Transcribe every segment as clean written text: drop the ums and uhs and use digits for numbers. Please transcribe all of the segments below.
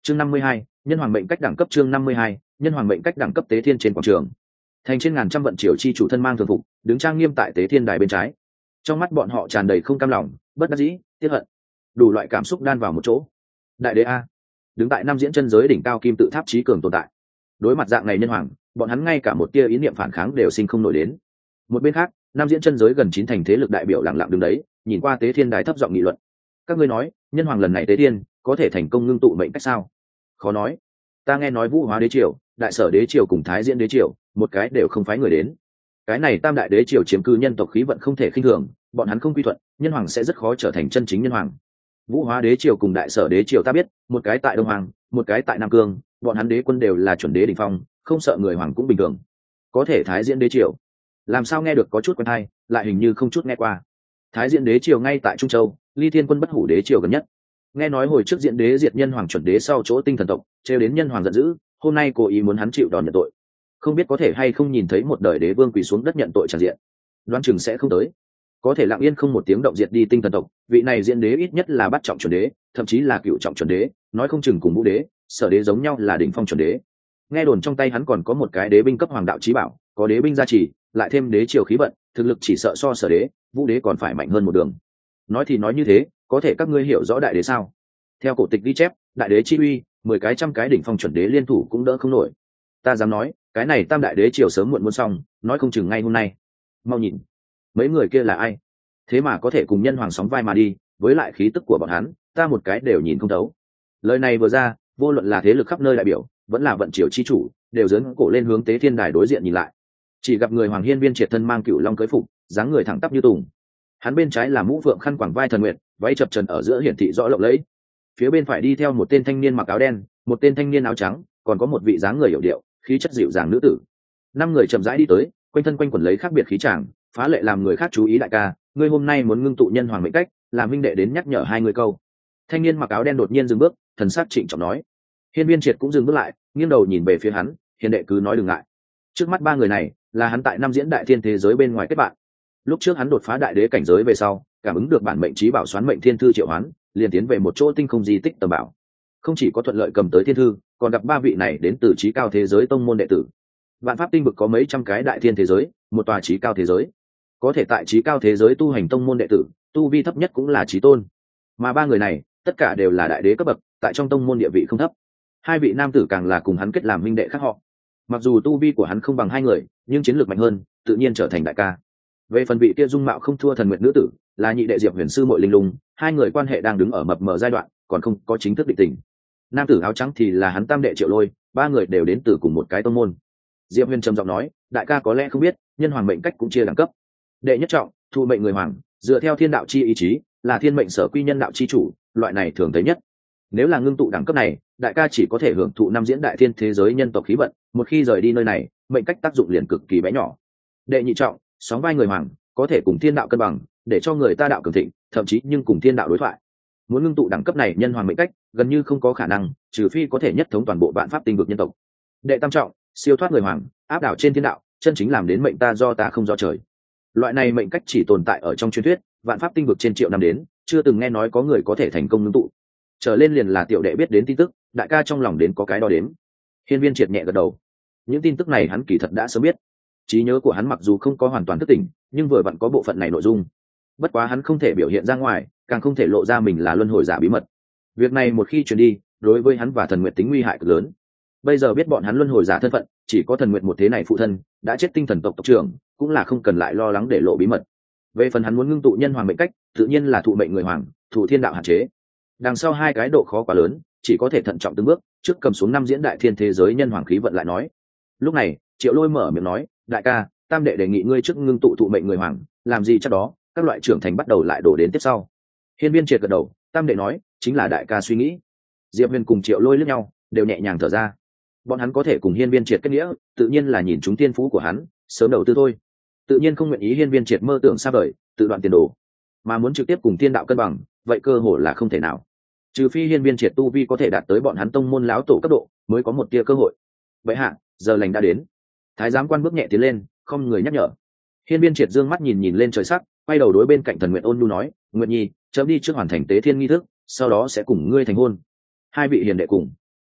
chương 52, nhân hoàng mệnh cách đẳng cấp. chương 52, nhân hoàng mệnh cách đẳng cấp. Tế thiên trên quảng trường, thành trên ngàn trăm vận triều chi chủ thân mang thường phục đứng trang nghiêm tại tế thiên đài bên trái. Trong mắt bọn họ tràn đầy không cam lòng, bất đắc dĩ, tiếc hận, đủ loại cảm xúc đan vào một chỗ. Đại đế a, đứng tại năm diễn chân giới đỉnh cao kim tự tháp trí cường tồn tại, đối mặt dạng này nhân hoàng, bọn hắn ngay cả một tia ý niệm phản kháng đều sinh không nổi đến. Một bên khác, năm diễn chân giới gần 9 thành thế lực đại biểu lặng lặng đứng đấy, nhìn qua tế thiên đài thấp giọng nghị luận. Các ngươi nói, nhân hoàng lần này tế thiên có thể thành công ngưng tụ mệnh cách sao? Khó nói. Ta nghe nói Vũ Hóa đế triều, Đại Sở đế triều cùng Thái Diễn đế triều, một cái đều không phái người đến. Cái này tam đại đế triều chiếm cư nhân tộc khí vận không thể khinh thường, bọn hắn không quy thuận, nhân hoàng sẽ rất khó trở thành chân chính nhân hoàng. Vũ Hóa đế triều cùng Đại Sở đế triều ta biết, một cái tại Đông Hoàng, một cái tại Nam Cương, bọn hắn đế quân đều là chuẩn đế đỉnh phong, không sợ người hoàng cũng bình thường. Có thể Thái Diễn đế triều, làm sao nghe được có chút quen tai, lại hình như không chút nghe qua. Thái Diễn đế triều ngay tại Trung Châu, ly Thiên quân Bất Hủ đế triều gần nhất. Nghe nói hồi trước Diễn đế diệt nhân hoàng chuẩn đế sau chỗ tinh thần tộc, trêu đến nhân hoàng giận dữ, hôm nay cố ý muốn hắn chịu đòn nhận tội. Không biết có thể hay không nhìn thấy một đời đế vương quỳ xuống đất nhận tội tràn diện. Đoán chừng sẽ không tới. Có thể lặng yên không một tiếng động diệt đi tinh thần tộc, vị này Diễn đế ít nhất là bắt trọng chuẩn đế, thậm chí là cựu trọng chuẩn đế, nói không chừng cùng Vũ đế, Sở đế giống nhau là đỉnh phong chuẩn đế. Nghe đồn trong tay hắn còn có một cái đế binh cấp hoàng đạo chí bảo, có đế binh gia trì, lại thêm đế triều khí vận, thực lực chỉ sợ so Sở đế, Vũ đế còn phải mạnh hơn một đường. Nói thì nói như thế, có thể các ngươi hiểu rõ đại đế sao? Theo cổ tịch ghi chép, đại đế chi uy, 10 cái trăm cái đỉnh phong chuẩn đế liên thủ cũng đỡ không nổi. Ta dám nói, cái này tam đại đế triều sớm muộn muốn xong, nói không chừng ngay hôm nay. Mau nhìn, mấy người kia là ai? Thế mà có thể cùng nhân hoàng sóng vai mà đi, với lại khí tức của bọn hắn, ta một cái đều nhìn không thấu. Lời này vừa ra, vô luận là thế lực khắp nơi đại biểu, vẫn là vận triều chi chủ, đều giơ cổ lên hướng tế thiên đài đối diện nhìn lại. Chỉ gặp người hoàng hiên viên triệt thân mang cựu long cưỡi phục, dáng người thẳng tắp như tùng. Hắn bên trái là mũ phượng khăn quàng vai thần nguyệt, váy chập trần ở giữa hiển thị rõ lộng lẫy. Phía bên phải đi theo một tên thanh niên mặc áo đen, một tên thanh niên áo trắng, còn có một vị dáng người hiểu điệu, khí chất dịu dàng nữ tử. 5 người chậm rãi đi tới, quanh thân quanh quẩn lấy khác biệt khí tràng, phá lệ làm người khác chú ý. Đại ca, ngươi hôm nay muốn ngưng tụ nhân hoàng mệnh cách, làm minh đệ đến nhắc nhở 2 người câu. Thanh niên mặc áo đen đột nhiên dừng bước, thần sắc trịnh trọng nói. Hiên viên triệt cũng dừng bước lại, nghiêng đầu nhìn về phía hắn, hiền đệ cứ nói đừng ngại. Trước mắt 3 người này là hắn tại năm diễn đại thiên thế giới bên ngoài kết bạn. Lúc trước hắn đột phá đại đế cảnh giới về sau, cảm ứng được bản mệnh trí bảo xoán mệnh thiên thư triệu hoán, liền tiến về một chỗ tinh không di tích tầm bảo. Không chỉ có thuận lợi cầm tới thiên thư, còn gặp 3 vị này đến từ trí cao thế giới tông môn đệ tử. Vạn pháp tinh vực có mấy trăm cái đại thiên thế giới, một tòa trí cao thế giới. Có thể tại trí cao thế giới tu hành tông môn đệ tử, tu vi thấp nhất cũng là trí tôn. Mà 3 người này, tất cả đều là đại đế cấp bậc, tại trong tông môn địa vị không thấp. 2 vị nam tử càng là cùng hắn kết làm huynh đệ khác họ. Mặc dù tu vi của hắn không bằng 2 người, nhưng chiến lược mạnh hơn, tự nhiên trở thành đại ca. Về phần vị kia dung mạo không thua thần nguyệt nữ tử, là nhị đệ Diệp Huyền sư muội Linh Lung, 2 người quan hệ đang đứng ở mập mờ giai đoạn, còn không có chính thức định tình. Nam tử áo trắng thì là hắn tam đệ Triệu Lôi, 3 người đều đến từ cùng một cái tông môn. Diệp Huyền trầm giọng nói, đại ca có lẽ không biết, nhân hoàng mệnh cách cũng chia đẳng cấp. Đệ nhất trọng, thụ mệnh người hoàng, dựa theo thiên đạo chi ý chí, là thiên mệnh sở quy nhân đạo chi chủ, loại này thường thấy nhất. Nếu là ngưng tụ đẳng cấp này, đại ca chỉ có thể hưởng thụ năm diễn đại thiên thế giới nhân tộc khí vận, một khi rời đi nơi này, mệnh cách tác dụng liền cực kỳ bé nhỏ. Đệ nhị trọng, sóng vai người hoàng, có thể cùng thiên đạo cân bằng, để cho người ta đạo cường thịnh, thậm chí nhưng cùng thiên đạo đối thoại. Muốn ngưng tụ đẳng cấp này nhân hoàng mệnh cách, gần như không có khả năng, trừ phi có thể nhất thống toàn bộ vạn pháp tinh vực nhân tộc. Đệ tam trọng, siêu thoát người hoàng, áp đảo trên thiên đạo, chân chính làm đến mệnh ta do ta không do trời. Loại này mệnh cách chỉ tồn tại ở trong truyền thuyết, vạn pháp tinh vực trên triệu năm đến, chưa từng nghe nói có người có thể thành công ngưng tụ. Trở lên liền là tiểu đệ biết đến tin tức, đại ca trong lòng đến có cái đo đếm. Hiên viên triệt nhẹ gật đầu. Những tin tức này hắn kỳ thật đã sớm biết. Trí nhớ của hắn mặc dù không có hoàn toàn thức tỉnh, nhưng vừa vặn có bộ phận này nội dung. Bất quá hắn không thể biểu hiện ra ngoài, càng không thể lộ ra mình là luân hồi giả bí mật. Việc này một khi truyền đi, đối với hắn và thần nguyệt tính nguy hại cực lớn. Bây giờ biết bọn hắn luân hồi giả thân phận, chỉ có thần nguyệt một thế này phụ thân đã chết tinh thần tộc tộc trưởng, cũng là không cần lại lo lắng để lộ bí mật. Về phần hắn muốn ngưng tụ nhân hoàng mệnh cách, tự nhiên là thụ mệnh người hoàng, thụ thiên đạo hạn chế. Đằng sau 2 cái độ khó quá lớn, chỉ có thể thận trọng từng bước, trước cầm xuống năm diễn đại thiên thế giới nhân hoàng khí vận lại nói. Lúc này, Triệu Lôi mở miệng nói, đại ca, tam đệ đề nghị ngươi trước ngưng tụ thụ mệnh người hoàng, làm gì chắc đó, các loại trưởng thành bắt đầu lại đổ đến tiếp sau. Hiên viên triệt gật đầu, tam đệ nói, chính là đại ca suy nghĩ. Diệp Huyền cùng Triệu Lôi liếc nhau, đều nhẹ nhàng thở ra. Bọn hắn có thể cùng hiên viên triệt kết nghĩa, tự nhiên là nhìn chúng tiên phú của hắn, sớm đầu tư thôi. Tự nhiên không nguyện ý hiên viên triệt mơ tưởng xa vời, tự đoạn tiền đồ, mà muốn trực tiếp cùng thiên đạo cân bằng, vậy cơ hội là không thể nào. Trừ phi hiên viên triệt tu vi có thể đạt tới bọn hắn tông môn lão tổ cấp độ, mới có một tia cơ hội. Vậy hạ, giờ lành đã đến. Thái giám quan bước nhẹ tiến lên, không người nhắc nhở. Hiên viên triệt dương mắt nhìn nhìn lên trời sắc, quay đầu đối bên cạnh thần nguyện ôn nhu nói, nguyện nhi, chấm đi trước hoàn thành tế thiên nghi thức, sau đó sẽ cùng ngươi thành hôn. 2 vị hiền đệ cùng.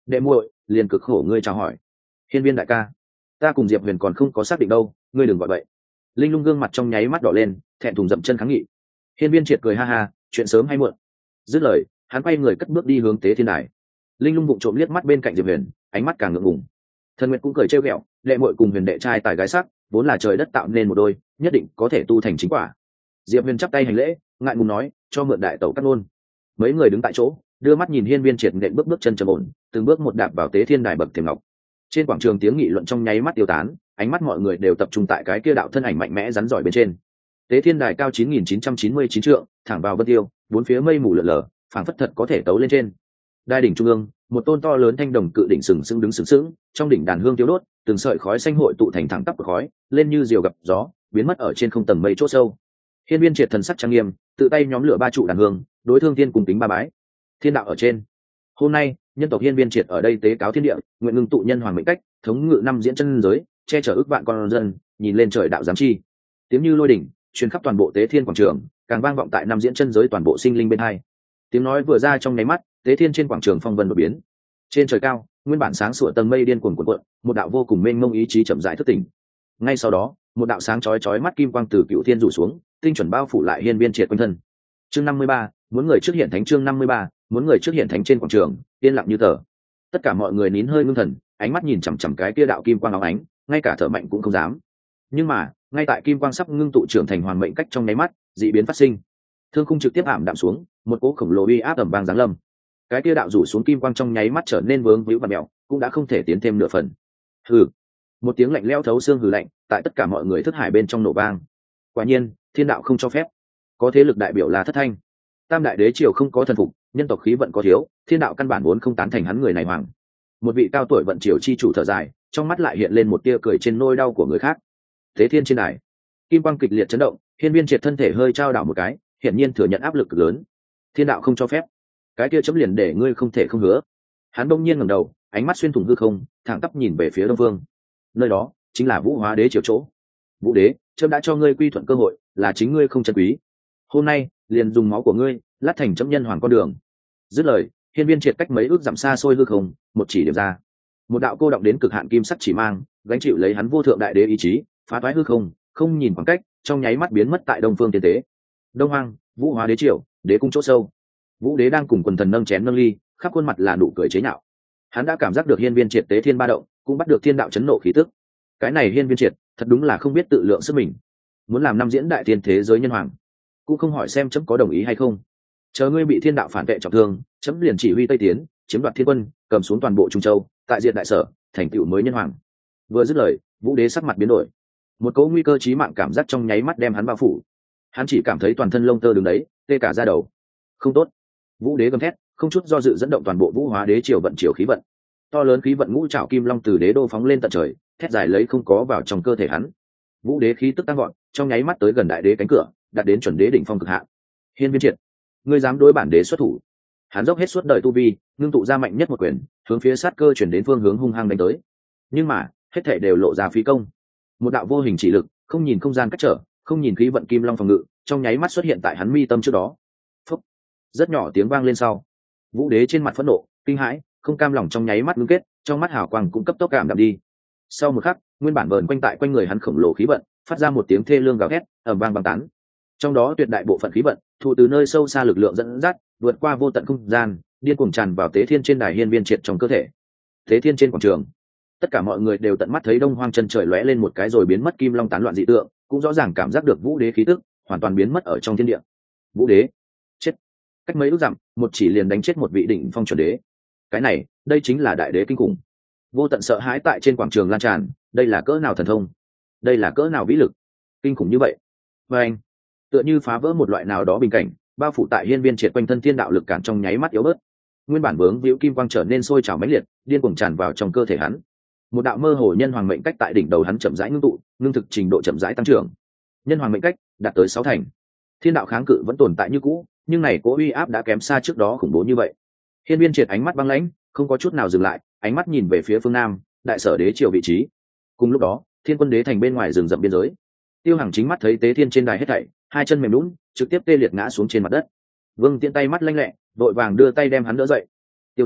đệ muội liền cực khổ ngươi chào hỏi. Hiên viên đại ca, ta cùng Diệp Huyền còn không có xác định đâu, ngươi đừng gọi vậy. Linh Lung gương mặt trong nháy mắt đỏ lên, thẹn thùng dậm chân kháng nghị. Hiên viên triệt cười ha ha, chuyện sớm hay muộn. Dứt lời, hắn quay người cất bước đi hướng tế thiên đài. Linh Lung vụng trộm liếc mắt bên cạnh Diệp Huyền, ánh mắt càng ngượng ngùng. Thần Nguyệt cũng cười trêu ghẹo, đệ muội cùng Huyền đệ trai tài gái sắc, vốn là trời đất tạo nên một đôi, nhất định có thể tu thành chính quả. Diệp Huyền chắp tay hành lễ, ngại ngùng nói, cho mượn đại tẩu cắt luôn. Mấy người đứng tại chỗ, đưa mắt nhìn Hiên viên triệt nện bước bước chân trầm ổn, từng bước một đạp vào tế thiên đài bậc thềm ngọc. Trên quảng trường tiếng nghị luận trong nháy mắt tiêu tán, ánh mắt mọi người đều tập trung tại cái kia đạo thân ảnh mạnh mẽ rắn giỏi bên trên. Tế thiên đài cao 9.999 trượng, thẳng vào vân tiêu, bốn phía mây mù lượn lờ, phảng phất thật có thể tấu lên trên. Đài đỉnh trung ương, một tôn to lớn thanh đồng cự đỉnh sừng sững đứng sừng sững, trong đỉnh đàn hương tiêu đốt, từng sợi khói xanh hội tụ thành thẳng tắp của khói, lên như diều gặp gió, biến mất ở trên không tầng mây chỗ sâu. Hiên viên triệt thần sắc trang nghiêm, tự tay nhóm lửa ba trụ đàn hương, đối thương thiên cùng kính ba bái. Thiên đạo ở trên. Hôm nay, nhân tộc Hiên viên triệt ở đây tế cáo thiên địa, nguyện ngưng tụ nhân hoàng mệnh cách, thống ngự năm diễn chân giới, che chở ước vạn con dân, nhìn lên trời đạo giám chi. Tiếng như lôi đỉnh, truyền khắp toàn bộ tế thiên quảng trường, càng vang vọng tại năm diễn chân giới toàn bộ sinh linh bên hai. Tiếng nói vừa ra trong nháy mắt, tế thiên trên quảng trường phong vân đột biến. Trên trời cao, nguyên bản sáng sủa tầng mây điên cuồng cuộn cuộn, một đạo vô cùng mênh mông ý chí chậm rãi thức tỉnh. Ngay sau đó, một đạo sáng chói chói mắt kim quang từ cựu thiên rủ xuống, tinh chuẩn bao phủ lại Hiên viên triệt quanh thân. Chương 53, muốn người trước hiện thánh. Chương 53, muốn người trước hiện thánh. Trên quảng trường, yên lặng như tờ. Tất cả mọi người nín hơi ngưng thần, ánh mắt nhìn chằm chằm cái kia đạo kim quang óng ánh, ngay cả thở mạnh cũng không dám. Nhưng mà, ngay tại kim quang sắp ngưng tụ trưởng thành hoàn mệnh cách trong nháy mắt, dị biến phát sinh. Thương khung trực tiếp ảm đạm xuống, một cỗ khổng lồ uy áp ầm vang giáng lâm. Cái kia đạo rủ xuống kim quang trong nháy mắt trở nên vướng víu và mèo, cũng đã không thể tiến thêm nửa phần. Hừ. Một tiếng lạnh lẽo thấu xương hừ lạnh, tại tất cả mọi người thức hải bên trong nổ vang. Quả nhiên, thiên đạo không cho phép. Có thế lực đại biểu là Thất Thanh. Tam đại đế triều không có thần phục, nhân tộc khí vận có thiếu, thiên đạo căn bản vốn không tán thành hắn người này hoàng. Một vị cao tuổi vận triều chi chủ thở dài, trong mắt lại hiện lên một tia cười trên nỗi đau của người khác. Tế thiên trên đài, kim quang kịch liệt chấn động, Hiên viên triệt thân thể hơi trao đảo một cái, hiển nhiên thừa nhận áp lực cực lớn. Thiên đạo không cho phép, cái kia chấm liền để ngươi không thể không hứa. Hắn bỗng nhiên ngẩng đầu, ánh mắt xuyên thủng hư không, thẳng tắp nhìn về phía đông phương. Nơi đó chính là Vũ Hóa Đế triều chỗ. Vũ đế, chấm đã cho ngươi quy thuận cơ hội, là chính ngươi không trân quý. Hôm nay, liền dùng máu của ngươi lát thành chấm nhân hoàng con đường. Dứt lời, Hiên viên triệt cách mấy ước dặm xa xôi hư không, một chỉ điểm ra. Một đạo cô động đến cực hạn kim sắc chỉ mang, gánh chịu lấy hắn vô thượng đại đế ý chí, phá toái hư không, không nhìn khoảng cách, trong nháy mắt biến mất tại đông phương tiên tế. Đông Hoang, Vũ Hóa Đế triều, đế cung chỗ sâu. Vũ đế đang cùng quần thần nâng chén nâng ly, khắp khuôn mặt là nụ cười chế nhạo. Hắn đã cảm giác được Hiên viên triệt tế thiên ba động, cũng bắt được thiên đạo chấn nộ khí tức. Cái này Hiên viên triệt, thật đúng là không biết tự lượng sức mình. Muốn làm năm diễn đại thiên thế giới nhân hoàng, cũng không hỏi xem chấm có đồng ý hay không. Chờ ngươi bị thiên đạo phản vệ trọng thương, chấm liền chỉ huy Tây tiến, chiếm đoạt thiên quân, cầm xuống toàn bộ Trung Châu, tại diệt đại sở, thành tựu mới nhân hoàng. Vừa dứt lời, Vũ đế sắc mặt biến đổi. Một cỗ nguy cơ chí mạng cảm giác trong nháy mắt đem hắn bao phủ. Hắn chỉ cảm thấy toàn thân lông tơ đứng đấy, tê cả da đầu. Không tốt. Vũ đế gầm thét, không chút do dự dẫn động toàn bộ Vũ Hóa Đế triều vận triều khí vận. To lớn khí vận ngũ trảo kim long từ đế đô phóng lên tận trời, thét dài lấy không có vào trong cơ thể hắn. Vũ đế khí tức tăng vọt, trong nháy mắt tới gần đại đế cánh cửa, đạt đến chuẩn đế đỉnh phong cực hạn. Hiên viên triệt, ngươi dám đối bản đế xuất thủ? Hắn dốc hết suốt đời tu vi, ngưng tụ ra mạnh nhất một quyền, hướng phía sát cơ chuyển đến phương hướng hung hăng đánh tới. Nhưng mà, hết thảy đều lộ ra phí công. Một đạo vô hình chỉ lực, không nhìn không gian cách trở, không nhìn khí vận kim long phòng ngự, trong nháy mắt xuất hiện tại hắn mi tâm trước đó. Phúc. Rất nhỏ tiếng vang lên sau. Vũ đế trên mặt phẫn nộ, kinh hãi, không cam lòng trong nháy mắt ngưng kết, trong mắt hào quang cũng cấp tốc cảm đạm đi. Sau một khắc, nguyên bản vờn quanh tại quanh người hắn khổng lồ khí vận, phát ra một tiếng thê lương gào thét, ầm vang băng tán. Trong đó tuyệt đại bộ phận khí vận, thu từ nơi sâu xa lực lượng dẫn dắt, vượt qua vô tận không gian, điên cuồng tràn vào tế thiên trên đài hiên viên triệt trong cơ thể. Tế thiên trên quảng trường, tất cả mọi người đều tận mắt thấy đông hoang chân trời lóe lên một cái rồi biến mất kim long tán loạn dị tượng, cũng rõ ràng cảm giác được vũ đế khí tức hoàn toàn biến mất ở trong thiên địa. Vũ đế chết, cách mấy ước dặm, một chỉ liền đánh chết một vị đỉnh phong chuẩn đế. Cái này, đây chính là đại đế kinh khủng. Vô tận sợ hãi tại trên quảng trường lan tràn, đây là cỡ nào thần thông, đây là cỡ nào vĩ lực, kinh khủng như vậy. Và anh, tựa như phá vỡ một loại nào đó bình cảnh, bao phủ tại hiên viên triệt quanh thân thiên đạo lực cản trong nháy mắt yếu bớt. Nguyên bản vướng víu kim quang trở nên sôi trào mãnh liệt, điên cuồng tràn vào trong cơ thể hắn. Một đạo mơ hồ nhân hoàng mệnh cách tại đỉnh đầu hắn chậm rãi ngưng tụ, ngưng thực trình độ chậm rãi tăng trưởng. Nhân hoàng mệnh cách đạt tới 6 thành. Thiên đạo kháng cự vẫn tồn tại như cũ, nhưng này cố uy áp đã kém xa trước đó khủng bố như vậy. Hiên viên triệt ánh mắt băng lãnh, không có chút nào dừng lại, ánh mắt nhìn về phía phương nam, đại sở đế triều vị trí. Cùng lúc đó, thiên quân đế thành bên ngoài rừng rậm biên giới. Tiêu Hằng chính mắt thấy tế thiên trên đài hết thảy, hai chân mềm nhũn, trực tiếp tê liệt ngã xuống trên mặt đất. Vương Tiễn tay mắt lanh lẹ, đội vàng đưa tay đem hắn đỡ dậy. Tiêu tướng,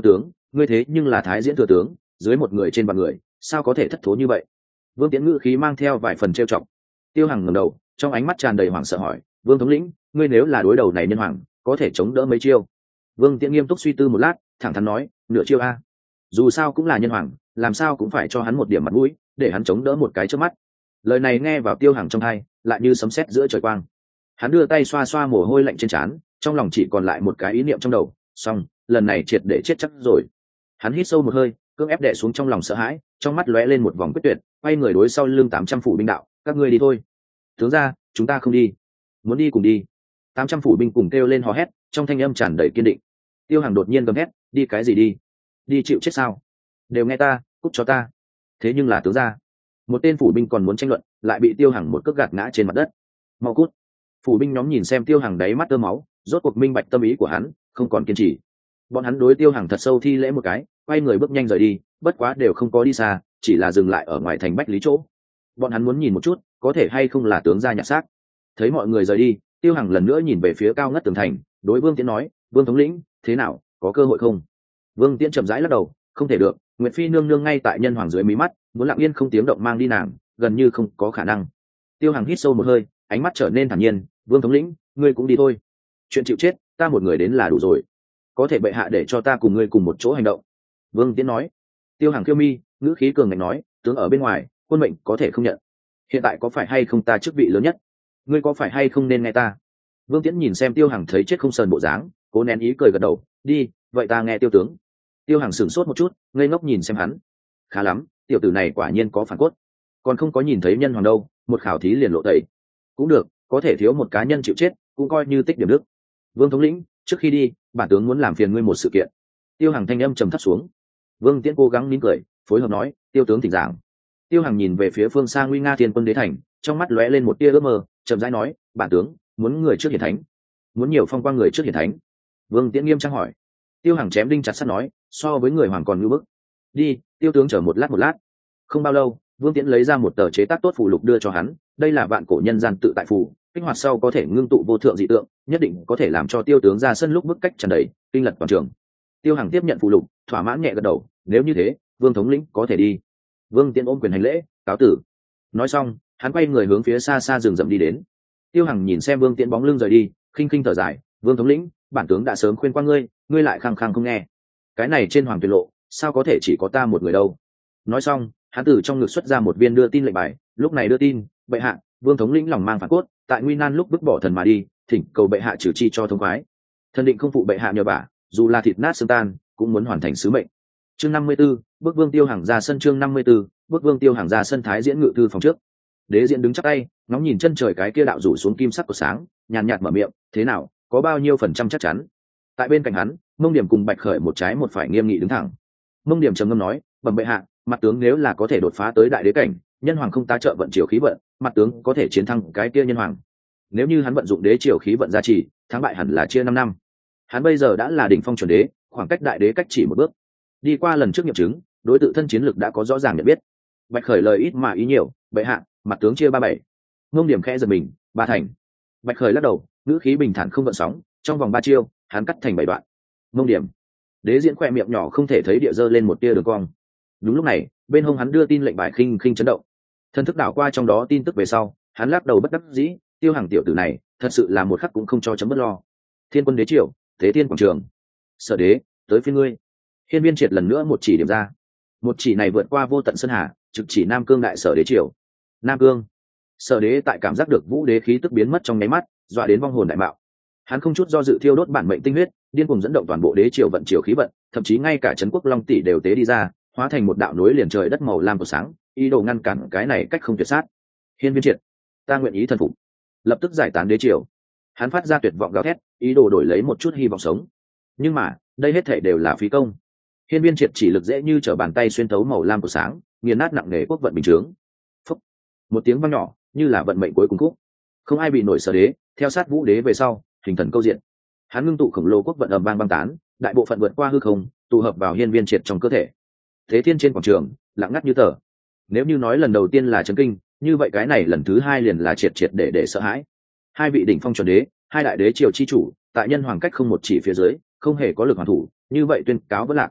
ngươi thế nhưng là thái diễn thừa tướng, dưới một người trên vạn người, sao có thể thất thố như vậy? Vương Tiễn ngữ khí mang theo vài phần trêu chọc. Tiêu Hằng ngẩng đầu, trong ánh mắt tràn đầy hoảng sợ hỏi, Vương thống lĩnh, ngươi nếu là đối đầu này nhân hoàng, có thể chống đỡ mấy chiêu? Vương Tiễn nghiêm túc suy tư một lát, thẳng thắn nói, nửa chiêu a. Dù sao cũng là nhân hoàng, làm sao cũng phải cho hắn một điểm mặt mũi, để hắn chống đỡ một cái trước mắt. Lời này nghe vào Tiêu Hằng trong tai, lại như sấm sét giữa trời quang. Hắn đưa tay xoa xoa mồ hôi lạnh trên trán, trong lòng chỉ còn lại một cái ý niệm trong đầu, xong, lần này triệt để chết chắc rồi. Hắn hít sâu một hơi, cưỡng ép đè xuống trong lòng sợ hãi, trong mắt lóe lên một vòng quyết tuyệt, quay người đối sau lưng 800 phủ binh đạo, các ngươi đi thôi. Tướng ra, chúng ta không đi. Muốn đi cùng đi. 800 phủ binh cùng kêu lên hò hét, trong thanh âm tràn đầy kiên định. Tiêu Hằng đột nhiên gầm hét, đi cái gì đi? Đi chịu chết sao? Đều nghe ta, cút cho ta. Thế nhưng là tướng ra. Một tên phủ binh còn muốn tranh luận, lại bị Tiêu Hằng một cước gạt ngã trên mặt đất. Mau cút. Phủ binh nhóm nhìn xem Tiêu Hằng đáy mắt tơ máu, rốt cuộc minh bạch tâm ý của hắn, không còn kiên trì. Bọn hắn đối Tiêu Hằng thật sâu thi lễ một cái, quay người bước nhanh rời đi, bất quá đều không có đi xa, chỉ là dừng lại ở ngoài thành Bách Lý chỗ. Bọn hắn muốn nhìn một chút, có thể hay không là tướng gia nhặt xác. Thấy mọi người rời đi, Tiêu Hằng lần nữa nhìn về phía cao ngất tường thành, đối Vương Tiễn nói, Vương thống lĩnh, thế nào, có cơ hội không? Vương Tiễn chậm rãi lắc đầu, không thể được, Nguyệt Phi nương nương ngay tại nhân hoàng dưới mí mắt, muốn lặng yên không tiếng động mang đi nàng, gần như không có khả năng. Tiêu Hằng hít sâu một hơi, ánh mắt trở nên thản nhiên, Vương thống lĩnh, ngươi cũng đi thôi. Chuyện chịu chết, ta một người đến là đủ rồi. Có thể bệ hạ để cho ta cùng ngươi cùng một chỗ hành động. Vương Tiễn nói. Tiêu Hằng khiêu mi, ngữ khí cường ngạnh nói, tướng ở bên ngoài, quân mệnh có thể không nhận. Hiện tại có phải hay không ta chức vị lớn nhất? Ngươi có phải hay không nên nghe ta? Vương Tiễn nhìn xem Tiêu Hằng thấy chết không sờn bộ dáng, cố nén ý cười gật đầu, đi, vậy ta nghe Tiêu tướng. Tiêu Hằng sửng sốt một chút, ngây ngốc nhìn xem hắn. Khá lắm, tiểu tử này quả nhiên có phản cốt. Còn không có nhìn thấy nhân hoàng đâu, một khảo thí liền lộ tẩy. Cũng được, có thể thiếu một cá nhân chịu chết, cũng coi như tích điểm đức. Vương thống lĩnh, trước khi đi, bản tướng muốn làm phiền ngươi một sự kiện. Tiêu Hằng thanh âm trầm thấp xuống. Vương Tiễn cố gắng nín cười, phối hợp nói, Tiêu tướng thỉnh giảng. Tiêu Hằng nhìn về phía phương xa nguy nga thiên quân đế thành, trong mắt lóe lên một tia ước mơ, chậm rãi nói, bản tướng muốn người trước hiển thánh, muốn nhiều phong quang người trước hiển thánh. Vương Tiễn nghiêm trang hỏi. Tiêu Hằng chém đinh chặt sắt nói, so với người hoàng còn ngưu bức. Đi, Tiêu tướng chờ một lát. Không bao lâu, Vương Tiễn lấy ra một tờ chế tác tốt phù lục đưa cho hắn, đây là vạn cổ nhân gian tự tại phù, kích hoạt sau có thể ngưng tụ vô thượng dị tượng, nhất định có thể làm cho Tiêu tướng ra sân lúc bức cách tràn đầy, kinh lật toàn trường. Tiêu Hằng tiếp nhận phù lục, thỏa mãn nhẹ gật đầu, nếu như thế, Vương thống lĩnh có thể đi. Vương Tiễn ôm quyền hành lễ, cáo tử. Nói xong, hắn quay người hướng phía xa xa rừng rậm đi đến. Tiêu Hằng nhìn xem Vương Tiễn bóng lưng rời đi, khinh khinh thở dài, Vương thống lĩnh, bản tướng đã sớm khuyên qua ngươi, ngươi lại khăng khăng không nghe. Cái này trên hoàng tuyệt lộ, sao có thể chỉ có ta một người đâu? Nói xong, hắn từ trong ngực xuất ra một viên đưa tin lệnh bài, lúc này đưa tin, bệ hạ, Vương thống lĩnh lòng mang phản cốt, tại nguy nan lúc bức bỏ thần mà đi, thỉnh cầu bệ hạ trừ chi cho thông khoái. Thần định không phụ bệ hạ nhờ vả, dù là thịt nát xương tan, cũng muốn hoàn thành sứ mệnh. Chương 54, bước Vương Tiêu Hằng ra sân. Chương 54, bước Vương Tiêu Hằng ra sân. Thái diễn ngự thư phòng trước. Đế diễn đứng chắp tay, ngóng nhìn chân trời cái kia đạo rủ xuống kim sắc của sáng, nhàn nhạt mở miệng, thế nào, có bao nhiêu phần trăm chắc chắn? Tại bên cạnh hắn, Mông Điểm cùng Bạch Khởi một trái một phải nghiêm nghị đứng thẳng. Mông Điểm trầm ngâm nói, bẩm bệ hạ, mặt tướng nếu là có thể đột phá tới đại đế cảnh, nhân hoàng không tá trợ vận triều khí vận, mặt tướng có thể chiến thắng cái kia nhân hoàng. Nếu như hắn vận dụng đế triều khí vận gia trì, thắng bại hẳn là chia 5 năm. Hắn bây giờ đã là đỉnh phong chuẩn đế, khoảng cách đại đế cách chỉ một bước. Đi qua lần trước nghiệm chứng, đối tự thân chiến lực đã có rõ ràng nhận biết. Bạch Khởi lời ít mà ý nhiều, bệ hạ, mặt tướng chia 37. Ngông Điểm khẽ giật mình, 3 thành. Bạch Khởi lắc đầu, ngữ khí bình thản không gợn sóng, trong vòng 3 chiêu, hắn cắt thành 7 đoạn. Ngông Điểm. Đế diễn khỏe miệng nhỏ không thể thấy địa dơ lên một tia đường cong. Đúng lúc này, bên hông hắn đưa tin lệnh bài khinh khinh chấn động. Thân thức đảo qua trong đó tin tức về sau, hắn lắc đầu bất đắc dĩ, Tiêu Hằng tiểu tử này, thật sự là một khắc cũng không cho chấm bất lo. Thiên quân đế triều, Thế Thiên quảng trường. Sở đế, tới phiên ngươi. Hiên Viên Triệt lần nữa một chỉ điểm ra. Một chỉ này vượt qua vô tận sơn hà, trực chỉ Nam Cương đại sở đế triều. Nam Cương. Sở đế tại cảm giác được vũ đế khí tức biến mất trong nháy mắt, dọa đến vong hồn đại mạo. Hắn không chút do dự thiêu đốt bản mệnh tinh huyết, điên cuồng dẫn động toàn bộ đế triều vận triều khí vận, thậm chí ngay cả trấn quốc long tỷ đều tế đi ra, hóa thành một đạo núi liền trời đất màu lam của sáng, ý đồ ngăn cản cái này cách không tuyệt sát. Hiên Viên Triệt, ta nguyện ý thần phục. Lập tức giải tán đế triều. Hắn phát ra tuyệt vọng gào thét, ý đồ đổi lấy một chút hy vọng sống. Nhưng mà, đây hết thảy đều là phí công. Hiên Viên Triệt chỉ lực dễ như trở bàn tay xuyên thấu màu lam của sáng, nghiền nát nặng nề quốc vận bình chướng. Phúc. Một tiếng vang nhỏ, như là vận mệnh cuối cùng khúc. Không ai bị nổi sở đế, theo sát vũ đế về sau, hình thần câu diện. Hắn ngưng tụ khổng lồ quốc vận ầm vang băng tán, đại bộ phận vượt qua hư không, tụ hợp vào Hiên Viên Triệt trong cơ thể. Thế Thiên trên quảng trường, lặng ngắt như tờ. Nếu như nói lần đầu tiên là chấn kinh, như vậy cái này lần thứ hai liền là triệt triệt để sợ hãi. Hai vị đỉnh phong chuẩn đế, hai đại đế triều chi chủ, tại nhân hoàng cách không một chỉ phía dưới, không hề có lực hoàn thủ, như vậy tuyên cáo vẫn lạc.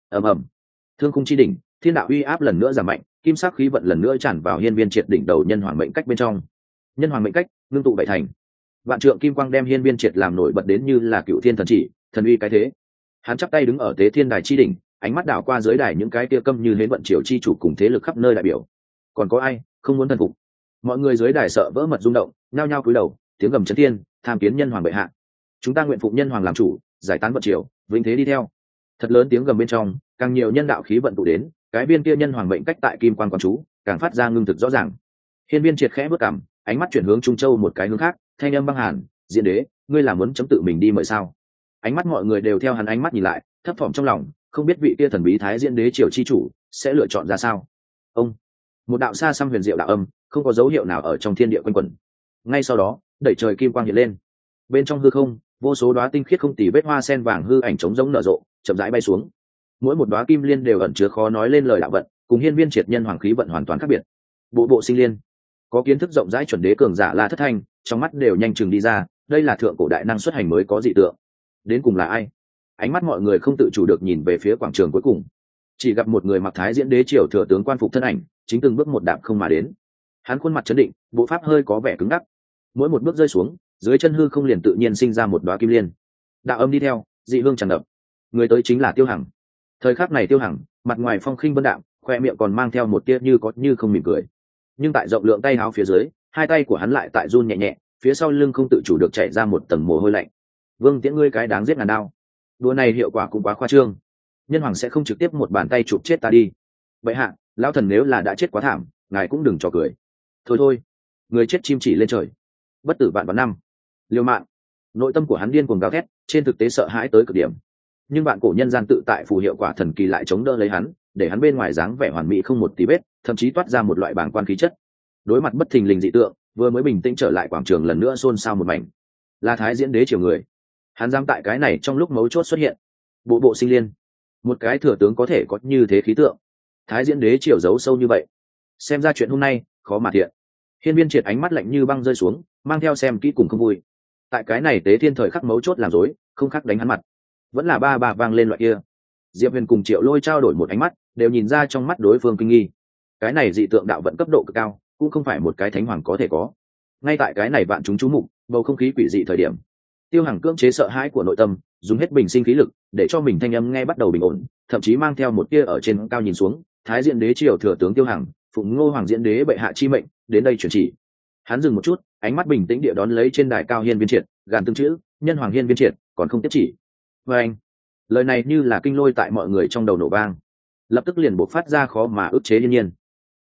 ầm ầm, thương khung chi đỉnh, thiên đạo uy áp lần nữa giảm mạnh, kim sắc khí vận lần nữa tràn vào hiên viên triệt đỉnh đầu nhân hoàng mệnh cách bên trong. Nhân hoàng mệnh cách ngưng tụ bảy thành, vạn trượng kim quang đem hiên viên triệt làm nổi bật đến như là cựu thiên thần chỉ, thần uy cái thế. Hắn chắp tay đứng ở tế thiên đài chi đỉnh, ánh mắt đảo qua dưới đài những cái kia câm như hến vận triều chi chủ cùng thế lực khắp nơi đại biểu. Còn có ai không muốn thần phục? Mọi người dưới đài sợ vỡ mật rung động, nhao nhao cúi đầu, tiếng gầm chấn thiên, tham kiến nhân hoàng bệ hạ. Chúng ta nguyện phụng nhân hoàng làm chủ, giải tán vận triều, vĩnh thế đi theo. Thật lớn tiếng gầm bên trong, càng nhiều nhân đạo khí vận tụ đến, cái viên kia nhân hoàng mệnh cách tại kim quan quán chú, càng phát ra ngưng thực rõ ràng. Hiên viên triệt khẽ bước cằm, ánh mắt chuyển hướng trung châu một cái hướng khác, thanh âm băng hàn, Diễn đế, ngươi là muốn chấm tự mình đi mời sao? Ánh mắt mọi người đều theo hắn ánh mắt nhìn lại, thấp thỏm trong lòng, không biết vị kia thần bí thái diễn đế triều chi chủ sẽ lựa chọn ra sao. Ông, một đạo xa xăm huyền diệu đạo âm, không có dấu hiệu nào ở trong thiên địa quanh quẩn. Ngay sau đó, đẩy trời kim quang hiện lên, bên trong hư không, vô số đóa tinh khiết không tì vết hoa sen vàng hư ảnh trống rỗng nở rộ, chậm rãi bay xuống. Mỗi một đóa kim liên đều ẩn chứa khó nói lên lời đạo vận, cùng hiên viên triệt nhân hoàng khí vận hoàn toàn khác biệt. Bộ bộ sinh liên, có kiến thức rộng rãi chuẩn đế cường giả La Thất Thanh, trong mắt đều nhanh chừng đi ra, đây là thượng cổ đại năng xuất hành mới có dị tượng. Đến cùng là ai? Ánh mắt mọi người không tự chủ được nhìn về phía quảng trường cuối cùng, chỉ gặp một người mặc thái diễn đế triều thừa tướng quan phục thân ảnh, chính từng bước một đạp không mà đến. Hắn khuôn mặt trấn định, bộ pháp hơi có vẻ cứng ngắc, mỗi một bước rơi xuống, dưới chân hư không liền tự nhiên sinh ra một đóa kim liên. Đạo âm đi theo, dị hương tràn ngập. Người tới chính là Tiêu Hằng. Thời khắc này Tiêu Hằng, mặt ngoài phong khinh vân đạm, khoe miệng còn mang theo một tia như có như không mỉm cười. Nhưng tại rộng lượng tay áo phía dưới, hai tay của hắn lại tại run nhẹ nhẹ, phía sau lưng không tự chủ được chảy ra một tầng mồ hôi lạnh. Vương Tiễn, ngươi cái đáng giết ngàn đao. Đùa này hiệu quả cũng quá khoa trương. Nhân hoàng sẽ không trực tiếp một bàn tay chụp chết ta đi. Vậy hạ, lão thần nếu là đã chết quá thảm, ngài cũng đừng trò cười. Thôi thôi, người chết chim chỉ lên trời, bất tử vạn vạn năm. Liêu mạng. Nội tâm của hắn điên cuồng gào thét, trên thực tế sợ hãi tới cực điểm. Nhưng bạn cổ nhân gian tự tại phù hiệu quả thần kỳ lại chống đỡ lấy hắn, để hắn bên ngoài dáng vẻ hoàn mỹ không một tí vết, thậm chí toát ra một loại bàng quan khí chất. Đối mặt bất thình lình dị tượng, vừa mới bình tĩnh trở lại quảng trường lần nữa xôn xao một mảnh. Là thái diễn đế triều người, hắn dám tại cái này trong lúc mấu chốt xuất hiện. Bộ bộ sinh liên, một cái thừa tướng có thể có như thế khí tượng, thái diễn đế triều giấu sâu như vậy, xem ra chuyện hôm nay khó mà thiện. Hiên viên triệt ánh mắt lạnh như băng rơi xuống, mang theo xem kỹ cùng không vui. Tại cái này tế thiên thời khắc mấu chốt làm rối, không khác đánh hắn mặt, vẫn là ba bà vang lên loại kia. Diệp Huyền cùng Triệu Lôi trao đổi một ánh mắt, đều nhìn ra trong mắt đối phương kinh nghi. Cái này dị tượng đạo vận cấp độ cực cao, cũng không phải một cái thánh hoàng có thể có. Ngay tại cái này vạn chúng chú mục, bầu không khí quỷ dị thời điểm, Tiêu Hằng cưỡng chế sợ hãi của nội tâm, dùng hết bình sinh khí lực để cho mình thanh âm nghe bắt đầu bình ổn, thậm chí mang theo một tia ở trên cao nhìn xuống. Thái diễn đế triều thừa tướng Tiêu Hằng, phụng Ngô hoàng diễn đế bệ hạ chi mệnh, đến đây truyền chỉ. Hắn dừng một chút, ánh mắt bình tĩnh địa đón lấy trên đài cao hiên viên triệt, gàn từng chữ, nhân hoàng hiên viên triệt, còn không tiếp chỉ. Và anh, lời này như là kinh lôi tại mọi người trong đầu nổ vang, lập tức liền bộc phát ra khó mà ức chế liên nhiên.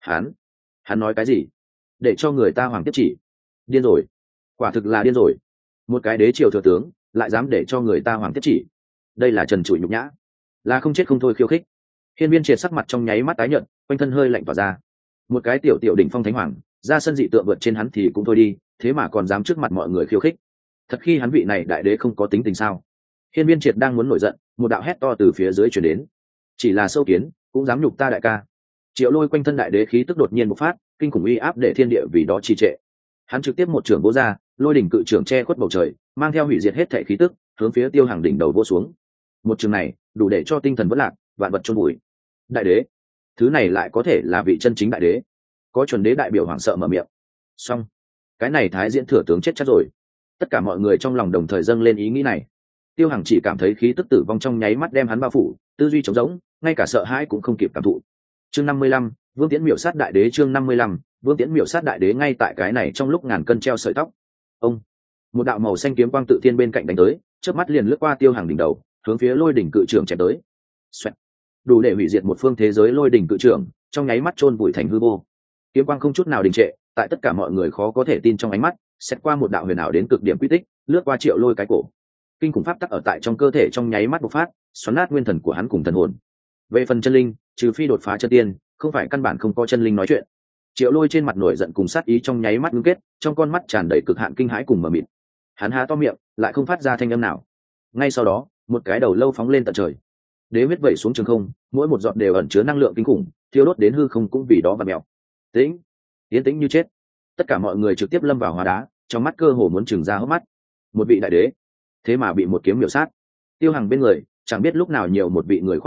Hắn nói cái gì? Để cho người ta hoàng tiếp chỉ? Điên rồi, quả thực là điên rồi. Một cái đế triều thừa tướng lại dám để cho người ta hoàng tiếp chỉ, đây là trần trụi nhục nhã, là không chết không thôi khiêu khích. Hiên viên triệt sắc mặt trong nháy mắt tái nhợt, quanh thân hơi lạnh tỏa ra. Một cái tiểu tiểu đỉnh phong thánh hoàng ra sân dị tượng vượt trên hắn thì cũng thôi đi, thế mà còn dám trước mặt mọi người khiêu khích. Thật khi hắn vị này đại đế không có tính tình sao? Hiên viên triệt đang muốn nổi giận, một đạo hét to từ phía dưới truyền đến. Chỉ là sâu kiến cũng dám nhục ta đại ca. Triệu Lôi quanh thân đại đế khí tức đột nhiên bộc phát, kinh khủng uy áp để thiên địa vì đó trì trệ. Hắn trực tiếp một trưởng vỗ ra, lôi đỉnh cự trưởng che khuất bầu trời, mang theo hủy diệt hết thể khí tức, hướng phía Tiêu Hằng đỉnh đầu vỗ xuống. Một trường này đủ để cho tinh thần vỡ lạc, vạn vật chôn bụi. Đại đế, thứ này lại có thể là vị chân chính đại đế? Có chuẩn đế đại biểu hoảng sợ mở miệng. Xong, cái này thái diễn thừa tướng chết chắc rồi. Tất cả mọi người trong lòng đồng thời dâng lên ý nghĩ này. Tiêu Hằng chỉ cảm thấy khí tức tử vong trong nháy mắt đem hắn bao phủ, tư duy trống rỗng, ngay cả sợ hãi cũng không kịp cảm thụ. Chương 55, Vương Tiễn miểu sát đại đế. Chương 55, Vương Tiễn miểu sát đại đế. Ngay tại cái này trong lúc ngàn cân treo sợi tóc, ông, một đạo màu xanh kiếm quang tự thiên bên cạnh đánh tới, chớp mắt liền lướt qua Tiêu Hằng đỉnh đầu, hướng phía lôi đỉnh cự trưởng chém tới. Xoẹt. Đủ để hủy diệt một phương thế giới lôi đỉnh cự trưởng, trong nháy mắt chôn vùi thành hư vô. Kiếm quang không chút nào đình trệ, tại tất cả mọi người khó có thể tin trong ánh mắt, xét qua một đạo huyền ảo đến cực điểm quy tích, lướt qua Triệu Lôi cái cổ. Kinh khủng pháp tắc ở tại trong cơ thể trong nháy mắt bộc phát, xoắn nát nguyên thần của hắn cùng thần hồn. Về phần chân linh, trừ phi đột phá chân tiên, không phải căn bản không có chân linh nói chuyện. Triệu Lôi trên mặt nổi giận cùng sát ý trong nháy mắt ngưng kết, trong con mắt tràn đầy cực hạn kinh hãi cùng mờ mịt. Hắn há to miệng, lại không phát ra thanh âm nào. Ngay sau đó, một cái đầu lâu phóng lên tận trời, đế huyết vẩy xuống trường không, mỗi một giọt đều ẩn chứa năng lượng kinh khủng, thiêu đốt đến hư không cũng vì đó vặn mèo. Tĩnh, yên tĩnh như chết. Tất cả mọi người trực tiếp lâm vào hóa đá, trong mắt cơ hồ muốn trừng ra hốc mắt. Một vị đại đế, thế mà bị một kiếm miểu sát. Tiêu Hằng bên người, chẳng biết lúc nào nhiều một vị người khoác huyền giáp,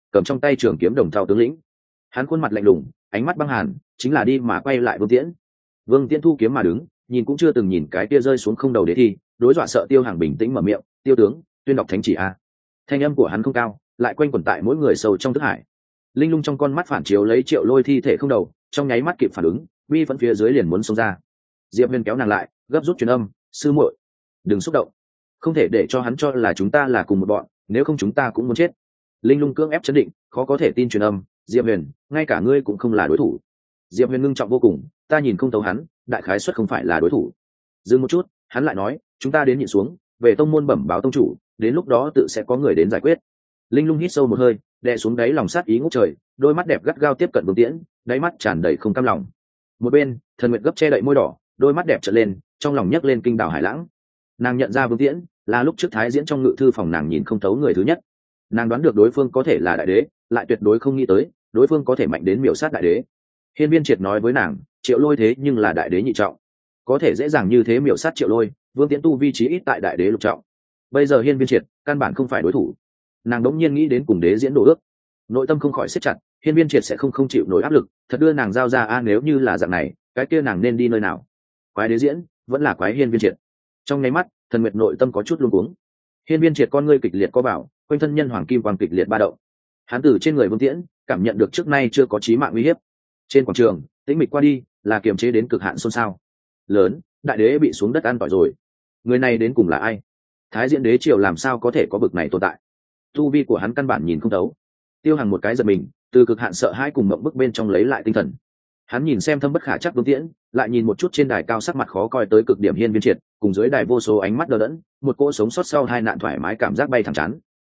cầm trong tay trường kiếm đồng thau tướng lĩnh. Hắn khuôn mặt lạnh lùng, ánh mắt băng hàn, chính là đi mà quay lại Vương Tiễn. Vương Tiễn thu kiếm mà đứng, nhìn cũng chưa từng nhìn cái kia rơi xuống không đầu đế thi, đối dọa sợ Tiêu Hàng bình tĩnh mở miệng, "Tiêu tướng, tuyên đọc thánh chỉ a." Thanh âm của hắn không cao, lại quanh quẩn tại mỗi người sâu trong thức hải. Linh lung trong con mắt phản chiếu lấy Triệu Lôi thi thể không đầu, trong nháy mắt kịp phản ứng, uy vẫn phía dưới liền muốn xông ra. Diệp Huyền kéo nàng lại, gấp rút truyền âm, "Sư muội, đừng xúc động, không thể để cho hắn cho là chúng ta là cùng một bọn, nếu không chúng ta cũng muốn chết." Linh lung cưỡng ép chấn định, khó có thể tin truyền âm, "Diệp Huyền, ngay cả ngươi cũng không là đối thủ." Diệp Huyền ngưng trọng vô cùng, "Ta nhìn không thấu hắn, đại khái suất không phải là đối thủ." Dừng một chút, hắn lại nói, "Chúng ta đến nhịn xuống, về tông môn bẩm báo tông chủ, đến lúc đó tự sẽ có người đến giải quyết." Linh lung hít sâu một hơi, đè xuống đáy lòng sát ý ngút trời, đôi mắt đẹp gắt gao tiếp cận Vương Tiễn, đáy mắt tràn đầy không cam lòng. Một bên, Thần Nguyệt gấp che đậy môi đỏ, đôi mắt đẹp trợn lên, trong lòng nhấc lên kinh đảo hải lãng. Nàng nhận ra Vương Tiễn là lúc trước Thái diễn trong ngự thư phòng nàng nhìn không thấu người thứ nhất. Nàng đoán được đối phương có thể là đại đế, lại tuyệt đối không nghĩ tới đối phương có thể mạnh đến miểu sát đại đế. Hiên Viên Triệt nói với nàng, Triệu Lôi thế nhưng là đại đế nhị trọng, có thể dễ dàng như thế miểu sát Triệu Lôi, Vương Tiễn tu vi trí ít tại đại đế lục trọng. Bây giờ Hiên Viên Triệt căn bản không phải đối thủ. Nàng đống nhiên nghĩ đến cùng đế diễn đổ ước, nội tâm không khỏi siết chặt. Hiên Viên Triệt sẽ không chịu nổi áp lực, thật đưa nàng giao ra nếu như là dạng này, cái kia nàng nên đi nơi nào? Quái đế diễn vẫn là quái Hiên Viên Triệt? Trong nháy mắt, Thần Nguyệt nội tâm có chút luống cuống. Hiên Viên Triệt con ngươi kịch liệt co bảo, quanh thân nhân hoàng kim quang kịch liệt ba động. Hắn từ trên người Vương Tiễn cảm nhận được trước nay chưa có chí mạng uy hiếp. Trên quảng trường, tĩnh mịch qua đi, là kiềm chế đến cực hạn xôn xao. Lớn, đại đế bị xuống đất ăn tỏi rồi. Người này đến cùng là ai? Thái diễn đế triều làm sao có thể có bực này tồn tại? Tu vi của hắn căn bản nhìn không thấu. Tiêu Hằng một cái giật mình, từ cực hạn sợ hãi cùng mộng bức bên trong lấy lại tinh thần. Hắn nhìn xem thâm bất khả chắc Vương Tiễn, lại nhìn một chút trên đài cao sắc mặt khó coi tới cực điểm Hiên Viên Triệt, cùng dưới đài vô số ánh mắt đờ đẫn, một cỗ sống sót sau hai nạn thoải mái cảm giác bay thẳng chán.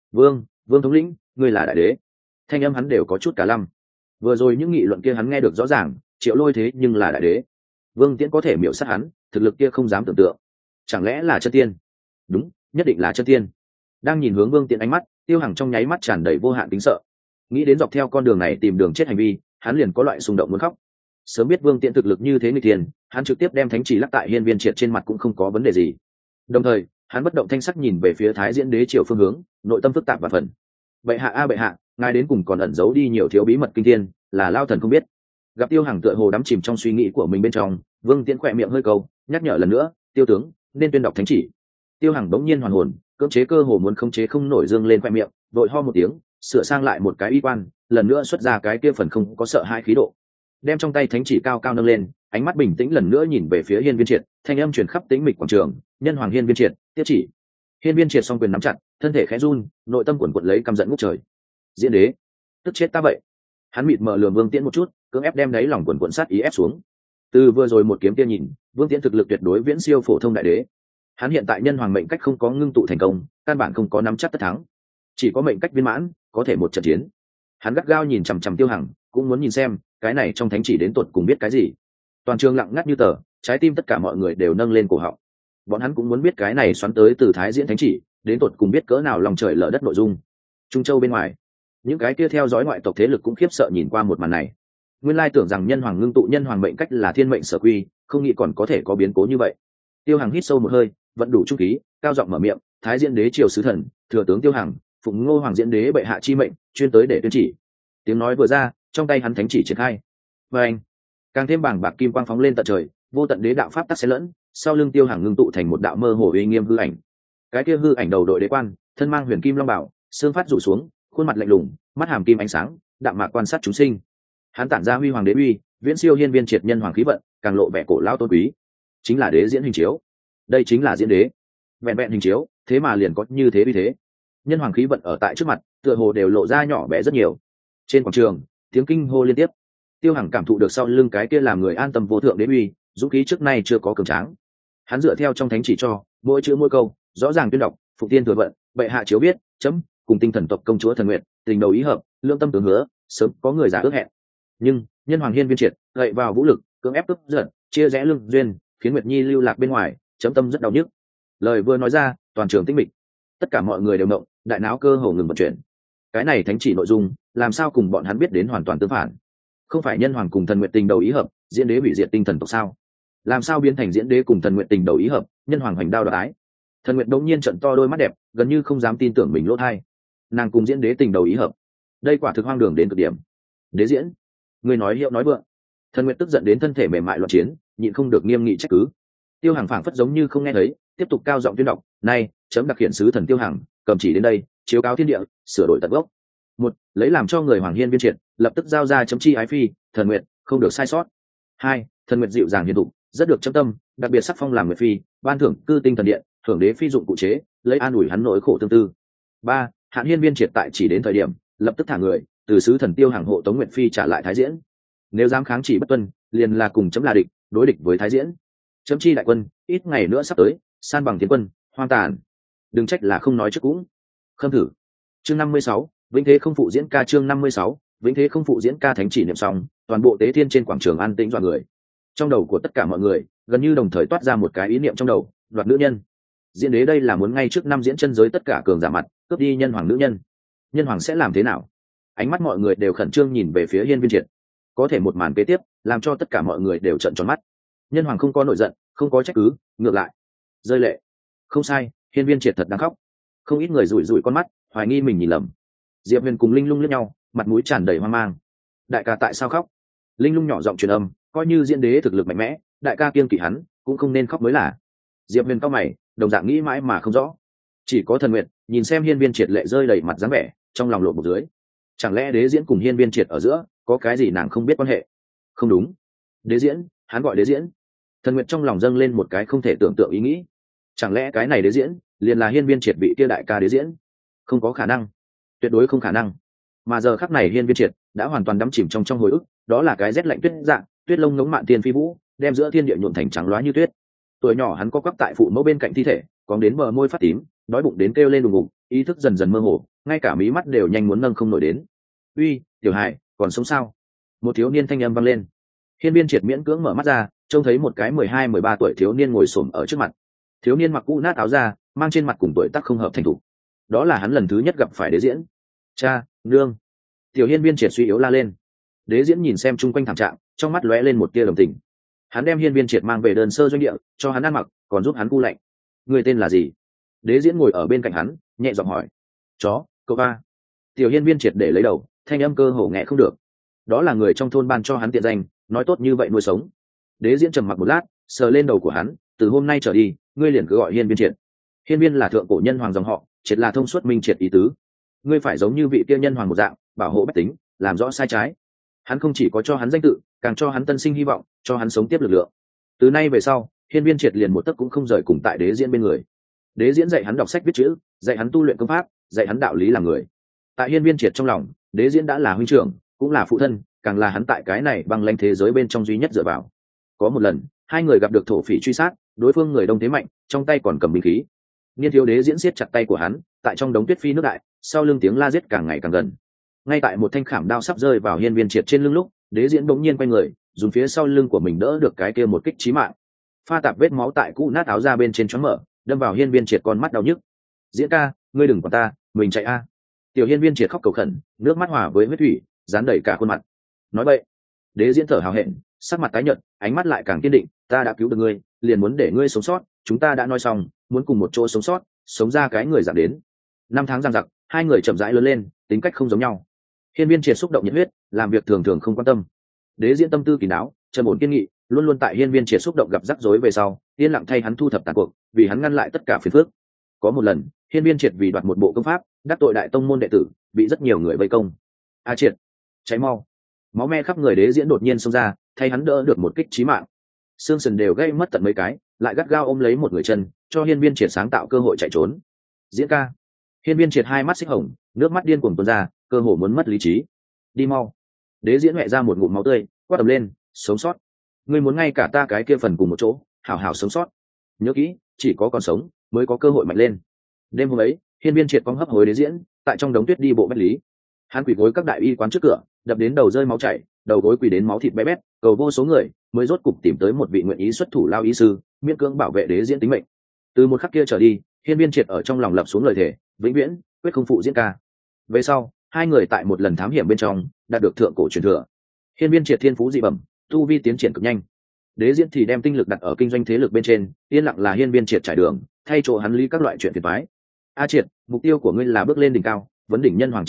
Vương thống lĩnh, ngươi là đại đế." Thanh âm hắn đều có chút cả lăm. Vừa rồi những nghị luận kia hắn nghe được rõ ràng, Triệu Lôi thế nhưng là đại đế. Vương Tiễn có thể miểu sát hắn, thực lực kia không dám tưởng tượng. Chẳng lẽ là chân tiên? Đúng, nhất định là chân tiên. Đang nhìn hướng Vương Tiễn ánh mắt, Tiêu Hằng trong nháy mắt tràn đầy vô hạn kính sợ. Nghĩ đến dọc theo con đường này tìm đường chết hành vi, hắn liền có loại xung động muốn khóc. Sớm biết Vương Tiễn thực lực như thế nghịch tiền, hắn trực tiếp đem thánh chỉ lắc tại Hiên Viên Triệt trên mặt cũng không có vấn đề gì. Đồng thời, hắn bất động thanh sắc nhìn về phía Thái diễn đế triều phương hướng, nội tâm phức tạp và phần. "Bệ hạ a bệ hạ, ngài đến cùng còn ẩn giấu đi nhiều thiếu bí mật kinh thiên, là lao thần không biết." Gặp Tiêu Hằng tựa hồ đắm chìm trong suy nghĩ của mình bên trong, Vương Tiễn khỏe miệng hơi câu, nhắc nhở lần nữa, "Tiêu tướng, nên tuyên đọc thánh chỉ." Tiêu Hằng bỗng nhiên hoàn hồn, cưỡng chế cơ hồ muốn khống chế không nổi dương lên khỏe miệng, vội ho một tiếng, sửa sang lại một cái y quan, lần nữa xuất ra cái kia phần không có sợ hai khí độ, đem trong tay thánh chỉ cao cao nâng lên, ánh mắt bình tĩnh lần nữa nhìn về phía Hiên Viên Triệt, thanh âm truyền khắp tĩnh mịch quảng trường, "Nhân hoàng Hiên Viên Triệt, tiếp chỉ." Hiên Viên Triệt song quyền nắm chặt, thân thể khẽ run, nội tâm quần quật lấy căm giận ngút trời. Diễn đế, tức chết ta vậy. Hắn mịt mờ lườm Vương Tiễn một chút, cưỡng ép đem đáy lòng quần quận sát ý ép xuống. Từ vừa rồi một kiếm kia nhìn, Vương Tiễn thực lực tuyệt đối viễn siêu phổ thông đại đế. Hắn hiện tại nhân hoàng mệnh cách không có ngưng tụ thành công, căn bản không có nắm chắc tất thắng, chỉ có mệnh cách viên mãn, có thể một trận chiến. Hắn gắt gao nhìn chằm chằm Tiêu Hằng, cũng muốn nhìn xem cái này trong thánh chỉ đến tột cùng biết cái gì. Toàn trường lặng ngắt như tờ, trái tim tất cả mọi người đều nâng lên cổ họng. Bọn hắn cũng muốn biết cái này xoắn tới từ Thái diễn thánh chỉ đến tột cùng biết cỡ nào lòng trời lở đất nội dung. Trung Châu bên ngoài, những cái kia theo dõi ngoại tộc thế lực cũng khiếp sợ nhìn qua một màn này. Nguyên lai tưởng rằng nhân hoàng ngưng tụ nhân hoàng mệnh cách là thiên mệnh sở quy, không nghĩ còn có thể có biến cố như vậy. Tiêu Hằng hít sâu một hơi, vận đủ trung khí, cao giọng mở miệng, "Thái diễn đế triều sứ thần, thừa tướng Tiêu Hằng, phụng Ngô hoàng diễn đế bệ hạ chi mệnh, chuyên tới để tuyên chỉ." Tiếng nói vừa ra, trong tay hắn thánh chỉ triển khai. Và anh, càng thêm bảng bạc kim quang phóng lên tận trời, vô tận đế đạo pháp tắc xen lẫn, sau lưng Tiêu Hằng ngưng tụ thành một đạo mơ hồ uy nghiêm hư ảnh. Cái kia hư ảnh đầu đội đế quan, thân mang huyền kim long bảo, xương phát rủ xuống, khuôn mặt lạnh lùng, mắt hàm kim ánh sáng, đạm mạc quan sát chúng sinh. Hắn tản ra huy hoàng đế uy, viễn siêu Hiên Viên Triệt nhân hoàng khí vận, càng lộ vẻ cổ lão tôn quý. Chính là đế diễn hình chiếu. Đây chính là diễn đế. Vẹn vẹn hình chiếu, thế mà liền có như thế uy thế. Nhân hoàng khí vận ở tại trước mặt, tựa hồ đều lộ ra nhỏ bé rất nhiều. Trên quảng trường, tiếng kinh hô liên tiếp. Tiêu Hằng cảm thụ được sau lưng cái kia làm người an tâm vô thượng đế uy, dũng khí trước nay chưa có cường tráng. Hắn dựa theo trong thánh chỉ cho, mỗi chữ mỗi câu rõ ràng tuyên đọc, "Phục tiên thừa vận, bệ hạ chiếu biết, chấm cùng tinh thần tộc công chúa Thần Nguyệt, tình đầu ý hợp, lương tâm tướng hứa, sớm có người giả ước hẹn." Nhưng nhân hoàng Hiên Viên Triệt gậy vào vũ lực, cưỡng ép cướp giật, chia rẽ lương duyên, khiến Nguyệt Nhi lưu lạc bên ngoài, chấm tâm rất đau nhức. Lời vừa nói ra, toàn trường tĩnh mịch, tất cả mọi người đều động, đại não cơ hồ ngừng vận chuyển. Cái này thánh chỉ nội dung, làm sao cùng bọn hắn biết đến hoàn toàn tương phản? Không phải nhân hoàng cùng Thần Nguyệt tình đầu ý hợp, diễn đế hủy diệt tinh thần tộc sao? Làm sao biến thành diễn đế cùng Thần Nguyệt tình đầu ý hợp, nhân hoàng hoành đao đoạt ái? Thần Nguyệt đống nhiên trận to đôi mắt đẹp, gần như không dám tin tưởng mình lỗ tai. Nàng cùng diễn đế tình đầu ý hợp, đây quả thực hoang đường đến cực điểm. Đế diễn, ngươi nói hiệu nói vượng. Thần Nguyệt tức giận đến thân thể mềm mại loạn chiến, nhịn không được nghiêm nghị trách cứ. Tiêu Hằng phảng phất giống như không nghe thấy, tiếp tục cao giọng tuyên đọc, "Này, chấm đặc hiện sứ thần Tiêu Hằng, cầm chỉ đến đây, chiếu cáo thiên địa, sửa đổi tận gốc. Một, lấy làm cho người Hoàng Hiên viên triệt, lập tức giao ra chấm chi ái phi, Thần Nguyệt, không được sai sót. Hai, Thần Nguyệt dịu dàng hiền thục, rất được chấm tâm, đặc biệt sắc phong làm nguyệt phi, ban thưởng cư tinh thần điện, thưởng đế phi dụng cụ chế, lấy an ủi hắn nỗi khổ tương tư. Ba, Hạn Hiên viên triệt tại chỉ đến thời điểm, lập tức thả người, từ sứ thần Tiêu Hằng hộ tống nguyệt phi trả lại Thái Diễn. Nếu dám kháng chỉ bất tuân, liền là cùng chấm là địch, đối địch với Thái Diễn. Chấm chi đại quân, ít ngày nữa sắp tới, san bằng tiến quân, hoang tàn. Đừng trách là không nói trước cũng." Khâm thử. Chương 56, Vĩnh Thế không phụ diễn ca. Chương 56, Vĩnh Thế không phụ diễn ca. Thánh chỉ niệm xong, toàn bộ tế thiên trên quảng trường an tĩnh dọa người. Trong đầu của tất cả mọi người gần như đồng thời toát ra một cái ý niệm trong đầu: đoạt nữ nhân. Diễn đế đây là muốn ngay trước năm diễn chân giới tất cả cường giả mặt cướp đi nhân hoàng nữ nhân. Nhân hoàng sẽ làm thế nào? Ánh mắt mọi người đều khẩn trương nhìn về phía Hiên viên triệt. Có thể một màn kế tiếp làm cho tất cả mọi người đều trợn tròn mắt. Nhân hoàng không có nổi giận, không có trách cứ, ngược lại rơi lệ. Không sai, Hiên viên triệt thật đang khóc. Không ít người rủi rủi con mắt, hoài nghi mình nhìn lầm. Diệp Huyền cùng Linh Lung liếc nhau, mặt mũi tràn đầy hoang mang. Đại ca tại sao khóc? Linh Lung nhỏ giọng truyền âm, coi như diễn đế thực lực mạnh mẽ, đại ca kiêng kỵ hắn, cũng không nên khóc mới là. Diệp Huyền cau mày, đồng dạng nghĩ mãi mà không rõ. Chỉ có Thần Nguyệt nhìn xem Hiên viên triệt lệ rơi đầy mặt dáng vẻ, trong lòng lộn bột dưới. Chẳng lẽ đế diễn cùng Hiên viên triệt ở giữa có cái gì nàng không biết quan hệ? Không đúng, đế diễn, hắn gọi đế diễn. Thần Nguyệt trong lòng dâng lên một cái không thể tưởng tượng ý nghĩ. Chẳng lẽ cái này đế diễn liền là Hiên viên triệt vị kia đại ca đế diễn? Không có khả năng, tuyệt đối không khả năng. Mà giờ khắc này Hiên viên triệt đã hoàn toàn đắm chìm trong hồi ức, đó là cái rét lạnh tuyết dạng, tuyết lông ngống mạn tiên phi vũ, đem giữa thiên địa nhuộm thành trắng loá như tuyết. Tuổi nhỏ hắn có quắp tại phụ mẫu bên cạnh thi thể, còn đến bờ môi phát tím, đói bụng đến kêu lên đùng đùng, ý thức dần dần mơ hồ, ngay cả mí mắt đều nhanh muốn nâng không nổi đến. "Uy, tiểu Hải, còn sống sao?" Một thiếu niên thanh âm vang lên. Hiên viên triệt miễn cưỡng mở mắt ra, trông thấy một cái 12-13 tuổi thiếu niên ngồi xổm ở trước mặt. Thiếu niên mặc cũ nát áo da, mang trên mặt cùng tuổi tác không hợp thành thủ. Đó là hắn lần thứ nhất gặp phải đế diễn. "Cha, nương!" Tiểu Hiên viên triệt suy yếu la lên. Đế diễn nhìn xem chung quanh thảm trạng, trong mắt lóe lên một tia đồng tình. Hắn đem Hiên viên triệt mang về đơn sơ doanh địa, cho hắn ăn mặc, còn giúp hắn cu lạnh. "Người tên là gì?" Đế diễn ngồi ở bên cạnh hắn, nhẹ giọng hỏi. "Chó, cậu ba." Tiểu Hiên viên triệt để lấy đầu, thanh âm cơ hồ nghe không được. Đó là người trong thôn ban cho hắn tiện danh, nói tốt như vậy nuôi sống. Đế diễn trầm mặc một lát, sờ lên đầu của hắn, "Từ hôm nay trở đi, ngươi liền cứ gọi Hiên viên triệt. Hiên viên là thượng cổ nhân hoàng dòng họ, triệt là thông suốt minh triệt ý tứ. Ngươi phải giống như vị kia nhân hoàng một dạng, bảo hộ bách tính, làm rõ sai trái." Hắn không chỉ có cho hắn danh tự, càng cho hắn tân sinh hy vọng, cho hắn sống tiếp lực lượng. Từ nay về sau, Hiên viên triệt liền một tấc cũng không rời cùng tại đế diễn bên người. Đế diễn dạy hắn đọc sách viết chữ, dạy hắn tu luyện công pháp, dạy hắn đạo lý làm người. Tại Hiên viên triệt trong lòng, đế diễn đã là huynh trưởng, cũng là phụ thân, càng là hắn tại cái này băng lanh thế giới bên trong duy nhất dựa vào. Có một lần, hai người gặp được thổ phỉ truy sát, đối phương người đông thế mạnh, trong tay còn cầm binh khí. Niên thiếu đế diễn siết chặt tay của hắn, tại trong đống tuyết phi nước đại, sau lưng tiếng la giết càng ngày càng gần. Ngay tại một thanh khảm đao sắp rơi vào Hiên viên triệt trên lưng lúc, đế diễn bỗng nhiên quay người, dùng phía sau lưng của mình đỡ được cái kia một kích chí mạng. Pha tạp vết máu tại cũ nát áo da bên trên choáng mở, đâm vào Hiên viên triệt con mắt đau nhức. "Diễn ca, ngươi đừng quản ta, mình chạy a." Tiểu Hiên viên triệt khóc cầu khẩn, nước mắt hòa với huyết thủy dán đầy cả khuôn mặt. "Nói vậy." Đế diễn thở hào hẹn, sắc mặt tái nhợt, ánh mắt lại càng kiên định, "Ta đã cứu được ngươi, liền muốn để ngươi sống sót, chúng ta đã nói xong, muốn cùng một chỗ sống sót, sống ra cái người dạng đến." Năm tháng giằng giặc, hai người chậm rãi lớn lên, tính cách không giống nhau. Hiên viên triệt xúc động nhiệt huyết, làm việc thường thường không quan tâm. Đế diễn tâm tư kín đáo, trầm ổn kiên nghị, luôn luôn tại Hiên viên triệt xúc động gặp rắc rối về sau, yên lặng thay hắn thu thập tàn cuộc, vì hắn ngăn lại tất cả phiền phức. Có một lần, Hiên viên triệt vì đoạt một bộ công pháp, đắc tội đại tông môn đệ tử, bị rất nhiều người vây công. "A triệt, cháy mau!" Máu me khắp người đế diễn đột nhiên xông ra, thay hắn đỡ được một kích chí mạng. Xương sườn đều gây mất tận mấy cái, lại gắt gao ôm lấy một người chân, cho Hiên viên triệt sáng tạo cơ hội chạy trốn. "Diễn ca!" Hiên viên triệt hai mắt xích hồng, nước mắt điên cuồng tuôn ra, cơ hồ muốn mất lý trí. "Đi mau!" Đế diễn mẹ ra một ngụm máu tươi, quát ầm lên, "Sống sót! Ngươi muốn ngay cả ta cái kia phần cùng một chỗ, hảo hảo sống sót. Nhớ kỹ, chỉ có còn sống mới có cơ hội mạnh lên." Đêm hôm ấy, Hiên viên triệt phong hấp hối đế diễn, tại trong đống tuyết đi bộ bách lý. Hắn quỳ gối các đại y quán trước cửa, đập đến đầu rơi máu chảy, đầu gối quỳ đến máu thịt bé bét, cầu vô số người, mới rốt cục tìm tới một vị nguyện ý xuất thủ lao y sư, miễn cưỡng bảo vệ đế diễn tính mệnh. Từ một khắc kia trở đi, Hiên viên triệt ở trong lòng lập xuống lời thề, vĩnh viễn quyết không phụ diễn ca. Về sau, hai người tại một lần thám hiểm bên trong đạt được thượng cổ truyền thừa. Hiên viên triệt thiên phú dị bẩm, tu vi tiến triển cực nhanh. Đế diễn thì đem tinh lực đặt ở kinh doanh thế lực bên trên, yên lặng là Hiên viên triệt trải đường, thay chỗ hắn lý các loại chuyện phiền toái. "A triệt, mục tiêu của ngươi là bước lên đỉnh cao, vấn đỉnh nhân hoàng chi vị,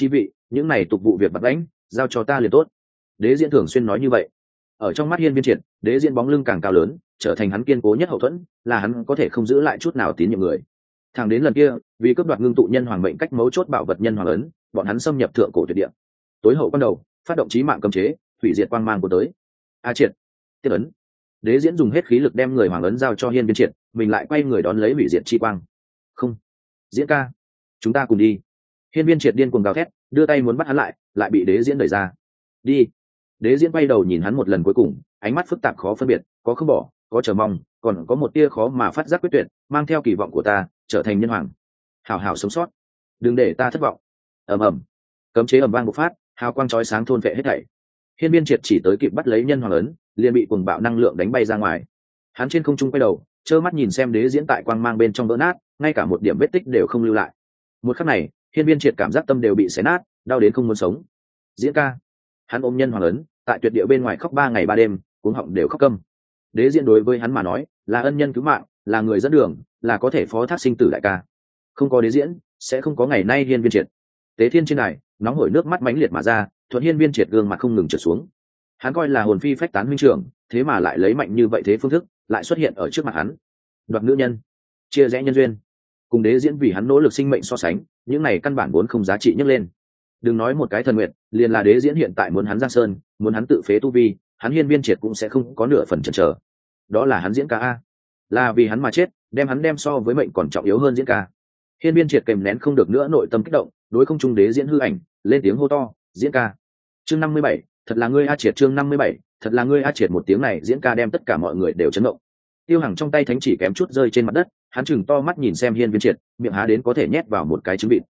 những này tục vụ việc vặt vãnh giao cho ta liền tốt. Đế diễn thường xuyên nói như vậy. Ở trong mắt Hiên Viên Triệt, đế diễn bóng lưng càng cao lớn, trở thành hắn kiên cố nhất hậu thuẫn, là hắn có thể không giữ lại chút nào tín nhiệm người. Thẳng đến lần kia, vì cướp đoạt ngưng tụ nhân hoàng mệnh cách mấu chốt bảo vật nhân hoàng ấn, bọn hắn xâm nhập thượng cổ tuyệt địa. Tối hậu ban đầu, phát động chí mạng cấm chế, hủy diệt quang mang của tới. A Triệt, tiếp ấn. Đế diễn dùng hết khí lực đem người hoàng ấn giao cho Hiên Viên Triệt, mình lại quay người đón lấy hủy diệt chi quang. Không, diễn ca, chúng ta cùng đi. Hiên Viên Triệt điên cuồng gào thét, đưa tay muốn bắt hắn lại bị đế diễn đẩy ra. Đi. Đế diễn quay đầu nhìn hắn một lần cuối cùng, ánh mắt phức tạp khó phân biệt, có không bỏ, có chờ mong, còn có một tia khó mà phát giác quyết tuyệt, mang theo kỳ vọng của ta, trở thành nhân hoàng. Hảo hảo sống sót, đừng để ta thất vọng. Ầm ầm, cấm chế ầm vang bộc phát, hào quang chói sáng thôn vệ hết thảy. Hiên Viên Triệt chỉ tới kịp bắt lấy nhân hoàng ấn, liền bị cuồng bạo năng lượng đánh bay ra ngoài. Hắn trên không trung quay đầu, trơ mắt nhìn xem đế diễn tại quang mang bên trong vỡ nát, ngay cả một điểm vết tích đều không lưu lại. Một khắc này, Hiên Viên Triệt cảm giác tâm đều bị xé nát, đau đến không muốn sống. Diễn ca, hắn ôm nhân hoàng ấn, tại tuyệt địa bên ngoài khóc 3 ngày 3 đêm, cuống họng đều khóc câm. Đế diễn đối với hắn mà nói, là ân nhân cứu mạng, là người dẫn đường, là có thể phó thác sinh tử đại ca. Không có đế diễn, sẽ không có ngày nay Hiên Viên Triệt. Tế thiên trên này, nóng hổi nước mắt mãnh liệt mà ra, thuận Hiên Viên Triệt gương mặt không ngừng trượt xuống. Hắn coi là hồn phi phách tán huynh trưởng, thế mà lại lấy mạnh như vậy thế phương thức, lại xuất hiện ở trước mặt hắn. Đoạt nữ nhân, chia rẽ nhân duyên, cùng đế diễn vì hắn nỗ lực sinh mệnh so sánh, những này căn bản vốn không giá trị nhấc lên. Đừng nói một cái thần nguyện, liền là đế diễn hiện tại muốn hắn giang sơn, muốn hắn tự phế tu vi, hắn Hiên Viên Triệt cũng sẽ không có nửa phần chần chờ. Đó là hắn diễn ca a, là vì hắn mà chết, đem hắn đem so với mệnh còn trọng yếu hơn diễn ca. Hiên Viên Triệt kèm nén không được nữa nội tâm kích động, đối không trung đế diễn hư ảnh, lên tiếng hô to, diễn ca. Chương 57, thật là ngươi A Triệt. Chương 57, thật là ngươi A Triệt. Một tiếng này diễn ca đem tất cả mọi người đều chấn động. Tiêu Hằng trong tay thánh chỉ kém chút rơi trên mặt đất, hắn chừng to mắt nhìn xem Hiên Viên Triệt, miệng há đến có thể nhét vào một cái trứng vịt.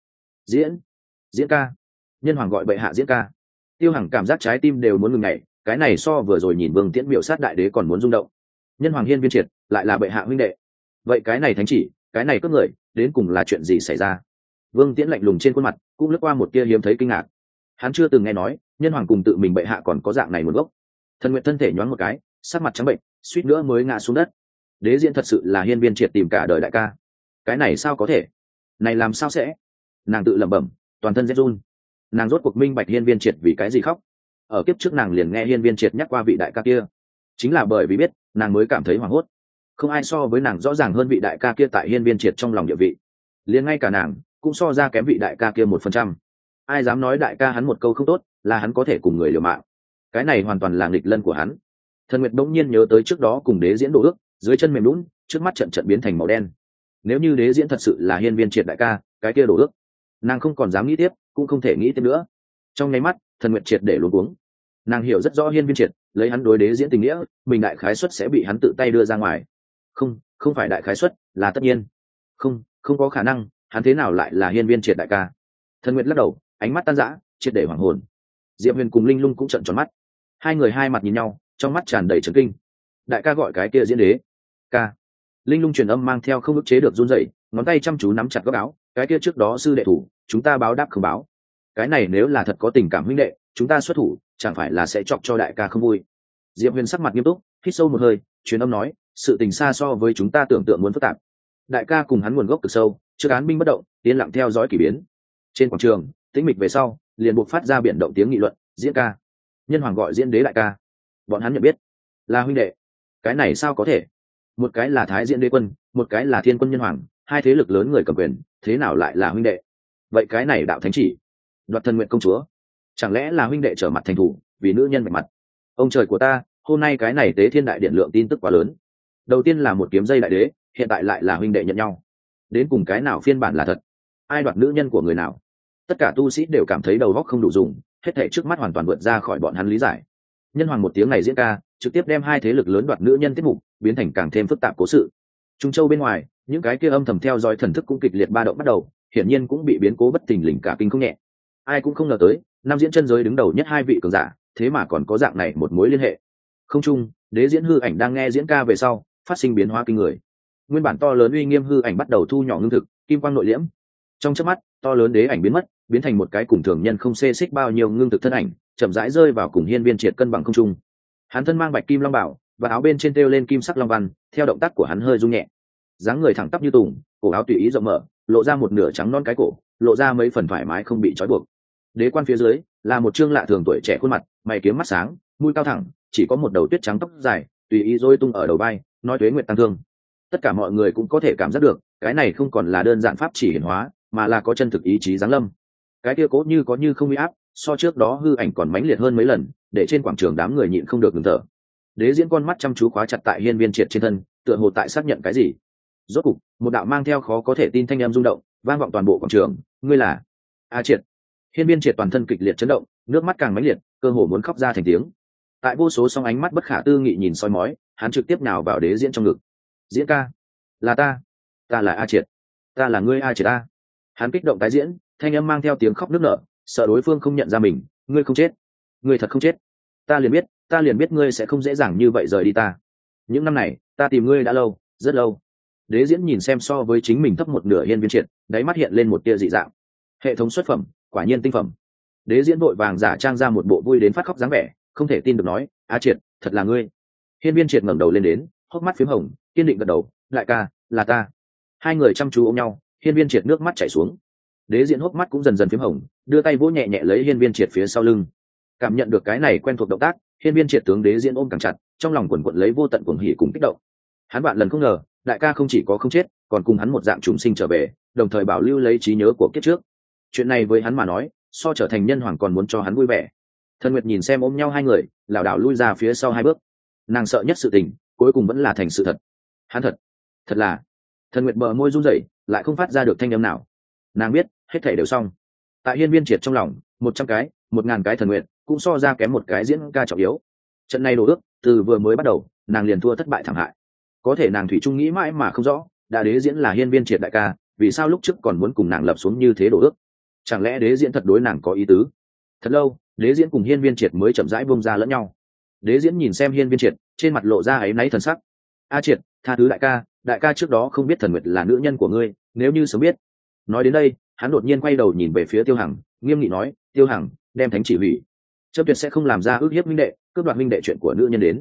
Diễn ca, nhân hoàng gọi bệ hạ diễn ca. Tiêu Hằng cảm giác trái tim đều muốn ngừng nhảy, cái này so vừa rồi nhìn Vương Tiễn miểu sát đại đế còn muốn rung động. Nhân hoàng Hiên Viên Triệt lại là bệ hạ huynh đệ, vậy cái này thánh chỉ, cái này cướp người, đến cùng là chuyện gì xảy ra? Vương Tiễn lạnh lùng trên khuôn mặt cũng lướt qua một tia hiếm thấy kinh ngạc. Hắn chưa từng nghe nói nhân hoàng cùng tự mình bệ hạ còn có dạng này nguồn gốc. Thần Nguyệt thân thể nhoáng một cái, sắc mặt trắng bệnh, suýt nữa mới ngã xuống đất. Đế diễn thật sự là Hiên Viên Triệt tìm cả đời đại ca, cái này sao có thể? Này làm sao sẽ? Nàng tự lẩm bẩm, toàn thân rét run. Nàng rốt cuộc minh bạch Hiên Viên Triệt vì cái gì khóc. Ở kiếp trước nàng liền nghe Hiên Viên Triệt nhắc qua vị đại ca kia, chính là bởi vì biết, nàng mới cảm thấy hoảng hốt. Không ai so với nàng rõ ràng hơn vị đại ca kia tại Hiên Viên Triệt trong lòng địa vị, liền ngay cả nàng cũng so ra kém vị đại ca kia 1%. Ai dám nói đại ca hắn một câu không tốt, là hắn có thể cùng người liều mạng. Cái này hoàn toàn là nghịch lân của hắn. Thần Nguyệt bỗng nhiên nhớ tới trước đó cùng đế diễn đổ ước, dưới chân mềm lún, trước mắt trận trận biến thành màu đen. Nếu như đế diễn thật sự là Hiên Viên Triệt đại ca, cái kia đổ ước, nàng không còn dám nghĩ tiếp, cũng không thể nghĩ tiếp nữa. Trong nháy mắt, Thần Nguyệt triệt để luống cuống. Nàng hiểu rất rõ Hiên Viên Triệt lấy hắn đối đế diễn tình nghĩa, mình đại khái suất sẽ bị hắn tự tay đưa ra ngoài. Không phải đại khái suất, là tất nhiên. Không có khả năng, hắn thế nào lại là Hiên Viên Triệt đại ca? Thần Nguyệt lắc đầu, ánh mắt tan rã, triệt để hoảng hồn. Diệp Huyền cùng Linh Lung cũng trợn tròn mắt, hai người hai mặt nhìn nhau, trong mắt tràn đầy chấn kinh. Đại ca gọi cái kia diễn đế ca. Linh Lung truyền âm mang theo không ức chế được run rẩy, ngón tay chăm chú nắm chặt góc áo. Cái kia trước đó sư đệ thủ, chúng ta báo đáp không báo. Cái này nếu là thật có tình cảm huynh đệ, chúng ta xuất thủ, chẳng phải là sẽ chọc cho đại ca không vui. Diệp Huyền sắc mặt nghiêm túc, hít sâu một hơi, truyền âm nói, sự tình xa so với chúng ta tưởng tượng muốn phức tạp. Đại ca cùng hắn nguồn gốc cực sâu, trước án binh bất động, yên lặng theo dõi kỳ biến. Trên quảng trường, tĩnh mịch về sau, liền buộc phát ra biển động tiếng nghị luận. Diễn ca, nhân hoàng gọi diễn đế đại ca, bọn hắn nhận biết là huynh đệ. Cái này sao có thể? Một cái là Thái Diễn Đế quân, một cái là Thiên Quân nhân hoàng, hai thế lực lớn người cầm quyền, thế nào lại là huynh đệ? Vậy cái này đạo thánh chỉ, đoạt thần nguyện công chúa, chẳng lẽ là huynh đệ trở mặt thành thủ, vì nữ nhân bạch mặt? Ông trời của ta, hôm nay cái này tế thiên đại điện lượng tin tức quá lớn. Đầu tiên là một kiếm dây đại đế, hiện tại lại là huynh đệ nhận nhau. Đến cùng cái nào phiên bản là thật? Ai đoạt nữ nhân của người nào? Tất cả tu sĩ đều cảm thấy đầu óc không đủ dùng, hết thảy trước mắt hoàn toàn vượt ra khỏi bọn hắn lý giải. Nhân hoàng một tiếng này diễn ca, trực tiếp đem hai thế lực lớn đoạt nữ nhân tiết mục biến thành càng thêm phức tạp cố sự. Trung châu bên ngoài, những cái kia âm thầm theo dõi thần thức cũng kịch liệt ba động bắt đầu, hiển nhiên cũng bị biến cố bất thình lình cả kinh không nhẹ. Ai cũng không ngờ tới, nam diễn chân giới đứng đầu nhất hai vị cường giả, thế mà còn có dạng này một mối liên hệ. Không trung, đế diễn hư ảnh đang nghe diễn ca về sau, phát sinh biến hóa kinh người. Nguyên bản to lớn uy nghiêm hư ảnh bắt đầu thu nhỏ ngưng thực, kim quang nội liễm. Trong chớp mắt, to lớn đế ảnh biến mất, biến thành một cái cùng thường nhân không xê xích bao nhiêu ngưng thực thân ảnh, chậm rãi rơi vào cùng Hiên Viên Triệt cân bằng không trung. Hắn thân mang bạch kim long bảo, và áo bên trên treo lên kim sắc long văn, theo động tác của hắn hơi rung nhẹ. Dáng người thẳng tắp như tùng, cổ áo tùy ý rộng mở, lộ ra một nửa trắng non cái cổ, lộ ra mấy phần thoải mái không bị trói buộc. Đế quan phía dưới là một trương lạ thường tuổi trẻ khuôn mặt, mày kiếm mắt sáng, mũi cao thẳng, chỉ có một đầu tuyết trắng tóc dài tùy ý rối tung ở đầu vai, nói tuế nguyệt tăng thương. Tất cả mọi người cũng có thể cảm giác được, cái này không còn là đơn giản pháp chỉ hiển hóa, mà là có chân thực ý chí giáng lâm. Cái kia cố như có như không uy áp, so trước đó hư ảnh còn mãnh liệt hơn mấy lần, để trên quảng trường đám người nhịn không được ngừng thở. Đế diễn con mắt chăm chú khóa chặt tại Hiên Viên Triệt trên thân, tựa hồ tại xác nhận cái gì. Rốt cục, một đạo mang theo khó có thể tin thanh âm rung động, vang vọng toàn bộ quảng trường. Ngươi là A Triệt? Hiên Viên Triệt toàn thân kịch liệt chấn động, nước mắt càng mãnh liệt, cơ hồ muốn khóc ra thành tiếng. Tại vô số song ánh mắt bất khả tư nghị nhìn soi mói, hắn trực tiếp nào vào Đế diễn trong ngực. Diễn ca, là ta là A Triệt, ta là ngươi A Triệt a. Hắn kích động tái diễn, thanh âm mang theo tiếng khóc nức nở, sợ đối phương không nhận ra mình. Ngươi không chết, ngươi thật không chết. Ta liền biết ngươi sẽ không dễ dàng như vậy rời đi ta. Những năm này ta tìm ngươi đã lâu, rất lâu. Đế diễn nhìn xem so với chính mình thấp một nửa Hiên Viên Triệt, đáy mắt hiện lên một tia dị dạng. Hệ thống xuất phẩm, quả nhiên tinh phẩm. Đế diễn vội vàng giả trang ra một bộ vui đến phát khóc dáng vẻ, không thể tin được nói, A Triệt, thật là ngươi. Hiên Viên Triệt ngẩng đầu lên đến, hốc mắt phím hồng, kiên định gật đầu, đại ca, là ta. Hai người chăm chú ôm nhau, Hiên Viên Triệt nước mắt chảy xuống. Đế diễn hốc mắt cũng dần dần phím hồng, đưa tay vỗ nhẹ nhẹ lấy Hiên Viên Triệt phía sau lưng. Cảm nhận được cái này quen thuộc động tác, Hiên Viên Triệt tướng Đế diễn ôm càng chặt, trong lòng quần quật lấy vô tận cuồng hỉ cùng kích động. Hắn vạn lần không ngờ, đại ca không chỉ có không chết, còn cùng hắn một dạng trùng sinh trở về, đồng thời bảo lưu lấy trí nhớ của kiếp trước. Chuyện này với hắn mà nói, so trở thành nhân hoàng còn muốn cho hắn vui vẻ. Thần Nguyệt nhìn xem ôm nhau hai người, lảo đảo lui ra phía sau hai bước. Nàng sợ nhất sự tình, cuối cùng vẫn là thành sự thật. Hắn thật là. Thần Nguyệt bờ môi run rẩy, lại không phát ra được thanh âm nào. Nàng biết, hết thảy đều xong. Tại Hiên Viên Triệt trong lòng, 100 cái, 1000 cái Thần Nguyệt, cũng so ra kém một cái diễn ca trọng yếu. Trận này đổ ước, từ vừa mới bắt đầu, nàng liền thua thất bại thảm hại. Có thể nàng thủy chung nghĩ mãi mà không rõ, đã Đế diễn là Hiên Viên Triệt đại ca, vì sao lúc trước còn muốn cùng nàng lập xuống như thế đổ ước? Chẳng lẽ Đế diễn thật đối nàng có ý tứ? Thật lâu, Đế diễn cùng Hiên Viên Triệt mới chậm rãi buông ra lẫn nhau. Đế diễn nhìn xem Hiên Viên Triệt, trên mặt lộ ra áy náy thần sắc. A Triệt, tha thứ đại ca trước đó không biết Thần Nguyệt là nữ nhân của ngươi, nếu như sớm biết. Nói đến đây, hắn đột nhiên quay đầu nhìn về phía Tiêu Hằng, nghiêm nghị nói, Tiêu Hằng, đem thánh chỉ hủy. Chấp Tuyệt sẽ không làm ra ước hiếp minh đệ, cướp đoạt minh đệ chuyện của nữ nhân đến.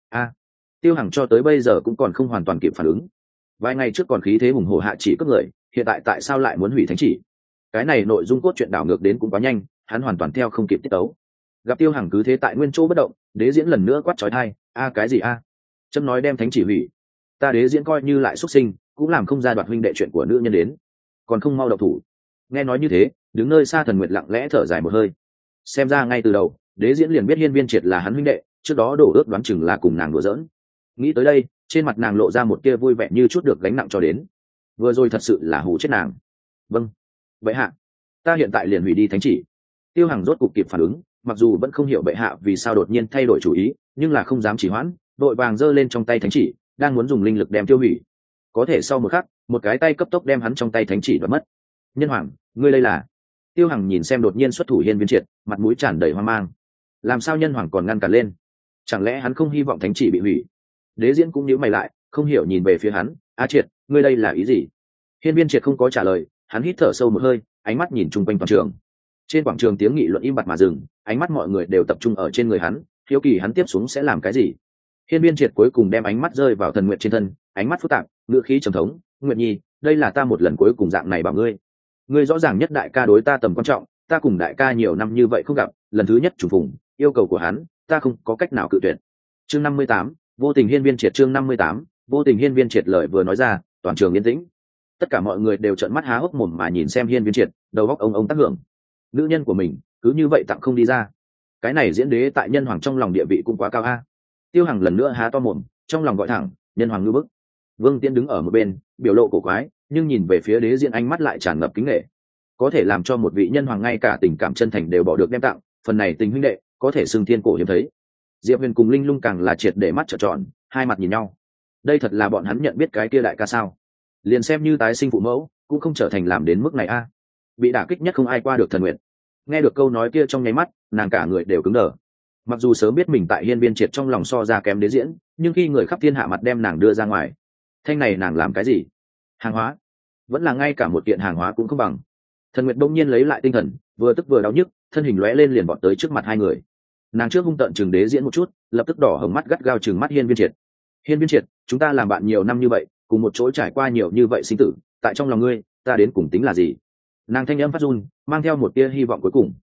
Tiêu Hằng cho tới bây giờ cũng còn không hoàn toàn kịp phản ứng. Vài ngày trước còn khí thế hùng hổ hạ chỉ cướp người, hiện tại tại sao lại muốn hủy thánh chỉ? Cái này nội dung cốt truyện đảo ngược đến cũng quá nhanh, hắn hoàn toàn theo không kịp tiết tấu. Gặp Tiêu Hằng cứ thế tại nguyên chỗ bất động, Đế diễn lần nữa quát chói tai, cái gì a? Chấm nói đem thánh chỉ hủy. Ta Đế diễn coi như lại xuất sinh, cũng làm không ra đoạt huynh đệ chuyện của nữ nhân đến, còn không mau động thủ. Nghe nói như thế, đứng nơi xa Thần Nguyệt lặng lẽ thở dài một hơi. Xem ra ngay từ đầu, Đế diễn liền biết Hiên Viên Triệt là hắn huynh đệ, trước đó đổ ước đoán chừng là cùng nàng đùa giỡn. Nghĩ tới đây, trên mặt nàng lộ ra một tia vui vẻ như chút được gánh nặng cho đến. Vừa rồi thật sự là hù chết nàng. Vâng, bệ hạ, ta hiện tại liền hủy đi thánh chỉ. Tiêu Hằng rốt cục kịp phản ứng, mặc dù vẫn không hiểu bệ hạ vì sao đột nhiên thay đổi chủ ý, nhưng là không dám trì hoãn, đội vàng giơ lên trong tay thánh chỉ, đang muốn dùng linh lực đem tiêu hủy. Có thể sau một khắc, một cái tay cấp tốc đem hắn trong tay thánh chỉ đoạt mất. Nhân hoàng, ngươi đây là? Tiêu Hằng nhìn xem đột nhiên xuất thủ Hiên Viên Triệt, mặt mũi tràn đầy hoang mang. Làm sao nhân hoàng còn ngăn cản lên? Chẳng lẽ hắn không hy vọng thánh chỉ bị hủy? Đế diễn cũng nhíu mày lại, không hiểu nhìn về phía hắn. A Triệt, ngươi đây là ý gì? Hiên Viên Triệt không có trả lời, hắn hít thở sâu một hơi, ánh mắt nhìn chung quanh toàn trường. Trên quảng trường tiếng nghị luận im bặt mà dừng, ánh mắt mọi người đều tập trung ở trên người hắn, hiếu kỳ hắn tiếp xuống sẽ làm cái gì. Hiên Viên Triệt cuối cùng đem ánh mắt rơi vào Thần Nguyệt trên thân, ánh mắt phức tạp, ngữ khí trầm thống. Nguyệt Nhi, đây là ta một lần cuối cùng dạng này bảo ngươi. Ngươi rõ ràng nhất đại ca đối ta tầm quan trọng, ta cùng đại ca nhiều năm như vậy không gặp, lần thứ nhất trùng phùng, yêu cầu của hắn, ta không có cách nào cự tuyệt. Chương 58, vô tình Hiên Viên Triệt. Chương 58, vô tình Hiên Viên Triệt. Lời vừa nói ra, toàn trường yên tĩnh. Tất cả mọi người đều trợn mắt há hốc mồm mà nhìn xem Hiên Viên Triệt, đầu óc ông tác hưởng. Nữ nhân của mình cứ như vậy tặng không đi ra, cái này diễn đế tại nhân hoàng trong lòng địa vị cũng quá cao a. Tiêu Hằng lần nữa há to mồm, trong lòng gọi thẳng, nhân hoàng ngư bức. Vương Tiễn đứng ở một bên, biểu lộ cổ quái, nhưng nhìn về phía đế diễn ánh mắt lại tràn ngập kính nể. Có thể làm cho một vị nhân hoàng ngay cả tình cảm chân thành đều bỏ được đem tặng, phần này tình huynh đệ có thể xưng thiên cổ hiếm thấy. Diệp Huyền cùng Linh Lung càng là triệt để mắt trợn tròn, hai mặt nhìn nhau. Đây thật là bọn hắn nhận biết cái kia đại ca sao? Liền xem như tái sinh phụ mẫu, cũng không trở thành làm đến mức này a. Bị đả kích nhất không ai qua được Thần Nguyệt. Nghe được câu nói kia trong nháy mắt, nàng cả người đều cứng đờ. Mặc dù sớm biết mình tại Hiên Viên Triệt trong lòng so ra kém đế diễn, nhưng khi người khắp thiên hạ mặt đem nàng đưa ra ngoài, thanh này nàng làm cái gì? Hàng hóa? Vẫn là ngay cả một kiện hàng hóa cũng không bằng. Thần Nguyệt đông nhiên lấy lại tinh thần, vừa tức vừa đau nhức, thân hình lóe lên liền vọt tới trước mặt hai người. Nàng trước hung tợn chừng đế diễn một chút, lập tức đỏ hồng mắt gắt gao chừng mắt Hiên Viên Triệt. Hiên Viên Triệt, chúng ta làm bạn nhiều năm như vậy, cùng một chỗ trải qua nhiều như vậy sinh tử, tại trong lòng ngươi, ta đến cùng tính là gì? Nàng thanh âm phát run, mang theo một tia hy vọng cuối cùng.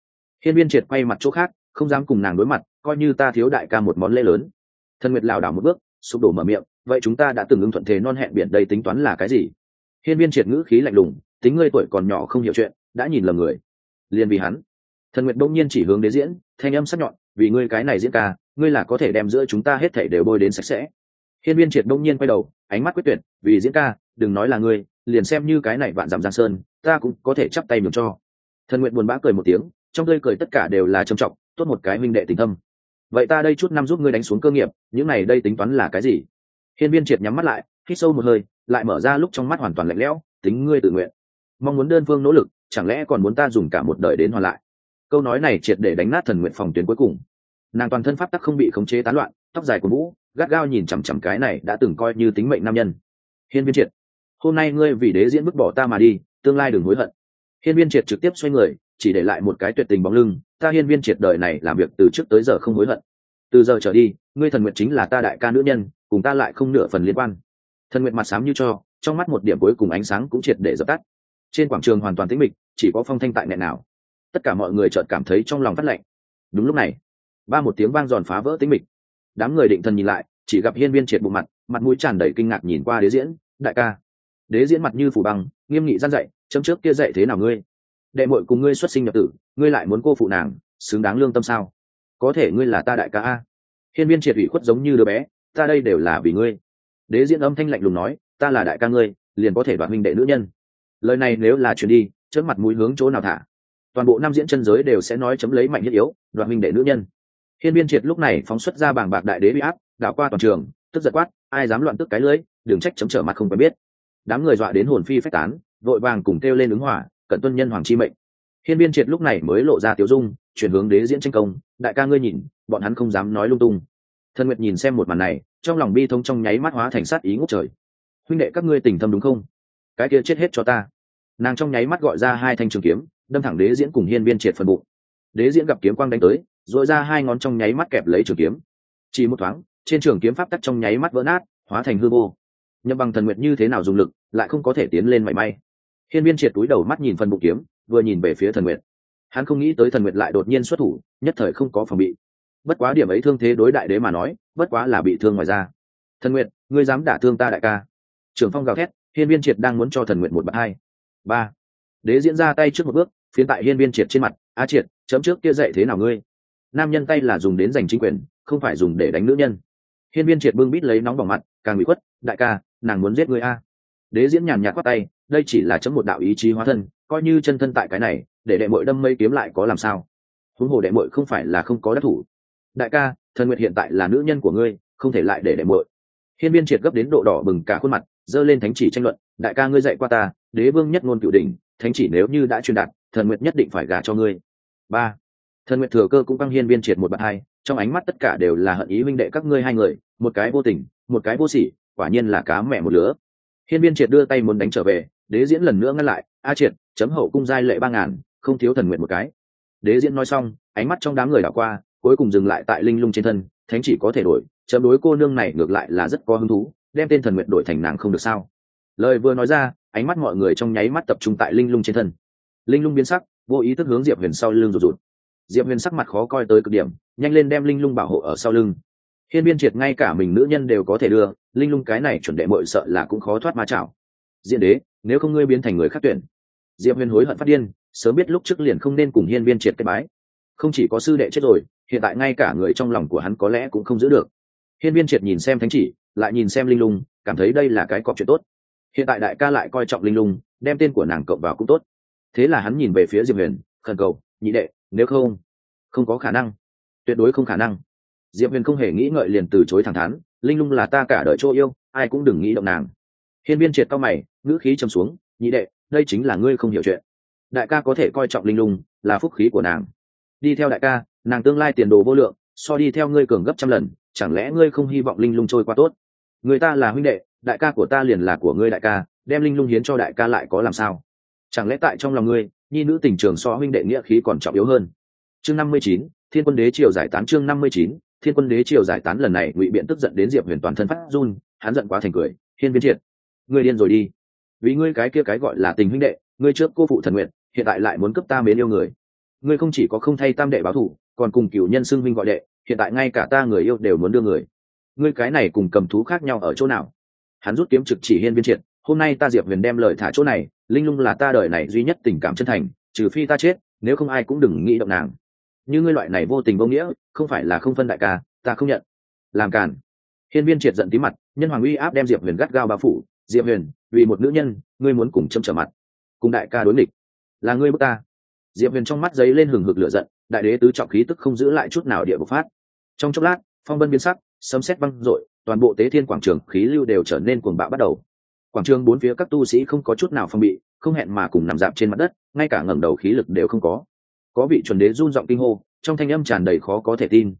Hiên Viên Triệt quay mặt chỗ khác, không dám cùng nàng đối mặt, coi như ta thiếu đại ca một món lễ lớn. Thần Nguyệt lảo đảo một bước, sụp đổ mở miệng, vậy chúng ta đã từng ưng thuận thế non hẹn biển đây tính toán là cái gì? Hiên Viên Triệt ngữ khí lạnh lùng, tính ngươi tuổi còn nhỏ không hiểu chuyện, đã nhìn lầm người. Liên vì hắn. Thần Nguyệt đông nhiên chỉ hướng Đế Diễn, thanh âm sắc nhọn, vì ngươi cái này diễn ca, ngươi là có thể đem giữa chúng ta hết thảy đều bôi đến sạch sẽ. Hiên Viên Triệt đông nhiên quay đầu, ánh mắt quyết tuyệt, vì diễn ca, đừng nói là ngươi, liền xem như cái này vạn dặm giang sơn, ta cũng có thể chắp tay nhường cho. Thần Nguyệt buồn bã cười một tiếng, trong tươi cười tất cả đều là trầm trọng, tốt một cái minh đệ tình thâm. Vậy ta đây chút năm giúp ngươi đánh xuống cơ nghiệp, những này đây tính toán là cái gì? Hiên Viên Triệt nhắm mắt lại, hít sâu một hơi, lại mở ra lúc trong mắt hoàn toàn lạnh lẽo, tính ngươi tự nguyện, mong muốn đơn phương nỗ lực, chẳng lẽ còn muốn ta dùng cả một đời đến hoàn lại? Câu nói này triệt để đánh nát Thần Nguyệt phòng tuyến cuối cùng. Nàng toàn thân pháp tắc không bị khống chế tán loạn, tóc dài của vũ gắt gao nhìn chằm chằm cái này đã từng coi như tính mệnh nam nhân. Hiên Viên Triệt, hôm nay ngươi vì Đế Diễn vứt bỏ ta mà đi, tương lai đừng hối hận. Hiên Viên Triệt trực tiếp xoay người, chỉ để lại một cái tuyệt tình bóng lưng. Ta Hiên Viên Triệt đời này làm việc từ trước tới giờ không hối hận. Từ giờ trở đi, ngươi Thần Nguyệt chính là ta đại ca nữ nhân, cùng ta lại không nửa phần liên quan. Thần Nguyệt mặt xám như cho, trong mắt một điểm cuối cùng ánh sáng cũng triệt để dập tắt. Trên quảng trường hoàn toàn tĩnh mịch, chỉ có Phong Thanh tại nghẹn nào. Tất cả mọi người chợt cảm thấy trong lòng phát lạnh. Đúng lúc này, ba một tiếng vang giòn phá vỡ tĩnh mịch. Đám người định thần nhìn lại, chỉ gặp Hiên Viên Triệt bụng mặt mũi tràn đầy kinh ngạc nhìn qua Đế Diễn, đại ca. Đế Diễn mặt như phủ băng, nghiêm nghị gian dạy, chấm trước kia dạy thế nào ngươi? Đệ muội cùng ngươi xuất sinh nhập tử, ngươi lại muốn cô phụ nàng, xứng đáng lương tâm sao? Có thể ngươi là ta đại ca a? Hiên Viên Triệt ủy khuất giống như đứa bé, ta đây đều là vì ngươi. Đế Diễn âm thanh lạnh lùng nói, ta là đại ca ngươi, liền có thể đoạt huynh đệ nữ nhân. Lời này nếu là truyền đi, chớp mặt mũi hướng chỗ nào thả? Toàn bộ nam diễn chân giới đều sẽ nói chấm lấy mạnh nhất yếu, đoạt huynh đệ nữ nhân. Hiên Viên Triệt lúc này phóng xuất ra bảng bạc đại đế uy áp, đảo qua toàn trường, tức giật quát, ai dám loạn tức cái lưỡi, đừng trách chấm trở mặt không quen biết. Đám người dọa đến hồn phi phách tán, vội vàng cùng kêu lên ứng hỏa, cận tuân nhân hoàng chi mệnh. Hiên Viên Triệt lúc này mới lộ ra tiểu dung, chuyển hướng Đế Diễn tranh công, đại ca ngươi nhìn, bọn hắn không dám nói lung tung. Thần Nguyệt nhìn xem một màn này, trong lòng bi thông trong nháy mắt hóa thành sát ý ngút trời. Huynh đệ các ngươi tình thâm đúng không? Cái kia chết hết cho ta. Nàng trong nháy mắt gọi ra hai thanh trường kiếm, đâm thẳng Đế Diễn cùng Hiên Viên Triệt phần bụng. Đế Diễn gặp kiếm quang đánh tới, rồi ra hai ngón trong nháy mắt kẹp lấy trường kiếm. Chỉ một thoáng, trên trường kiếm pháp tắc trong nháy mắt vỡ nát, hóa thành hư vô. Nhậm Bằng Thần Nguyệt như thế nào dùng lực, lại không có thể tiến lên mảy may. Hiên Viên Triệt túi đầu mắt nhìn phần bụng kiếm, vừa nhìn về phía Thần Nguyệt. Hắn không nghĩ tới Thần Nguyệt lại đột nhiên xuất thủ, nhất thời không có phòng bị. Bất quá điểm ấy thương thế đối đại đế mà nói, bất quá là bị thương ngoài ra. Thần Nguyệt, ngươi dám đả thương ta đại ca? Trường Phong gào thét, Hiên Viên Triệt đang muốn cho Thần Nguyệt một bạt hai. Ba. Đế Diễn ra tay trước một bước, phiến tại Hiên Viên Triệt trên mặt, "A Triệt, chấm trước kia dạy thế nào ngươi? Nam nhân tay là dùng đến giành chính quyền, không phải dùng để đánh nữ nhân." Hiên Viên Triệt bưng bít lấy nóng bỏng mặt, càng bị quất, "Đại ca, nàng muốn giết ngươi a." Đế Diễn nhàn nhạt quát tay, "Đây chỉ là chấm một đạo ý chí hóa thân, coi như chân thân tại cái này, để đệ muội đâm mây kiếm lại có làm sao? Huống hồ đệ muội không phải là không có đắc thủ. Đại ca, Thần Nguyệt hiện tại là nữ nhân của ngươi, không thể lại để đệ muội." Hiên Viên Triệt gấp đến độ đỏ bừng cả khuôn mặt, giơ lên thánh chỉ tranh luận, "Đại ca ngươi dạy qua ta, đế vương nhất ngôn cửu đỉnh, thánh chỉ nếu như đã truyền đạt, Thần Nguyệt nhất định phải gả cho ngươi." Ba. Thần Nguyệt thừa cơ cũng căng Hiên Viên Triệt một bạt hai, trong ánh mắt tất cả đều là hận ý huynh đệ các ngươi hai người, một cái vô tình, một cái vô sỉ, quả nhiên là cá mẹ một lứa. Hiên Viên Triệt đưa tay muốn đánh trở về, Đế Diễn lần nữa ngăn lại, "A Triệt, chấm hậu cung giai lệ 3000, không thiếu Thần Nguyệt một cái." Đế Diễn nói xong, ánh mắt trong đám người đảo qua, cuối cùng dừng lại tại Linh Lung trên thân, thánh chỉ có thể đổi, chấm đối cô nương này ngược lại là rất có hứng thú, đem tên Thần Nguyệt đổi thành nàng không được sao? Lời vừa nói ra, ánh mắt mọi người trong nháy mắt tập trung tại Linh Lung trên thân. Linh Lung biến sắc, vô ý thức hướng Diệp Huyền sau lưng rụt rụt. Diệp Huyền sắc mặt khó coi tới cực điểm, nhanh lên đem Linh Lung bảo hộ ở sau lưng. Hiên Viên Triệt ngay cả mình nữ nhân đều có thể đưa, Linh Lung cái này chuẩn đệ muội sợ là cũng khó thoát ma chảo. Diễn đế, nếu không ngươi biến thành người khác tuyển. Diệp Huyền hối hận phát điên, sớm biết lúc trước liền không nên cùng Hiên Viên Triệt kết bái. Không chỉ có sư đệ chết rồi, hiện tại ngay cả người trong lòng của hắn có lẽ cũng không giữ được. Hiên Viên Triệt nhìn xem thánh chỉ, lại nhìn xem Linh Lung, cảm thấy đây là cái cọc chuyện tốt. Hiện tại đại ca lại coi trọng Linh Lung, đem tên của nàng cộng vào cũng tốt. Thế là hắn nhìn về phía Diệp Huyền, khẩn cầu, "Nhị đệ, nếu không." "Không có khả năng, tuyệt đối không khả năng." Diệp Huyền không hề nghĩ ngợi liền từ chối thẳng thắn, "Linh Lung là ta cả đời chỗ yêu, ai cũng đừng nghĩ động nàng." Hiên Viên Triệt cau mày, ngữ khí trầm xuống, "Nhị đệ, đây chính là ngươi không hiểu chuyện. Đại ca có thể coi trọng Linh Lung, là phúc khí của nàng. Đi theo đại ca, nàng tương lai tiền đồ vô lượng, so đi theo ngươi cường gấp trăm lần, chẳng lẽ ngươi không hy vọng Linh Lung trôi qua tốt? Người ta là huynh đệ, đại ca của ta liền là của ngươi đại ca, đem Linh Lung hiến cho đại ca lại có làm sao? Chẳng lẽ tại trong lòng ngươi, nhi nữ tình trường so huynh đệ nghĩa khí còn trọng yếu hơn?" Chương 59, Thiên Quân Đế triều giải tán. Chương 59, Thiên Quân Đế triều giải tán. Lần này Ngụy Biện tức giận đến Diệp Huyền toàn thân phát run, hắn giận quá thành cười, "Hiên Viên Triệt, ngươi điên rồi đi. Vì ngươi cái kia cái gọi là tình huynh đệ, ngươi trước cô phụ Thần Nguyện, hiện tại lại muốn cướp ta mến yêu người. ngươi không chỉ có không thay tam đệ báo thù, còn cùng cửu nhân xưng vinh gọi đệ, hiện tại ngay cả ta người yêu đều muốn đưa người. Ngươi cái này cùng cầm thú khác nhau ở chỗ nào? Hắn rút kiếm trực chỉ Hiên Viên Triệt, hôm nay ta Diệp Huyền đem lời thả chỗ này, linh lung là ta đời này duy nhất tình cảm chân thành, trừ phi ta chết, nếu không ai cũng đừng nghĩ động nàng. Như ngươi loại này vô tình vô nghĩa, không phải là không phân đại ca, ta không nhận. Làm cản. Hiên Viên Triệt giận tí mặt, nhân hoàng uy áp đem Diệp Huyền gắt gao bao phủ. Diệp Huyền, vì một nữ nhân, ngươi muốn cùng châm trở mặt, cùng đại ca đối nghịch, là ngươi bức ta. Diệp Huyền trong mắt giấy lên hừng hực lửa giận, đại đế tứ trọng khí tức không giữ lại chút nào địa bộc phát. Trong chốc lát, phong vân biến sắc, sấm sét vang dội, toàn bộ tế thiên quảng trường khí lưu đều trở nên cuồng bạo bắt đầu. Quảng trường bốn phía các tu sĩ không có chút nào phòng bị, không hẹn mà cùng nằm dạp trên mặt đất, ngay cả ngẩng đầu khí lực đều không có. Có vị chuẩn đế run giọng kinh hô, trong thanh âm tràn đầy khó có thể tin,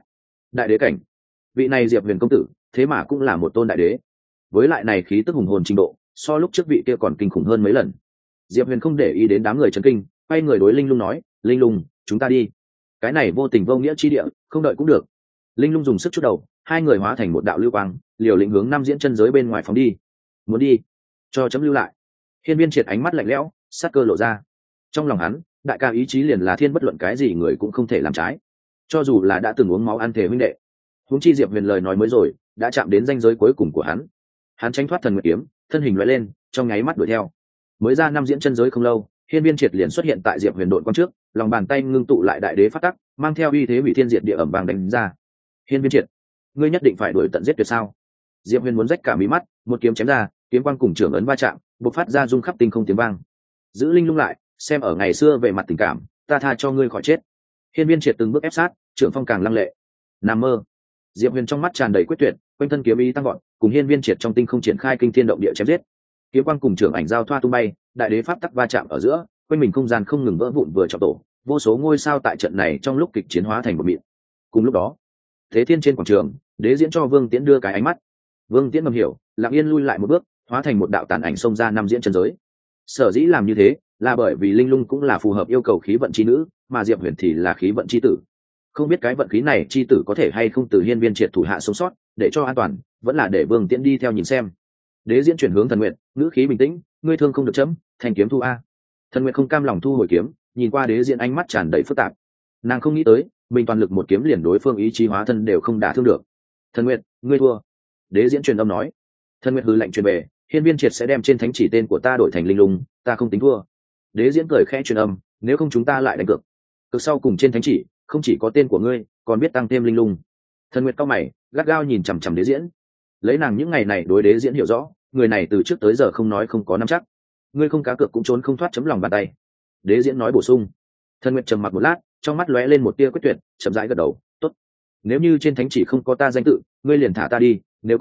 đại đế cảnh. Vị này Diệp Huyền công tử, thế mà cũng là một tôn đại đế. Với lại này khí tức hùng hồn trình độ, so lúc trước vị kia còn kinh khủng hơn mấy lần. Diệp Huyền không để ý đến đám người chấn kinh, quay người đối Linh Lung nói, Linh Lung, chúng ta đi. Cái này vô tình vô nghĩa chi địa, không đợi cũng được. Linh Lung dùng sức chút đầu, hai người hóa thành một đạo lưu quang, liều lĩnh hướng năm diễn chân giới bên ngoài phóng đi. Muốn đi, cho chấm lưu lại. Hiên Viên Triệt ánh mắt lạnh lẽo, sát cơ lộ ra. Trong lòng hắn, đại ca ý chí liền là thiên, bất luận cái gì người cũng không thể làm trái, cho dù là đã từng uống máu ăn thề huynh đệ. Huống chi Diệp Huyền lời nói mới rồi, đã chạm đến ranh giới cuối cùng của hắn. Hắn tránh thoát thần nguyệt kiếm, thân hình lóe lên, trong nháy mắt đuổi theo. Mới ra năm diễn chân giới không lâu, Hiên Viên Triệt liền xuất hiện tại Diệp Huyền đội quan trước, lòng bàn tay ngưng tụ lại đại đế phát tắc, mang theo uy thế hủy thiên diệt địa ẩm vàng đánh ra. Hiên Viên Triệt, ngươi nhất định phải đuổi tận giết tuyệt sao? Diệp Huyền muốn rách cả mí mắt, một kiếm chém ra, kiếm quang cùng trưởng ấn va chạm, bộc phát ra rung khắp tinh không tiếng vang. Giữ Linh Lung lại, xem ở ngày xưa về mặt tình cảm, ta tha cho ngươi khỏi chết. Hiên Viên Triệt từng bước ép sát, trưởng phong càng lăng lệ. Nằm mơ. Diệp Huyền trong mắt tràn đầy quyết tuyệt, quanh thân kiếm ý tăng vọt, cùng Hiên Viên Triệt trong tinh không triển khai kinh thiên động địa chém giết. Kiếm quang cùng trưởng ảnh giao thoa tung bay, đại đế pháp tắc va chạm ở giữa, quanh mình không gian không ngừng vỡ vụn vừa trọng tổ, vô số ngôi sao tại trận này trong lúc kịch chiến hóa thành một mịn. Cùng lúc đó, Thế Thiên trên quảng trường, đế diễn cho Vương Tiễn đưa cái ánh mắt. Vương Tiễn ngầm hiểu, lặng yên lui lại một bước, hóa thành một đạo tàn ảnh xông ra năm diễn chân giới. Sở dĩ làm như thế, là bởi vì Linh Lung cũng là phù hợp yêu cầu khí vận chi nữ, mà Diệp Huyền thì là khí vận chi tử. Không biết cái vận khí này chi tử có thể hay không từ Hiên Viên Triệt thủ hạ sống sót, để cho an toàn, vẫn là để Vương Tiễn đi theo nhìn xem. Đế diễn chuyển hướng Thần Nguyệt, ngữ khí bình tĩnh, ngươi thương không được chấm, thành kiếm thu a. Thần Nguyệt không cam lòng thu hồi kiếm, nhìn qua đế diễn ánh mắt tràn đầy phức tạp. Nàng không nghĩ tới, mình toàn lực một kiếm liền đối phương ý chí hóa thân đều không đả thương được. Thần Nguyệt, ngươi thua. Đế diễn truyền âm nói. Thần Nguyệt hừ lạnh truyền về, Hiên Viên Triệt sẽ đem trên thánh chỉ tên của ta đổi thành Linh Lung, ta không tính thua. Đế diễn cười khẽ truyền âm, nếu không chúng ta lại đánh cược. Cực sau cùng trên thánh chỉ, không chỉ có tên của ngươi, còn biết tăng thêm Linh Lung. Thần Nguyệt cau mày, gắt gao nhìn chằm chằm đế diễn. Lấy nàng những ngày này đối đế diễn hiểu rõ, người này từ trước tới giờ không nói không có nắm chắc. Ngươi không cá cược cũng trốn không thoát chấm lòng bàn tay. Đế diễn nói bổ sung. Thần Nguyệt trầm mặc một lát, trong mắt lóe lên một tia quyết tuyệt, chậm rãi gật đầu, tốt. Nếu như trên thánh chỉ không có ta danh tự, ngươi liền thả ta đi, nếu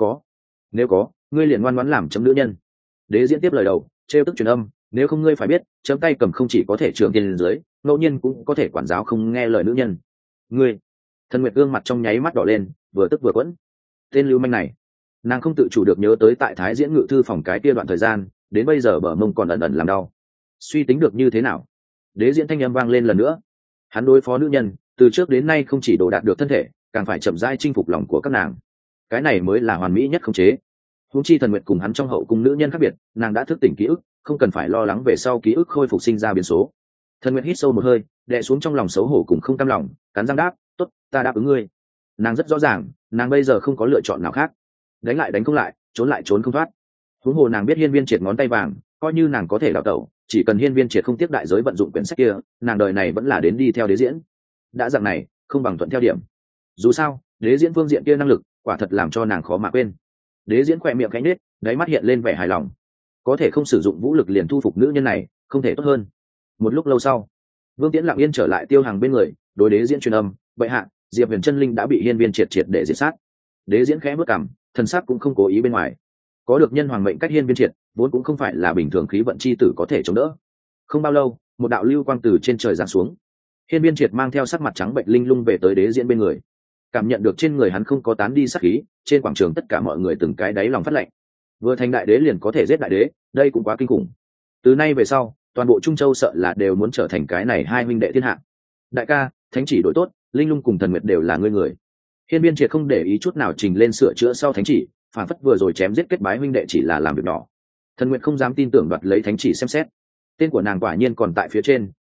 có, ngươi liền ngoan ngoãn làm chấm nữ nhân. Đế diễn tiếp lời đầu, trêu tức truyền âm, nếu không ngươi phải biết, chấm tay cầm không chỉ có thể trưởng tiền dưới, ngẫu nhiên cũng có thể quản giáo không nghe lời nữ nhân. Ngươi. Thần Nguyệt gương mặt trong nháy mắt đỏ lên, vừa tức vừa quẫn. Tên lưu manh này, nàng không tự chủ được nhớ tới tại Thái Diễn ngự thư phòng cái kia đoạn thời gian, đến bây giờ bờ mông còn ẩn ẩn làm đau. Suy tính được như thế nào? Đế diễn thanh âm vang lên lần nữa. Hắn đối phó nữ nhân, từ trước đến nay không chỉ đồ đạt được thân thể, càng phải chậm rãi chinh phục lòng của các nàng. Cái này mới là hoàn mỹ nhất khống chế. Huống chi Thần Nguyệt cùng hắn trong hậu cung nữ nhân khác biệt, nàng đã thức tỉnh ký ức, không cần phải lo lắng về sau ký ức khôi phục sinh ra biến số. Thần Nguyệt hít sâu một hơi, đè xuống trong lòng xấu hổ cùng không cam lòng, cắn răng đáp, tốt, ta đáp ứng ngươi. Nàng rất rõ ràng, nàng bây giờ không có lựa chọn nào khác. Đánh lại đánh không lại, trốn lại trốn không thoát. Huống hồ nàng biết Hiên Viên Triệt ngón tay vàng, coi như nàng có thể đào tẩu, chỉ cần Hiên Viên Triệt không tiếc đại giới vận dụng quyển sách kia, nàng đời này vẫn là đến đi theo đế diễn. Đã dạng này, không bằng thuận theo điểm. Dù sao, đế diễn phương diện kia năng lực, quả thật làm cho nàng khó mà quên. Đế diễn khỏe miệng khẽ nhếch, đáy mắt hiện lên vẻ hài lòng. Có thể không sử dụng vũ lực liền thu phục nữ nhân này, không thể tốt hơn. Một lúc lâu sau, Vương Tiễn lặng yên trở lại Tiêu Hàng bên người, đối đế diễn truyền âm, bệ hạ, Diệp Huyền chân linh đã bị Hiên Viên Triệt triệt để diệt sát. Đế diễn khẽ bước cằm, thần sắc cũng không cố ý bên ngoài. Có được nhân hoàng mệnh cách Hiên Viên Triệt, vốn cũng không phải là bình thường khí vận chi tử có thể chống đỡ. Không bao lâu, một đạo lưu quang từ trên trời giáng xuống. Hiên Viên Triệt mang theo sắc mặt trắng bệnh linh lung về tới đế diễn bên người. Cảm nhận được trên người hắn không có tán đi sát khí, trên quảng trường tất cả mọi người từng cái đáy lòng phát lạnh. Vừa thành đại đế liền có thể giết đại đế, đây cũng quá kinh khủng. Từ nay về sau, toàn bộ Trung Châu sợ là đều muốn trở thành cái này hai huynh đệ thiên hạ. Đại ca, thánh chỉ đổi tốt, linh lung cùng Thần Nguyệt đều là ngươi người. Hiên Viên Triệt không để ý chút nào trình lên sửa chữa sau thánh chỉ, phản phất vừa rồi chém giết kết bái huynh đệ chỉ là làm việc nhỏ. Thần Nguyệt không dám tin tưởng đoạt lấy thánh chỉ xem xét. Tên của nàng quả nhiên còn tại phía trên,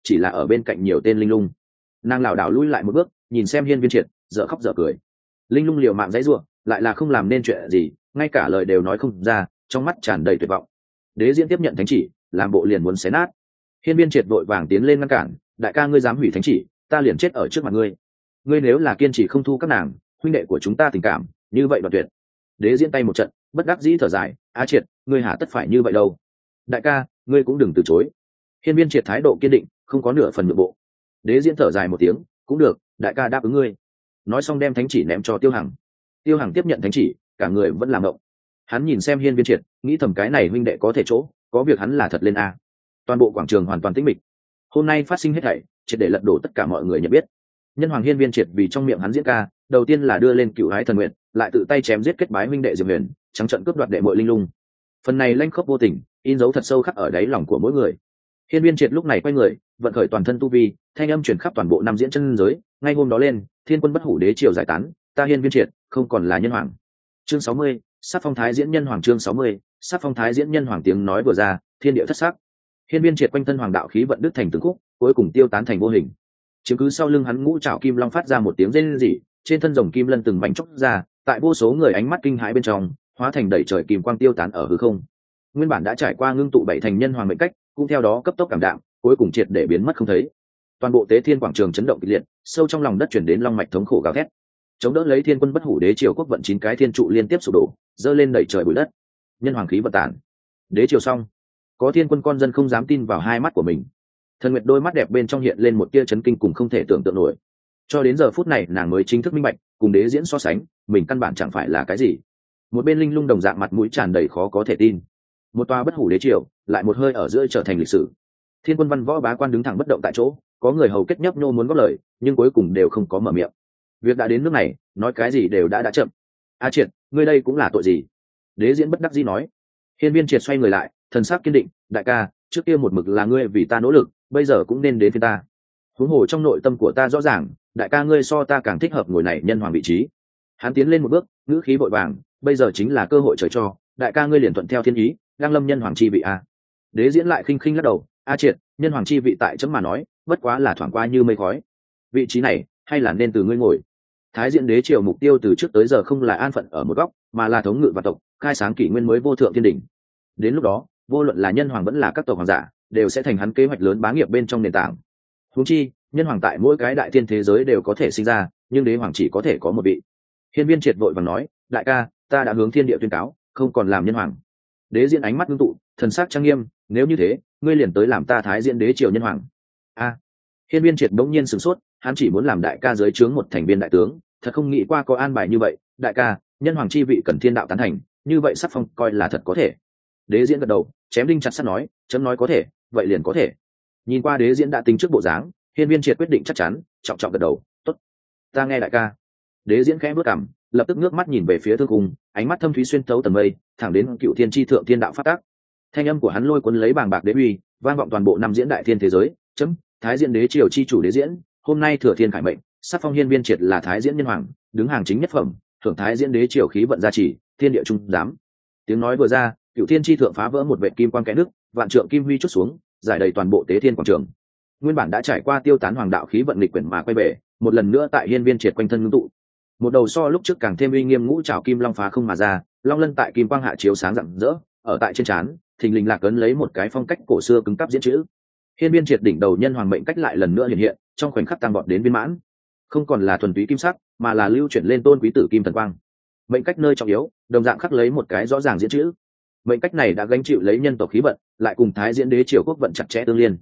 chỉ là ở bên cạnh nhiều tên linh lung. Nàng lảo đảo lui lại một bước, nhìn xem Hiên Viên Triệt, dở khóc dở cười. Linh lung liều mạng dãy giụa, lại là không làm nên chuyện gì, ngay cả lời đều nói không ra, trong mắt tràn đầy tuyệt vọng. Đế Diễn tiếp nhận thánh chỉ, làm bộ liền muốn xé nát. Hiên Viên Triệt vội vàng tiến lên ngăn cản, đại ca ngươi dám hủy thánh chỉ, ta liền chết ở trước mặt ngươi. Ngươi nếu là kiên trì không thu các nàng, huynh đệ của chúng ta tình cảm như vậy đoạt tuyệt. Đế Diễn tay một trận, bất đắc dĩ thở dài, Á Triệt, ngươi hả tất phải như vậy đâu. Đại ca, ngươi cũng đừng từ chối. Hiên Viên Triệt thái độ kiên định, không có nửa phần nhượng bộ. Đế Diễn thở dài một tiếng, cũng được, đại ca đáp ứng ngươi. Nói xong đem thánh chỉ ném cho Tiêu Hằng. Tiêu Hằng tiếp nhận thánh chỉ, cả người vẫn làm động. Hắn nhìn xem Hiên Viên Triệt, nghĩ thầm cái này huynh đệ có thể chỗ, có việc hắn là thật lên a. Toàn bộ quảng trường hoàn toàn tĩnh mịch. Hôm nay phát sinh hết thảy, triệt để lật đổ tất cả mọi người nhận biết. Nhân hoàng Hiên Viên Triệt vì trong miệng hắn diễn ca, đầu tiên là đưa lên cựu hái thần nguyện, lại tự tay chém giết kết bái huynh đệ Diệp Huyền, trắng trận cướp đoạt đệ muội linh lung. Phần này lanh khốc vô tình, in dấu thật sâu khắc ở đáy lòng của mỗi người. Hiên Viên Triệt lúc này quay người, vận khởi toàn thân tu vi, thanh âm truyền khắp toàn bộ năm diễn chân giới. Ngay hôm đó lên, thiên quân bất hủ đế triều giải tán, ta Hiên Viên Triệt không còn là nhân hoàng. Chương 60, sắc phong thái diễn nhân hoàng. Chương 60, sắc phong thái diễn nhân hoàng. Tiếng nói vừa ra, thiên địa thất sắc. Hiên Viên Triệt quanh thân hoàng đạo khí vận đứt thành từng khúc, cuối cùng tiêu tán thành vô hình. Chiếm cứ sau lưng hắn ngũ trảo kim long phát ra một tiếng rên rỉ, trên thân rồng kim lân từng mảnh chốc ra, tại vô số người ánh mắt kinh hãi bên trong, hóa thành đầy trời kim quang tiêu tán ở hư không. Nguyên bản đã trải qua ngưng tụ bảy thành nhân hoàng mệnh cách, cũng theo đó cấp tốc cảm đạm, cuối cùng triệt để biến mất không thấy. Toàn bộ tế thiên quảng trường chấn động kịch liệt, sâu trong lòng đất chuyển đến long mạch thống khổ gào thét. Chống đỡ lấy thiên quân bất hủ đế triều quốc vận 9 cái thiên trụ liên tiếp sụp đổ, dơ lên đẩy trời bụi đất. Nhân hoàng khí vận tản. Đế triều xong. Có thiên quân con dân không dám tin vào hai mắt của mình. Thần Nguyệt đôi mắt đẹp bên trong hiện lên một tia chấn kinh cùng không thể tưởng tượng nổi. Cho đến giờ phút này nàng mới chính thức minh bạch, cùng đế diễn so sánh, mình căn bản chẳng phải là cái gì. Một bên linh lung đồng dạng mặt mũi tràn đầy khó có thể tin. Một tòa bất hủ đế triều, lại một hơi ở giữa trở thành lịch sử. Thiên quân văn võ bá quan đứng thẳng bất động tại chỗ, có người hầu kết nhấp nhô muốn góp lời, nhưng cuối cùng đều không có mở miệng. Việc đã đến nước này, nói cái gì đều đã chậm. A Triệt, ngươi đây cũng là tội gì? Đế diễn bất đắc dĩ nói. Hiên Viên Triệt xoay người lại, thần sắc kiên định, đại ca, trước kia một mực là ngươi vì ta nỗ lực, bây giờ cũng nên đến phía ta. Huống hồ trong nội tâm của ta rõ ràng, đại ca ngươi so ta càng thích hợp ngồi này nhân hoàng vị trí. Hắn tiến lên một bước, ngữ khí vội vàng, bây giờ chính là cơ hội trời cho, đại ca ngươi liền thuận theo thiên ý, đang lâm nhân hoàng chi vị a. Đế diễn lại khinh khinh lắc đầu, A Triệt, nhân hoàng chi vị tại chấm mà nói, bất quá là thoảng qua như mây khói. Vị trí này, hay là nên từ ngươi ngồi. Thái diễn đế triều mục tiêu từ trước tới giờ không là an phận ở một góc, mà là thống ngự và tộc, khai sáng kỷ nguyên mới vô thượng thiên đỉnh. Đến lúc đó, vô luận là nhân hoàng vẫn là các tộc hoàng giả, đều sẽ thành hắn kế hoạch lớn bá nghiệp bên trong nền tảng. Huống chi, nhân hoàng tại mỗi cái đại thiên thế giới đều có thể sinh ra, nhưng đế hoàng chỉ có thể có một vị. Hiên Viên Triệt vội vàng nói, đại ca, ta đã hướng thiên địa tuyên cáo, không còn làm nhân hoàng. Đế diễn ánh mắt ngưng tụ, thần sắc trang nghiêm, nếu như thế, ngươi liền tới làm ta thái diễn đế triều nhân hoàng. A. Hiên Viên Triệt bỗng nhiên sửng sốt, hắn chỉ muốn làm đại ca dưới trướng một thành viên đại tướng, thật không nghĩ qua có an bài như vậy. Đại ca, nhân hoàng chi vị cần thiên đạo tán thành, như vậy sắc phong coi là thật có thể. Đế diễn gật đầu, chém đinh chặt sắt nói, chấm nói có thể, vậy liền có thể. Nhìn qua đế diễn đã tính trước bộ dáng, Hiên Viên Triệt quyết định chắc chắn, trọng trọng gật đầu, tốt, ta nghe đại ca. Đế diễn khẽ bước cằm, lập tức ngước mắt nhìn về phía thương cung, ánh mắt thâm thúy xuyên thấu tầng mây, thẳng đến cựu thiên tri thượng thiên đạo phát tác. Thanh âm của hắn lôi cuốn lấy bàng bạc đế uy, vang vọng toàn bộ năm diễn đại thiên thế giới. Chấm, thái diễn đế triều chi chủ đế diễn, hôm nay thừa thiên khải mệnh, sắc phong Hiên Viên Triệt là thái diễn nhân hoàng, đứng hàng chính nhất phẩm, thưởng thái diễn đế triều khí vận gia trì, thiên địa trung giám. Tiếng nói vừa ra, cựu thiên tri thượng phá vỡ một vệ kim quang kẽ nước, vạn trượng kim huy chút xuống, giải đầy toàn bộ tế thiên quảng trường. Nguyên bản đã trải qua tiêu tán hoàng đạo khí vận lịch quyển mà quay về, một lần nữa tại Hiên Viên Triệt quanh thân ngưng tụ. Một đầu so lúc trước càng thêm uy nghiêm ngũ trảo kim long phá không mà ra, long lân tại kim quang hạ chiếu sáng rạng rỡ, ở tại trên trán, thình lình lạc ấn lấy một cái phong cách cổ xưa cứng cáp diễn chữ. Hiên Viên Triệt đỉnh đầu nhân hoàng mệnh cách lại lần nữa hiện hiện, trong khoảnh khắc tăng vọt đến viên mãn, không còn là thuần túy kim sắc, mà là lưu chuyển lên tôn quý tử kim thần quang. Mệnh cách nơi trọng yếu, đồng dạng khắc lấy một cái rõ ràng diễn chữ. Mệnh cách này đã gánh chịu lấy nhân tộc khí vận, lại cùng thái diễn đế triều quốc vận chặt chẽ tương liên.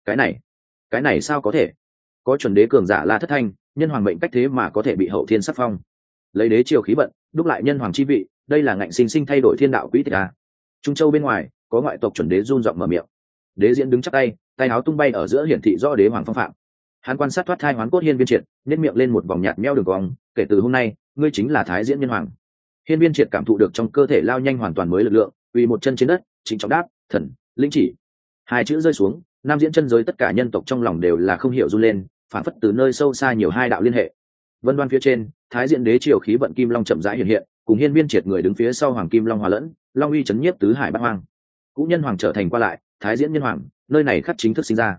Cái này sao có thể? Có chuẩn đế cường giả La Thất Thanh, nhân hoàng mệnh cách thế mà có thể bị hậu thiên sắc phong. Lấy đế triều khí vận, đúc lại nhân hoàng chi vị, đây là ngạnh sinh sinh thay đổi thiên đạo quỹ tích à? Trung châu bên ngoài, có ngoại tộc chuẩn đế run giọng mở miệng. Đế diễn đứng chắp tay, tay áo tung bay ở giữa hiển thị rõ đế hoàng phong phạm. Hắn quan sát thoát thai hoán cốt Hiên Viên Triệt, nhếch miệng lên một vòng nhạt meo đường cong, kể từ hôm nay, ngươi chính là thái diễn nhân hoàng. Hiên Viên Triệt cảm thụ được trong cơ thể lao nhanh hoàn toàn mới lực lượng, uy một chân trên đất, chính trọng đáp, thần, linh chỉ. Hai chữ rơi xuống, nam diễn chân giới tất cả nhân tộc trong lòng đều là không hiểu run lên, phản phất từ nơi sâu xa nhiều hai đạo liên hệ. Vân đoan phía trên, thái diễn đế triều khí vận kim long chậm rãi hiện hiện, cùng Hiên Viên Triệt người đứng phía sau hoàng kim long hòa lẫn, long uy chấn nhiếp tứ hải bát hoang. Cũng nhân hoàng trở thành qua lại, thái diễn nhân hoàng, nơi này khắc chính thức sinh ra.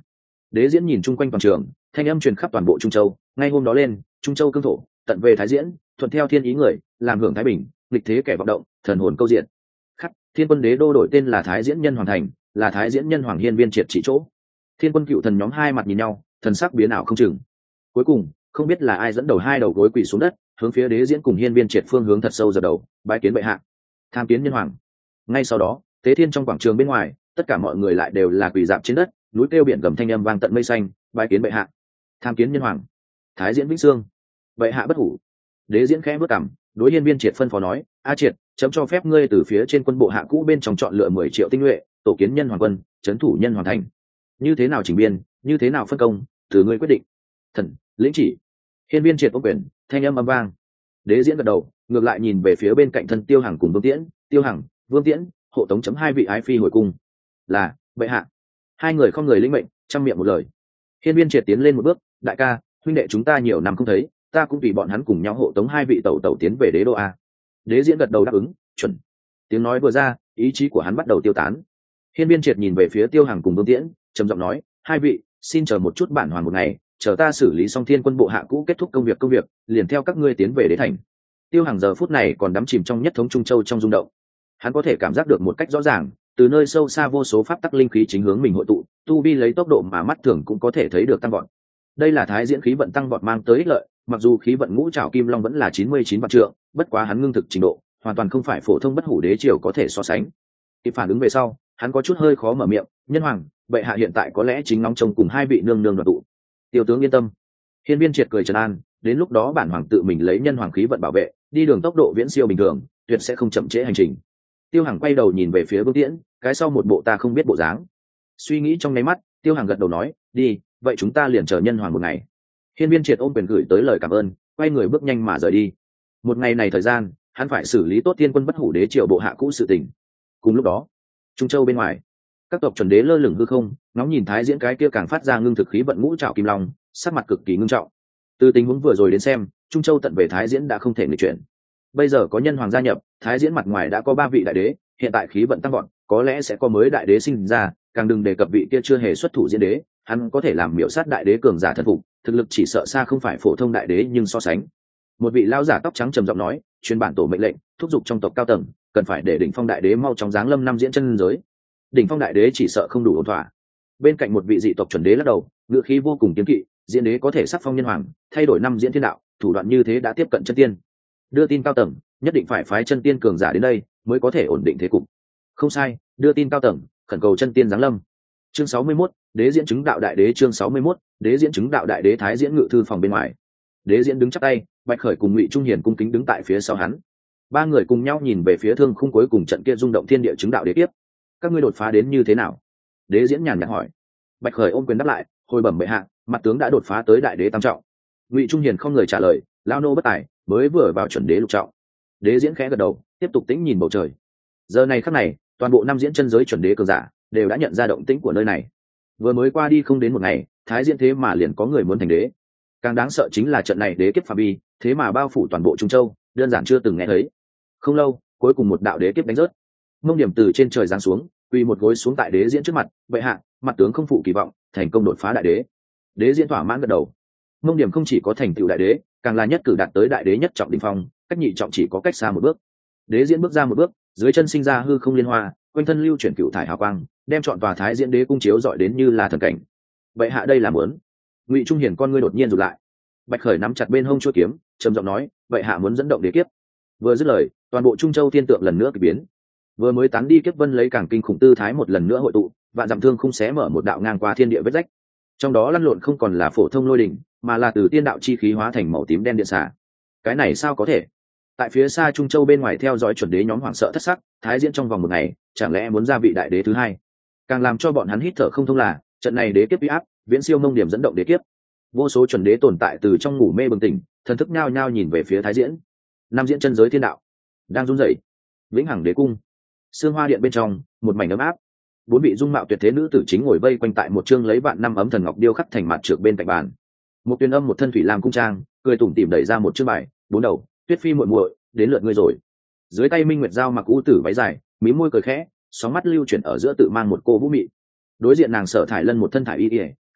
Đế diễn nhìn chung quanh toàn trường, thanh âm truyền khắp toàn bộ Trung Châu. Ngay hôm đó lên, Trung Châu cương thổ, tận về Thái diễn, thuận theo thiên ý người, làm hưởng thái bình, nghịch thế kẻ vọng động, thần hồn câu diện. Khắc, Thiên Quân Đế đô đổi tên là Thái diễn Nhân Hoàng Thành, là Thái diễn Nhân Hoàng Hiên Viên triệt trị chỗ. Thiên Quân cựu thần nhóm hai mặt nhìn nhau, thần sắc biến ảo không chừng. Cuối cùng, không biết là ai dẫn đầu hai đầu gối quỳ xuống đất, hướng phía Đế diễn cùng Hiên Viên triệt phương hướng thật sâu dập đầu, bái kiến bệ hạ, tham kiến Nhân Hoàng. Ngay sau đó, Tế Thiên trong quảng trường bên ngoài, tất cả mọi người lại đều là quỳ dạp trên đất, núi kêu biển gầm thanh âm vang tận mây xanh, bái kiến bệ hạ, tham kiến Nhân Hoàng. Thái diễn vĩnh sương, bệ hạ bất hủ. Đế diễn khẽ bước cằm, đối Hiên Viên triệt phân phó nói: A triệt, chấm cho phép ngươi từ phía trên quân bộ hạ cũ bên trong chọn lựa 10 triệu tinh nhuệ, tổ kiến Nhân Hoàng quân, trấn thủ Nhân Hoàng thành. Như thế nào chỉnh biên, như thế nào phân công, từ ngươi quyết định. Thần lĩnh chỉ. Hiên Viên triệt ôm quyền, thanh âm âm vang. Đế diễn gật đầu, ngược lại nhìn về phía bên cạnh thân Tiêu Hằng cùng Vương Tiễn. Tiêu Hằng, Vương Tiễn, hộ tống chấm hai vị ái phi hồi cung. Là bệ hạ. Hai người không người lĩnh mệnh, trăm miệng một lời. Hiên Viên triệt tiến lên một bước: đại ca, huynh đệ chúng ta nhiều năm không thấy, ta cũng vì bọn hắn cùng nhau hộ tống hai vị tẩu tẩu tiến về đế đô a. Đế diễn gật đầu đáp ứng, chuẩn. Tiếng nói vừa ra, ý chí của hắn bắt đầu tiêu tán. Hiên Viên triệt nhìn về phía Tiêu Hằng cùng Vương Tiễn, trầm giọng nói: hai vị, xin chờ một chút bản hoàng một ngày, chờ ta xử lý xong Thiên Quân bộ hạ cũ kết thúc công việc, liền theo các ngươi tiến về đế thành. Tiêu Hằng giờ phút này còn đắm chìm trong nhất thống Trung Châu trong rung động. Hắn có thể cảm giác được một cách rõ ràng, từ nơi sâu xa vô số pháp tắc linh khí chính hướng mình hội tụ, tu vi lấy tốc độ mà mắt thường cũng có thể thấy được tăng vọt. Đây là Thái diễn khí vận tăng vọt mang tới ích lợi, mặc dù khí vận ngũ trảo kim long vẫn là 99 vạn trượng, bất quá hắn ngưng thực trình độ, hoàn toàn không phải phổ thông bất hủ đế triều có thể so sánh. Kịp phản ứng về sau, hắn có chút hơi khó mở miệng: Nhân Hoàng, bệ hạ hiện tại có lẽ chính ngóng trông cùng hai vị nương nương đoàn tụ. Tiêu tướng yên tâm. Hiên Viên triệt cười trấn an, đến lúc đó bản hoàng tự mình lấy nhân hoàng khí vận bảo vệ, đi đường tốc độ viễn siêu bình thường, tuyệt sẽ không chậm trễ hành trình. Tiêu Hằng quay đầu nhìn về phía Vương Tiễn, cái sau một bộ ta không biết bộ dáng. Suy nghĩ trong nháy mắt, Tiêu Hằng gật đầu nói: đi, vậy chúng ta liền chờ nhân hoàng một ngày. Hiên Viên triệt ôm quyền gửi tới lời cảm ơn, quay người bước nhanh mà rời đi. Một ngày này thời gian, hắn phải xử lý tốt Thiên Quân bất hủ đế triều bộ hạ cũ sự tình. Cùng lúc đó, Trung Châu bên ngoài, các tộc chuẩn đế lơ lửng hư không, ngóng nhìn Thái diễn cái kia càng phát ra ngưng thực khí vận ngũ trảo kim long, sắc mặt cực kỳ ngưng trọng. Từ tình huống vừa rồi đến xem, Trung Châu tận về Thái diễn đã không thể nghịch chuyển. Bây giờ có nhân hoàng gia nhập, Thái diễn mặt ngoài đã có 3 vị đại đế, hiện tại khí vận tăng vọt, có lẽ sẽ có mới đại đế sinh ra, càng đừng đề cập vị kia chưa hề xuất thủ diễn đế, hắn có thể làm miểu sát đại đế cường giả thần phục, thực lực chỉ sợ xa không phải phổ thông đại đế nhưng so sánh. Một vị lão giả tóc trắng trầm giọng nói: truyền bản tổ mệnh lệnh, thúc giục trong tộc cao tầng, cần phải để đỉnh phong đại đế mau chóng giáng lâm năm diễn chân giới. Đỉnh phong đại đế chỉ sợ không đủ ổn thỏa. Bên cạnh một vị dị tộc chuẩn đế lắc đầu, ngữ khí vô cùng kiên kỵ: diễn đế có thể sắc phong nhân hoàng, thay đổi năm diễn thiên đạo, thủ đoạn như thế đã tiếp cận chân tiên. Đưa tin cao tầng, nhất định phải phái chân tiên cường giả đến đây mới có thể ổn định thế cục. Không sai, đưa tin cao tầng, khẩn cầu chân tiên giáng lâm. Chương 61, đế diễn chứng đạo đại đế. Chương 61, đế diễn chứng đạo đại đế. Thái diễn ngự thư phòng bên ngoài, đế diễn đứng chắp tay, Bạch Khởi cùng Ngụy Trung Hiền cung kính đứng tại phía sau hắn. Ba người cùng nhau nhìn về phía thương khung cuối cùng trận kia rung động thiên địa chứng đạo đế tiếp. Các ngươi đột phá đến như thế nào? Đế diễn nhàn nhạt hỏi. Bạch Khởi ôm quyền đáp lại: hồi bẩm bệ hạ, mặt tướng đã đột phá tới đại đế tam trọng. Ngụy Trung Hiền không người trả lời: lao nô bất tài, mới vừa vào chuẩn đế lục trọng. Đế diễn khẽ gật đầu, tiếp tục tĩnh nhìn bầu trời. Giờ này khắc này, toàn bộ năm diễn chân giới chuẩn đế cường giả đều đã nhận ra động tĩnh của nơi này. Vừa mới qua đi không đến một ngày, Thái diễn thế mà liền có người muốn thành đế. Càng đáng sợ chính là trận này đế kiếp phạm vi thế mà bao phủ toàn bộ Trung Châu, đơn giản chưa từng nghe thấy. Không lâu, cuối cùng một đạo đế kiếp đánh rớt. Mông Điểm từ trên trời giáng xuống, quỳ một gối xuống tại đế diễn trước mặt: bệ hạ, mặt tướng không phụ kỳ vọng, thành công đột phá đại đế. Đế diễn thỏa mãn gật đầu. Mông Điểm không chỉ có thành tựu đại đế, càng là nhất cử đạt tới đại đế nhất trọng đỉnh phong, cách nhị trọng chỉ có cách xa một bước. Đế diễn bước ra một bước, dưới chân sinh ra hư không liên hoa, quanh thân lưu chuyển cựu thải hào quang, đem trọn tòa Thái diễn đế cung chiếu dọi đến như là thần cảnh. Bệ hạ đây là muốn? Ngụy Trung Hiền con ngươi đột nhiên rụt lại. Bạch Khởi nắm chặt bên hông chuôi kiếm, trầm giọng nói: bệ hạ muốn dẫn động đế kiếp. Vừa dứt lời, toàn bộ Trung Châu thiên tượng lần nữa kỳ biến. Vừa mới tán đi kiếp vân lấy càng kinh khủng tư thái một lần nữa hội tụ, vạn dặm thương khung xé mở một đạo ngang qua thiên địa vết rách. Trong đó lăn lộn không còn là phổ thông lôi đỉnh, mà là từ tiên đạo chi khí hóa thành màu tím đen điện xả. Cái này sao có thể? Tại phía xa Trung Châu bên ngoài theo dõi chuẩn đế nhóm hoảng sợ thất sắc, Thái diễn trong vòng một ngày, chẳng lẽ muốn ra vị đại đế thứ hai? Càng làm cho bọn hắn hít thở không thông là, trận này đế kiếp uy áp, viễn siêu Mông Điểm dẫn động đế kiếp. Vô số chuẩn đế tồn tại từ trong ngủ mê bừng tỉnh, thần thức nhao nhao nhìn về phía Thái diễn. Năm diễn chân giới thiên đạo đang run rẩy. Vĩnh hằng đế cung, Sương Hoa điện bên trong, một mảnh ấm áp. 4 vị dung mạo tuyệt thế nữ tử chính ngồi vây quanh tại một chương lấy vạn năm ấm thần ngọc điêu khắc thành mặt trược bên cạnh bàn. Một Tuyên Âm một thân thủy lam cung trang, cười tủm tỉm đẩy ra một chương bài: 4 đầu, Tuyết phi muội muội, đến lượt ngươi rồi. Dưới tay Minh Nguyệt Giao mặc u tử váy dài, mí môi cười khẽ, sóng mắt lưu chuyển ở giữa tự mang một cô vũ mị. Đối diện nàng Sở Thải Lân một thân thải y y,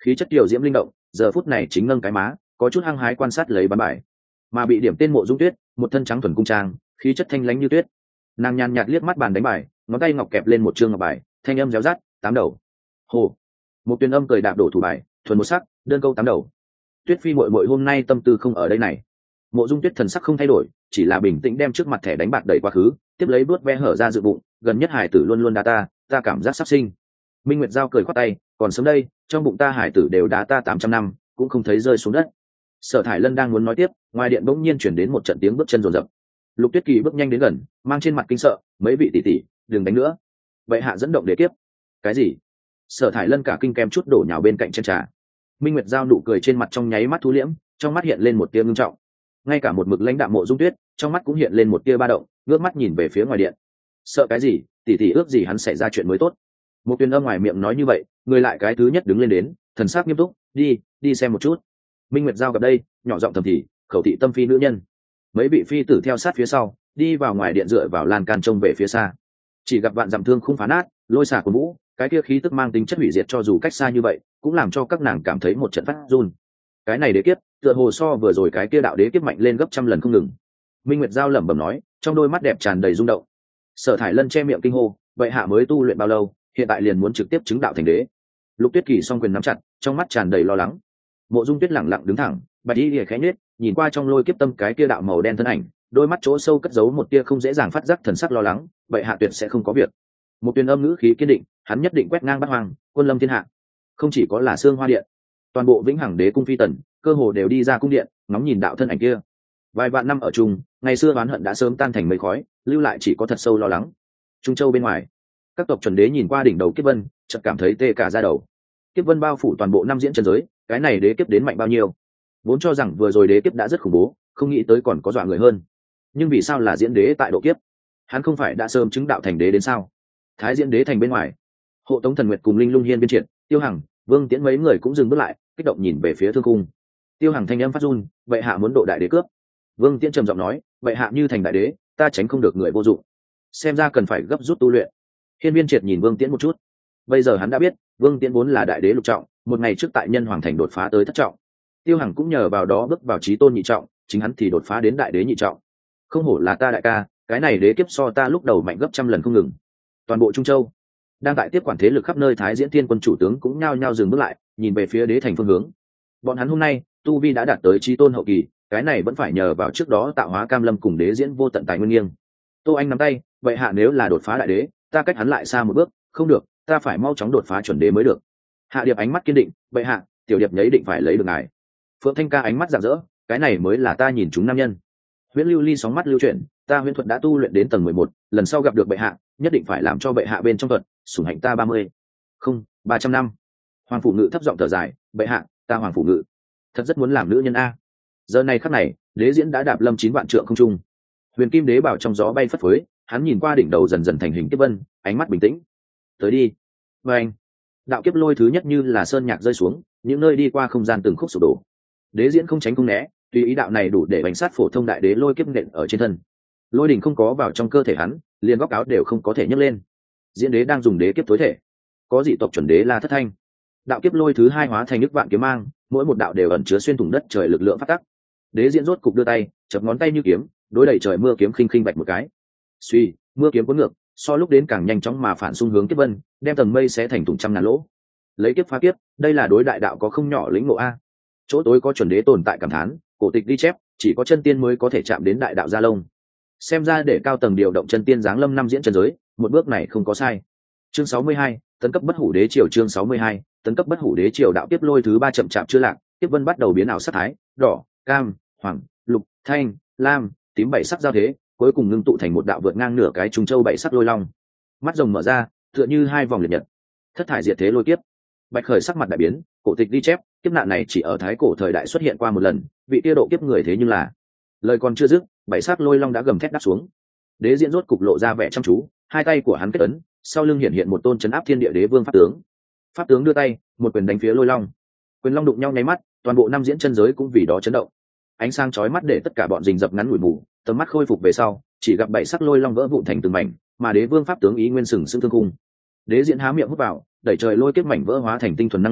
khí chất tiểu diễm linh động, giờ phút này chính nâng cái má, có chút hăng hái quan sát lấy bán bài. Mà bị điểm tên Mộ Dung Tuyết, một thân trắng thuần cung trang, khí chất thanh lãnh như tuyết. Nàng nhàn nhạt liếc mắt bàn đánh bài, ngón tay ngọc kẹp lên một chương ngọc bài, thanh âm réo rát, tám đầu. Hồ. Một tuyên âm cười đạp đổ thủ bài, thuần một sắc, đơn câu tám đầu. Tuyết phi muội muội hôm nay tâm tư không ở đây này. Mộ Dung Tuyết thần sắc không thay đổi, chỉ là bình tĩnh đem trước mặt thẻ đánh bạc đẩy quá khứ, tiếp lấy bước ve hở ra dự bụng, gần nhất hải tử luôn luôn đá ta cảm giác sắp sinh. Minh Nguyệt Giao cười khoát tay, còn sớm đây, trong bụng ta hải tử đều đá ta 800 năm, cũng không thấy rơi xuống đất. Sở Thải Lân đang muốn nói tiếp, ngoài điện bỗng nhiên chuyển đến một trận tiếng bước chân rồn rập. Lục Tuyết Kỳ bước nhanh đến gần, mang trên mặt kinh sợ, mấy vị tỷ tỷ, đừng đánh nữa. Vậy hạ dẫn động đế kiếp. Cái gì? Sở Thải Lân cả kinh kem chút đổ nhào bên cạnh chân trà. Minh Nguyệt Giao nụ cười trên mặt trong nháy mắt thu liễm, trong mắt hiện lên một tia ngưng trọng. Ngay cả một mực lãnh đạm Mộ Dung Tuyết, trong mắt cũng hiện lên một tia ba động, ngước mắt nhìn về phía ngoài điện. Sợ cái gì? Tỷ tỷ ước gì hắn xảy ra chuyện mới tốt. Một tuyên âm ngoài miệng nói như vậy, người lại cái thứ nhất đứng lên đến, thần sắc nghiêm túc, đi xem một chút. Minh Nguyệt Giao gặp đây, nhỏ giọng thầm thì, khẩu thị tâm phi nữ nhân. Mấy vị phi tử theo sát phía sau, đi vào ngoài điện dựa vào lan can trông về phía xa. Chỉ gặp vạn dặm thương không phá nát, lôi xả của vũ, cái kia khí tức mang tính chất hủy diệt cho dù cách xa như vậy, cũng làm cho các nàng cảm thấy một trận phát run. Cái này đế kiếp, tựa hồ so vừa rồi cái kia đạo đế kiếp mạnh lên gấp trăm lần không ngừng. Minh Nguyệt Giao lẩm bẩm nói, trong đôi mắt đẹp tràn đầy rung động. Sở Thải Lân che miệng kinh hô, vậy hạ mới tu luyện bao lâu, hiện tại liền muốn trực tiếp chứng đạo thành đế. Lục Tuyết Kỳ song quyền nắm chặt, trong mắt tràn đầy lo lắng. Mộ Dung Tuyết lẳng lặng đứng thẳng, bạch y lìa khẽ nhếch, nhìn qua trong lôi kiếp tâm cái kia đạo màu đen thân ảnh, đôi mắt chỗ sâu cất giấu một tia không dễ dàng phát giác thần sắc lo lắng, vậy hạ tuyệt sẽ không có việc. Một tuyên âm ngữ khí kiên định, hắn nhất định quét ngang bát hoang, quân lâm thiên hạ. Không chỉ có là Sương Hoa Điện, toàn bộ Vĩnh Hằng Đế cung phi tần, cơ hồ đều đi ra cung điện, ngóng nhìn đạo thân ảnh kia. Vài vạn năm ở chung, ngày xưa oán hận đã sớm tan thành mây khói, lưu lại chỉ có thật sâu lo lắng. Trung Châu bên ngoài, các tộc chuẩn đế nhìn qua đỉnh đầu kiếp vân, chợt cảm thấy tê cả da đầu. Kiếp vân bao phủ toàn bộ năm diễn chân giới, cái này đế kiếp đến mạnh bao nhiêu? Vốn cho rằng vừa rồi đế kiếp đã rất khủng bố, không nghĩ tới còn có dọa người hơn. Nhưng vì sao là diễn đế tại độ kiếp? Hắn không phải đã sớm chứng đạo thành đế đến sao? Thái diễn đế thành bên ngoài, Hộ Tống Thần Nguyệt cùng Linh Lung Hiên biên triển, Tiêu Hằng, Vương Tiễn mấy người cũng dừng bước lại, kích động nhìn về phía thương cung. Tiêu Hằng thanh âm phát run, vậy hạ muốn độ đại đế cướp. Vương Tiễn trầm giọng nói, vậy hạ như thành đại đế, ta tránh không được người vô dụng, xem ra cần phải gấp rút tu luyện. Hiên biên triệt nhìn Vương Tiễn một chút, bây giờ hắn đã biết, Vương Tiễn vốn là đại đế lục trọng, một ngày trước tại Nhân Hoàng thành đột phá tới thất trọng. Tiêu Hằng cũng nhờ vào đó bước vào chí tôn nhị trọng, chính hắn thì đột phá đến đại đế nhị trọng. Không hổ là ta đại ca, cái này đế kiếp so ta lúc đầu mạnh gấp trăm lần không ngừng. Toàn bộ Trung Châu đang tại tiếp quản thế lực khắp nơi, Thái diễn thiên quân chủ tướng cũng nhao nhao dừng bước lại, nhìn về phía đế thành phương hướng. Bọn hắn hôm nay tu vi đã đạt tới chí tôn hậu kỳ, cái này vẫn phải nhờ vào trước đó tạo hóa cam lâm cùng đế diễn vô tận tài nguyên nghiêng. Tô Anh nắm tay, vậy hạ nếu là đột phá đại đế, ta cách hắn lại xa một bước, không được, ta phải mau chóng đột phá chuẩn đế mới được. Hạ Điệp ánh mắt kiên định, vậy hạ, tiểu Điệp nhấy định phải lấy được ngài. Phượng Thanh Ca ánh mắt rạng rỡ, cái này mới là ta nhìn chúng nam nhân. Huyễn Lưu Ly sóng mắt lưu chuyển, ta huyễn thuật đã tu luyện đến tầng 11, lần sau gặp được bệ hạ, nhất định phải làm cho bệ hạ bên trong thuật sủng hạnh ta 30, không, 300 năm. Hoàng Phủ Ngự thấp giọng thở dài, bệ hạ, ta Hoàng Phủ Ngự thật rất muốn làm nữ nhân a. Giờ này khắc này, đế diễn đã đạp lâm 9 vạn trượng không trung. Huyền Kim Đế bảo trong gió bay phất phới, hắn nhìn qua đỉnh đầu dần dần thành hình kiếp vân, ánh mắt bình tĩnh. Tới đi. Và anh, đạo kiếp lôi thứ nhất như là sơn nhạc rơi xuống, những nơi đi qua không gian từng khúc sụp đổ. Đế diễn không tránh không né, tùy ý đạo này đủ để bánh sát phổ thông đại đế lôi kiếp nện ở trên thân. Lôi đỉnh không có vào trong cơ thể hắn, liền góc áo đều không có thể nhấc lên. Diễn đế đang dùng đế kiếp tối thể, có dị tộc chuẩn đế là thất thanh. Đạo kiếp lôi thứ hai hóa thành nước vạn kiếm mang, mỗi một đạo đều ẩn chứa xuyên thủng đất trời lực lượng phát tắc. Đế diễn rốt cục đưa tay, chập ngón tay như kiếm, đối đẩy trời mưa kiếm khinh khinh bạch một cái. Suy, mưa kiếm cuốn ngược, so lúc đến càng nhanh chóng mà phản xung hướng kiếp vân, đem tầng mây xé thành thùng trăm ngàn lỗ. Lấy kiếp phá kiếp, đây là đối đại đạo có không nhỏ lĩnh ngộ a. Chỗ tối có chuẩn đế tồn tại cảm thán, cổ tịch ghi chép, chỉ có chân tiên mới có thể chạm đến đại đạo gia lông. Xem ra để cao tầng điều động chân tiên giáng lâm năm diễn chân giới, một bước này không có sai. Chương 62, tấn cấp bất hủ đế triều. Chương 62, tấn cấp bất hủ đế triều. Đạo tiếp lôi thứ 3 chậm chạp chưa lạc, tiếp vân bắt đầu biến ảo sắc thái, đỏ, cam, hoàng, lục, thanh, lam, tím bảy sắc giao thế, cuối cùng ngưng tụ thành một đạo vượt ngang nửa cái trung châu bảy sắc lôi long. Mắt rồng mở ra, tựa như hai vòng liệt nhật. Thất thải diệt thế lôi kiếp. Bạch Khởi sắc mặt đại biến, cổ tịch ghi chép, kiếp nạn này chỉ ở thái cổ thời đại xuất hiện qua một lần, vị tiêu độ kiếp người thế nhưng là. Lời còn chưa dứt, bảy sắc lôi long đã gầm thét đáp xuống. Đế diễn rốt cục lộ ra vẻ chăm chú, hai tay của hắn kết ấn, sau lưng hiện hiện một tôn trấn áp thiên địa đế vương pháp tướng. Pháp tướng đưa tay, một quyền đánh phía lôi long. Quyền long đụng nhau nháy mắt, toàn bộ năm diễn chân giới cũng vì đó chấn động. Ánh sáng chói mắt để tất cả bọn rình rập ngắn ngủi mù, tầm mắt khôi phục về sau, chỉ gặp bảy sắc lôi long vỡ vụn thành từng mảnh, mà đế vương pháp tướng ý nguyên sừng sững thương cung. Đế diễn há miệng hút vào, đẩy trời lôi kiếp mảnh vỡ hóa thành tinh thuần năng lượng,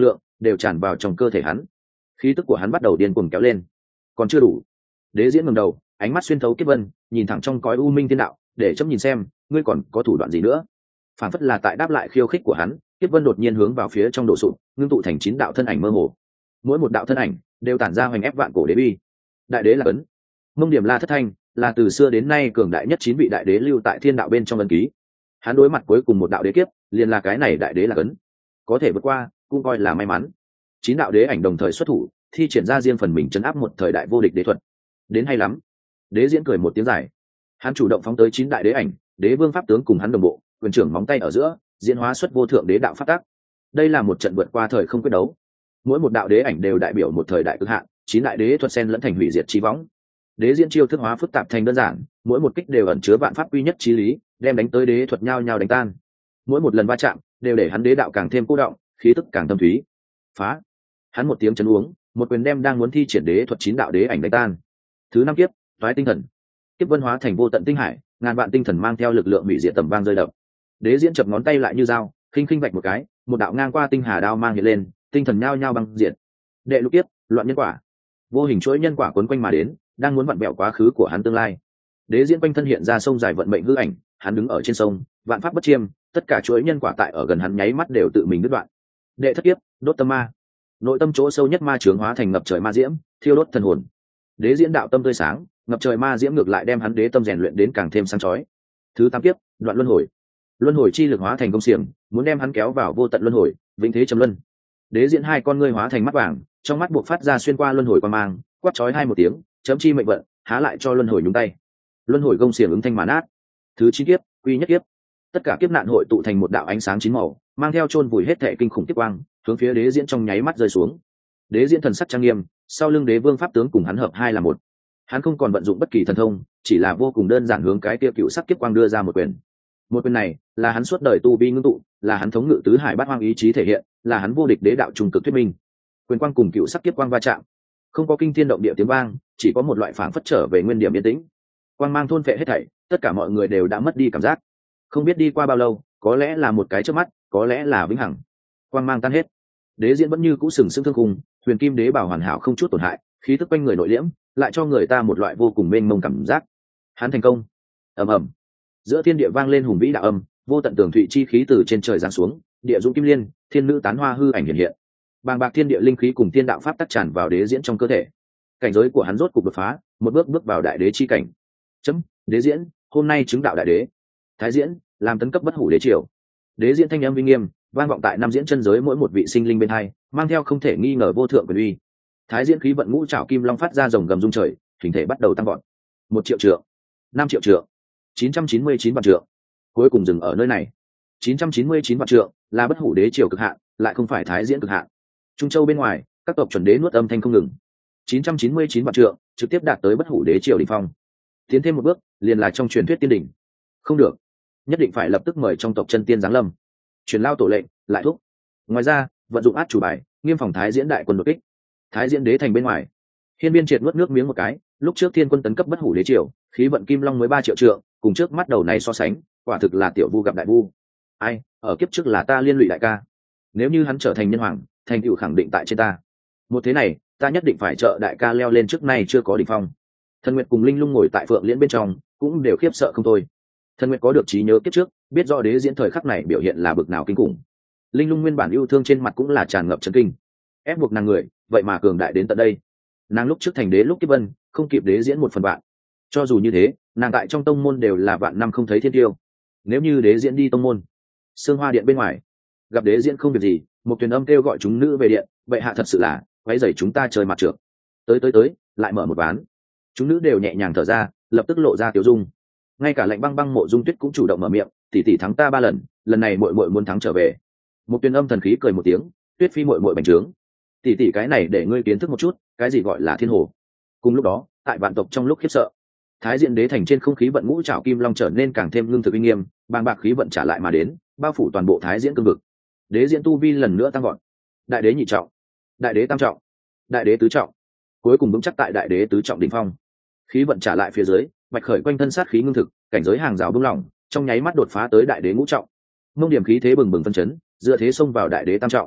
đều tràn vào trong cơ thể hắn. Khí tức của hắn bắt đầu điên cuồng kéo lên. Còn chưa đủ. Đế diễn ngẩng đầu, ánh mắt xuyên thấu kiếp vân, nhìn thẳng trong cõi u minh thiên đạo, để chấm nhìn xem ngươi còn có thủ đoạn gì nữa. Phản phất là tại đáp lại khiêu khích của hắn, kiếp vân đột nhiên hướng vào phía trong đổ sụp, ngưng tụ thành 9 đạo thân ảnh mơ hồ. Mỗi một đạo thân ảnh đều tản ra hoành ép vạn cổ đế bi. Đại đế là ấn. Mông Điểm La Thất Thanh là từ xưa đến nay cường đại nhất 9 vị đại đế lưu tại thiên đạo bên trong ấn ký. Hắn đối mặt cuối cùng một đạo đế kiếp, liền là cái này đại đế là ấn. Có thể vượt qua, cũng coi là may mắn. 9 đạo đế ảnh đồng thời xuất thủ, thi triển ra riêng phần mình trấn áp một thời đại vô địch đế thuật. Đến hay lắm. Đế diễn cười một tiếng dài. Hắn chủ động phóng tới 9 đại đế ảnh, đế vương pháp tướng cùng hắn đồng bộ, quyền trưởng móng tay ở giữa, diễn hóa xuất vô thượng đế đạo pháp tắc. Đây là một trận vượt qua thời không quyết đấu. Mỗi một đạo đế ảnh đều đại biểu một thời đại cực hạn, 9 đại đế thuật xen lẫn thành hủy diệt chí võng. Đế diễn chiêu thức hóa phức tạp thành đơn giản, mỗi một kích đều ẩn chứa vạn pháp quy nhất chí lý, đem đánh tới đế thuật nhau nhau đánh tan. Mỗi một lần va chạm đều để hắn đế đạo càng thêm cô động, khí tức càng thâm thúy. Phá! Hắn một tiếng chấn uống, một quyền đem đang muốn thi triển đế thuật 9 đạo đế ảnh đánh tan. Thứ 5 kiếp, toái tinh thần. Kiếp vân hóa thành vô tận tinh hải, ngàn vạn tinh thần mang theo lực lượng hủy diệt tầm vang rơi đập. Đế diễn chập ngón tay lại như dao, khinh khinh vạch một cái, một đạo ngang qua tinh hà đao mang hiện lên, tinh thần nhao nhao băng diệt. Đệ lục kiếp, loạn nhân quả. Vô hình chuỗi nhân quả cuốn quanh mà đến, đang muốn vặn vẹo quá khứ của hắn tương lai. Đế diễn quanh thân hiện ra sông dài vận mệnh hư ảnh, hắn đứng ở trên sông, vạn pháp bất chiêm, tất cả chuỗi nhân quả tại ở gần hắn nháy mắt đều tự mình đứt đoạn. Đệ thất kiếp, đốt tâm ma. Nội tâm chỗ sâu nhất ma chướng hóa thành ngập trời ma diễm, thiêu đốt thần hồn. Đế diễn đạo tâm tươi sáng, ngập trời ma diễm ngược lại đem hắn đế tâm rèn luyện đến càng thêm sáng chói. Thứ 8 kiếp, đoạn luân hồi. Luân hồi chi lực hóa thành công xiềng, muốn đem hắn kéo vào vô tận luân hồi, vĩnh thế trầm luân. Đế diễn hai con ngươi hóa thành mắt vàng, trong mắt buộc phát ra xuyên qua luân hồi qua mang, quát chói hai một tiếng, chấm chi mệnh vận, há lại cho luân hồi nhúng tay. Luân hồi công xiềng ứng thanh màn át. Thứ 9 kiếp, quy nhất kiếp. Tất cả kiếp nạn hội tụ thành một đạo ánh sáng chín màu, mang theo chôn vùi hết thệ kinh khủng kiếp quang, hướng phía đế diễn trong nháy mắt rơi xuống. Đế diễn thần sắc trang nghiêm, sau lưng đế vương pháp tướng cùng hắn hợp hai là một. Hắn không còn vận dụng bất kỳ thần thông, chỉ là vô cùng đơn giản hướng cái kia cựu sắc kiếp quang đưa ra một quyền. Một quyền này là hắn suốt đời tu vi ngưng tụ, là hắn thống ngự tứ hải bát hoang ý chí thể hiện, là hắn vô địch đế đạo trung cực thuyết minh. Quyền quang cùng cựu sắc kiếp quang va chạm, không có kinh thiên động địa tiếng vang, chỉ có một loại phảng phất trở về nguyên điểm yên tĩnh. Quang mang thôn phệ hết thảy, tất cả mọi người đều đã mất đi cảm giác. Không biết đi qua bao lâu, có lẽ là một cái chớp mắt, có lẽ là vĩnh hằng. Quang mang tan hết, đế diễn vẫn như cũ sừng sững thương khung, huyền kim đế bảo hoàn hảo không chút tổn hại, khí tức quanh người nội liễm, lại cho người ta một loại vô cùng mênh mông cảm giác. Hắn thành công. Ầm ầm. Giữa thiên địa vang lên hùng vĩ đạo âm, vô tận tường thụy chi khí từ trên trời giáng xuống, địa dũng kim liên, thiên nữ tán hoa hư ảnh hiện hiện. Bàng bạc thiên địa linh khí cùng thiên đạo pháp tắc tràn vào đế diễn trong cơ thể. Cảnh giới của hắn rốt cục đột phá, một bước bước vào đại đế chi cảnh. Đế diễn, hôm nay chứng đạo đại đế. Thái diễn, làm tấn cấp bất hủ đế triều. Đế diễn thanh âm uy nghiêm, vang vọng tại năm diễn chân giới mỗi một vị sinh linh bên hai, mang theo không thể nghi ngờ vô thượng quyền uy. Thái diễn khí vận ngũ trảo kim long phát ra rồng gầm rung trời, hình thể bắt đầu tăng vọt. 1 triệu trượng, 5 triệu trượng, 999 vạn trượng. Cuối cùng dừng ở nơi này. 999 vạn trượng là bất hủ đế triều cực hạn, lại không phải thái diễn cực hạn. Trung châu bên ngoài, các tộc chuẩn đế nuốt âm thanh không ngừng. 999 vạn trượng trực tiếp đạt tới bất hủ đế triều đỉnh phong. Tiến thêm một bước, liền là trong truyền thuyết tiên đỉnh. Không được, nhất định phải lập tức mời trong tộc chân tiên giáng lâm. Truyền lao tổ lệnh, lại thúc. Ngoài ra, vận dụng át chủ bài, nghiêm phòng thái diễn đại quân đột kích. Thái diễn đế thành bên ngoài, hiên biên triệt nuốt nước miếng một cái. Lúc trước thiên quân tấn cấp bất hủ đế triều, khí vận kim long mới 3 triệu trượng, cùng trước mắt đầu này so sánh, quả thực là tiểu vu gặp đại vu. Ai, ở kiếp trước là ta liên lụy đại ca, nếu như hắn trở thành nhân hoàng, thành tựu khẳng định tại trên ta. Một thế này, ta nhất định phải trợ đại ca leo lên trước nay chưa có đỉnh phong. Thần Nguyệt cùng Linh Lung ngồi tại phượng liễn bên trong, cũng đều khiếp sợ không thôi. Thần Nguyệt có được trí nhớ kiếp trước, biết rõ đế diễn thời khắc này biểu hiện là bực nào kinh khủng. Linh Lung nguyên bản yêu thương trên mặt cũng là tràn ngập chấn kinh, ép buộc nàng người, vậy mà cường đại đến tận đây. Nàng lúc trước thành đế lúc kiếp vân, không kịp đế diễn 1/1000. Cho dù như thế, nàng tại trong tông môn đều là vạn năm không thấy thiên tiêu. Nếu như đế diễn đi tông môn, Sương Hoa điện bên ngoài, gặp đế diễn không việc gì, một truyền âm kêu gọi chúng nữ về điện, vậy hạ thật sự là quấy rầy chúng ta chơi mặt trược. Tới, lại mở một ván. Chúng nữ đều nhẹ nhàng thở ra, lập tức lộ ra tiểu dung. Ngay cả Lạnh Băng Băng Mộ Dung Tuyết cũng chủ động mở miệng, tỷ tỷ thắng ta 3 lần, lần này muội muội muốn thắng trở về. Một truyền âm thần khí cười một tiếng, Tuyết Phi muội muội bành trướng. Tỷ tỷ cái này để ngươi kiến thức một chút, cái gì gọi là thiên hồ. Cùng lúc đó, tại vạn tộc trong lúc khiếp sợ, thái diện đế thành trên không khí vận ngũ trảo kim long trở nên càng thêm lương thực uy nghiêm, bàng bạc khí vận trả lại mà đến, bao phủ toàn bộ thái diễn cương vực. Đế diễn tu vi lần nữa tăng vọt, đại đế nhị trọng, đại đế tam trọng, đại đế tứ trọng, cuối cùng vững chắc tại đại đế tứ trọng đỉnh phong. Khí vận trả lại phía dưới, bạch khởi quanh thân sát khí ngưng thực, cảnh giới hàng rào bung lỏng, trong nháy mắt đột phá tới đại đế ngũ trọng. Mông điểm khí thế bừng bừng phân chấn, dựa thế xông vào đại đế tam trọng.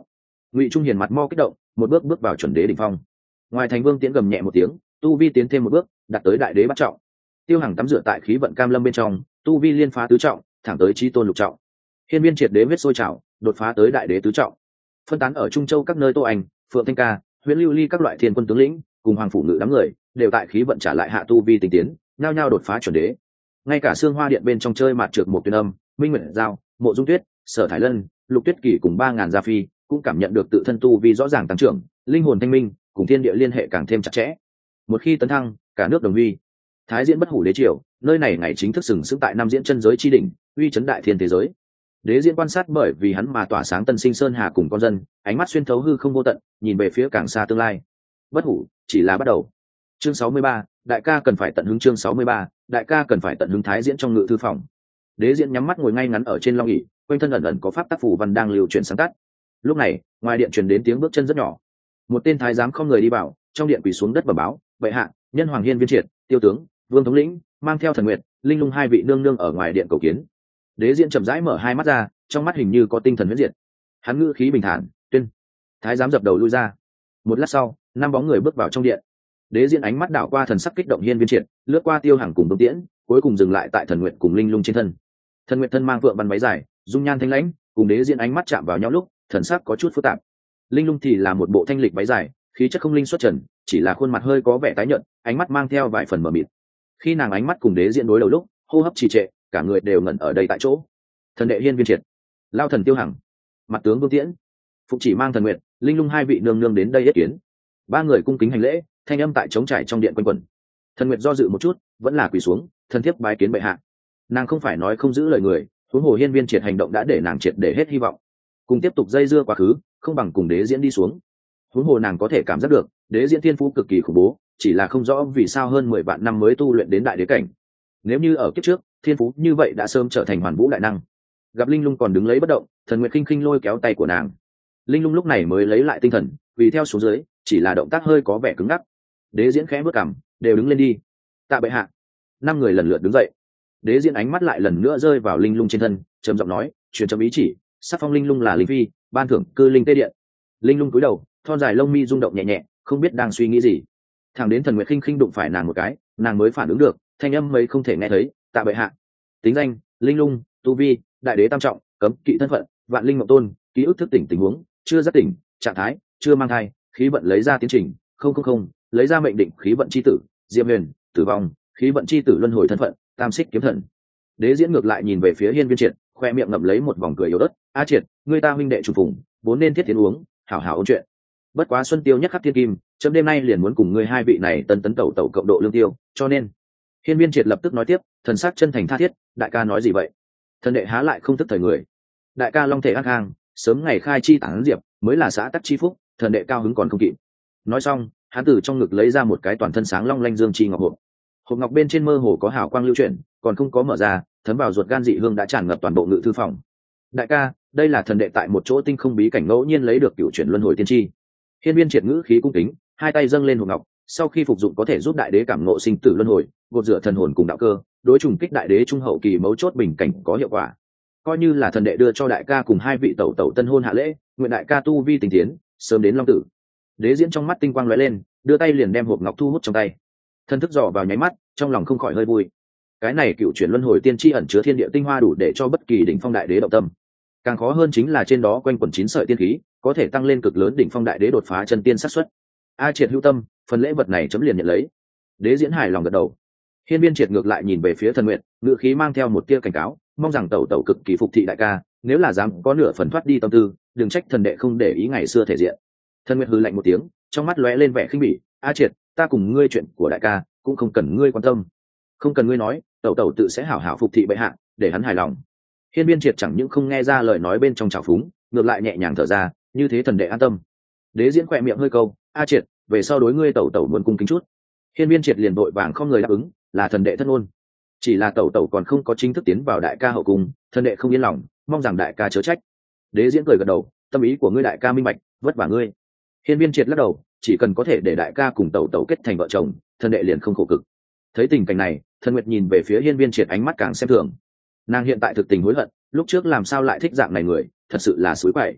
Ngụy Trung Hiền mặt mo kích động, một bước bước vào chuẩn đế đỉnh phong. Ngoài thành Vương Tiễn gầm nhẹ một tiếng, tu vi tiến thêm một bước, đạt tới đại đế bắt trọng. Tiêu Hằng tắm rửa tại khí vận cam lâm bên trong, tu vi liên phá tứ trọng, thẳng tới chí tôn lục trọng. Hiên Viên triệt đế huyết sôi trào, đột phá tới đại đế tứ trọng. Phân tán ở Trung Châu các nơi Tô Anh, Phượng Thanh Ca, Huyền Lưu Ly các loại thiên quân tướng lĩnh, cùng hoàng phủ ngự đám người, đều tại khí vận trả lại hạ tu vi tinh tiến, nhao nhao đột phá chuẩn đế. Ngay cả Sương Hoa Điện bên trong chơi mạt trược một tuyên âm, Minh Nguyệt Giao, Mộ Dung Tuyết, Sở Thải Lân, Lục Tuyết Kỳ cùng 3000 gia phi, cũng cảm nhận được tự thân tu vi rõ ràng tăng trưởng, linh hồn thanh minh, cùng thiên địa liên hệ càng thêm chặt chẽ. Một khi tấn thăng, cả nước đồng uy. Thái diễn bất hủ đế triều, nơi này ngày chính thức sừng sững tại năm diễn chân giới chi đỉnh, uy chấn đại thiên thế giới. Đế diễn quan sát bởi vì hắn mà tỏa sáng tân sinh sơn hà cùng con dân, ánh mắt xuyên thấu hư không vô tận, nhìn về phía càng xa tương lai. Bất hủ chỉ là bắt đầu. Chương 63, đại ca cần phải tận hứng. Chương 63, đại ca cần phải tận hứng. Thái diễn trong ngự thư phòng. Đế diễn nhắm mắt ngồi ngay ngắn ở trên long ỷ, quanh thân ẩn ẩn có pháp tác phù văn đang lưu chuyển sáng tắt. Lúc này, ngoài điện truyền đến tiếng bước chân rất nhỏ. Một tên thái giám không người đi vào, trong điện quỳ xuống đất bẩm báo, bệ hạ, nhân hoàng Hiên Viên triệt, tiêu tướng, vương thống lĩnh, mang theo Thần Nguyệt, Linh Lung hai vị nương nương ở ngoài điện cầu kiến. Đế diễn chậm rãi mở hai mắt ra, trong mắt hình như có tinh thần huyễn diệt. Hắn ngữ khí bình thản, tuyên. Thái giám dập đầu lui ra. Một lát sau, năm bóng người bước vào trong điện. Đế diễn ánh mắt đảo qua thần sắc kích động Hiên Viên triệt, lướt qua Tiêu Hằng cùng Đông Tiễn, cuối cùng dừng lại tại Thần Nguyệt cùng Linh Lung trên thân. Thần Nguyệt thân mang vượng văn váy dài, dung nhan thanh lãnh, cùng Đế diễn ánh mắt chạm vào nhau lúc, thần sắc có chút phức tạp. Linh Lung thì là một bộ thanh lịch váy dài, khí chất không linh xuất trần, chỉ là khuôn mặt hơi có vẻ tái nhợt, ánh mắt mang theo vài phần mờ mịt. Khi nàng ánh mắt cùng Đế diễn đối đầu lúc, hô hấp trì trệ, cả người đều ngẩn ở đây tại chỗ. Thần đệ Hiên Viên triệt, lao thần Tiêu Hằng, mặt tướng Vương Tiễn, phục chỉ mang Thần Nguyệt, Linh Lung hai vị nương nương đến đây yết kiến. Ba người cung kính hành lễ, thanh âm tại trống trải trong điện quanh quẩn. Thần Nguyệt do dự một chút, vẫn là quỳ xuống, thân thiếp bái kiến bệ hạ. Nàng không phải nói không giữ lời người, huống hồ Hiên Viên triệt hành động đã để nàng triệt để hết hy vọng. Cùng tiếp tục dây dưa quá khứ, không bằng cùng Đế diễn đi xuống. Huống hồ nàng có thể cảm giác được, Đế diễn thiên phú cực kỳ khủng bố, chỉ là không rõ vì sao hơn 10 vạn năm mới tu luyện đến đại đế cảnh. Nếu như ở kiếp trước, thiên phú như vậy đã sớm trở thành hoàn vũ đại năng. Gặp Linh Lung còn đứng lấy bất động, Thần Nguyệt khinh khinh lôi kéo tay của nàng. Linh Lung lúc này mới lấy lại tinh thần, vì theo xuống dưới, chỉ là động tác hơi có vẻ cứng ngắc. Đế diễn khẽ bước cằm, đều đứng lên đi. Tạ bệ hạ. Năm người lần lượt đứng dậy. Đế diễn ánh mắt lại lần nữa rơi vào Linh Lung trên thân, trầm giọng nói, truyền chấm ý chỉ, sắc phong Linh Lung là linh phi, ban thưởng cư linh tê điện. Linh Lung cúi đầu, thon dài lông mi rung động nhẹ nhẹ, không biết đang suy nghĩ gì. Thẳng đến Thần Nguyệt khinh khinh đụng phải nàng một cái, nàng mới phản ứng được, thanh âm mấy không thể nghe thấy. Tạ bệ hạ. Tính danh: Linh Lung, tu vi: đại đế tam trọng, cấm kỵ thân phận: vạn linh ngọc tôn, ký ức thức tỉnh tình huống: chưa giác tỉnh, trạng thái: chưa mang thai, khí vận lấy ra tiến trình: 000, lấy ra mệnh định khí vận chi tử: Diệp Huyền, tử vong, khí vận chi tử luân hồi thân phận: tam xích kiếm thần. Đế diễn ngược lại nhìn về phía Hiên Viên triệt, khoe miệng ngậm lấy một vòng cười yếu ớt. A triệt, người ta huynh đệ trùng phùng, vốn nên thiết tiến uống, hảo hảo ôn chuyện. Bất quá xuân tiêu nhất khắc thiên kim, chấm đêm nay liền muốn cùng ngươi hai vị này tân tấn tẩu tẩu cộng độ lương tiêu, cho nên. Hiên Viên triệt lập tức nói tiếp, thần sắc chân thành tha thiết, đại ca nói gì vậy? Thần đệ há lại không thức thời người. Đại ca long thể ác hàng, sớm ngày khai chi tản diệp, mới là xã tắc chi phúc, thần đệ cao hứng còn không kịp. Nói xong, hắn từ trong ngực lấy ra một cái toàn thân sáng long lanh dương chi ngọc hộp. Hộp ngọc bên trên mơ hồ có hào quang lưu chuyển, còn không có mở ra, thấm vào ruột gan dị hương đã tràn ngập toàn bộ ngự thư phòng. Đại ca, đây là thần đệ tại một chỗ tinh không bí cảnh ngẫu nhiên lấy được cửu chuyển luân hồi tiên tri. Hiên Viên triệt ngữ khí cung kính, hai tay dâng lên hộp ngọc, sau khi phục dụng có thể giúp đại đế cảm ngộ sinh tử luân hồi, gột rửa thần hồn cùng đạo cơ, đối trùng kích đại đế trung hậu kỳ mấu chốt bình cảnh có hiệu quả. Coi như là thần đệ đưa cho đại ca cùng hai vị tẩu tẩu tân hôn hạ lễ, nguyện đại ca tu vi tinh tiến, sớm đến long tử. Đế diễn trong mắt tinh quang lóe lên, đưa tay liền đem hộp ngọc thu hút trong tay. Thân thức dò vào nháy mắt, trong lòng không khỏi hơi vui. Cái này cựu chuyển luân hồi tiên tri ẩn chứa thiên địa tinh hoa đủ để cho bất kỳ đỉnh phong đại đế động tâm. Càng khó hơn chính là trên đó quanh quẩn 9 sợi tiên khí, có thể tăng lên cực lớn đỉnh phong đại đế đột phá chân tiên xác suất. A triệt hữu tâm, phần lễ vật này chấm liền nhận lấy. Đế diễn hài lòng gật đầu. Hiên Viên triệt ngược lại nhìn về phía Thần Nguyệt, ngữ khí mang theo một tia cảnh cáo, mong rằng tẩu tẩu cực kỳ phục thị đại ca, nếu là dám có nửa phần thoát đi tâm tư, đừng trách thần đệ không để ý ngày xưa thể diện. Thần Nguyệt hừ lạnh một tiếng, trong mắt lóe lên vẻ khinh bỉ. A triệt, ta cùng ngươi chuyện của đại ca cũng không cần ngươi quan tâm, không cần ngươi nói, tẩu tẩu tự sẽ hảo hảo phục thị bệ hạ, để hắn hài lòng. Hiên Viên triệt chẳng những không nghe ra lời nói bên trong trào phúng, ngược lại nhẹ nhàng thở ra, như thế thần đệ an tâm. Đế diễn khỏe miệng hơi câu, A triệt, về sau đối ngươi tẩu tẩu muốn cung kính chút. Hiên Viên triệt liền vội vàng không người đáp ứng, là thần đệ thân ôn. Chỉ là tẩu tẩu còn không có chính thức tiến vào đại ca hậu cung, thần đệ không yên lòng, mong rằng đại ca chớ trách. Đế diễn cười gật đầu, tâm ý của ngươi đại ca minh bạch, vất vả ngươi. Hiên Viên triệt lắc đầu, chỉ cần có thể để đại ca cùng tẩu tẩu kết thành vợ chồng, thần đệ liền không khổ cực. Thấy tình cảnh này, Thần Nguyệt nhìn về phía Hiên Viên triệt ánh mắt càng xem thường. Nàng hiện tại thực tình hối hận, lúc trước làm sao lại thích dạng này người, thật sự là suối quậy.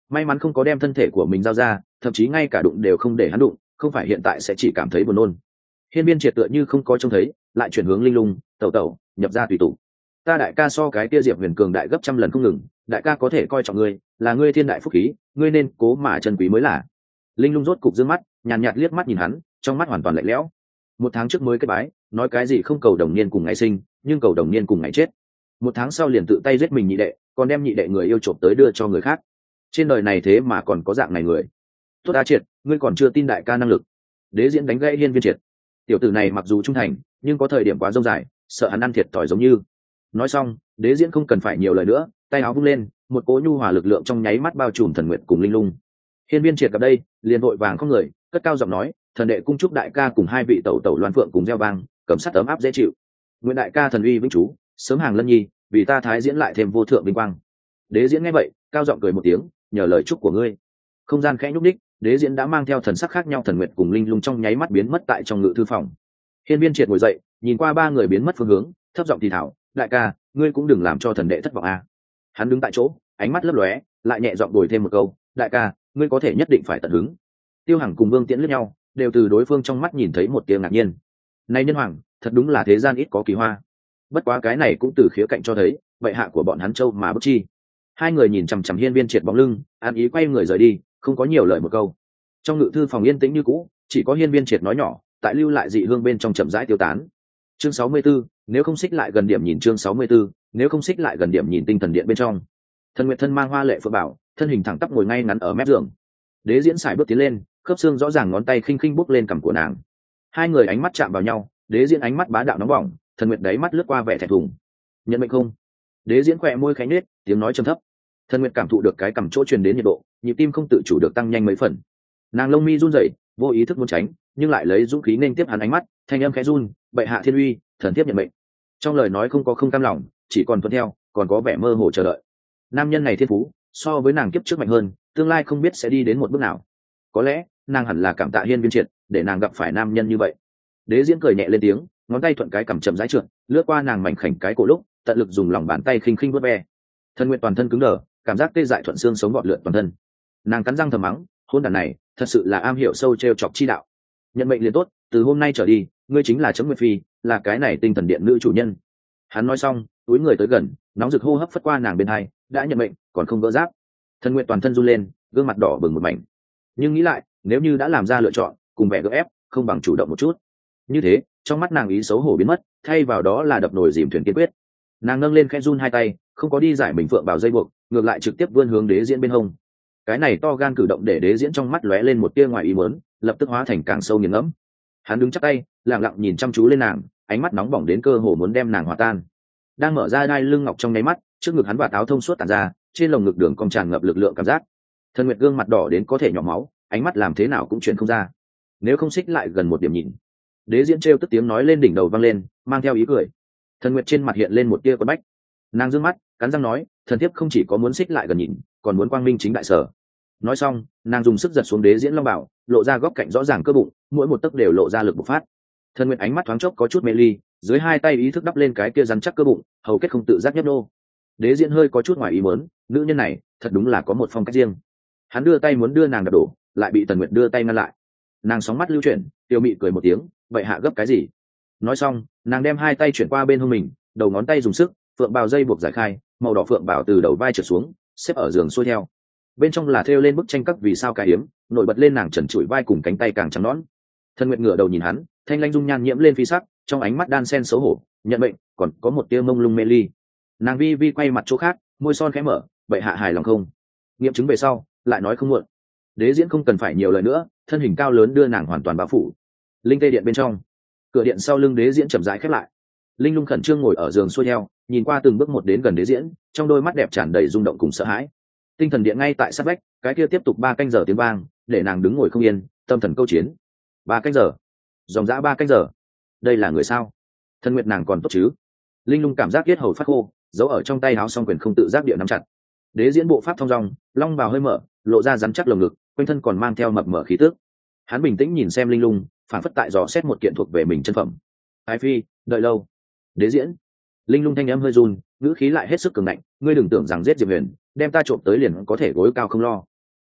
may mắn không có đem thân thể của mình giao ra, thậm chí ngay cả đụng đều không để hắn đụng, không phải hiện tại sẽ chỉ cảm thấy buồn nôn. Hiên Viên Triệt tựa như không có trông thấy, lại chuyển hướng Linh Lung, tẩu tẩu, nhập ra tùy tụ. Ta đại ca so cái kia Diệp Huyền cường đại gấp trăm lần không ngừng, đại ca có thể coi trọng ngươi, là ngươi thiên đại phúc khí, ngươi nên cố mà trân quý mới là. Linh Lung rốt cục dương mắt, nhàn nhạt liếc mắt nhìn hắn, trong mắt hoàn toàn lạnh lẽo. 1 tháng trước mới kết bái, nói cái gì không cầu đồng niên cùng ngày sinh, nhưng cầu đồng niên cùng ngày chết. 1 tháng sau liền tự tay giết mình nhị đệ, còn đem nhị đệ người yêu trộm tới đưa cho người khác. Trên đời này thế mà còn có dạng này người. Tốt đã Triệt, ngươi còn chưa tin đại ca năng lực. Đế Diễn đánh gãy Hiên Viên Triệt. Tiểu tử này mặc dù trung thành, nhưng có thời điểm quá dông dài, sợ hắn ăn thiệt thòi giống như. Nói xong, Đế Diễn không cần phải nhiều lời nữa, tay áo vung lên, một cỗ nhu hòa lực lượng trong nháy mắt bao trùm Thần Nguyệt cùng Linh Lung. Hiên Viên Triệt gặp đây, liền vội vàng không người, cất cao giọng nói, thần đệ cung chúc đại ca cùng 2 vị tẩu tẩu Loan Phượng cùng gieo vang, cầm sắt ấm áp dễ chịu. Nguyện đại ca thần uy vĩnh chú, sớm hàng lân nhi, vì ta thái diễn lại thêm vô thượng vinh quang. Đế Diễn nghe vậy, cao giọng cười một tiếng, nhờ lời chúc của ngươi. Không gian khẽ nhúc nhích, Đế Diễn đã mang theo thần sắc khác nhau Thần Nguyệt cùng Linh Lung trong nháy mắt biến mất tại trong ngự thư phòng. Hiên Viên Triệt ngồi dậy, nhìn qua 3 người biến mất phương hướng, thấp giọng thì thảo, đại ca, ngươi cũng đừng làm cho thần đệ thất vọng a. Hắn đứng tại chỗ, ánh mắt lấp lóe, lại nhẹ giọng bồi thêm một câu, đại ca, ngươi có thể nhất định phải tận hứng. Tiêu Hằng cùng Vương Tiễn liếc nhau, đều từ đối phương trong mắt nhìn thấy một tia ngạc nhiên. Này nhân hoàng, thật đúng là thế gian ít có kỳ hoa. Bất quá cái này cũng từ khía cạnh cho thấy, vậy hạ của bọn hắn châu mà bức chi. Hai người nhìn chằm chằm Hiên Viên Triệt bóng lưng, an ý quay người rời đi, không có nhiều lời một câu. Trong ngự thư phòng yên tĩnh như cũ, chỉ có Hiên Viên Triệt nói nhỏ, tại lưu lại dị hương bên trong chậm rãi tiêu tán. Chương 64, nếu không xích lại gần điểm nhìn chương 64, nếu không xích lại gần điểm nhìn tinh thần điện bên trong. Thần Nguyệt thân mang hoa lệ phượng bảo, thân hình thẳng tắp ngồi ngay ngắn ở mép giường. Đế Diễn sải bước tiến lên, khớp xương rõ ràng ngón tay khinh khinh bốc lên cằm của nàng. Hai người ánh mắt chạm vào nhau, Đế Diễn ánh mắt bá đạo nóng bỏng, Thần Nguyệt đáy mắt lướt qua vẻ thẹn thùng. Nhận mệnh không? Đế Diễn khẽ môi khẽ nhếch, tiếng nói trầm thấp. Thần Nguyệt cảm thụ được cái cằm chỗ truyền đến nhiệt độ, nhịp tim không tự chủ được tăng nhanh mấy phần. Nàng lông mi run rẩy, vô ý thức muốn tránh, nhưng lại lấy dũng khí nên tiếp hắn ánh mắt, thanh âm khẽ run, bệ hạ thiên uy, thần tiếp nhận mệnh. Trong lời nói không có không cam lòng, chỉ còn tuân theo, còn có vẻ mơ hồ chờ đợi. Nam nhân này thiên phú, so với nàng kiếp trước mạnh hơn, tương lai không biết sẽ đi đến một bước nào. Có lẽ nàng hẳn là cảm tạ Hiên Viên Triệt, để nàng gặp phải nam nhân như vậy. Đế Diễn cười nhẹ lên tiếng, ngón tay thuận cái cằm chậm rãi trượt, lướt qua nàng mảnh khảnh cái cổ lúc, tận lực dùng lòng bàn tay khinh khinh vuốt ve. Thân Nguyệt toàn thân cứng đờ, cảm giác tê dại thuận xương sống gọt lượn toàn thân. Nàng cắn răng thầm mắng, hôn đản này thật sự là am hiểu sâu trêu chọc chi đạo. Nhận mệnh liền tốt, từ hôm nay trở đi, ngươi chính là Trấn Nguyệt Phi, là cái này tinh thần điện nữ chủ nhân. Hắn nói xong, túi người tới gần, nóng rực hô hấp phất qua nàng bên hai, đã nhận mệnh, còn không gỡ giáp. Thân Nguyệt toàn thân run lên, gương mặt đỏ bừng một mảnh. Nhưng nghĩ lại, nếu như đã làm ra lựa chọn, cùng vẻ gượng ép, không bằng chủ động một chút. Như thế, trong mắt nàng ý xấu hổ biến mất, thay vào đó là đập nồi dìm thuyền kiên quyết. Nàng nâng lên khẽ run hai tay, không có đi giải mình phượng vào dây buộc, ngược lại trực tiếp vươn hướng Đế Diễn bên hông. Cái này to gan cử động để Đế Diễn trong mắt lóe lên một tia ngoài ý muốn, lập tức hóa thành càng sâu nghiền ngẫm. Hắn đứng chắp tay, lặng lặng nhìn chăm chú lên nàng, ánh mắt nóng bỏng đến cơ hồ muốn đem nàng hòa tan. Đang mở ra đai lưng ngọc trong nháy mắt, trước ngực hắn và áo thông suốt tản ra, trên lồng ngực đường cong tràn ngập lực lượng cảm giác. Thân Nguyệt gương mặt đỏ đến có thể nhỏ máu, ánh mắt làm thế nào cũng chuyển không ra. Nếu không xích lại gần một điểm nhìn. Đế Diễn trêu tức tiếng nói lên đỉnh đầu vang lên, mang theo ý cười. Thân Nguyệt trên mặt hiện lên một tia quẫn bách. Nàng dương mắt, cắn răng nói, thần thiếp không chỉ có muốn xích lại gần nhìn, còn muốn quang minh chính đại sở. Nói xong, nàng dùng sức giật xuống Đế Diễn long bảo, lộ ra góc cạnh rõ ràng cơ bụng, mỗi một tấc đều lộ ra lực bộc phát. Thân Nguyệt ánh mắt thoáng chốc có chút mê ly, dưới hai tay ý thức đắp lên cái kia rắn chắc cơ bụng, hầu kết không tự giác nhấp nô. Đế Diễn hơi có chút ngoài ý muốn, nữ nhân này thật đúng là có một phong cách riêng. Hắn đưa tay muốn đưa nàng đập đổ, lại bị Tần Nguyệt đưa tay ngăn lại. Nàng sóng mắt lưu chuyển, tiêu mị cười một tiếng, vậy hạ gấp cái gì? Nói xong, nàng đem hai tay chuyển qua bên hông mình, đầu ngón tay dùng sức, phượng bào dây buộc giải khai, màu đỏ phượng bào từ đầu vai trượt xuống, xếp ở giường xuôi theo. Bên trong là thêu lên bức tranh các vì sao cái hiếm, nổi bật lên nàng trần trụi vai cùng cánh tay càng trắng nõn. Thân Nguyệt ngửa đầu nhìn hắn, thanh lãnh dung nhan nhiễm lên phi sắc, trong ánh mắt đan sen xấu hổ, nhận mệnh, còn có một tia mông lung mê ly. Nàng vi vi quay mặt chỗ khác, môi son khẽ mở, vậy hạ hài lòng không? Nghiệm chứng về sau, lại nói không muộn. Đế Diễn không cần phải nhiều lời nữa, thân hình cao lớn đưa nàng hoàn toàn bao phủ. Linh tê điện bên trong, cửa điện sau lưng Đế Diễn chậm rãi khép lại. Linh Lung khẩn trương ngồi ở giường xuôi theo, nhìn qua từng bước một đến gần Đế Diễn, trong đôi mắt đẹp tràn đầy rung động cùng sợ hãi. Tinh thần điện ngay tại sát vách, cái kia tiếp tục 3 canh giờ tiếng vang, để nàng đứng ngồi không yên, tâm thần câu chiến. 3 canh giờ, dòng dã 3 canh giờ. Đây là người sao? Thân Nguyệt nàng còn tốt chứ? Linh Lung cảm giác yết hầu phát khô, giấu ở trong tay áo song quyền không tự giác địa nắm chặt. Đế Diễn bộ pháp thong dong, long bào hơi mở, lộ ra rắn chắc lồng ngực, quanh thân còn mang theo mập mờ khí tức. Hắn bình tĩnh nhìn xem Linh Lung, phản phất tại dò xét một kiện thuộc về mình chân phẩm. Ái phi, đợi lâu. Đế Diễn. Linh Lung thanh âm hơi run, ngữ khí lại hết sức cường ngạnh, ngươi đừng tưởng rằng giết Diệp Huyền, đem ta trộm tới liền có thể gối cao không lo,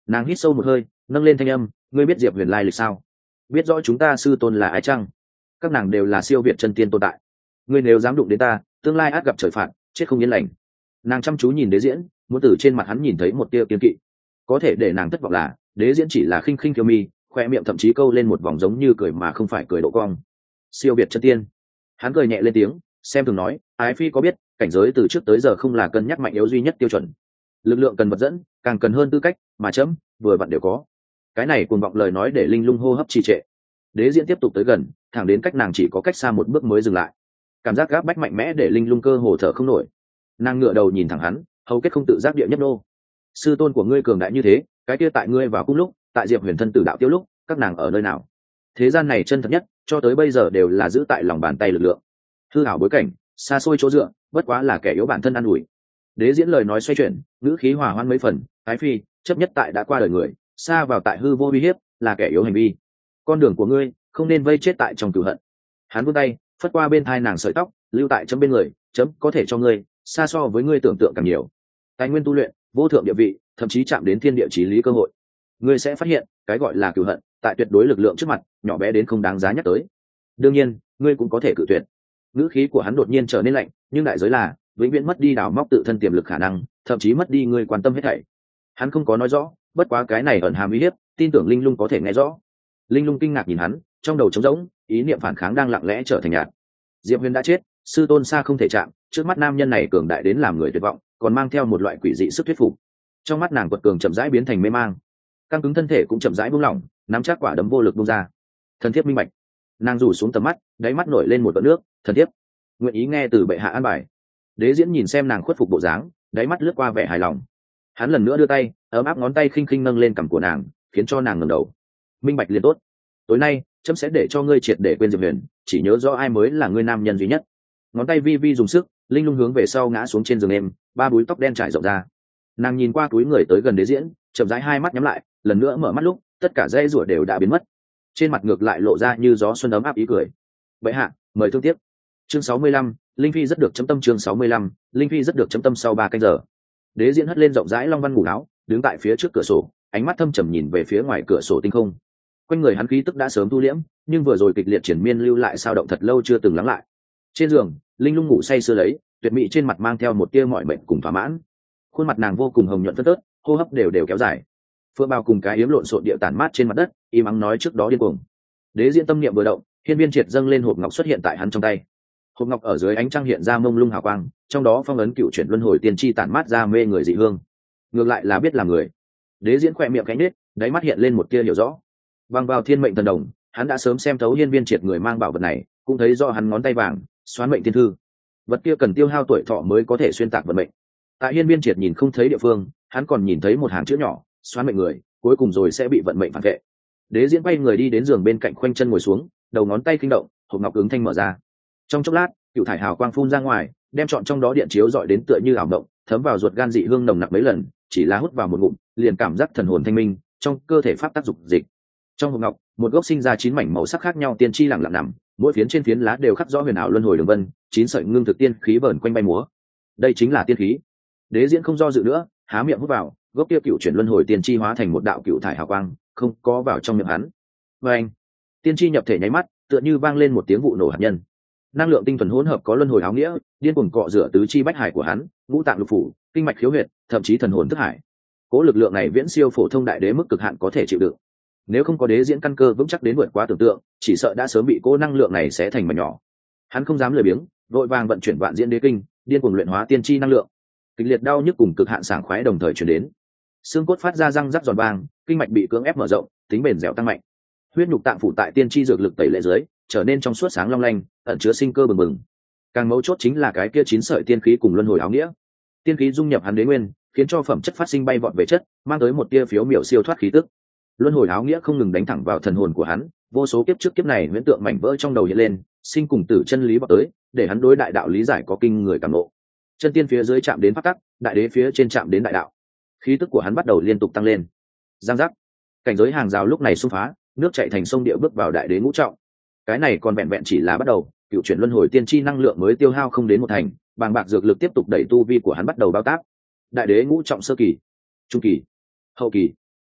Nàng hít sâu một hơi, nâng lên thanh âm, ngươi biết Diệp Huyền lai lịch sao? Biết rõ chúng ta sư tôn là ai chăng? Các nàng đều là siêu việt chân tiên tồn tại. Ngươi nếu dám đụng đến ta, tương lai ắt gặp trời phạt, chết không yên lành. Nàng chăm chú nhìn Đế Diễn, muốn từ trên mặt hắn nhìn thấy một tia kiên kỵ. Có thể để nàng thất vọng là, Đế Diễn chỉ là khinh khinh kiêu mi, khoe miệng thậm chí câu lên một vòng giống như cười mà không phải cười độ cong. Siêu việt chân tiên. Hắn cười nhẹ lên tiếng, xem thường nói, ái phi có biết, cảnh giới từ trước tới giờ không là cân nhắc mạnh yếu duy nhất tiêu chuẩn. Lực lượng cần vật dẫn, càng cần hơn tư cách, mà chấm vừa vặn đều có. Cái này cuồng vọng lời nói để Linh Lung hô hấp trì trệ. Đế Diễn tiếp tục tới gần, thẳng đến cách nàng chỉ có cách xa một bước mới dừng lại. Cảm giác gáp bách mạnh mẽ để Linh Lung cơ hồ thở không nổi. Nàng ngửa đầu nhìn thẳng hắn, hầu kết không tự giác địa nhấp nô. Sư tôn của ngươi cường đại như thế, cái kia tại ngươi vào cung lúc, tại Diệp Huyền thân tử đạo tiêu lúc, các nàng ở nơi nào? Thế gian này chân thật nhất, cho tới bây giờ đều là giữ tại lòng bàn tay lực lượng. Hư ảo bối cảnh, xa xôi chỗ dựa, bất quá là kẻ yếu bản thân ăn ủi. Đế Diễn lời nói xoay chuyển, ngữ khí hòa hoan mấy phần, ái phi, chấp nhất tại đã qua đời người, xa vào tại hư vô uy hiếp, là kẻ yếu hành vi. Con đường của ngươi, không nên vây chết tại trong cửu hận. Hắn vươn tay, phất qua bên thai nàng sợi tóc, lưu tại chấm bên người, chấm có thể cho ngươi, xa so với ngươi tưởng tượng càng nhiều. Tài nguyên tu luyện, vô thượng địa vị, thậm chí chạm đến thiên địa chí lý cơ hội. Ngươi sẽ phát hiện, cái gọi là cửu hận, tại tuyệt đối lực lượng trước mặt, nhỏ bé đến không đáng giá nhắc tới. Đương nhiên, ngươi cũng có thể cự tuyệt. Ngữ khí của hắn đột nhiên trở nên lạnh, nhưng đại giới là vĩnh viễn mất đi đào móc tự thân tiềm lực khả năng, thậm chí mất đi ngươi quan tâm hết thảy. Hắn không có nói rõ, bất quá cái này ẩn hàm uy hiếp, tin tưởng Linh Lung có thể nghe rõ. Linh Lung kinh ngạc nhìn hắn, trong đầu trống rỗng, ý niệm phản kháng đang lặng lẽ trở thành nhạt. Diệp Huyền đã chết, sư tôn xa không thể chạm, trước mắt nam nhân này cường đại đến làm người tuyệt vọng, còn mang theo một loại quỷ dị sức thuyết phục. Trong mắt nàng quật cường chậm rãi biến thành mê mang, căng cứng thân thể cũng chậm rãi buông lỏng, nắm chắc quả đấm vô lực buông ra. Thần thiếp minh bạch. Nàng rủ xuống tầm mắt, đáy mắt nổi lên một vệt nước, thần thiếp nguyện ý nghe từ bệ hạ an bài. Đế Diễn nhìn xem nàng khuất phục bộ dáng, đáy mắt lướt qua vẻ hài lòng. Hắn lần nữa đưa tay, ấm áp ngón tay khinh khinh nâng lên cằm của nàng, khiến cho nàng ngẩng đầu. Minh bạch liền tốt. Tối nay, chấm sẽ để cho ngươi triệt để quên Diệp Huyền, chỉ nhớ rõ ai mới là ngươi nam nhân duy nhất. Ngón tay vi vi dùng sức, Linh Lung hướng về sau ngã xuống trên giường em, ba búi tóc đen trải rộng ra. Nàng nhìn qua túi người tới gần Đế Diễn, chậm rãi hai mắt nhắm lại, lần nữa mở mắt lúc, tất cả dây rủa đều đã biến mất. Trên mặt ngược lại lộ ra như gió xuân ấm áp ý cười. Bệ hạ, mời thương tiếc. Chương 65, Linh Phi rất được chấm tâm. Chương 65, Linh Phi rất được chấm tâm. Sau 3 canh giờ, Đế Diễn hất lên rộng rãi long văn ngủ áo, đứng tại phía trước cửa sổ, ánh mắt thâm trầm nhìn về phía ngoài cửa sổ tinh không. Quanh người hắn khí tức đã sớm tu liễm, nhưng vừa rồi kịch liệt triển miên lưu lại sao động thật lâu chưa từng lắng lại. Trên giường, Linh Lung ngủ say sưa lấy, tuyệt mỹ trên mặt mang theo một tia mọi mệnh cùng thỏa mãn. Khuôn mặt nàng vô cùng hồng nhuận phấn tớt, hô hấp đều đều kéo dài. Phượng bào cùng cái yếm lộn xộn địa tản mát trên mặt đất, im ắng nói trước đó điên cuồng. Đế Diễn tâm niệm vừa động, hiên viên triệt dâng lên hộp ngọc xuất hiện tại hắn trong tay. Hộp ngọc ở dưới ánh trăng hiện ra mông lung hào quang, trong đó phong ấn cựu chuyển luân hồi tiên tri tản mát ra mê người dị hương. Ngược lại là biết làm người. Đế Diễn khỏe miệng cánh nết, đáy mắt hiện lên một tia hiểu rõ. Bằng vào thiên mệnh thần đồng, hắn đã sớm xem thấu hiên viên triệt người mang bảo vật này, cũng thấy do hắn ngón tay vàng xoán mệnh tiên thư. Vật kia cần tiêu hao tuổi thọ mới có thể xuyên tạc vận mệnh. Tại hiên viên triệt nhìn không thấy địa phương, hắn còn nhìn thấy một hàng chữ nhỏ, xoán mệnh người, cuối cùng rồi sẽ bị vận mệnh phản vệ. Đế Diễn quay người đi đến giường bên cạnh, khoanh chân ngồi xuống, đầu ngón tay kinh động, hộp ngọc ứng thanh mở ra. Trong chốc lát, cựu thải hào quang phun ra ngoài, đem trọn trong đó điện chiếu dọi đến tựa như ảo động, thấm vào ruột gan dị hương nồng nặc mấy lần, chỉ là hút vào một ngụm, liền cảm giác thần hồn thanh minh, trong cơ thể pháp tác dục dịch. Trong hộp ngọc, một gốc sinh ra 9 mảnh màu sắc khác nhau tiên chi lặng lặng nằm, mỗi phiến trên phiến lá đều khắc rõ huyền ảo luân hồi đường vân, 9 sợi ngưng thực tiên khí vờn quanh bay múa. Đây chính là tiên khí. Đế Diễn không do dự nữa, há miệng hút vào, gốc kia cựu chuyển luân hồi tiên chi hóa thành một đạo cựu thải hào quang, không có vào trong miệng hắn. Và anh, tiên chi nhập thể nháy mắt, tựa như vang lên một tiếng vụ nổ hạt nhân. Năng lượng tinh thuần hỗn hợp có luân hồi áo nghĩa, điên cuồng cọ rửa tứ chi bách hải của hắn, ngũ tạng lục phủ, kinh mạch khiếu huyệt, thậm chí thần hồn thức hải. Cố lực lượng này viễn siêu phổ thông đại đế mức cực hạn có thể chịu đựng. Nếu không có Đế Diễn căn cơ vững chắc đến vượt quá tưởng tượng, chỉ sợ đã sớm bị cố năng lượng này xé thành mảnh nhỏ. Hắn không dám lười biếng, vội vàng vận chuyển vạn diễn đế kinh, điên cuồng luyện hóa tiên chi năng lượng. Kịch liệt đau nhức cùng cực hạn sảng khoái đồng thời truyền đến. Xương cốt phát ra răng rắc giòn vang, kinh mạch bị cưỡng ép mở rộng, tính bền dẻo tăng mạnh. Huyết nhục tạng phủ tại tiên chi dược lực tẩy lệ dưới, trở nên trong suốt sáng long lanh, ẩn chứa sinh cơ bừng bừng. Càng mấu chốt chính là cái kia 9 sợi tiên khí cùng luân hồi áo nghĩa. Tiên khí dung nhập hắn đế nguyên, khiến cho phẩm chất phát sinh bay vọt về chất, mang tới một tia phiếu miểu siêu thoát khí tức. Luân hồi áo nghĩa không ngừng đánh thẳng vào thần hồn của hắn, vô số kiếp trước kiếp này huyễn tượng mảnh vỡ trong đầu hiện lên, sinh cùng tử chân lý bọc tới, để hắn đối đại đạo lý giải có kinh người cảm ngộ. Chân tiên phía dưới chạm đến pháp tắc, đại đế phía trên chạm đến đại đạo. Khí tức của hắn bắt đầu liên tục tăng lên. Giang giác, cảnh giới hàng rào lúc này xung phá, nước chảy thành sông địa bước vào đại đế ngũ trọng. Cái này còn vẹn vẹn chỉ là bắt đầu, cựu chuyển luân hồi tiên chi năng lượng mới tiêu hao không đến một thành, bàng bạc dược lực tiếp tục đẩy tu vi của hắn bắt đầu bao tác. Đại đế ngũ trọng sơ kỳ, trung kỳ, hậu kỳ,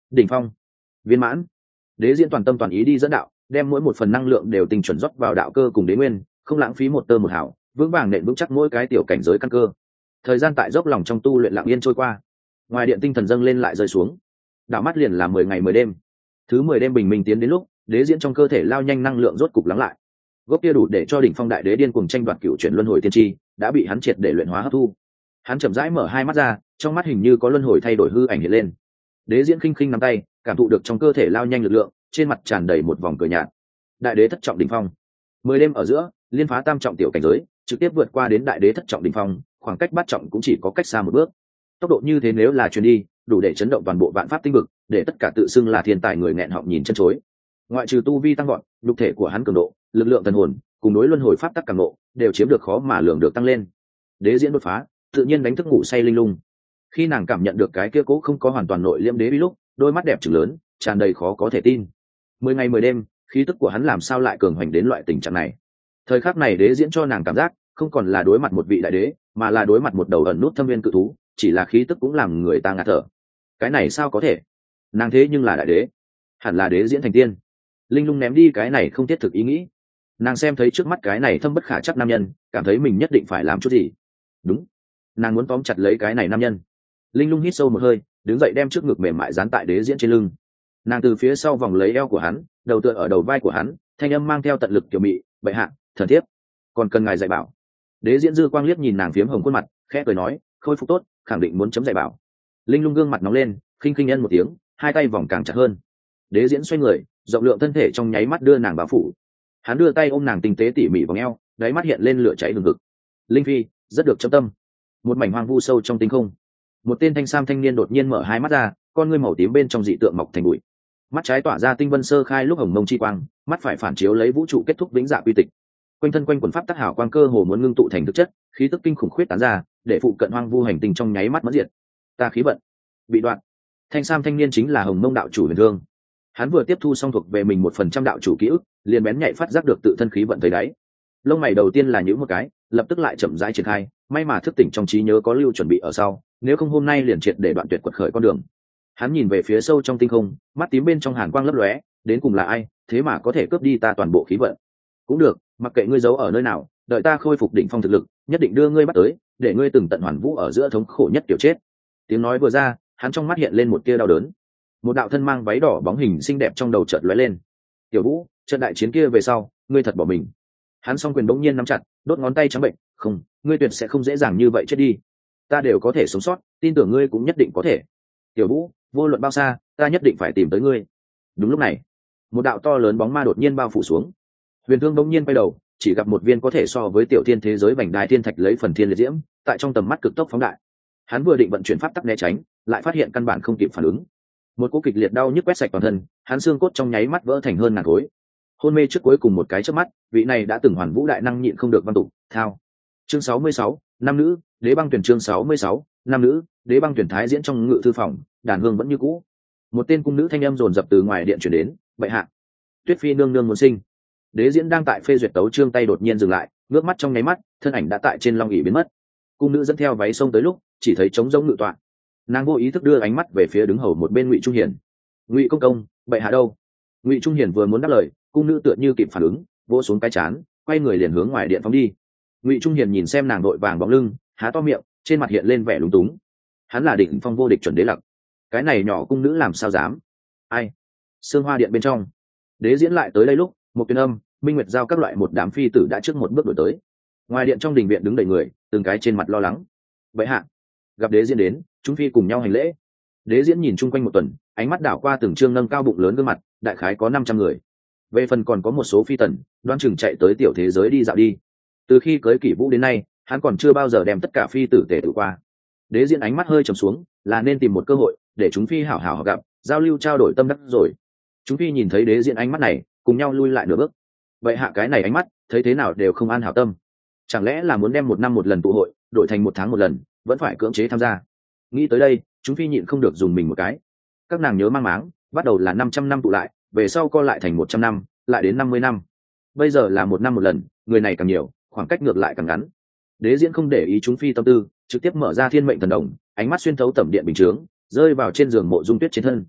đỉnh phong, viên mãn. Đế diễn toàn tâm toàn ý đi dẫn đạo, đem mỗi một phần năng lượng đều tinh chuẩn rót vào đạo cơ cùng đế nguyên, không lãng phí một tơ một hào, vững vàng nện vững chắc mỗi cái tiểu cảnh giới căn cơ. Thời gian tại dốc lòng trong tu luyện lặng yên trôi qua, ngoài điện tinh thần dâng lên lại rơi xuống, đảo mắt liền là 10 ngày 10 đêm. Thứ 10 đêm bình minh tiến đến lúc, đế diễn trong cơ thể lao nhanh năng lượng rốt cục lắng lại. Gốc kia đủ để cho đỉnh phong đại đế điên cuồng tranh đoạt cựu chuyển luân hồi tiên tri, đã bị hắn triệt để luyện hóa hấp thu. Hắn chậm rãi mở hai mắt ra, trong mắt hình như có luân hồi thay đổi hư ảnh hiện lên. Đế diễn khinh khinh nắm tay, cảm thụ được trong cơ thể lao nhanh lực lượng, trên mặt tràn đầy một vòng cười nhạt. Đại đế thất trọng đỉnh phong, 10 đêm ở giữa, liên phá tam trọng tiểu cảnh giới, trực tiếp vượt qua đến đại đế thất trọng đỉnh phong, khoảng cách bát trọng cũng chỉ có cách xa một bước. Tốc độ như thế nếu là truyền đi, đủ để chấn động toàn bộ vạn pháp tinh vực, để tất cả tự xưng là thiên tài người nghẹn họng nhìn chân chối. Ngoại trừ tu vi tăng vọt, nhục thể của hắn cường độ, lực lượng thần hồn, cùng đối luân hồi pháp tắc càng ngộ, đều chiếm được khó mà lường được tăng lên. Đế diễn đột phá, tự nhiên đánh thức ngủ say linh lung. Khi nàng cảm nhận được cái kia cố không có hoàn toàn nội liễm đế bí lúc, đôi mắt đẹp trừng lớn, tràn đầy khó có thể tin. 10 ngày 10 đêm, khí tức của hắn làm sao lại cường hoành đến loại tình trạng này? Thời khắc này đế diễn cho nàng cảm giác, không còn là đối mặt một vị đại đế, mà là đối mặt một đầu ẩn nút thâm viên cự thú, chỉ là khí tức cũng làm người ta ngạt thở. Cái này sao có thể? Nàng thế nhưng là đại đế, hẳn là đế diễn thành tiên. Linh lung ném đi cái này không thiết thực ý nghĩ. Nàng xem thấy trước mắt cái này thâm bất khả chắc nam nhân, cảm thấy mình nhất định phải làm chút gì. Đúng, nàng muốn tóm chặt lấy cái này nam nhân. Linh lung hít sâu một hơi, đứng dậy đem trước ngực mềm mại dán tại đế diễn trên lưng. Nàng từ phía sau vòng lấy eo của hắn, đầu tựa ở đầu vai của hắn, thanh âm mang theo tận lực kiểu mị, bệ hạ, thần thiếp còn cần ngài dạy bảo. Đế diễn dư quang liếc nhìn nàng phiếm hồng khuôn mặt, khẽ cười nói, khôi phục tốt, khẳng định muốn chấm dạy bảo. Linh lung gương mặt nóng lên, khinh khinh nhân một tiếng, hai tay vòng càng chặt hơn. Đế diễn xoay người, rộng lượng thân thể trong nháy mắt đưa nàng bao phủ. Hắn đưa tay ôm nàng tinh tế tỉ mỉ vòng eo, đáy mắt hiện lên lửa cháy hừng hực. Linh phi rất được chấm tâm. Một mảnh hoang vu sâu trong tinh không, một tên thanh sam thanh niên đột nhiên mở hai mắt ra, con ngươi màu tím bên trong dị tượng mọc thành bụi. Mắt trái tỏa ra tinh vân sơ khai lúc hồng mông chi quang, mắt phải phản chiếu lấy vũ trụ kết thúc vĩnh dạ quy tịch. Quanh thân quanh quần pháp tác hảo quang cơ hồ muốn ngưng tụ thành thực chất, khí tức kinh khủng khuyết tán ra, để phụ cận hoang vu hành tinh trong nháy mắt mất diệt. Ta khí vận bị đoạn. Thanh sam thanh niên chính là hồng mông đạo chủ Huyền Thương. Hắn vừa tiếp thu xong thuộc về mình 1% đạo chủ ký ức, liền bén nhạy phát giác được tự thân khí vận thấy đáy. Lông mày đầu tiên là nhíu một cái, lập tức lại chậm rãi triển khai, may mà thức tỉnh trong trí nhớ có lưu chuẩn bị ở sau, nếu không hôm nay liền triệt để đoạn tuyệt quật khởi con đường. Hắn nhìn về phía sâu trong tinh không, mắt tím bên trong hàn quang lấp lóe, đến cùng là ai, thế mà có thể cướp đi ta toàn bộ khí vận. Cũng được, mặc kệ ngươi giấu ở nơi nào, đợi ta khôi phục đỉnh phong thực lực, nhất định đưa ngươi bắt tới, để ngươi từng tận hoàn vũ ở giữa thống khổ nhất kiểu chết. Tiếng nói vừa ra, hắn trong mắt hiện lên một tia đau đớn. Một đạo thân mang váy đỏ bóng hình xinh đẹp trong đầu chợt lóe lên. Tiểu Vũ, trận đại chiến kia về sau, ngươi thật bỏ mình. Hắn song quyền bỗng nhiên nắm chặt, đốt ngón tay trắng bệnh, không, ngươi tuyệt sẽ không dễ dàng như vậy chết đi. Ta đều có thể sống sót, tin tưởng ngươi cũng nhất định có thể. Tiểu Vũ, vô luận bao xa, ta nhất định phải tìm tới ngươi. Đúng lúc này, một đạo to lớn bóng ma đột nhiên bao phủ xuống. Huyền Thương bỗng nhiên quay đầu, chỉ gặp một viên có thể so với tiểu thiên thế giới vành đai thiên thạch lấy phần thiên liệt diễm, tại trong tầm mắt cực tốc phóng đại. Hắn vừa định vận chuyển pháp tắc né tránh, lại phát hiện căn bản không kịp phản ứng. Một cú kịch liệt đau nhức quét sạch toàn thân, hắn xương cốt trong nháy mắt vỡ thành hơn ngàn khối. Hôn mê trước cuối cùng một cái chớp mắt, vị này đã từng hoàn vũ đại năng nhịn không được văn tục, thao. Chương 66, nam nữ, Đế băng tuyển chương 66, nam nữ, Đế băng tuyển thái diễn trong ngự thư phòng, đàn hương vẫn như cũ. Một tên cung nữ thanh âm dồn dập từ ngoài điện truyền đến, bệ hạ, Tuyết phi nương nương muốn sinh. Đế diễn đang tại phê duyệt tấu chương tay đột nhiên dừng lại, ngước mắt trong nháy mắt, thân ảnh đã tại trên long ỷ biến mất. Cung nữ dẫn theo váy xông tới lúc, chỉ thấy trống rỗng ngự tọa. Nàng vô ý thức đưa ánh mắt về phía đứng hầu một bên Ngụy Trung Hiền. Ngụy công công, bệ hạ đâu? Ngụy Trung Hiền vừa muốn đáp lời, cung nữ tựa như kịp phản ứng, vỗ xuống cái chán, quay người liền hướng ngoài điện phóng đi. Ngụy Trung Hiền nhìn xem nàng đội vàng bóng lưng, há to miệng, trên mặt hiện lên vẻ lúng túng. Hắn là đỉnh phong vô địch chuẩn đế lặc, cái này nhỏ cung nữ làm sao dám? Ai? Sương Hoa điện bên trong, Đế diễn lại tới đây lúc, một tuyên âm, Minh Nguyệt giao các loại một đám phi tử đã trước một bước đổi tới. Ngoài điện trong đình viện đứng đầy người, từng cái trên mặt lo lắng. Bệ hạ, gặp Đế diễn đến, chúng phi cùng nhau hành lễ. Đế diễn nhìn chung quanh một tuần, ánh mắt đảo qua từng trương nâng cao bụng lớn gương mặt, đại khái có 500 người. Về phần còn có một số phi tần, đoán chừng chạy tới tiểu thế giới đi dạo đi. Từ khi cưới Kỷ Vũ đến nay, hắn còn chưa bao giờ đem tất cả phi tử tề tự qua. Đế diễn ánh mắt hơi trầm xuống, là nên tìm một cơ hội để chúng phi hảo hảo gặp, giao lưu trao đổi tâm đắc rồi. Chúng phi nhìn thấy Đế diễn ánh mắt này, cùng nhau lui lại nửa bước. Vậy hạ cái này ánh mắt, thấy thế nào đều không an hảo tâm. Chẳng lẽ là muốn đem một năm một lần tụ hội đổi thành một tháng một lần, vẫn phải cưỡng chế tham gia? Nghĩ tới đây, chúng phi nhịn không được dùng mình một cái. Các nàng nhớ mang máng, bắt đầu là 500 năm tụ lại, về sau co lại thành 100 năm, lại đến 50 năm. Bây giờ là một năm một lần, người này càng nhiều, khoảng cách ngược lại càng ngắn. Đế diễn không để ý chúng phi tâm tư, trực tiếp mở ra thiên mệnh thần đồng, ánh mắt xuyên thấu tẩm điện bình chướng, rơi vào trên giường Mộ Dung Tuyết trên thân.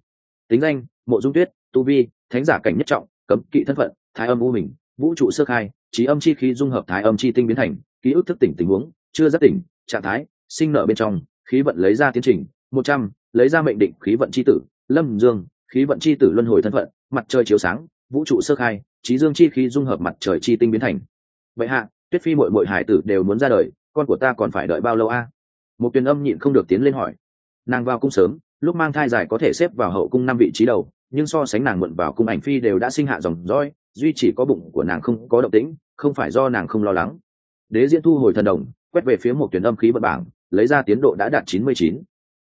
Tính danh: Mộ Dung Tuyết. Tu vi: thánh giả cảnh nhất trọng. Cấm kỵ thân phận: thái âm u mình. Vũ trụ sơ khai, trí âm chi khí dung hợp thái âm chi tinh biến thành. Ký ức thức tỉnh tình huống: chưa giác tỉnh. Trạng thái: sinh nở bên trong. Khí vận lấy ra tiến trình: 100. Lấy ra mệnh định khí vận chi tử Lâm Dương. Khí vận chi tử luân hồi thân phận: mặt trời chiếu sáng. Vũ trụ sơ khai, trí dương chi khí dung hợp mặt trời chi tinh biến thành. Vậy hạ, Tuyết phi muội muội hải tử đều muốn ra đời, con của ta còn phải đợi bao lâu a? Một Tuyền Âm nhịn không được tiến lên hỏi. Nàng vào cung sớm, lúc mang thai dài có thể xếp vào hậu cung 5 vị trí đầu, nhưng so sánh nàng muộn vào cung ảnh phi đều đã sinh hạ dòng dõi, duy chỉ có bụng của nàng không có động tĩnh, không phải do nàng không lo lắng. Đế Diễn thu hồi thần đồng, quét về phía một Tuyền Âm khí vận bảng, lấy ra tiến độ đã đạt 99.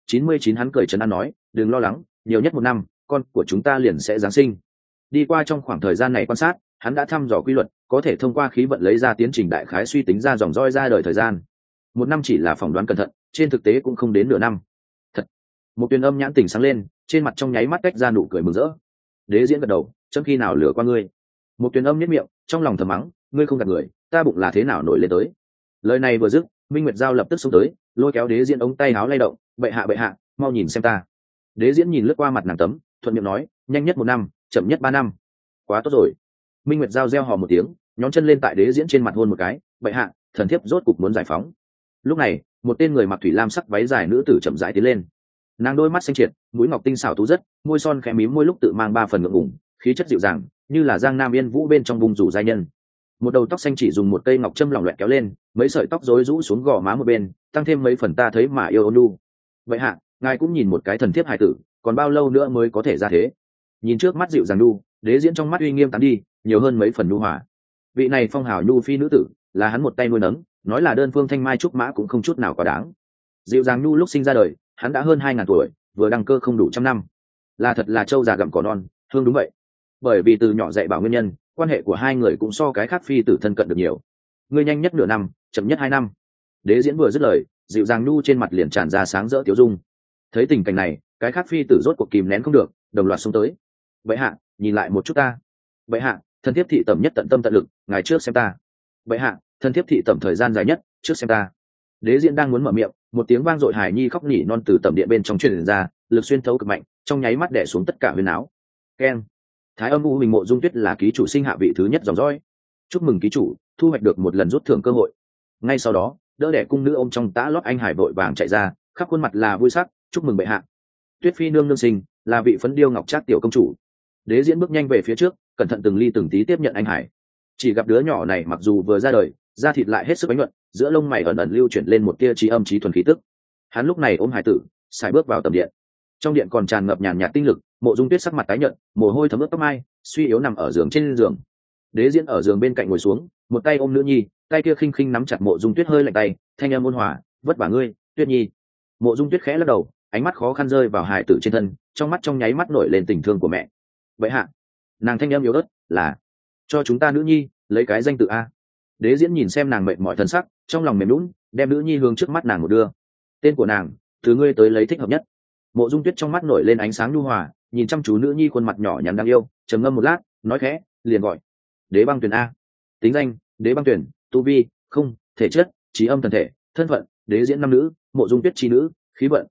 99 hắn cười trấn an nói, đừng lo lắng, nhiều nhất 1 năm, con của chúng ta liền sẽ giáng sinh. Đi qua trong khoảng thời gian này quan sát, hắn đã thăm dò quy luật, có thể thông qua khí vận lấy ra tiến trình đại khái suy tính ra dòng roi ra đời thời gian. 1 năm chỉ là phỏng đoán cẩn thận, trên thực tế cũng không đến nửa năm. Thật. Một Tuyền Âm nhãn tỉnh sáng lên, trên mặt trong nháy mắt cách ra nụ cười mừng rỡ. Đế Diễn gật đầu, chấm khi nào lừa qua ngươi. Một Tuyền Âm nhếch miệng, trong lòng thầm mắng, ngươi không gạt người, ta bụng là thế nào nổi lên tới. Lời này vừa dứt, Minh Nguyệt Giao lập tức xông tới, lôi kéo Đế Diễn ống tay áo lay động, bệ hạ, mau nhìn xem ta. Đế Diễn nhìn lướt qua mặt nàng tấm, thuận miệng nói, nhanh nhất 1 năm, chậm nhất 3 năm. Quá tốt rồi. Minh Nguyệt Giao reo hò một tiếng, nhón chân lên tại Đế Diễn trên mặt hôn một cái, bệ hạ, thần thiếp rốt cục muốn giải phóng. Lúc này, một tên người mặc thủy lam sắc váy dài nữ tử chậm rãi tiến lên. Nàng đôi mắt xanh triệt, mũi ngọc tinh xảo tú rất, môi son khẽ mím môi lúc tự mang 3 phần ngượng ngùng, khí chất dịu dàng, như là Giang Nam Yên Vũ bên trong vùng rủ giai nhân. Một đầu tóc xanh chỉ dùng một cây ngọc châm lỏng loẹt kéo lên, mấy sợi tóc rối rũ xuống gò má một bên, tăng thêm mấy phần ta thấy mà yêu ôn nhu. Vậy hạ, ngài cũng nhìn một cái thần thiếp hài tử, còn bao lâu nữa mới có thể ra thế? Nhìn trước mắt dịu dàng nhu, Đế Diễn trong mắt uy nghiêm tán đi, nhiều hơn mấy phần nhu hòa. Vị này phong hào nhu phi nữ tử, là hắn một tay nuôi nấng, nói là đơn phương thanh mai trúc mã cũng không chút nào quá đáng. Dịu dàng nhu lúc sinh ra đời, hắn đã hơn 2000 tuổi, vừa đăng cơ không đủ 100 năm. Là thật là trâu già gặm cỏ non, thương đúng vậy. Bởi vì từ nhỏ dạy bảo nguyên nhân, quan hệ của hai người cũng so cái khác phi tử thân cận được nhiều. Ngươi nhanh nhất nửa năm, chậm nhất 2 năm. Đế Diễn vừa dứt lời, dịu dàng nhu trên mặt liền tràn ra sáng rỡ tiểu dung. Thấy tình cảnh này, cái khác phi tử rốt cuộc kìm nén không được, đồng loạt xông tới. Vậy hạ, nhìn lại một chút ta. Vậy hạ, thần thiếp thị tẩm nhất tận tâm tận lực, ngài trước xem ta. Vậy hạ, thần thiếp thị tẩm thời gian dài nhất, trước xem ta. Đế Diễn đang muốn mở miệng, một tiếng vang dội hài nhi khóc nỉ non từ tẩm điện bên trong truyền ra, lực xuyên thấu cực mạnh, trong nháy mắt đè xuống tất cả huyền áo. Keng. Thái âm u mình Mộ Dung Tuyết là ký chủ sinh hạ vị thứ nhất dòng dõi. Chúc mừng ký chủ, thu hoạch được 1 lần rút thưởng cơ hội. Ngay sau đó, đỡ đẻ cung nữ ôm trong tã lót anh hải vội vàng chạy ra, khắp khuôn mặt là vui sắc, chúc mừng bệ hạ. Tuyết phi nương nương sinh, là vị phấn điêu ngọc trác tiểu công chủ. Đế Diễn bước nhanh về phía trước, cẩn thận từng ly từng tí tiếp nhận anh hải. Chỉ gặp đứa nhỏ này mặc dù vừa ra đời, da thịt lại hết sức bánh nhuận, giữa lông mày ẩn ẩn lưu chuyển lên một tia trí âm trí thuần khí tức. Hắn lúc này ôm hải tử, xài bước vào tầm điện. Trong điện còn tràn ngập nhàn nhạt tinh lực, Mộ Dung Tuyết sắc mặt tái nhợt, mồ hôi thấm ướt tóc mai, suy yếu nằm ở giường trên giường. Đế Diễn ở giường bên cạnh ngồi xuống, một tay ôm nữ nhi, tay kia khinh khinh nắm chặt Mộ Dung Tuyết hơi lạnh tay, thanh âm ôn hòa, vất vả ngươi, Tuyết nhi. Mộ Dung Tuyết khẽ lắc đầu, ánh mắt khó khăn rơi vào hải tử trên thân, trong mắt trong nháy mắt nổi lên tình thương của mẹ. Vậy hạ, nàng thanh âm yếu ớt, là cho chúng ta nữ nhi lấy cái danh tự a. Đế Diễn nhìn xem nàng mệt mỏi thân sắc, trong lòng mềm lún, đem nữ nhi hướng trước mắt nàng một đưa. Tên của nàng, từ ngươi tới lấy thích hợp nhất. Mộ Dung Tuyết trong mắt nổi lên ánh sáng nhu hòa, nhìn chăm chú nữ nhi khuôn mặt nhỏ nhắn đáng yêu, trầm ngâm một lát, nói khẽ, liền gọi Đế Băng Tuyền a. Tính danh: Đế Băng Tuyền. Tu vi: không, thể chất: trí âm thần thể. Thân phận: Đế Diễn nam nữ, Mộ Dung Tuyết chi nữ. Khí vận: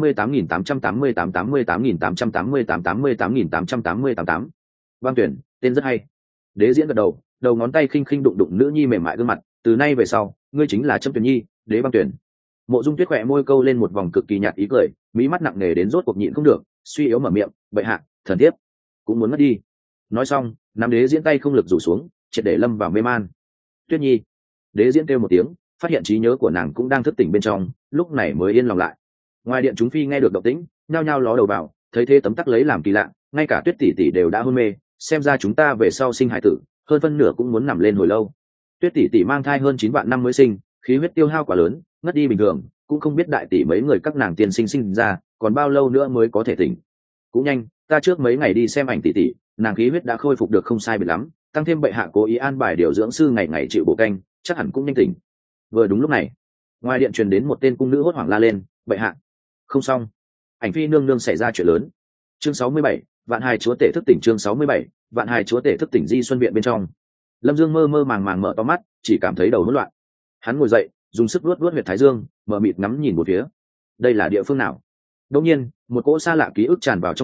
88.888 88.888 88.888. Băng Tuyền, tên rất hay. Đế Diễn gật đầu, đầu ngón tay khinh khinh đụng đụng nữ nhi mềm mại gương mặt, từ nay về sau, ngươi chính là Trâm Tuyền nhi, Đế Băng Tuyền. Mộ Dung Tuyết khẽ môi câu lên một vòng cực kỳ nhạt ý cười, mí mắt nặng nề đến rốt cuộc nhịn không được, suy yếu mở miệng, bệ hạ, thần thiếp cũng muốn mất đi. Nói xong, nắm Đế Diễn tay không lực rủ xuống, triệt để lâm vào mê man. Tuyết nhi. Đế Diễn kêu một tiếng, phát hiện trí nhớ của nàng cũng đang thức tỉnh bên trong, lúc này mới yên lòng lại. Ngoài điện chúng phi nghe được động tĩnh, nhao nhao ló đầu vào, thấy thế tấm tắc lấy làm kỳ lạ, ngay cả Tuyết tỷ tỷ đều đã hôn mê, xem ra chúng ta về sau sinh hải tử, hơn phân nửa cũng muốn nằm lên hồi lâu. Tuyết tỷ tỷ mang thai hơn 9 vạn năm mới sinh, khí huyết tiêu hao quá lớn, ngất đi bình thường, cũng không biết đại tỷ mấy người các nàng tiên sinh ra, còn bao lâu nữa mới có thể tỉnh. Cũng nhanh, ta trước mấy ngày đi xem ảnh tỷ tỷ, nàng khí huyết đã khôi phục được không sai biệt lắm, tăng thêm bệ hạ cố ý an bài điều dưỡng sư ngày ngày chịu bổ canh, chắc hẳn cũng nhanh tỉnh. Vừa đúng lúc này, ngoài điện truyền đến một tên cung nữ hốt hoảng la lên, bệ hạ. Không xong, ảnh phi nương nương xảy ra chuyện lớn. Chương 67, Vạn Hài chúa tể thức tỉnh. Chương 67, Vạn Hài chúa tể thức tỉnh. Di Xuân viện bên trong, Lâm Dương mơ mơ màng màng mở to mắt, chỉ cảm thấy đầu hỗn loạn. Hắn ngồi dậy, dùng sức luốt huyệt thái dương, mở mịt ngắm nhìn một phía. Đây là địa phương nào? Đột nhiên, một cỗ xa lạ ký ức tràn vào trong đầu,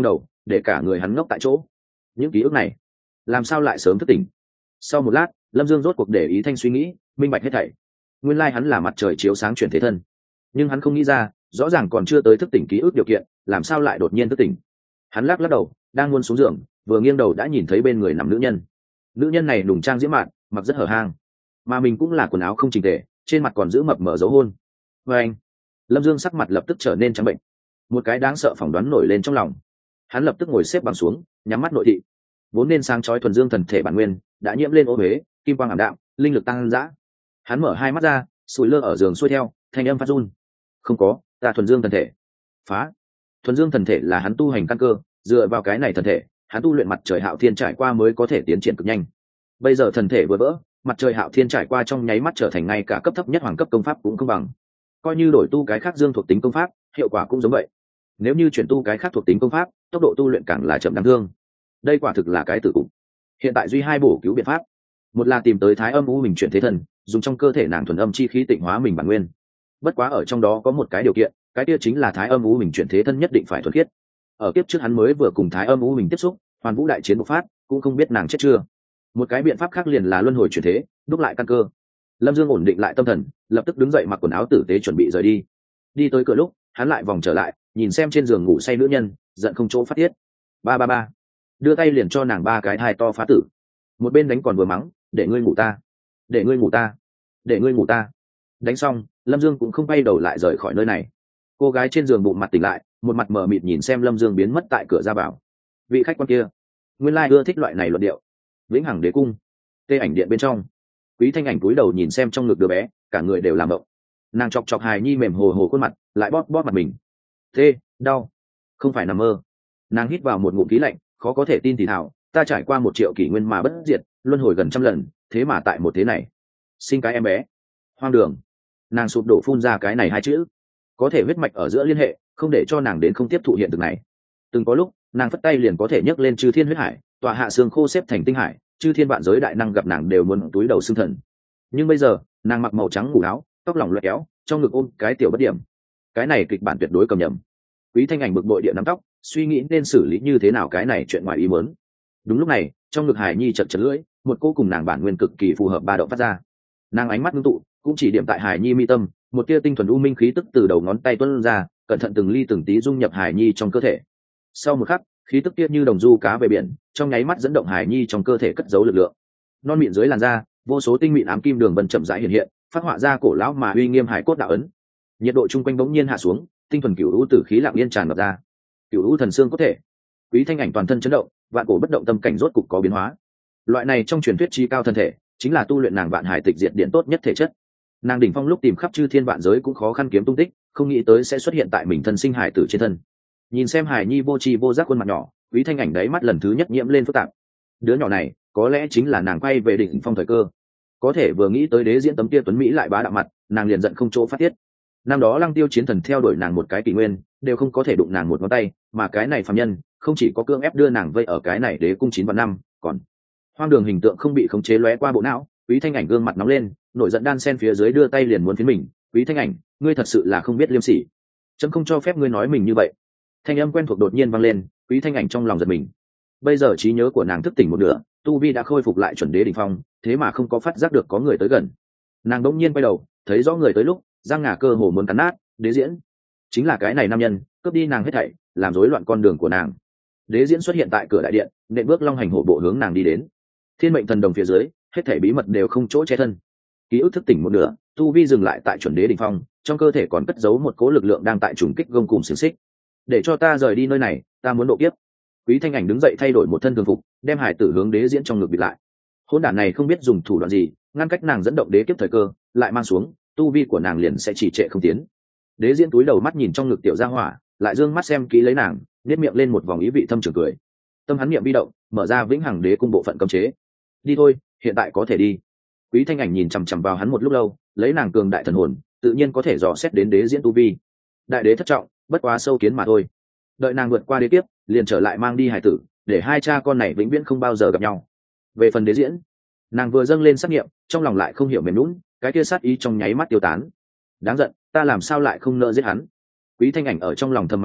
để cả người hắn ngốc tại chỗ. Những ký ức này làm sao lại sớm thức tỉnh? Sau một lát, Lâm Dương rốt cuộc để ý thanh suy nghĩ, minh bạch hết thảy. Nguyên lai hắn là mặt trời chiếu sáng chuyển thế thân, nhưng hắn không nghĩ ra, rõ ràng còn chưa tới thức tỉnh ký ức điều kiện, làm sao lại đột nhiên thức tỉnh. Hắn lắc đầu, đang muốn xuống giường, vừa nghiêng đầu đã nhìn thấy bên người nằm nữ nhân. Nữ nhân này nùng trang diễm mạn, mặc rất hở hang, mà mình cũng là quần áo không chỉnh tề, trên mặt còn giữ mập mờ dấu hôn. Và anh, Lâm Dương sắc mặt lập tức trở nên trắng bệnh, một cái đáng sợ phỏng đoán nổi lên trong lòng. Hắn lập tức ngồi xếp bằng xuống, nhắm mắt nội thị. Vốn nên sáng chói thuần dương thần thể bản nguyên đã nhiễm lên ô huế, kim quang ảm đạm, linh lực tăng dã. Hắn mở hai mắt ra, sủi lơ ở giường xuôi theo, thanh âm phát run. Không có, ta thuần dương thần thể. Phá. Thuần dương thần thể là hắn tu hành căn cơ, dựa vào cái này thần thể, hắn tu luyện mặt trời hạo thiên trải qua mới có thể tiến triển cực nhanh. Bây giờ thần thể vừa vỡ, mặt trời hạo thiên trải qua trong nháy mắt trở thành ngay cả cấp thấp nhất hoàng cấp công pháp cũng không bằng. Coi như đổi tu cái khác dương thuộc tính công pháp, hiệu quả cũng giống vậy. Nếu như chuyển tu cái khác thuộc tính công pháp, tốc độ tu luyện càng là chậm đáng thương. Đây quả thực là cái tử cục. Hiện tại duy hai bổ cứu biện pháp, một là tìm tới thái âm u mình chuyển thế thần, dùng trong cơ thể nàng thuần âm chi khí tịnh hóa mình bản nguyên. Bất quá ở trong đó có một cái điều kiện, cái kia chính là thái âm u mình chuyển thế thân nhất định phải thuần khiết. Ở kiếp trước hắn mới vừa cùng thái âm u mình tiếp xúc, hoàn vũ đại chiến bộc phát, cũng không biết nàng chết chưa. Một cái biện pháp khác liền là luân hồi chuyển thế, đúc lại căn cơ. Lâm Dương ổn định lại tâm thần, lập tức đứng dậy mặc quần áo tử tế chuẩn bị rời đi. Đi tới cửa lúc, hắn lại vòng trở lại, nhìn xem trên giường ngủ say nữ nhân, giận không chỗ phát tiết. Ba, đưa tay liền cho nàng ba cái thai to phá tử. Một bên đánh còn vừa mắng, để ngươi ngủ ta, để ngươi ngủ ta, để ngươi ngủ ta. Đánh xong, Lâm Dương cũng không bay đầu lại rời khỏi nơi này. Cô gái trên giường bụng mặt tỉnh lại, một mặt mờ mịt nhìn xem Lâm Dương biến mất tại cửa ra vào. Vị khách quan kia, nguyên lai ưa thích loại này luận điệu. Vĩnh Hằng Đế Cung, Tê Ảnh Điện bên trong, Quý Thanh Ảnh cúi đầu nhìn xem trong ngực đứa bé, cả người đều làm động. Nàng chọc chọc hài nhi mềm hồ hồ khuôn mặt, lại bóp bóp mặt mình. Tê, đau, không phải nằm mơ. Nàng hít vào một ngụm khí lạnh, khó có thể tin thì thảo, ta trải qua 1 triệu kỷ nguyên mà bất diệt, luân hồi gần trăm lần, thế mà tại một thế này sinh cái em bé. Hoang đường. Nàng sụp đổ phun ra cái này 2 chữ. Có thể huyết mạch ở giữa liên hệ, không để cho nàng đến không tiếp thụ hiện thực này. Từng có lúc, nàng phất tay liền có thể nhấc lên chư thiên huyết hải, tọa hạ xương khô xếp thành tinh hải, chư thiên vạn giới đại năng gặp nàng đều muốn túi đầu xương thần. Nhưng bây giờ, nàng mặc màu trắng ngủ áo, tóc lỏng lẻo kéo, trong ngực ôm cái tiểu bất điểm. Cái này kịch bản tuyệt đối cầm nhầm. Quý Thanh Ảnh bực bội địa nắm tóc, suy nghĩ nên xử lý như thế nào cái này chuyện ngoài ý muốn. Đúng lúc này, trong ngực Hải Nhi chật chật lưỡi, một cô cùng nàng bản nguyên cực kỳ phù hợp ba động phát ra. Nàng ánh mắt ngưng tụ, cũng chỉ điểm tại Hải Nhi mi tâm, một tia tinh thuần u minh khí tức từ đầu ngón tay tuôn ra, cẩn thận từng ly từng tí dung nhập Hải Nhi trong cơ thể. Sau một khắc, khí tức kia như đồng du cá về biển, trong nháy mắt dẫn động Hải Nhi trong cơ thể cất giấu lực lượng. Non mịn dưới làn da, vô số tinh mịn ám kim đường vân chậm rãi hiện hiện, phát họa ra cổ lão mà uy nghiêm hải cốt đạo ấn. Nhiệt độ chung quanh bỗng nhiên hạ xuống, tinh thuần cửu u tử khí lặng yên tràn ngập ra. Cửu u thần xương có thể. Quý Thanh Ảnh toàn thân chấn động, vạn cổ bất động tâm cảnh rốt cục có biến hóa. Loại này trong truyền thuyết chi cao thân thể, chính là tu luyện nàng vạn hải tịch diệt điện tốt nhất thể chất. Nàng đỉnh phong lúc tìm khắp chư thiên vạn giới cũng khó khăn kiếm tung tích, không nghĩ tới sẽ xuất hiện tại mình thân sinh hải tử trên thân. Nhìn xem Hải Nhi vô tri vô giác khuôn mặt nhỏ, Quý Thanh Ảnh đáy mắt lần thứ nhất nhiễm lên phức tạp. Đứa nhỏ này, có lẽ chính là nàng quay về đỉnh phong thời cơ. Có thể vừa nghĩ tới đế diễn tấm tia tuấn mỹ lại bá đạo mặt, nàng liền giận không chỗ phát tiết. Năm đó Lăng Tiêu chiến thần theo đuổi nàng một cái kỷ nguyên, đều không có thể đụng nàng một ngón tay, mà cái này phàm nhân, không chỉ có cưỡng ép đưa nàng vây ở cái này đế cung 9 vạn năm, còn hoang đường hình tượng không bị khống chế lóe qua bộ não. Quý Thanh Ảnh gương mặt nóng lên, nổi giận đan sen phía dưới đưa tay liền muốn phiến mình. Quý Thanh Ảnh, ngươi thật sự là không biết liêm sỉ, chấm không cho phép ngươi nói mình như vậy. Thanh âm quen thuộc đột nhiên vang lên, Quý Thanh Ảnh trong lòng giật mình. Bây giờ trí nhớ của nàng thức tỉnh một nửa, tu vi đã khôi phục lại chuẩn đế đỉnh phong, thế mà không có phát giác được có người tới gần. Nàng đống nhiên quay đầu, thấy rõ người tới lúc, răng ngà cơ hồ muốn cắn nát. Đế diễn, chính là cái này nam nhân, cướp đi nàng hết thảy, làm rối loạn con đường của nàng. Đế diễn xuất hiện tại cửa đại điện, nện bước long hành hổ bộ hướng nàng đi đến. Thiên mệnh thần đồng phía dưới, hết thảy bí mật đều không chỗ che thân. Ký ức thức tỉnh một nửa, tu vi dừng lại tại chuẩn đế đỉnh phong, trong cơ thể còn cất giấu một cỗ lực lượng đang tại trùng kích gông cùng xiềng xích. Để cho ta rời đi nơi này, ta muốn độ kiếp. Quý Thanh Ảnh đứng dậy thay đổi một thân thường phục, đem hải tử hướng đế diễn trong ngực bịt lại. Hỗn đản này không biết dùng thủ đoạn gì, ngăn cách nàng dẫn động đế kiếp thời cơ, lại mang xuống, tu vi của nàng liền sẽ chỉ trệ không tiến. Đế diễn túi đầu mắt nhìn trong ngực tiểu gia hỏa, lại dương mắt xem kỹ lấy nàng, nét miệng lên một vòng ý vị thâm trường cười. Tâm hắn niệm bi động, mở ra Vĩnh Hằng Đế Cung bộ phận cấm chế. Đi thôi, hiện tại có thể đi. Quý Thanh Ảnh nhìn chằm chằm vào hắn một lúc lâu, lấy nàng cường đại thần hồn, tự nhiên có thể dò xét đến đế diễn tu vi. Đại đế thất trọng, bất quá sâu kiến mà thôi. Đợi nàng vượt qua đế kiếp, liền trở lại mang đi hải tử, để hai cha con này vĩnh viễn không bao giờ gặp nhau. Về phần đế diễn, nàng vừa dâng lên sát nghiệm, trong lòng lại không hiểu mềm nhũn, cái kia sát ý trong nháy mắt tiêu tán. Đáng giận, ta làm sao lại không nỡ giết hắn. Quý Thanh Ảnh ở trong lòng thầm mắng mình,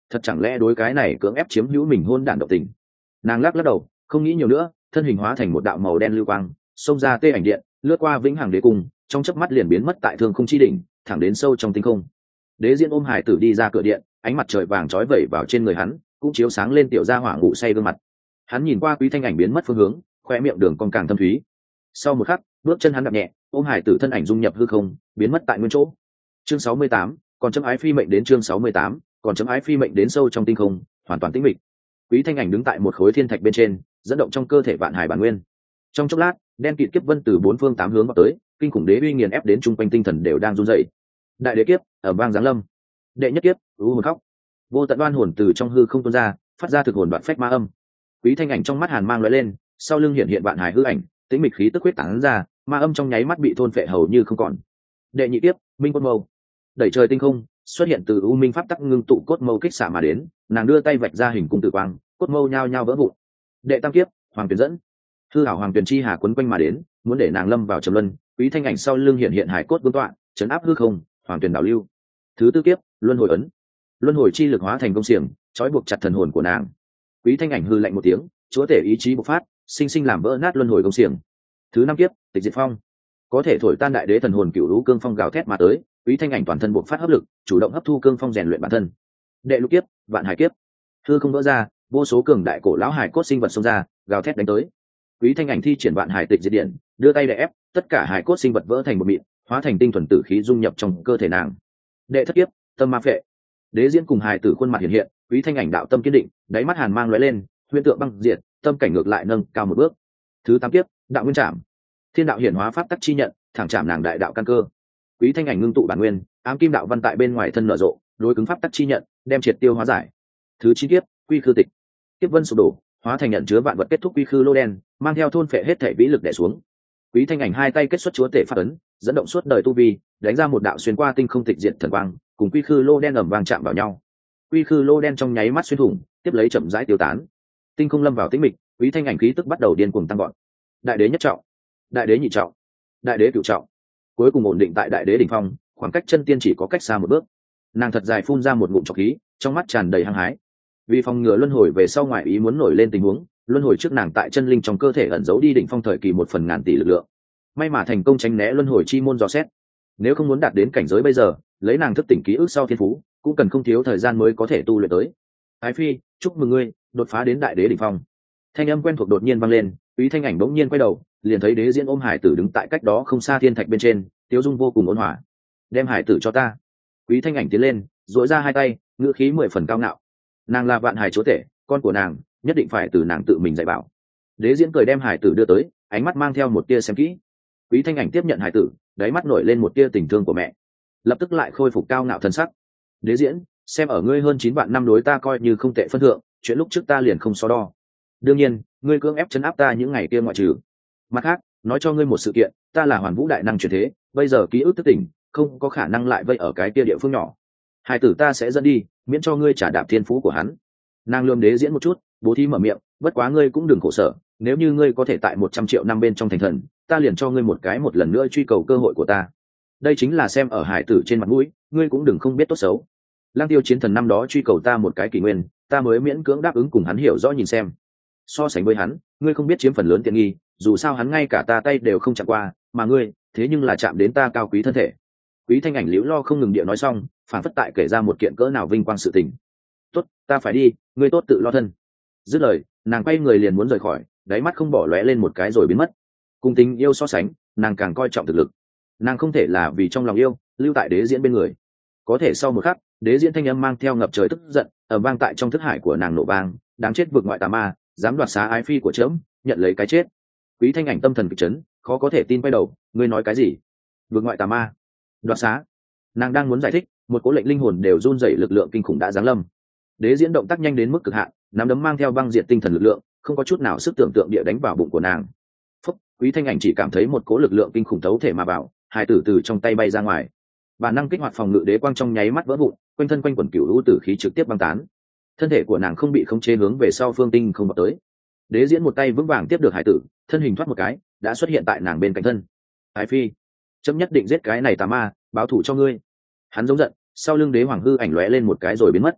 thật chẳng lẽ đối cái này cưỡng ép chiếm hữu mình hôn đản động tình. Nàng lắc lắc đầu, không nghĩ nhiều nữa, thân hình hóa thành một đạo màu đen lưu quang, xông ra tê ảnh điện, lướt qua vĩnh hằng đế cung, trong chớp mắt liền biến mất tại thương khung chi đỉnh, thẳng đến sâu trong tinh không. Đế Diễn ôm hải tử đi ra cửa điện, ánh mặt trời vàng chói vẩy vào trên người hắn, cũng chiếu sáng lên tiểu gia hỏa ngủ say gương mặt. Hắn nhìn qua Quý Thanh Ảnh biến mất phương hướng, khoe miệng đường cong càng thâm thúy. Sau một khắc, bước chân hắn đạp nhẹ, ôm hải tử thân ảnh dung nhập hư không, biến mất tại nguyên chỗ. Chương 68, còn chấm ái phi mệnh đến chương 68, còn chấm ái phi mệnh đến sâu trong tinh không, hoàn toàn tĩnh mịch. Quý Thanh Ảnh đứng tại một khối thiên thạch bên trên, dẫn động trong cơ thể vạn hải bản nguyên. Trong chốc lát, đen kịt kiếp vân từ bốn phương tám hướng vào tới, kinh khủng đế uy nghiền ép đến trung quanh tinh thần đều đang run rẩy. Đại đế kiếp, ở vang giáng lâm. Đệ nhất kiếp, u hồn khóc. Vô tận oan hồn từ trong hư không tuôn ra, phát ra thực hồn đoạn phách ma âm. Quý Thanh Ảnh trong mắt hàn mang lóe lên, sau lưng hiện hiện vạn hải hư ảnh, tĩnh mịch khí tức huyết tán ra, ma âm trong nháy mắt bị thôn phệ hầu như không còn. Đệ nhị kiếp, minh cốt mâu. Đẩy trời tinh không, xuất hiện từ u minh pháp tắc ngưng tụ cốt mâu kích xạ mà đến, nàng đưa tay vạch ra hình cung tử quang, cốt mâu nhao nhao vỡ vụn. Đệ tam kiếp, hoàng tuyển dẫn. Hư ảo hoàng tuyển chi hà quấn quanh mà đến, muốn để nàng lâm vào trầm luân. Quý Thanh Ảnh sau lưng hiện hiện hải cốt vương tọa, chấn áp hư không, hoàng tuyển đảo lưu. Thứ tư kiếp, luân hồi ấn. Luân hồi chi lực hóa thành công xiềng, trói buộc chặt thần hồn của nàng. Quý Thanh Ảnh hư lạnh một tiếng, chúa tể ý chí bộc phát, sinh sinh làm vỡ nát luân hồi công xiềng. Thứ năm kiếp, tịch diệt phong. Có thể thổi tan đại đế thần hồn cựu lũ cương phong gào thét mà tới, Quý Thanh Ảnh toàn thân bộc phát hấp lực, chủ động hấp thu cương phong rèn luyện bản thân. Đệ lục kiếp, vạn hải kiếp. Hư không vỡ ra, vô số cường đại cổ lão hải cốt sinh vật xông ra, gào thét đánh tới. Quý Thanh Ảnh thi triển vạn hải tịch diệt điện, đưa tay đè ép, tất cả hải cốt sinh vật vỡ thành một mịn, hóa thành tinh thuần tử khí dung nhập trong cơ thể nàng. Đệ thất kiếp, tâm ma phệ. Đế Diễn cùng hài tử khuôn mặt hiện hiện, Quý Thanh Ảnh đạo tâm kiên định, đáy mắt hàn mang lóe lên, huyễn tượng băng diệt, tâm cảnh ngược lại nâng cao một bước. Thứ tám kiếp, đạo nguyên trảm. Thiên đạo hiển hóa pháp tắc chi nhận, thẳng chạm nàng đại đạo căn cơ. Quý Thanh Ảnh ngưng tụ bản nguyên, ám kim đạo văn tại bên ngoài thân nở rộ, đối cứng pháp tắc chi nhận, đem triệt tiêu hóa giải. Thứ chín kiếp, quy khư tịch. Kiếp vân sụp đổ, hóa thành nhận chứa vạn vật kết thúc quy khư lô đen, mang theo thôn phệ hết thể vĩ lực đè xuống. Quý Thanh Ảnh hai tay kết xuất chúa tể pháp ấn, dẫn động suốt đời tu vi, đánh ra một đạo xuyên qua tinh không tịch diệt thần quang, cùng quy khư lô đen ầm vang chạm vào nhau. Quy khư lô đen trong nháy mắt xuyên thủng, tiếp lấy chậm rãi tiêu tán. Tinh không lâm vào tĩnh mịch, Quý Thanh Ảnh khí tức bắt đầu điên cuồng tăng vọt. Đại đế nhất trọng, đại đế nhị trọng, đại đế cửu trọng, cuối cùng ổn định tại đại đế đỉnh phong, khoảng cách chân tiên chỉ có cách xa một bước. Nàng thật dài phun ra một ngụm trọc khí, trong mắt tràn đầy hăng hái. Vì phòng ngừa luân hồi về sau ngoại ý muốn nổi lên tình huống, luân hồi trước nàng tại chân linh trong cơ thể ẩn giấu đi đỉnh phong thời kỳ 1/1000 tỷ lực lượng. May mà thành công tránh né luân hồi chi môn dò xét. Nếu không muốn đạt đến cảnh giới bây giờ, lấy nàng thức tỉnh ký ức sau thiên phú, cũng cần không thiếu thời gian mới có thể tu luyện tới. Ái phi, chúc mừng ngươi đột phá đến đại đế đỉnh phong. Thanh âm quen thuộc đột nhiên vang lên, Quý Thanh Ảnh bỗng nhiên quay đầu, liền thấy Đế Diễn ôm hải tử đứng tại cách đó không xa thiên thạch bên trên, tiêu dung vô cùng ôn hòa. Đem hải tử cho ta. Quý Thanh Ảnh tiến lên, duỗi ra hai tay, ngữ khí 10 phần cao ngạo. Nàng là vạn hải chúa tể, con của nàng nhất định phải từ nàng tự mình dạy bảo. Đế Diễn cười đem hải tử đưa tới, ánh mắt mang theo một tia xem kỹ. Quý Thanh Ảnh tiếp nhận hải tử, đáy mắt nổi lên một tia tình thương của mẹ, lập tức lại khôi phục cao ngạo thân sắc. Đế Diễn, xem ở ngươi hơn 9 vạn năm đối ta coi như không tệ phân thượng, chuyện lúc trước ta liền không so đo. Đương nhiên, ngươi cưỡng ép chấn áp ta những ngày kia ngoại trừ. Mặt khác, nói cho ngươi một sự kiện, ta là Hoàn Vũ đại năng chuyển thế, bây giờ ký ức thức tỉnh, không có khả năng lại vây ở cái kia địa phương nhỏ. Hải tử ta sẽ dẫn đi, miễn cho ngươi trả đạp thiên phú của hắn. Nàng lườm Đế Diễn một chút, bố thí mở miệng, bất quá ngươi cũng đừng khổ sở, nếu như ngươi có thể tại 100 triệu năm bên trong thành thần, ta liền cho ngươi một lần nữa truy cầu cơ hội của ta. Đây chính là xem ở hải tử trên mặt mũi, ngươi cũng đừng không biết tốt xấu. Lăng Tiêu chiến thần năm đó truy cầu ta một cái kỷ nguyên, ta mới miễn cưỡng đáp ứng cùng hắn hiểu rõ nhìn xem. So sánh với hắn, ngươi không biết chiếm phần lớn tiện nghi, dù sao hắn ngay cả ta tay đều không chạm qua, mà ngươi, thế nhưng là chạm đến ta cao quý thân thể. Quý Thanh Ảnh liễu lo không ngừng địa nói xong, phản phất tại kể ra một kiện cỡ nào vinh quang sự tình. Tốt, ta phải đi, ngươi tốt tự lo thân. Dứt lời, nàng quay người liền muốn rời khỏi, đáy mắt không bỏ lóe lên một cái rồi biến mất. Cùng tình yêu so sánh, nàng càng coi trọng thực lực. Nàng không thể là vì trong lòng yêu, lưu tại Đế Diễn bên người. Có thể sau một khắc, Đế Diễn thanh âm mang theo ngập trời tức giận, ở vang tại trong thức hải của nàng nổ vang, đáng chết vực ngoại tà ma, dám đoạt xá ái phi của trẫm, nhận lấy cái chết. Quý Thanh Ảnh tâm thần kịch chấn, khó có thể tin quay đầu, ngươi nói cái gì? Vực ngoại tà ma, đoạt xá? Nàng đang muốn giải thích, một cố lệnh linh hồn đều run rẩy lực lượng kinh khủng đã giáng lâm. Đế Diễn động tác nhanh đến mức cực hạn, nắm đấm mang theo băng diệt tinh thần lực lượng, không có chút nào sức tưởng tượng địa đánh vào bụng của nàng. Phúc, Quý Thanh Ảnh chỉ cảm thấy một cố lực lượng kinh khủng thấu thể mà vào, hài tử từ trong tay bay ra ngoài. Bản năng kích hoạt phòng ngự đế quang trong nháy mắt vỡ vụn, quanh thân quanh quẩn cửu lũ tử khí trực tiếp băng tán. Thân thể của nàng không bị khống chế hướng về sau phương tinh không vào tới. Đế Diễn một tay vững vàng tiếp được hải tử, thân hình thoát một cái, đã xuất hiện tại nàng bên cạnh thân. Ái phi, chấm nhất định giết cái này tà ma, báo thù cho ngươi. Hắn giống giận, sau lưng đế hoàng hư ảnh lóe lên một cái rồi biến mất.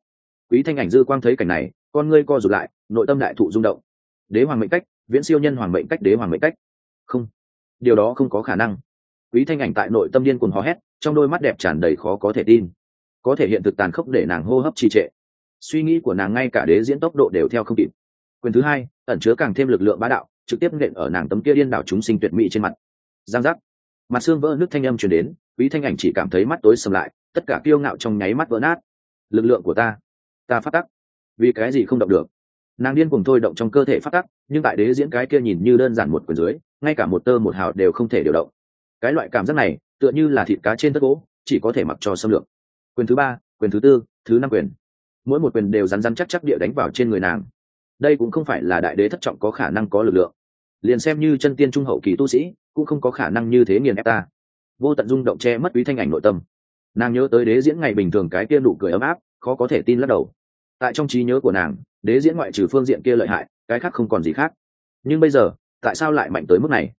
Quý Thanh Ảnh dư quang thấy cảnh này, con ngươi co rụt lại, nội tâm đại thụ rung động. Đế hoàng mệnh cách, viễn siêu nhân hoàng mệnh cách, đế hoàng mệnh cách. Không, điều đó không có khả năng. Quý Thanh Ảnh tại nội tâm điên cuồng hò hét, trong đôi mắt đẹp tràn đầy khó có thể tin. Có thể hiện thực tàn khốc để nàng hô hấp trì trệ. Suy nghĩ của nàng ngay cả đế diễn tốc độ đều theo không kịp. Quyền thứ hai, ẩn chứa càng thêm lực lượng bá đạo, trực tiếp nện ở nàng tấm kia điên đảo chúng sinh tuyệt mỹ trên mặt. Giang giác, mặt xương vỡ nước thanh âm truyền đến, Quý Thanh Ảnh chỉ cảm thấy mắt tối sầm lại, tất cả kiêu ngạo trong nháy mắt vỡ nát. Lực lượng của ta phát tắc, vì cái gì không động được? Nàng điên cuồng thôi động trong cơ thể phát tắc, nhưng tại đế diễn cái kia nhìn như đơn giản một quyền dưới, ngay cả một tơ một hào đều không thể điều động. Cái loại cảm giác này tựa như là thịt cá trên tất gỗ, chỉ có thể mặc cho xâm lược. Quyền thứ ba, quyền thứ tư, thứ năm quyền, mỗi một quyền đều rắn rắn chắc chắc địa đánh vào trên người nàng. Đây cũng không phải là đại đế thất trọng có khả năng có lực lượng, liền xem như chân tiên trung hậu kỳ tu sĩ cũng không có khả năng như thế nghiền ép ta. Vô tận rung động che mất Quý Thanh Ảnh nội tâm. Nàng nhớ tới đế diễn ngày bình thường cái kia nụ cười ấm áp, khó có thể tin lắc đầu. Tại trong trí nhớ của nàng, đế diễn ngoại trừ phương diện kia lợi hại, cái khác không còn gì khác. Nhưng bây giờ tại sao lại mạnh tới mức này?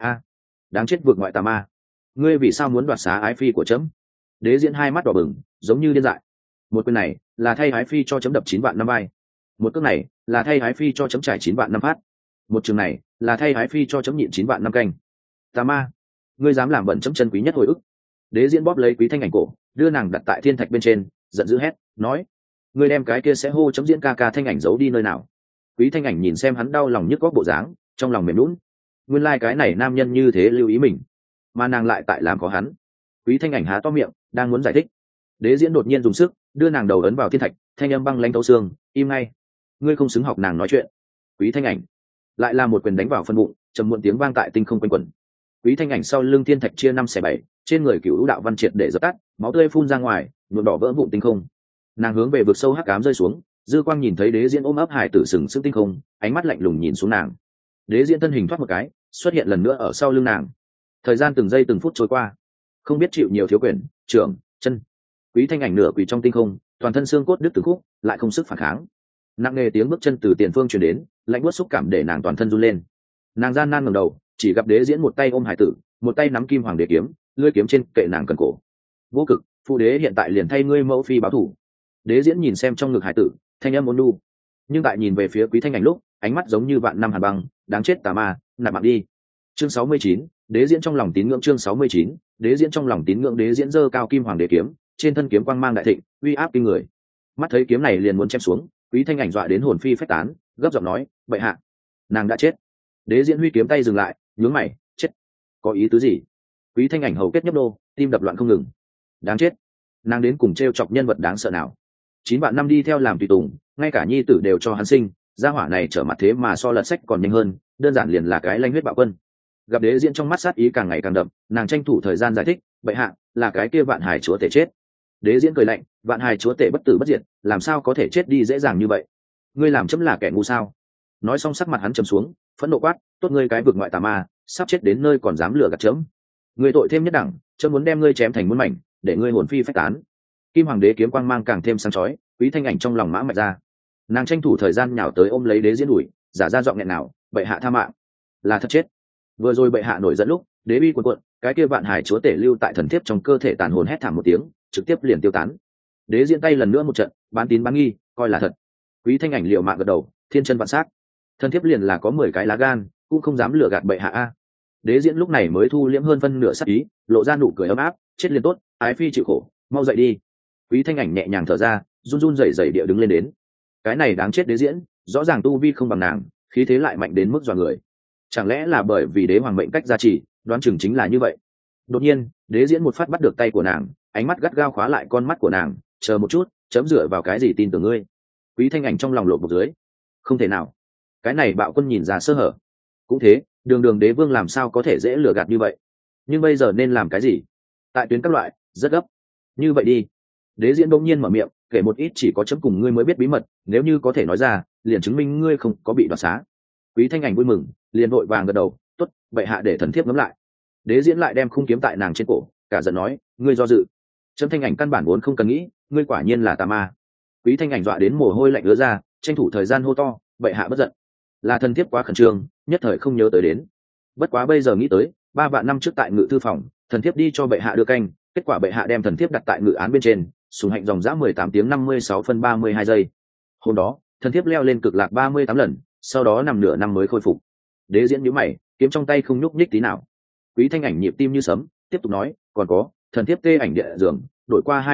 Đáng chết vượt ngoại tà ma, ngươi vì sao muốn đoạt xá ái phi của chấm? Đế diễn hai mắt đỏ bừng, giống như điên dại. Một quyền này là thay ái phi cho chấm đập 9 vạn năm vai, một cước này là thay ái phi cho chấm trải 9 vạn năm phát, một trường này là thay ái phi cho chấm nhịn 9 vạn năm canh. Tà ma, ngươi dám làm bẩn chấm chân quý nhất hồi ức. Đế diễn bóp lấy Quý Thanh Ảnh cổ, đưa nàng đặt tại thiên thạch bên trên, giận dữ hét, nói: ngươi đem cái kia sẽ hô chấm diễn ca ca Thanh Ảnh giấu đi nơi nào? Quý Thanh Ảnh nhìn xem hắn đau lòng nhức góc bộ dáng, trong lòng mềm lún. Nguyên lai cái này nam nhân như thế lưu ý mình, mà nàng lại tại làm khó hắn. Quý Thanh Ảnh há to miệng, đang muốn giải thích. Đế diễn đột nhiên dùng sức đưa nàng đầu ấn vào thiên thạch, thanh âm băng lãnh thấu xương, im ngay, ngươi không xứng học nàng nói chuyện. Quý Thanh Ảnh lại là một quyền đánh vào phân bụng, trầm muộn tiếng vang tại tinh không quanh quẩn. Quý Thanh Ảnh sau lưng thiên thạch chia 5/7, trên người cửu đạo văn triệt để dập tắt, máu tươi phun ra ngoài, nhuộm đỏ vỡ vụn tinh không. Nàng hướng về vực sâu hắc ám rơi xuống, dư quang nhìn thấy đế diễn ôm ấp hải tử sừng sững tinh không, ánh mắt lạnh lùng nhìn xuống nàng. Đế diễn thân hình thoát một cái, xuất hiện lần nữa ở sau lưng nàng. Thời gian từng giây từng phút trôi qua, không biết chịu nhiều thiếu quyền, trưởng chân. Quý Thanh Ảnh nửa quỳ trong tinh không, toàn thân xương cốt đứt từng khúc, lại không sức phản kháng. Nặng nề tiếng bước chân từ tiền phương truyền đến, lạnh buốt xúc cảm để nàng toàn thân run lên. Nàng gian nan ngẩng đầu, chỉ gặp đế diễn một tay ôm hải tử, một tay nắm kim hoàng đế kiếm, lưỡi kiếm trên kệ nàng cần cổ. Vô cực, phụ đế hiện tại liền thay ngươi mẫu phi báo thù. Đế diễn nhìn xem trong ngực hải tử, thanh âm ôn nhu, nhưng tại nhìn về phía Quý Thanh Ảnh lúc, ánh mắt giống như vạn năm hàn băng, đáng chết tà ma, nạp mạng đi. Chương 69, đế diễn trong lòng tín ngưỡng. Chương 69, đế diễn trong lòng tín ngưỡng. Đế diễn giơ cao kim hoàng đế kiếm, trên thân kiếm quang mang đại thịnh, uy áp kinh người. Mắt thấy kiếm này liền muốn chém xuống, Quý Thanh Ảnh dọa đến hồn phi phách tán, gấp giọng nói: bệ hạ, nàng đã chết. Đế diễn huy kiếm tay dừng lại, nhướng mày: chết, có ý tứ gì? Quý Thanh Ảnh hầu kết nhấp đô, tim đập loạn không ngừng. Đáng chết, nàng đến cùng trêu chọc nhân vật đáng sợ nào? 9 vạn năm đi theo làm tùy tùng, ngay cả nhi tử đều cho hắn sinh, gia hỏa này trở mặt thế mà so lật sách còn nhanh hơn, đơn giản liền là cái lanh huyết bạo quân. Gặp đế diễn trong mắt sát ý càng ngày càng đậm, nàng tranh thủ thời gian giải thích: bệ hạ, là cái kia vạn hải chúa tể chết. Đế diễn cười lạnh: vạn hải chúa tể bất tử bất diệt, làm sao có thể chết đi dễ dàng như vậy? Ngươi làm chấm là kẻ ngu sao? Nói xong sắc mặt hắn trầm xuống, phẫn nộ quát: tốt ngươi cái vực ngoại tà ma, sắp chết đến nơi còn dám lừa gạt chấm. Ngươi tội thêm nhất đẳng, chấm muốn đem ngươi chém thành muôn mảnh, để ngươi hồn phi phách tán. Kim hoàng đế kiếm quang mang càng thêm sáng chói, Quý Thanh Ảnh trong lòng mã mạch ra. Nàng tranh thủ thời gian nhào tới ôm lấy đế diễn đuổi, giả ra giọng nghẹn nào: bệ hạ tha mạng, là thật chết. Vừa rồi bệ hạ nổi giận lúc, đế uy cuồn cuộn, cái kia vạn hải chúa tể lưu tại thần thiếp trong cơ thể tàn hồn hét thảm một tiếng, trực tiếp liền tiêu tán. Đế diễn tay lần nữa một trận, bán tín bán nghi, coi là thật. Quý Thanh Ảnh liều mạng gật đầu, thiên chân vạn sát. Thần thiếp liền là có 10 cái lá gan, cũng không dám lừa gạt bệ hạ a. Đế diễn lúc này mới thu liễm hơn phân nửa sát ý, lộ ra nụ cười ấm áp: chết liền tốt, ái phi chịu khổ, mau dậy đi. Quý Thanh Ảnh nhẹ nhàng thở ra, run run rẩy rẩy địa đứng lên đến. Cái này đáng chết đế diễn, rõ ràng tu vi không bằng nàng, khí thế lại mạnh đến mức dọa người. Chẳng lẽ là bởi vì đế hoàng mệnh cách gia trì, đoán chừng chính là như vậy. Đột nhiên, đế diễn một phát bắt được tay của nàng, ánh mắt gắt gao khóa lại con mắt của nàng: chờ một chút, chấm dựa vào cái gì tin tưởng ngươi? Quý Thanh Ảnh trong lòng lộ bột dưới. Không thể nào, cái này bạo quân nhìn ra sơ hở. Cũng thế, đường đường đế vương làm sao có thể dễ lừa gạt như vậy? Nhưng bây giờ nên làm cái gì? Tại tuyến các loại, rất gấp. Như vậy đi. Đế diễn bỗng nhiên mở miệng, kể một ít chỉ có chấm cùng ngươi mới biết bí mật, nếu như có thể nói ra, liền chứng minh ngươi không có bị đoạt xá. Quý Thanh Ảnh vui mừng, liền vội vàng gật đầu: tốt, bệ hạ để thần thiếp ngẫm lại. Đế diễn lại đem khung kiếm tại nàng trên cổ, cả giận nói: ngươi do dự. Chấm Thanh Ảnh căn bản vốn không cần nghĩ, ngươi quả nhiên là tà ma. Quý Thanh Ảnh dọa đến mồ hôi lạnh ứa ra, tranh thủ thời gian hô to: bệ hạ bất giận, là thần thiếp quá khẩn trương, nhất thời không nhớ tới đến. Bất quá bây giờ nghĩ tới, 3 vạn năm trước tại ngự thư phòng, thần thiếp đi cho bệ hạ đưa canh, kết quả bệ hạ đem thần thiếp đặt tại ngự án bên trên, sùng hạnh dòng dã 18 tiếng 56 phân 32 giây. Hôm đó thần thiếp leo lên cực lạc 38 lần, sau đó nằm nửa năm mới khôi phục. Đế diễn nhíu mày, kiếm trong tay không nhúc nhích tí nào. Quý Thanh Ảnh nhịp tim như sấm, tiếp tục nói, còn có thần thiếp tê ảnh địa giường đổi qua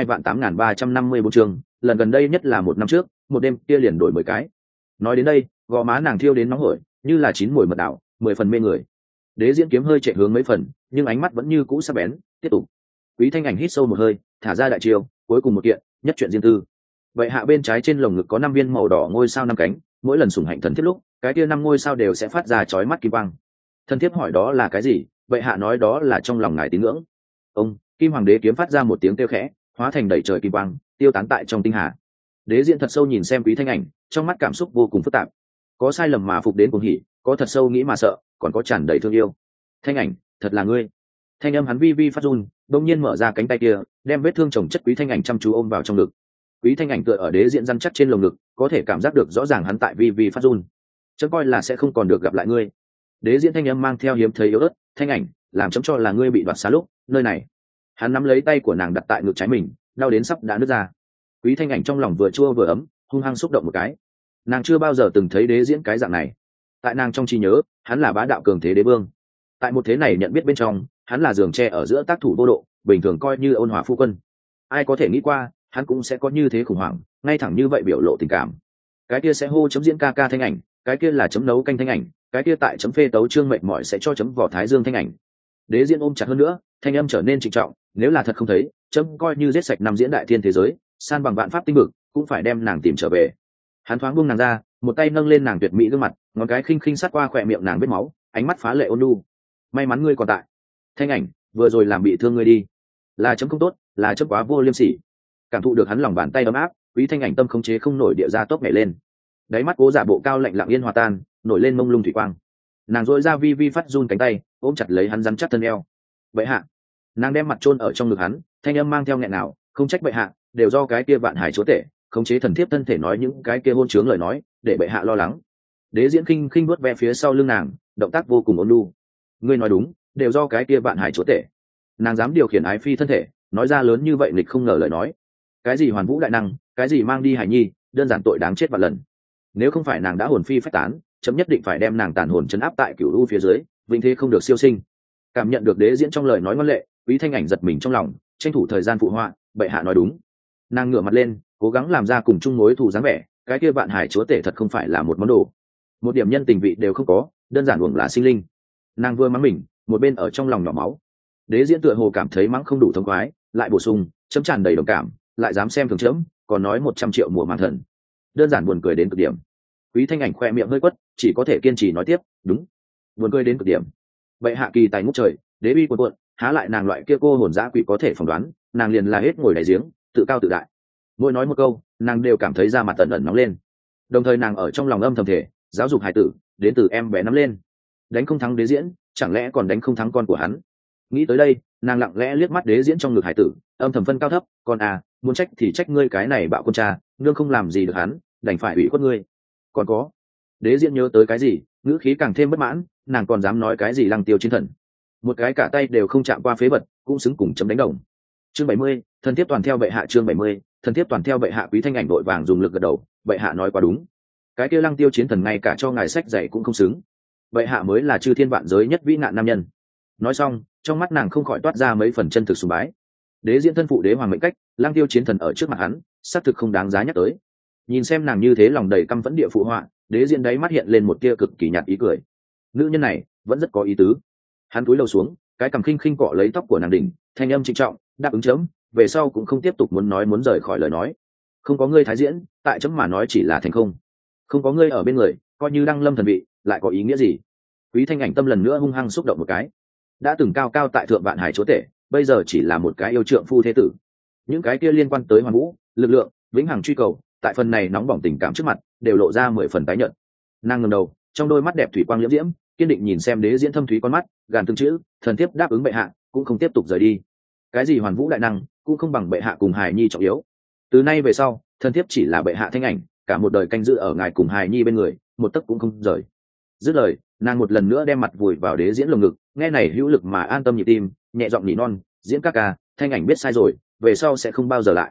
2.8354 chương, lần gần đây nhất là một năm trước, một đêm kia liền đổi 10 cái. Nói đến đây, gò má nàng thiêu đến nóng hổi, như là chín mùi mật đảo, 10 phần mê người. Đế diễn kiếm hơi chạy hướng mấy phần, nhưng ánh mắt vẫn như cũ sắc bén, tiếp tục. Quý Thanh Ảnh hít sâu một hơi, thả ra đại chiêu, cuối cùng một kiện, nhất chuyện riêng tư. Vậy hạ bên trái trên lồng ngực có 5 viên màu đỏ ngôi sao 5 cánh, mỗi lần sủng hạnh thần thiếp lúc, cái kia 5 ngôi sao đều sẽ phát ra chói mắt kim quang. Thần thiếp hỏi đó là cái gì, vậy hạ nói đó là trong lòng ngài tín ngưỡng. Ông, Kim Hoàng Đế kiếm phát ra một tiếng kêu khẽ, hóa thành đầy trời kim quang, tiêu tán tại trong tinh hà. Đế diện thật sâu nhìn xem Quý Thanh Ảnh, trong mắt cảm xúc vô cùng phức tạp. Có sai lầm mà phục đến cuồng hỉ, có thật sâu nghĩ mà sợ, còn có tràn đầy thương yêu. Thanh Ảnh, thật là ngươi. Thanh âm hắn vi vi phát run, đột nhiên mở ra cánh tay kia, đem vết thương chồng chất Quý Thanh Ảnh chăm chú ôm vào trong ngực. Quý Thanh Ảnh tựa ở đế diện răn chắc trên lồng ngực, có thể cảm giác được rõ ràng hắn tại vi vi phát run. Chấm coi là sẽ không còn được gặp lại ngươi. Đế diện thanh âm mang theo hiếm thấy yếu ớt, Thanh Ảnh, làm chấm cho là ngươi bị đoạt xá lúc, nơi này. Hắn nắm lấy tay của nàng đặt tại ngực trái mình, đau đến sắp đã nứt ra. Quý Thanh Ảnh trong lòng vừa chua vừa ấm, hung hăng xúc động một cái. Nàng chưa bao giờ từng thấy đế diễn cái dạng này. Tại nàng trong trí nhớ, hắn là bá đạo cường thế đế vương. Tại một thế này nhận biết bên trong, hắn là giường tre ở giữa tác thủ vô độ, bình thường coi như ôn hòa phu quân. Ai có thể nghĩ qua, hắn cũng sẽ có như thế khủng hoảng, ngay thẳng như vậy biểu lộ tình cảm. Cái kia sẽ hô chấm diễn ca ca Thanh Ảnh, cái kia là chấm nấu canh Thanh Ảnh, cái kia tại chấm phê tấu chương mệt mỏi sẽ cho chấm vỏ thái dương Thanh Ảnh. Đế diễn ôm chặt hơn nữa, thanh âm trở nên trịnh trọng, nếu là thật không thấy, chấm coi như giết sạch năm diễn đại thiên thế giới, san bằng vạn pháp tinh vực, cũng phải đem nàng tìm trở về. Hắn thoáng buông nàng ra, một tay nâng lên nàng tuyệt mỹ gương mặt, ngón cái khinh khinh sát qua khỏe miệng nàng vết máu, ánh mắt phá lệ ôn nhu. May mắn ngươi còn tại. Thanh Ảnh, vừa rồi làm bị thương ngươi đi. Là chấm không tốt, là chấm quá vô liêm sỉ. Cảm thụ được hắn lòng bàn tay ấm áp, Quý Thanh Ảnh tâm khống chế không nổi địa ra tốc nhảy lên. Đáy mắt cố giả bộ cao lạnh lặng yên hòa tan, nổi lên mông lung thủy quang. Nàng dội ra vi vi phát run cánh tay, ôm chặt lấy hắn rắn chắc thân eo. Vậy hạ, nàng đem mặt chôn ở trong ngực hắn, thanh âm mang theo nghẹn nào, không trách bệ hạ, đều do cái kia vạn hải chúa tể khống chế thần thiếp thân thể nói những cái kia hôn chướng lời nói, để bệ hạ lo lắng. Đế diễn khinh khinh vuốt ve phía sau lưng nàng, động tác vô cùng ôn nhu. Ngươi nói đúng, đều do cái kia vạn hải chúa tể. Nàng dám điều khiển ái phi thân thể, nói ra lớn như vậy nghịch không ngờ lời nói. Cái gì hoàn vũ đại năng, cái gì mang đi hải nhi, đơn giản tội đáng chết vạn lần. Nếu không phải nàng đã hồn phi phách tán, chấm nhất định phải đem nàng tàn hồn trấn áp tại cửu u phía dưới, vĩnh thế không được siêu sinh. Cảm nhận được đế diễn trong lời nói ngoan lệ, Quý Thanh Ảnh giật mình trong lòng, tranh thủ thời gian phụ họa, bệ hạ nói đúng. Nàng ngửa mặt lên, cố gắng làm ra cùng chung mối thù dáng vẻ, cái kia vạn hải chúa tể thật không phải là một món đồ, một điểm nhân tình vị đều không có, đơn giản uổng là sinh linh. Nàng vừa mắng mình, một bên ở trong lòng nhỏ máu. Đế diễn tựa hồ cảm thấy mắng không đủ thông khoái, lại bổ sung, chấm tràn đầy đồng cảm, lại dám xem thường chấm, còn nói 100 triệu mùa màng thần, đơn giản buồn cười đến cực điểm. Quý Thanh Ảnh khoe miệng hơi quất, chỉ có thể kiên trì nói tiếp, đúng, buồn cười đến cực điểm. Vậy hạ kỳ tài ngút trời, đế uy cuồn cuộn, há lại nàng loại kia cô hồn dã quỷ có thể phỏng đoán, nàng liền là hết ngồi đáy giếng, tự cao tự đại. Mỗi nói một câu, nàng đều cảm thấy da mặt ẩn ẩn nóng lên. Đồng thời nàng ở trong lòng âm thầm thể, giáo dục hài tử, đến từ em bé nắm lên. Đánh không thắng đế diễn, chẳng lẽ còn đánh không thắng con của hắn? Nghĩ tới đây, nàng lặng lẽ liếc mắt đế diễn trong ngực hài tử, âm thầm phân cao thấp, con à, muốn trách thì trách ngươi cái này bạo con cha, nương không làm gì được hắn, đành phải ủy khuất ngươi. Còn có, đế diễn nhớ tới cái gì, ngữ khí càng thêm bất mãn, nàng còn dám nói cái gì lăng tiêu chiến thần, một cái cả tay đều không chạm qua phế vật, cũng xứng cùng chấm đánh đồng. Chương 70, thần thiếp toàn theo bệ hạ. Chương 70, thần thiếp toàn theo bệ hạ. Quý Thanh Ảnh đội vàng dùng lực gật đầu, bệ hạ nói quá đúng, cái kia lăng tiêu chiến thần ngay cả cho ngài sách dạy cũng không xứng, bệ hạ mới là chư thiên vạn giới nhất vĩ nạn nam nhân. Nói xong, trong mắt nàng không khỏi toát ra mấy phần chân thực sùng bái. Đế diễn thân phụ đế hoàng mệnh cách, lăng tiêu chiến thần ở trước mặt hắn, xác thực không đáng giá nhắc tới. Nhìn xem nàng như thế lòng đầy căm phẫn địa phụ họa, đế diễn đáy mắt hiện lên một tia cực kỳ nhạt ý cười. Nữ nhân này vẫn rất có ý tứ. Hắn cúi đầu xuống, cái cằm khinh khinh cọ lấy tóc của nàng đỉnh, thanh âm trịnh trọng, đáp ứng chấm, về sau cũng không tiếp tục muốn rời khỏi lời nói. Không có ngươi thái diễn, tại chấm mà nói chỉ là thành không. Không có ngươi ở bên người, coi như đăng lâm thần vị, lại có ý nghĩa gì? Quý Thanh Ảnh tâm lần nữa hung hăng xúc động một cái. Đã từng cao cao tại thượng vạn hải chúa tể, bây giờ chỉ là một cái yêu trượng phu thế tử. Những cái kia liên quan tới hoàn vũ, lực lượng, vĩnh hằng truy cầu, tại phần này nóng bỏng tình cảm trước mặt, đều lộ ra 10 phần tái nhợt. Nàng ngẩng đầu, trong đôi mắt đẹp thủy quang liễm diễm, kiên định nhìn xem đế diễn thâm thúy con mắt, gàn từng chữ, thần thiếp đáp ứng bệ hạ, cũng không tiếp tục rời đi. Cái gì hoàn vũ đại năng, cũng không bằng bệ hạ cùng hài nhi trọng yếu. Từ nay về sau, thần thiếp chỉ là bệ hạ Thanh Ảnh, cả một đời canh giữ ở ngài cùng hài nhi bên người, một tấc cũng không rời. Dứt lời, nàng một lần nữa đem mặt vùi vào đế diễn lồng ngực, nghe này hữu lực mà an tâm nhịp tim, nhẹ giọng nỉ non, diễn ca ca, Thanh Ảnh biết sai rồi, về sau sẽ không bao giờ lại.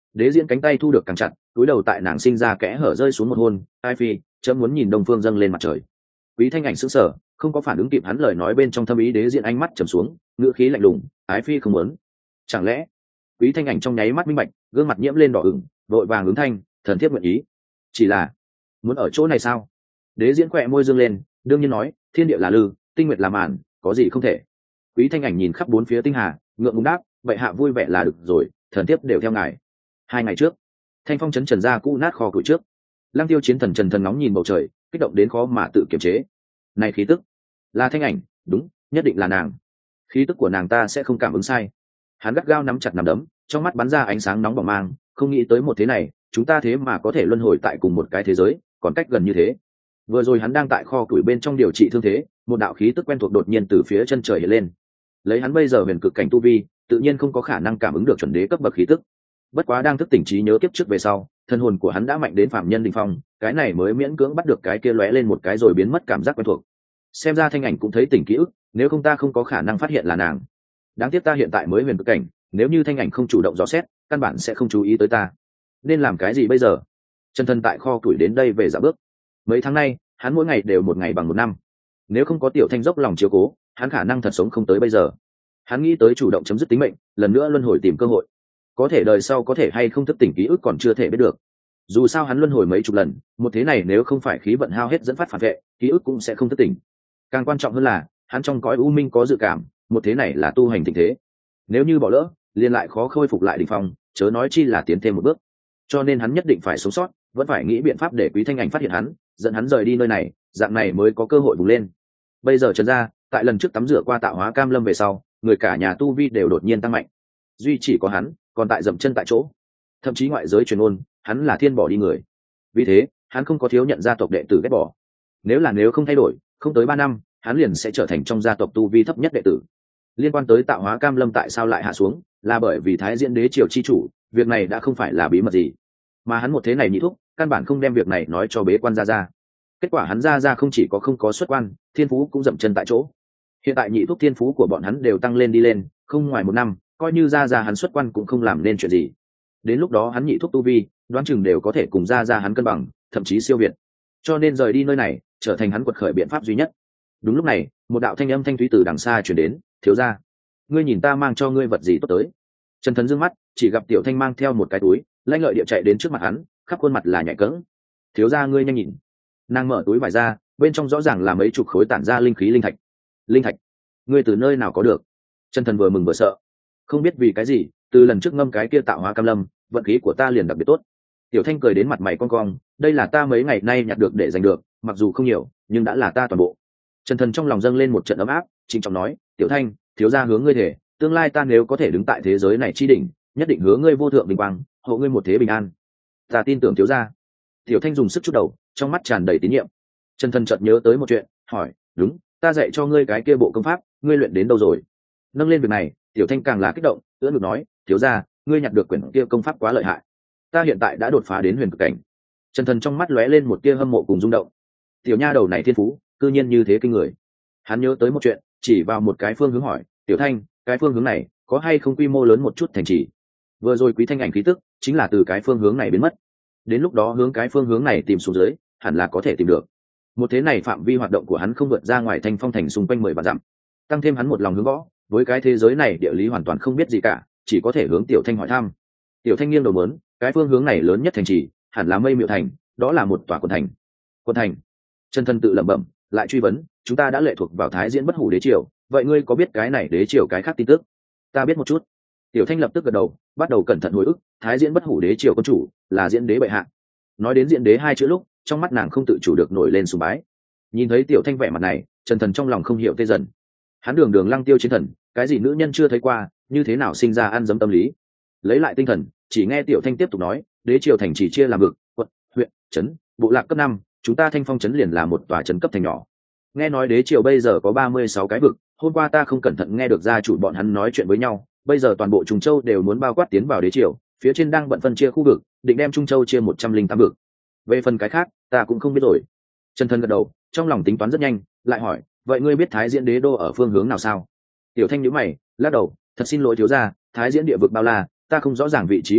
Đế diễn cánh tay thu được càng chặt, túi đầu tại nàng sinh ra kẽ hở rơi xuống một hôn. Ai phi, chấm muốn nhìn đông phương dâng lên mặt trời. Quý Thanh Ảnh sững sờ, không có phản ứng kịp hắn lời nói bên trong thâm ý. Đế diễn ánh mắt trầm xuống, ngữ khí lạnh lùng. Ái phi không muốn. Chẳng lẽ? Quý Thanh Ảnh trong nháy mắt minh bạch, gương mặt nhiễm lên đỏ ửng, vội vàng ứng thanh, thần thiếp nguyện ý. Chỉ là muốn ở chỗ này sao? Đế diễn khỏe môi dương lên, đương nhiên nói, thiên địa là lư, tinh nguyệt là màn, có gì không thể. Quý Thanh Ảnh nhìn khắp bốn phía tinh hà, ngượng ngùng đáp, vậy hạ vui vẻ là được rồi, thần thiếp đều theo ngài. 2 ngày trước, Thanh Phong trấn Trần gia cũ nát kho củi trước, Lăng Tiêu chiến thần Trần thần nóng nhìn bầu trời, kích động đến khó mà tự kiềm chế. Này khí tức, là Thanh Ảnh, đúng, nhất định là nàng. Khí tức của nàng ta sẽ không cảm ứng sai. Hắn gắt gao nắm chặt nắm đấm, trong mắt bắn ra ánh sáng nóng bỏng mang, không nghĩ tới một thế này, chúng ta thế mà có thể luân hồi tại cùng một cái thế giới, còn cách gần như thế. Vừa rồi hắn đang tại kho củi bên trong điều trị thương thế, một đạo khí tức quen thuộc đột nhiên từ phía chân trời hiện lên. Lấy hắn bây giờ huyền cực cảnh tu vi, tự nhiên không có khả năng cảm ứng được chuẩn đế cấp bậc khí tức. Bất quá đang thức tỉnh trí nhớ kiếp trước về sau, thân hồn của hắn đã mạnh đến phạm nhân đỉnh phong, cái này mới miễn cưỡng bắt được cái kia lóe lên một cái rồi biến mất cảm giác quen thuộc. Xem ra Thanh Ảnh cũng thấy tỉnh ký ức, nếu không ta không có khả năng phát hiện là nàng. Đáng tiếc ta hiện tại mới huyền cực cảnh, nếu như Thanh Ảnh không chủ động dò xét, căn bản sẽ không chú ý tới ta. Nên làm cái gì bây giờ? Chân thân tại kho tuổi đến đây về dạo bước. Mấy tháng nay, hắn mỗi ngày đều một ngày bằng một năm. Nếu không có Tiểu Thanh dốc lòng chiếu cố, hắn khả năng thật sống không tới bây giờ. Hắn nghĩ tới chủ động chấm dứt tính mệnh, lần nữa luân hồi tìm cơ hội. Có thể đời sau có thể hay không thức tỉnh ký ức còn chưa thể biết được. Dù sao hắn luân hồi mấy chục lần, một thế này nếu không phải khí vận hao hết dẫn phát phản vệ, ký ức cũng sẽ không thức tỉnh. Càng quan trọng hơn là, hắn trong cõi u minh có dự cảm, một thế này là tu hành thịnh thế. Nếu như bỏ lỡ, liền lại khó khôi phục lại đỉnh phong, chớ nói chi là tiến thêm một bước. Cho nên hắn nhất định phải sống sót, vẫn phải nghĩ biện pháp để Quý Thanh Ảnh phát hiện hắn, dẫn hắn rời đi nơi này, dạng này mới có cơ hội vùng lên. Bây giờ Trần gia, tại lần trước tắm rửa qua tạo hóa cam lâm về sau, người cả nhà tu vi đều đột nhiên tăng mạnh. Duy chỉ có hắn, còn tại dậm chân tại chỗ. Thậm chí ngoại giới truyền ôn, hắn là thiên bỏ đi người. Vì thế, hắn không có thiếu nhận gia tộc đệ tử ghét bỏ. Nếu không thay đổi, không tới 3 năm, hắn liền sẽ trở thành trong gia tộc tu vi thấp nhất đệ tử. Liên quan tới tạo hóa cam lâm tại sao lại hạ xuống, là bởi vì Thái Diễn Đế triều chi chủ, việc này đã không phải là bí mật gì. Mà hắn một thế này nhị thúc, căn bản không đem việc này nói cho bế quan gia. Kết quả hắn gia không chỉ có không có xuất quan, thiên phú cũng dậm chân tại chỗ. Hiện tại nhị thúc thiên phú của bọn hắn đều tăng lên đi lên, không ngoài 1 năm, coi như gia hắn xuất quan cũng không làm nên chuyện gì. Đến lúc đó hắn nhị thúc tu vi, đoán chừng đều có thể cùng gia hắn cân bằng, thậm chí siêu việt. Cho nên rời đi nơi này, trở thành hắn quật khởi biện pháp duy nhất. Đúng lúc này, một đạo thanh âm thanh thúy từ đằng xa truyền đến, "Thiếu gia, ngươi nhìn ta mang cho ngươi vật gì tốt tới?" Trần Thần dương mắt, chỉ gặp Tiểu Thanh mang theo một cái túi, lanh lợi địa chạy đến trước mặt hắn, khắp khuôn mặt là nhạy cẫng. "Thiếu gia ngươi nhanh nhìn." Nàng mở túi vải ra, bên trong rõ ràng là mấy chục khối tản ra linh khí linh thạch. "Linh thạch? Ngươi từ nơi nào có được?" Trần Thần vừa mừng vừa sợ. Không biết vì cái gì, từ lần trước ngâm cái kia tạo hóa cam lâm, vận khí của ta liền đặc biệt tốt. Tiểu Thanh cười đến mặt mày cong cong, "Đây là ta mấy ngày nay nhặt được để giành được, mặc dù không nhiều, nhưng đã là ta toàn bộ." Trần Thần trong lòng dâng lên một trận ấm áp, trịnh trọng nói, "Tiểu Thanh, thiếu gia hướng ngươi thể, tương lai ta nếu có thể đứng tại thế giới này chi đỉnh, nhất định hướng ngươi vô thượng vinh quang, hộ ngươi một thế bình an." "Ta tin tưởng thiếu gia." Tiểu Thanh dùng sức chút đầu, trong mắt tràn đầy tín nhiệm. Trần Thần chợt nhớ tới một chuyện, hỏi, "Đúng, ta dạy cho ngươi cái kia bộ công pháp, ngươi luyện đến đâu rồi?" Nâng lên việc này, Tiểu Thanh càng là kích động, ưỡn ngực nói, "Thiếu gia, ngươi nhặt được quyển kia công pháp quá lợi hại. Ta hiện tại đã đột phá đến huyền cực cảnh." Trần Thần trong mắt lóe lên một tia hâm mộ cùng rung động. Tiểu nha đầu này thiên phú, cư nhiên như thế kinh người. Hắn nhớ tới một chuyện, chỉ vào một cái phương hướng hỏi, "Tiểu Thanh, cái phương hướng này có hay không quy mô lớn một chút thành trì?" Vừa rồi Quý Thanh Ảnh khí tức chính là từ cái phương hướng này biến mất. Đến lúc đó hướng cái phương hướng này tìm xuống dưới, hẳn là có thể tìm được. Một thế này phạm vi hoạt động của hắn không vượt ra ngoài Thanh Phong thành xung quanh 10 vạn dặm. Tăng thêm hắn một lòng hướng võ, với cái thế giới này địa lý hoàn toàn không biết gì cả, chỉ có thể hướng Tiểu Thanh hỏi thăm. Tiểu Thanh nghiêng đầu muốn, cái phương hướng này lớn nhất thành trì, hẳn là Mây Miệu thành, đó là một tòa quận thành. Quận thành? Trần Thần tự lẩm bẩm, lại truy vấn, "Chúng ta đã lệ thuộc vào Thái Diễn Bất Hủ đế triều, vậy ngươi có biết cái này đế triều cái khác tin tức?" "Ta biết một chút." Tiểu Thanh lập tức gật đầu, bắt đầu cẩn thận hồi ức, Thái Diễn Bất Hủ đế triều quân chủ là Diễn đế bệ hạ. Nói đến Diễn đế 2 chữ lúc, trong mắt nàng không tự chủ được nổi lên sùng bái. Nhìn thấy Tiểu Thanh vẻ mặt này, Trần Thần trong lòng không hiểu tê dần. Hắn đường đường Lăng Tiêu chiến thần, cái gì nữ nhân chưa thấy qua, như thế nào sinh ra ăn dấm tâm lý. Lấy lại tinh thần, chỉ nghe Tiểu Thanh tiếp tục nói, "Đế triều thành chỉ chia làm vực, quận, huyện, trấn, bộ lạc cấp 5, chúng ta Thanh Phong trấn liền là một tòa trấn cấp thành nhỏ. Nghe nói đế triều bây giờ có 36 cái vực, hôm qua ta không cẩn thận nghe được gia chủ bọn hắn nói chuyện với nhau, bây giờ toàn bộ Trung Châu đều muốn bao quát tiến vào đế triều, phía trên đang bận phân chia khu vực, định đem Trung Châu chia 108 vực. Về phần cái khác, ta cũng không biết rồi." Trần Thần gật đầu, trong lòng tính toán rất nhanh, lại hỏi, "Vậy ngươi biết Thái Diễn đế đô ở phương hướng nào sao?" Tiểu Thanh nhíu mày, lắc đầu, "Thật xin lỗi thiếu gia, Thái Diễn địa vực bao la, ta không rõ ràng vị trí cụ thể,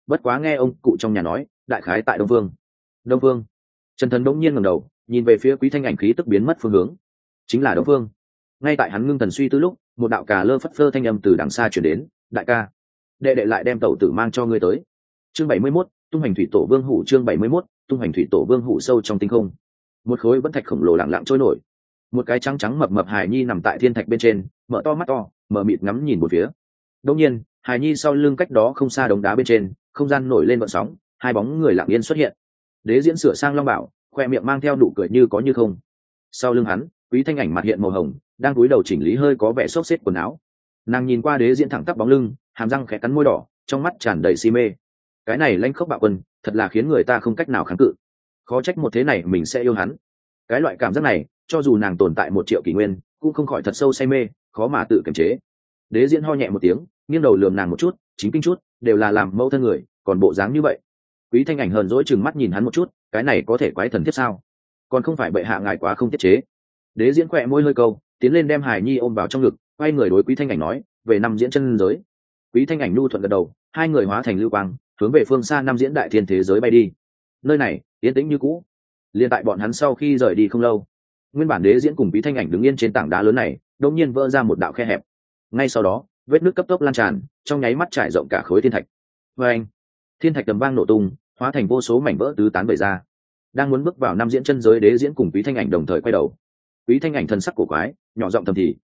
bất quá nghe ông cụ trong nhà nói đại khái tại đông phương. Đông phương. Trần Thần bỗng nhiên ngẩng đầu nhìn về phía Quý Thanh Ảnh, khí tức biến mất phương hướng. Chính là đông phương. Ngay tại hắn ngưng thần suy tư lúc, một đạo cà lơ phất phơ thanh âm từ đằng xa chuyển đến. Đại ca, đệ đệ lại đem tẩu tử mang cho ngươi tới. Chương 71, tung hành thủy tổ vương hủ. Chương 71, tung hành thủy tổ vương hủ. Sâu trong tinh không, một khối vẫn thạch khổng lồ lặng lặng trôi nổi. Một cái trắng trắng mập mập hài nhi nằm tại thiên thạch bên trên, mở to mắt to, mở mịt ngắm nhìn một phía. Đột nhiên, hài nhi sau lưng cách đó không xa đống đá bên trên, không gian nổi lên vận sóng, hai bóng người lặng yên xuất hiện. Đế Diễn sửa sang long bảo, khoe miệng mang theo nụ cười như có như không. Sau lưng hắn, Quý Thanh Ảnh mặt hiện màu hồng, đang cúi đầu chỉnh lý hơi có vẻ xốc xếp quần áo. Nàng nhìn qua Đế Diễn thẳng tắp bóng lưng, hàm răng khẽ cắn môi đỏ, trong mắt tràn đầy si mê. Cái này lãnh khốc bạo quân, thật là khiến người ta không cách nào kháng cự. Khó trách một thế này mình sẽ yêu hắn. Cái loại cảm giác này, cho dù nàng tồn tại 1 triệu kỷ nguyên, cũng không khỏi thật sâu say mê, khó mà tự kiềm chế. Đế Diễn ho nhẹ một tiếng, nghiêng đầu lườm nàng một chút, chính kinh chút, đều là làm mẫu thân người, còn bộ dáng như vậy. Quý Thanh Ảnh hờn dỗi chừng mắt nhìn hắn một chút, cái này có thể quái thần thiết sao? Còn không phải bệ hạ ngài quá không tiết chế. Đế Diễn khỏe môi hơi câu, tiến lên đem Hải Nhi ôm vào trong ngực, quay người đối Quý Thanh Ảnh nói, về năm diễn chân giới. Quý Thanh Ảnh nhu thuận gật đầu, hai người hóa thành lưu quang, hướng về phương xa năm diễn đại thiên thế giới bay đi. Nơi này yên tĩnh như cũ. Liên tại bọn hắn sau khi rời đi không lâu, nguyên bản Đế Diễn cùng Quý Thanh Ảnh đứng yên trên tảng đá lớn này, đột nhiên vỡ ra một đạo khe hẹp. Ngay sau đó, vết nước cấp tốc lan tràn, trong nháy mắt trải rộng cả khối thiên thạch. Oeng! Thiên thạch tầm vang nổ tung, hóa thành vô số mảnh vỡ tứ tán bày ra. Đang muốn bước vào năm diễn chân giới, Đế Diễn cùng Quý Thanh Ảnh đồng thời quay đầu. Quý Thanh Ảnh thần sắc cổ quái, nhỏ giọng thầm thì,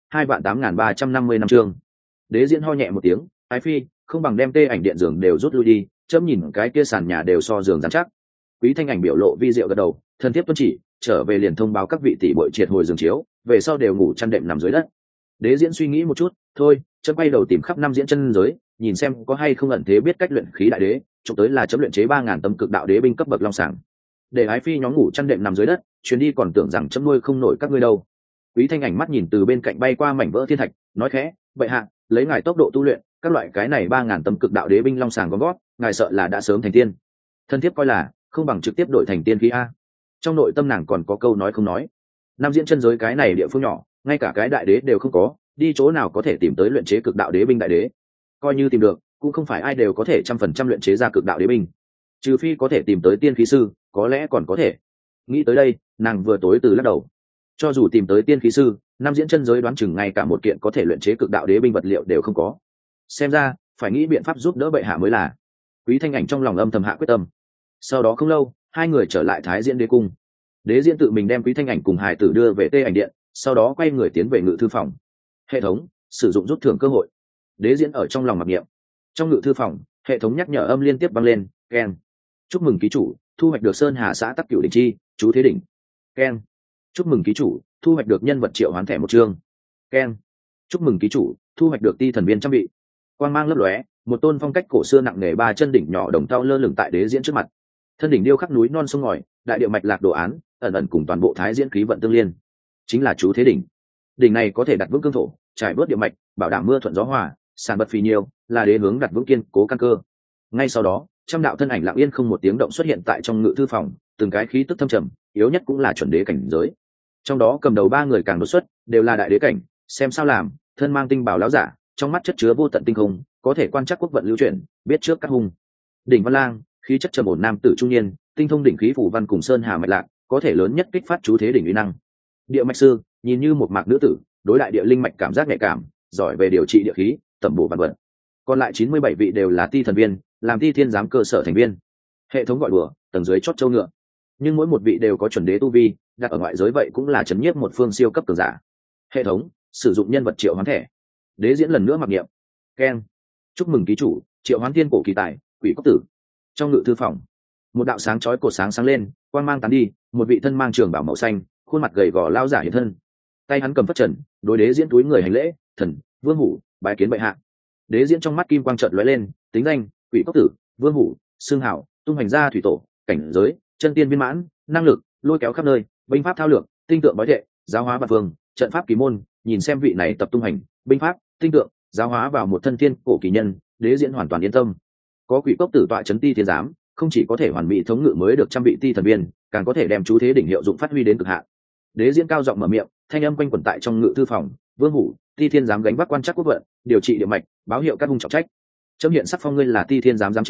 28350 năm chương. Đế Diễn ho nhẹ một tiếng, ái phi, không bằng đem tê ảnh điện giường đều rút lui đi, chớm nhìn cái kia sàn nhà đều so giường dán chắc. Quý Thanh Ảnh biểu lộ vi diệu gật đầu, thân thiết tuân chỉ, trở về liền thông báo các vị tỷ muội triệt hồi giường chiếu, về sau đều ngủ chăn đệm nằm dưới đất. Đế Diễn suy nghĩ một chút, thôi, chấm quay đầu tìm khắp năm diễn chân giới, nhìn xem có hay không ẩn thế biết cách luyện khí đại đế, chụp tới là chấm luyện chế 3000 tấm cực đạo đế binh cấp bậc long sàng. Để ái phi nhóm ngủ chăn đệm nằm dưới đất, chuyến đi còn tưởng rằng chấm nuôi không nổi các ngươi đâu. Quý Thanh Ảnh mắt nhìn từ bên cạnh bay qua mảnh vỡ thiên thạch, nói khẽ, vậy hạ, lấy ngài tốc độ tu luyện, các loại cái này 3000 tấm cực đạo đế binh long sàng gom gót, ngài sợ là đã sớm thành tiên. Thân thiết coi là không bằng trực tiếp đổi thành tiên khí a. Trong nội tâm nàng còn có câu nói không nói. Nam diễn chân giới cái này địa phương nhỏ, ngay cả cái đại đế đều không có, đi chỗ nào có thể tìm tới luyện chế cực đạo đế binh đại đế? Coi như tìm được, cũng không phải ai đều có thể 100% luyện chế ra cực đạo đế binh. Trừ phi có thể tìm tới tiên khí sư, có lẽ còn có thể. Nghĩ tới đây, nàng vừa tối từ lắc đầu. Cho dù tìm tới tiên khí sư, Nam diễn chân giới đoán chừng ngay cả một kiện có thể luyện chế cực đạo đế binh vật liệu đều không có. Xem ra, phải nghĩ biện pháp giúp đỡ bệ hạ mới là. Quý Thanh Ảnh trong lòng âm thầm hạ quyết tâm. Sau đó không lâu, hai người trở lại Thái Diễn Đế cung. Đế Diễn tự mình đem Quý Thanh Ảnh cùng Hải Tử đưa về Tê Ảnh điện, sau đó quay người tiến về ngự thư phòng. Hệ thống sử dụng rút thưởng cơ hội. Đế Diễn ở trong lòng mặc niệm. Trong ngự thư phòng, hệ thống nhắc nhở âm liên tiếp vang lên. Keng, chúc mừng ký chủ thu hoạch được Sơn Hà xã Tắc Cửu Đỉnh Chi chú thế đỉnh. Keng, chúc mừng ký chủ thu hoạch được nhân vật triệu hoán thẻ 1 chương. Keng, chúc mừng ký chủ thu hoạch được ti thần viên trang bị. Quang mang lấp lóe, một tôn phong cách cổ xưa nặng nề 3 chân đỉnh nhỏ đồng thau lơ lửng tại Đế Diễn trước mặt. Thân đỉnh điêu khắc núi non sông ngòi, đại địa mạch lạc đồ án, ẩn ẩn cùng toàn bộ Thái Diễn khí vận tương liên. Chính là chú thế đỉnh. Đỉnh này có thể đặt vững cương thổ, trải bớt địa mạch, bảo đảm mưa thuận gió hòa, sản vật phì nhiều, là đế hướng đặt vững kiên cố căn cơ. Ngay sau đó, trăm đạo thân ảnh lặng yên không một tiếng động xuất hiện tại trong ngự thư phòng, từng cái khí tức thâm trầm, yếu nhất cũng là chuẩn đế cảnh giới. Trong đó cầm đầu 3 người càng đột xuất, đều là đại đế cảnh, xem sao làm, thân mang tinh bảo láo giả, trong mắt chất chứa vô tận tinh không, có thể quan trắc quốc vận lưu chuyển, biết trước các hung. Đỉnh Văn Lang, khí chất trầm ổn nam tử trung niên, tinh thông đỉnh khí phủ văn cùng sơn hà mạch lạc, có thể lớn nhất kích phát chú thế đỉnh uy năng. Địa mạch sư, nhìn như một mạc nữ tử, đối đại địa linh mạch cảm giác nhạy cảm, giỏi về điều trị địa khí, tẩm bổ vạn vật. Còn lại 97 vị đều là ti thần viên, làm ti thiên giám cơ sở thành viên. Hệ thống gọi đùa, tầng dưới chót châu ngựa. Nhưng mỗi một vị đều có chuẩn đế tu vi, đặt ở ngoại giới vậy cũng là chấn nhiếp một phương siêu cấp cường giả. Hệ thống sử dụng nhân vật triệu hoán thẻ. Đế Diễn lần nữa mặc niệm. Keng, chúc mừng ký chủ triệu hoán thiên cổ kỳ tài Quỷ Cốc Tử. Trong ngự thư phòng, một đạo sáng chói cột sáng sáng lên, quang mang tán đi, một vị thân mang trường bảo màu xanh, khuôn mặt gầy gò lao giả hiện thân. Tay hắn cầm phất trần, đối Đế Diễn túi người hành lễ, thần vương hủ bái kiến bệ hạ. Đế Diễn trong mắt kim quang chợt lóe lên, tính danh Quỷ Cốc Tử, vương hủ, xương hảo, tung hành gia thủy tổ, cảnh giới chân tiên viên mãn, năng lực lôi kéo khắp nơi, binh pháp thao lược, tinh tượng bói thệ, giáo hóa bát phương, trận pháp kỳ môn. Nhìn xem vị này tập tung hành, binh pháp, tinh tượng, giáo hóa vào một thân thiên cổ kỳ nhân, Đế Diễn hoàn toàn yên tâm. Có Quỷ Cốc Tử tọa chấn ti thiên giám, không chỉ có thể hoàn mỹ thống ngự mới được trăm vị ti thần viên, càng có thể đem chú thế đỉnh hiệu dụng phát huy đến cực hạn. Đế Diễn cao giọng mở miệng, thanh âm quanh quẩn tại trong ngự thư phòng. Vương hủ, ti thiên giám gánh vác quan trắc quốc vận, điều trị địa mạch, báo hiệu các hung trọng trách. Chấm hiện sắc phong ngươi là ti thiên giám giám chính,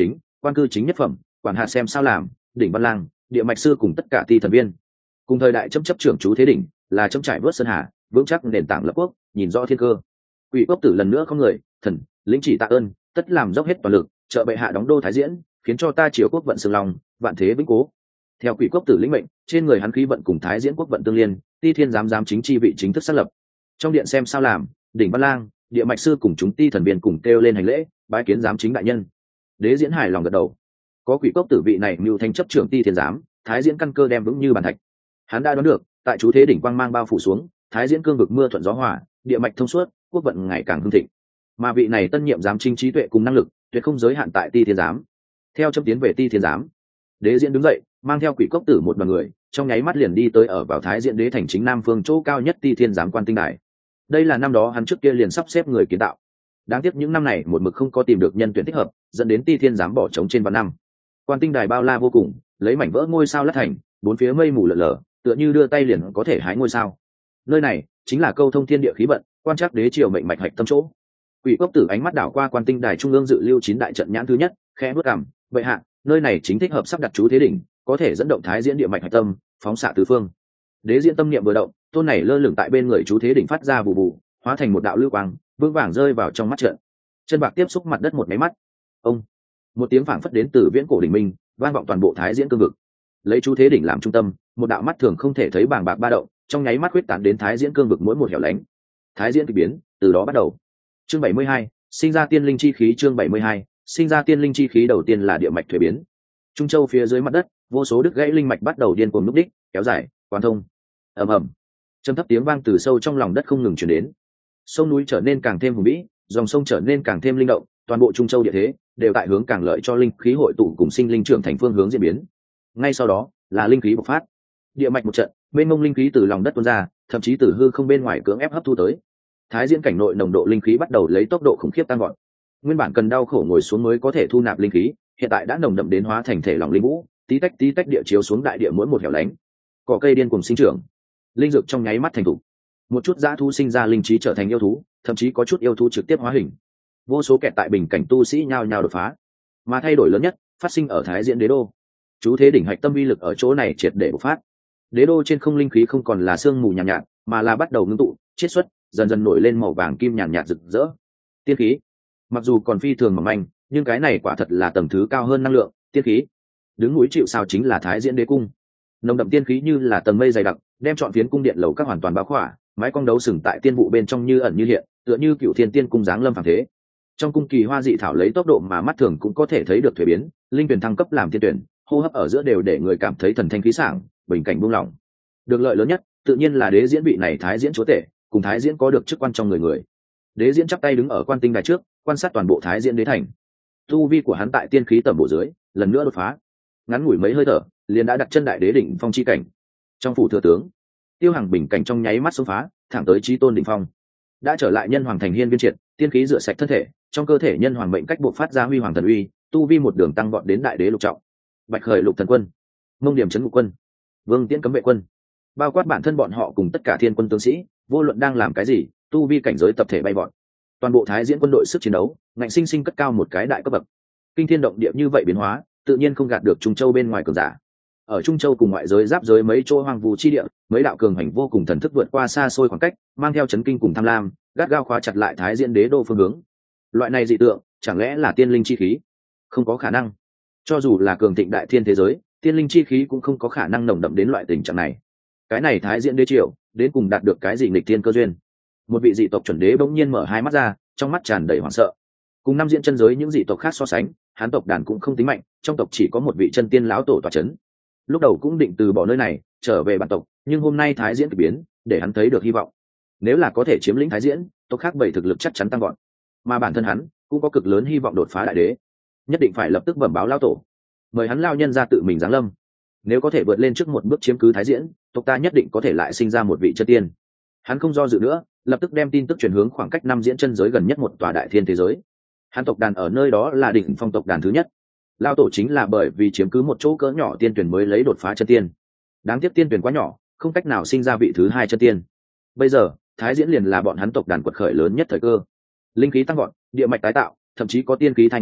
quan cư chính nhất phẩm, quản hạt xem sao làm, đỉnh văn lang, địa mạch sư cùng tất cả ti thần viên. Cùng thời đại chấm chấp trưởng chú thế đỉnh, là chấm trải vớt sơn hà, vững chắc nền tảng lập quốc, nhìn rõ thiên cơ. Quỷ Quốc Tử lần nữa không người, thần, lĩnh chỉ tạ ơn, tất làm dốc hết toàn lực, trợ bệ hạ đóng đô thái diễn, khiến cho ta triều quốc vận sừng lòng, vạn thế vĩnh cố. Theo Quỷ Quốc Tử lĩnh mệnh, trên người hắn khí vận cùng thái diễn quốc vận tương liên, ti thiên giám chính chi vị chính thức xác lập. Trong điện xem sao làm, đỉnh văn lang, địa mạch sư cùng chúng ti thần viên cùng kêu lên hành lễ, bái kiến giám chính đại nhân. Đế diễn hài lòng gật đầu. Có Quỷ Quốc Tử vị này mưu thanh chấp trưởng ti thiên giám, thái diễn căn cơ đem vững như bàn thạch. Hắn đã đoán được, tại chú thế đỉnh quang mang bao phủ xuống, thái diễn cương vực mưa thuận gió hòa, địa mạch thông suốt, quốc vận ngày càng hưng thịnh. Mà vị này tân nhiệm giám chính trí tuệ cùng năng lực, tuyệt không giới hạn tại ti thiên giám. Theo chấm tiến về ti thiên giám, đế diễn đứng dậy, mang theo Quỷ Cốc Tử một đoàn người, trong nháy mắt liền đi tới ở vào thái diễn đế thành chính nam phương chỗ cao nhất ti thiên giám quan tinh đài. Đây là năm đó hắn trước kia liền sắp xếp người kiến tạo. Đáng tiếc những năm này một mực không có tìm được nhân tuyển thích hợp, dẫn đến ti thiên giám bỏ trống trên vạn năm. Quan tinh đài bao la vô cùng, lấy mảnh vỡ ngôi sao lát thành, bốn phía mây mù lở lở, tựa như đưa tay liền có thể hái ngôi sao. Nơi này chính là câu thông thiên địa khí vận, quan trắc đế triều mệnh mạch hạch tâm chỗ. Quỷ Cốc Tử ánh mắt đảo qua quan tinh đài trung ương dự lưu 9 đại trận nhãn thứ nhất, khẽ bước cằm, bệ hạ, nơi này chính thích hợp sắp đặt chú thế đỉnh, có thể dẫn động thái diễn địa mạch hạch tâm, phóng xạ tứ phương. Đế diễn tâm niệm vừa động, tôn này lơ lửng tại bên người chú thế đỉnh phát ra vụ vụ, hóa thành một đạo lưu quang, vững vàng rơi vào trong mắt trận. Chân bạc tiếp xúc mặt đất một máy mắt. Ông, một tiếng phảng phất đến từ viễn cổ đỉnh minh, vang vọng toàn bộ thái diễn cương vực. Lấy chú thế đỉnh làm trung tâm, một đạo mắt thường không thể thấy bàng bạc ba động, trong nháy mắt huyết tán đến thái diễn cương vực mỗi một hẻo lánh. Thái diễn kỳ biến, từ đó bắt đầu. Chương 72, sinh ra tiên linh chi khí. Chương 72, sinh ra tiên linh chi khí. Đầu tiên là địa mạch thuế biến. Trung châu phía dưới mặt đất, vô số đứt gãy linh mạch bắt đầu điên cuồng núp đích, kéo dài, quán thông. Ầm ầm, trầm thấp tiếng vang từ sâu trong lòng đất không ngừng truyền đến. Sông núi trở nên càng thêm hùng vĩ, dòng sông trở nên càng thêm linh động, toàn bộ trung châu địa thế đều tại hướng càng lợi cho linh khí hội tụ cùng sinh linh trưởng thành phương hướng diễn biến. Ngay sau đó là linh khí bộc phát, địa mạch một trận, mênh mông linh khí từ lòng đất tuôn ra, thậm chí từ hư không bên ngoài cưỡng ép hấp thu tới. Thái diễn cảnh nội nồng độ linh khí bắt đầu lấy tốc độ khủng khiếp tăng gọn. Nguyên bản cần đau khổ ngồi xuống mới có thể thu nạp linh khí, hiện tại đã nồng đậm đến hóa thành thể lỏng linh vũ, tí tách địa chiếu xuống đại địa mỗi một hẻo lánh. Cỏ cây điên cuồng sinh trưởng, linh dược trong nháy mắt thành thục. Một chút dã thú sinh ra linh trí trở thành yêu thú, thậm chí có chút yêu thú trực tiếp hóa hình. Vô số kẹt tại bình cảnh tu sĩ nhao nhao đột phá. Mà thay đổi lớn nhất phát sinh ở thái diễn đế đô. Chú thế đỉnh hạch tâm uy lực ở chỗ này triệt để bộc phát. Đế đô trên không linh khí không còn là sương mù nhàn nhạt, mà là bắt đầu ngưng tụ, chiết xuất, dần dần nổi lên màu vàng kim nhàn nhạt rực rỡ. Tiên khí, mặc dù còn phi thường mỏng manh, nhưng cái này quả thật là tầng thứ cao hơn năng lượng. Tiên khí, đứng núi chịu sào chính là thái diễn đế cung. Nồng đậm tiên khí như là tầng mây dày đặc, đem trọn phiến cung điện lầu các hoàn toàn bao khỏa, mái cong đấu sừng tại tiên vụ bên trong như ẩn như hiện, tựa như cựu thiên tiên cung giáng lâm phàm thế. Trong cung kỳ hoa dị thảo lấy tốc độ mà mắt thường cũng có thể thấy được thuế biến, linh tuyển thăng cấp làm tiên tuyển, hô hấp ở giữa đều để người cảm thấy thần thanh khí sảng, bình cảnh buông lỏng. Được lợi lớn nhất tự nhiên là đế diễn vị này thái diễn chúa tể, cùng thái diễn có được chức quan trong người. Đế diễn chắp tay đứng ở quan tinh đài trước, quan sát toàn bộ thái diễn đế thành. Tu vi của hắn tại tiên khí tầm bộ dưới lần nữa đột phá, ngắn ngủi mấy hơi thở liền đã đặt chân đại đế đỉnh phong chi cảnh. Trong phủ thừa tướng, Tiêu Hằng bình cảnh trong nháy mắt xông phá, thẳng tới chí tôn đỉnh phong. Đã trở lại nhân hoàng thành hiên viên triệt, tiên khí rửa sạch thân thể, trong cơ thể nhân hoàng mệnh cách buộc phát ra huy hoàng thần uy, tu vi một đường tăng vọt đến đại đế lục trọng. Bạch khởi lục thần quân, mông điểm trấn ngục quân, vương tiễn cấm vệ quân, bao quát bản thân bọn họ cùng tất cả thiên quân tướng sĩ, vô luận đang làm cái gì, tu vi cảnh giới tập thể bay vọt. Toàn bộ thái diễn quân đội sức chiến đấu ngạnh sinh sinh cất cao một cái đại cấp bậc. Kinh thiên động địa như vậy biến hóa, tự nhiên không gạt được Trung Châu bên ngoài cường giả. Ở Trung Châu cùng ngoại giới giáp giới mấy chỗ hoang vu chi địa, mấy đạo cường hành vô cùng thần thức vượt qua xa xôi khoảng cách, mang theo chấn kinh cùng tham lam, gắt gao khóa chặt lại thái diễn đế đô phương hướng. Loại này dị tượng, chẳng lẽ là tiên linh chi khí? Không có khả năng. Cho dù là cường thịnh đại thiên thế giới, tiên linh chi khí cũng không có khả năng nồng đậm đến loại tình trạng này. Cái này thái diễn đế triều, đến cùng đạt được cái gì nghịch thiên cơ duyên? Một vị dị tộc chuẩn đế bỗng nhiên mở hai mắt ra, trong mắt tràn đầy hoảng sợ. Cùng năm diễn chân giới những dị tộc khác so sánh, hán tộc đàn cũng không tính mạnh, trong tộc chỉ có một vị chân tiên lão tổ tọa chấn. Lúc đầu cũng định từ bỏ nơi này, trở về bản tộc, nhưng hôm nay thái diễn kỳ biến, để hắn thấy được hy vọng. Nếu là có thể chiếm lĩnh thái diễn, tộc khác bảy thực lực chắc chắn tăng gọn, mà bản thân hắn cũng có cực lớn hy vọng đột phá đại đế. Nhất định phải lập tức bẩm báo lão tổ, mời hắn lao nhân ra tự mình giáng lâm. Nếu có thể vượt lên trước một bước chiếm cứ thái diễn, tộc ta nhất định có thể lại sinh ra một vị chân tiên. Hắn không do dự nữa, lập tức đem tin tức truyền hướng khoảng cách năm diễn chân giới gần nhất một tòa đại thiên thế giới. Hắn tộc đàn ở nơi đó là đỉnh phong tộc đàn thứ nhất. Lao tổ chính là bởi vì chiếm cứ một chỗ cỡ nhỏ tiên tuyển mới lấy đột phá chân tiên. Đáng tiếc tiên tuyển quá nhỏ, không cách nào sinh ra vị thứ hai chân tiên. Bây giờ thái diễn liền là bọn hắn tộc đàn quật khởi lớn nhất thời cơ. Linh khí tăng gọn, địa mạch tái tạo, thậm chí có tiên khí thanh nén,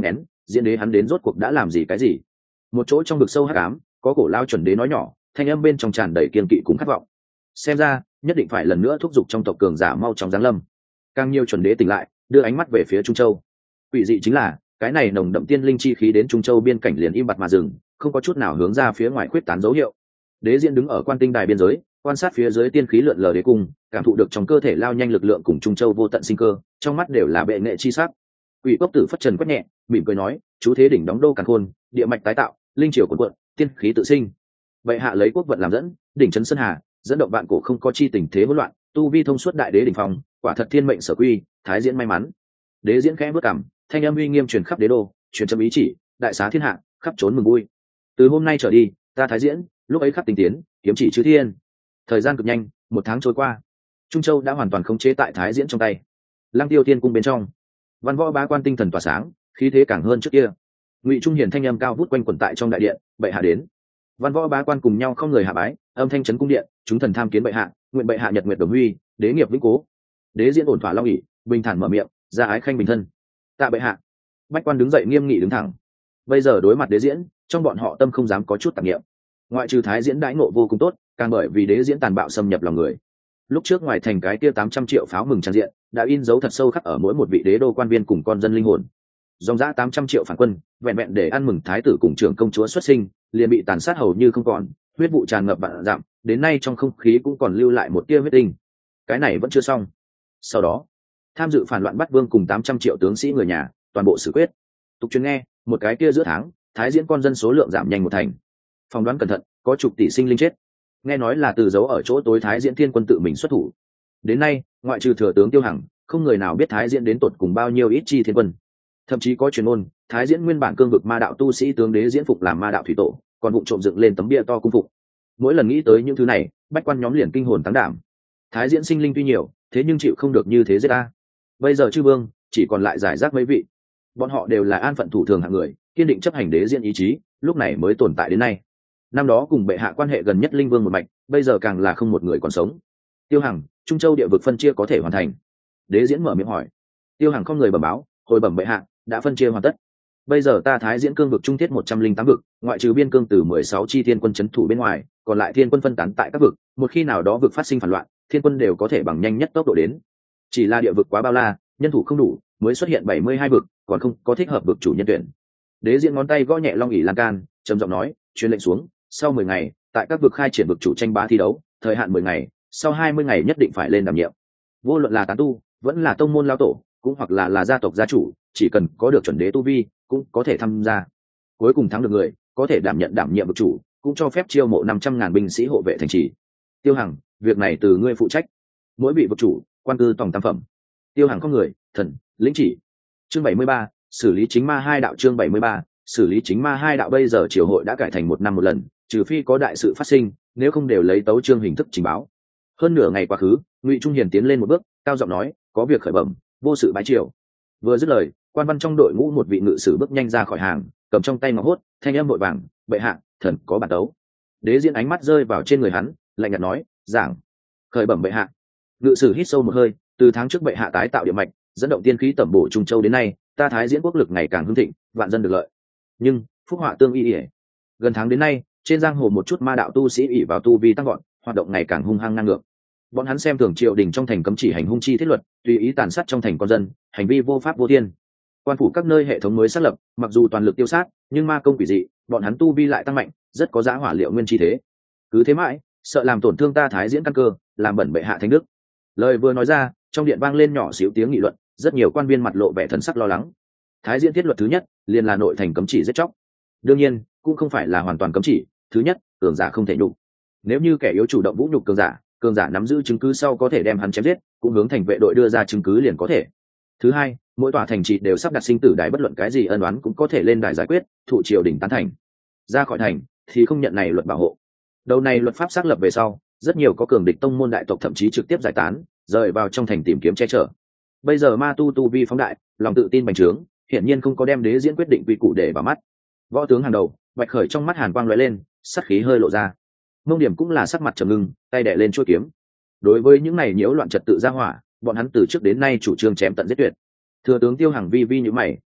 diễn đế hắn đến rốt cuộc đã làm gì cái gì. Một chỗ trong vực sâu hắc ám, có cổ lao chuẩn đế nói nhỏ, thanh âm bên trong tràn đầy kiên kỵ cùng khát vọng. Xem ra nhất định phải lần nữa thúc giục trong tộc cường giả mau chóng giáng lâm. Càng nhiều chuẩn đế tỉnh lại, đưa ánh mắt về phía Trung Châu. Quỷ dị chính là cái này nồng đậm tiên linh chi khí đến Trung Châu biên cảnh liền im bặt mà dừng, không có chút nào hướng ra phía ngoài khuyết tán dấu hiệu. Đế diễn đứng ở quan tinh đài biên giới, quan sát phía dưới tiên khí lượn lờ đế cung, cảm thụ được trong cơ thể lao nhanh lực lượng cùng Trung Châu vô tận sinh cơ, trong mắt đều là bệ nghệ chi sắc. Quỷ cốc tử phất trần quét nhẹ, mỉm cười nói, chú thế đỉnh đóng đô càn khôn, địa mạch tái tạo, linh triều cuộn cuộn, tiên khí tự sinh. Vậy hạ lấy quốc vận làm dẫn, đỉnh trấn sơn hà, dẫn động vạn cổ không có chi tình thế hỗn loạn, tu vi thông suốt đại đế đỉnh phong, quả thật thiên mệnh sở quy, thái diễn may mắn. Đế diễn khẽ bước cằm, thanh âm uy nghiêm truyền khắp đế đô, truyền châm ý chỉ, đại xá thiên hạ, khắp trốn mừng vui. Từ hôm nay trở đi, ta thái diễn, lúc ấy khắp tinh tiến, kiếm chỉ chư thiên. Thời gian cực nhanh, 1 tháng trôi qua, Trung Châu đã hoàn toàn khống chế tại thái diễn trong tay. Lăng Tiêu Tiên cung bên trong, Văn Võ bá quan tinh thần tỏa sáng, khí thế càng hơn trước kia. Ngụy Trung Hiền thanh âm cao vút quanh quẩn tại trong đại điện, bệ hạ đến. Văn Võ bá quan cùng nhau không người hạ bái, âm thanh chấn cung điện, chúng thần tham kiến bệ hạ, nguyện bệ hạ nhật nguyệt đồng huy, đế nghiệp vĩnh cố. Đế diễn ổn thỏa long ỉ, bình thản mở miệng, ra ái khanh bình thân. Tạ bệ hạ. Bách quan đứng dậy nghiêm nghị đứng thẳng. Bây giờ đối mặt đế diễn, trong bọn họ tâm không dám có chút tạp niệm. Ngoại trừ thái diễn đãi ngộ vô cùng tốt, càng bởi vì đế diễn tàn bạo xâm nhập lòng người. Lúc trước ngoài thành cái kia 800 triệu pháo mừng tràn diện, đã in dấu thật sâu khắc ở mỗi một vị đế đô quan viên cùng con dân linh hồn. Dòng dã 800 triệu phản quân, vẹn vẹn để ăn mừng thái tử cùng trưởng công chúa xuất sinh, liền bị tàn sát hầu như không còn, huyết vụ tràn ngập vạn dặm, đến nay trong không khí cũng còn lưu lại một tia huyết tinh. Cái này vẫn chưa xong. Sau đó, tham dự phản loạn bắt vương cùng 800 triệu tướng sĩ người nhà, toàn bộ xử quyết. Tục truyền nghe, một cái kia giữa tháng, thái diễn con dân số lượng giảm nhanh 1 thành. Phỏng đoán cẩn thận, có chục tỷ sinh linh chết. Nghe nói là từ dấu ở chỗ tối thái diễn thiên quân tự mình xuất thủ. Đến nay, ngoại trừ thừa tướng Tiêu Hằng, không người nào biết thái diễn đến tột cùng bao nhiêu ít chi thiên quân. Thậm chí có truyền ngôn, thái diễn nguyên bản cương vực ma đạo tu sĩ tướng đế diễn phục làm ma đạo thủy tổ, còn vụng trộm dựng lên tấm bia to cung phục. Mỗi lần nghĩ tới những thứ này, bách quan nhóm liền kinh hồn tăng đảm. Thái diễn sinh linh tuy nhiều, thế nhưng chịu không được như thế giết ta. Bây giờ chư vương chỉ còn lại giải rác mấy vị, bọn họ đều là an phận thủ thường hạng người, kiên định chấp hành đế diễn ý chí, lúc này mới tồn tại đến nay. Năm đó cùng bệ hạ quan hệ gần nhất linh vương một mạch, bây giờ càng là không một người còn sống. Tiêu Hằng, Trung Châu địa vực phân chia có thể hoàn thành. Đế diễn mở miệng hỏi. Tiêu Hằng không người bẩm báo, hồi bẩm bệ hạ, đã phân chia hoàn tất. Bây giờ ta thái diễn cương vực trung thiết 108 vực, ngoại trừ biên cương từ 16 chi thiên quân chấn thủ bên ngoài, còn lại thiên quân phân tán tại các vực, một khi nào đó vực phát sinh phản loạn, thiên quân đều có thể bằng nhanh nhất tốc độ đến. Chỉ là địa vực quá bao la, nhân thủ không đủ, mới xuất hiện 72 vực, còn không có thích hợp vực chủ nhân tuyển. Đế diễn ngón tay gõ nhẹ long ỷ lan can, trầm giọng nói, truyền lệnh xuống, sau 10 ngày, tại các vực khai triển vực chủ tranh bá thi đấu, thời hạn 10 ngày, sau 20 ngày nhất định phải lên đảm nhiệm. Vô luận là tán tu, vẫn là tông môn lao tổ, cũng hoặc là gia tộc gia chủ, chỉ cần có được chuẩn đế tu vi, cũng có thể tham gia. Cuối cùng thắng được người, có thể đảm nhiệm vực chủ, cũng cho phép chiêu mộ 500.000 binh sĩ hộ vệ thành trì. Tiêu Hằng, việc này từ ngươi phụ trách. Mỗi vị vực chủ, quan cư tổng tam phẩm. Tiêu Hằng không người, thần, lĩnh chỉ. Chương 73, xử lý chính ma hai đạo. Chương 73, xử lý chính ma hai đạo. Bây giờ triều hội đã cải thành 1 năm 1 lần, trừ phi có đại sự phát sinh, nếu không đều lấy tấu chương hình thức trình báo. Hơn nửa ngày quá khứ, Ngụy Trung Hiền tiến lên một bước, cao giọng nói, có việc khởi bẩm, vô sự bái triều. Vừa dứt lời, quan văn trong đội ngũ một vị ngự sử bước nhanh ra khỏi hàng, cầm trong tay ngọc hốt, thanh âm vội vàng, bệ hạ, thần có bản tấu. Đế diễn ánh mắt rơi vào trên người hắn, lạnh nhạt nói, giảng. Khởi bẩm bệ hạ. Ngự sử hít sâu một hơi, từ tháng trước bệ hạ tái tạo địa mạch, dẫn động tiên khí tẩm bổ Trung Châu đến nay, ta thái diễn quốc lực ngày càng hưng thịnh, vạn dân được lợi. Nhưng phúc họa tương y ỉa. Gần tháng đến nay, trên giang hồ một chút ma đạo tu sĩ ỷ vào tu vi tăng gọn, hoạt động ngày càng hung hăng ngang ngược. Bọn hắn xem thường triều đình trong thành cấm chỉ hành hung chi thiết luật, tùy ý tàn sát trong thành con dân, hành vi vô pháp vô thiên. Quan phủ các nơi hệ thống mới xác lập, mặc dù toàn lực tiêu sát, nhưng ma công quỷ dị, bọn hắn tu vi lại tăng mạnh, rất có giá hỏa liệu nguyên chi thế. Cứ thế mãi, sợ làm tổn thương ta thái diễn căn cơ, làm bẩn bệ hạ thánh đức. Lời vừa nói ra, trong điện vang lên nhỏ xíu tiếng nghị luận, rất nhiều quan viên mặt lộ vẻ thần sắc lo lắng. Thái diễn thiết luật thứ nhất, liền là nội thành cấm chỉ giết chóc. Đương nhiên, cũng không phải là hoàn toàn cấm chỉ. Thứ nhất, cường giả không thể nhục. Nếu như kẻ yếu chủ động vũ nhục cường giả nắm giữ chứng cứ sau có thể đem hắn chém giết, cũng hướng thành vệ đội đưa ra chứng cứ liền có thể. Thứ hai, mỗi tòa thành trì đều sắp đặt sinh tử đài, bất luận cái gì ân oán cũng có thể lên đài giải quyết, thụ triều đình tán thành. Ra khỏi thành thì không nhận này luật bảo hộ. Đầu này luật pháp xác lập về sau, rất nhiều có cường địch tông môn đại tộc thậm chí trực tiếp giải tán, rời vào trong thành tìm kiếm che chở. Bây giờ ma tu vi phóng đại, lòng tự tin bành trướng, hiển nhiên không có đem đế diễn quyết định quy củ để vào mắt. Võ tướng hàng đầu Bạch Khởi trong mắt hàn quang lóe lên, sát khí hơi lộ ra. Mông Điểm cũng là sắc mặt trầm ngưng, tay đè lên chuôi kiếm. Đối với những này nhiễu loạn trật tự gia hỏa, bọn hắn từ trước đến nay chủ trương chém tận giết tuyệt. Thừa tướng Tiêu Hằng vi vi như mày,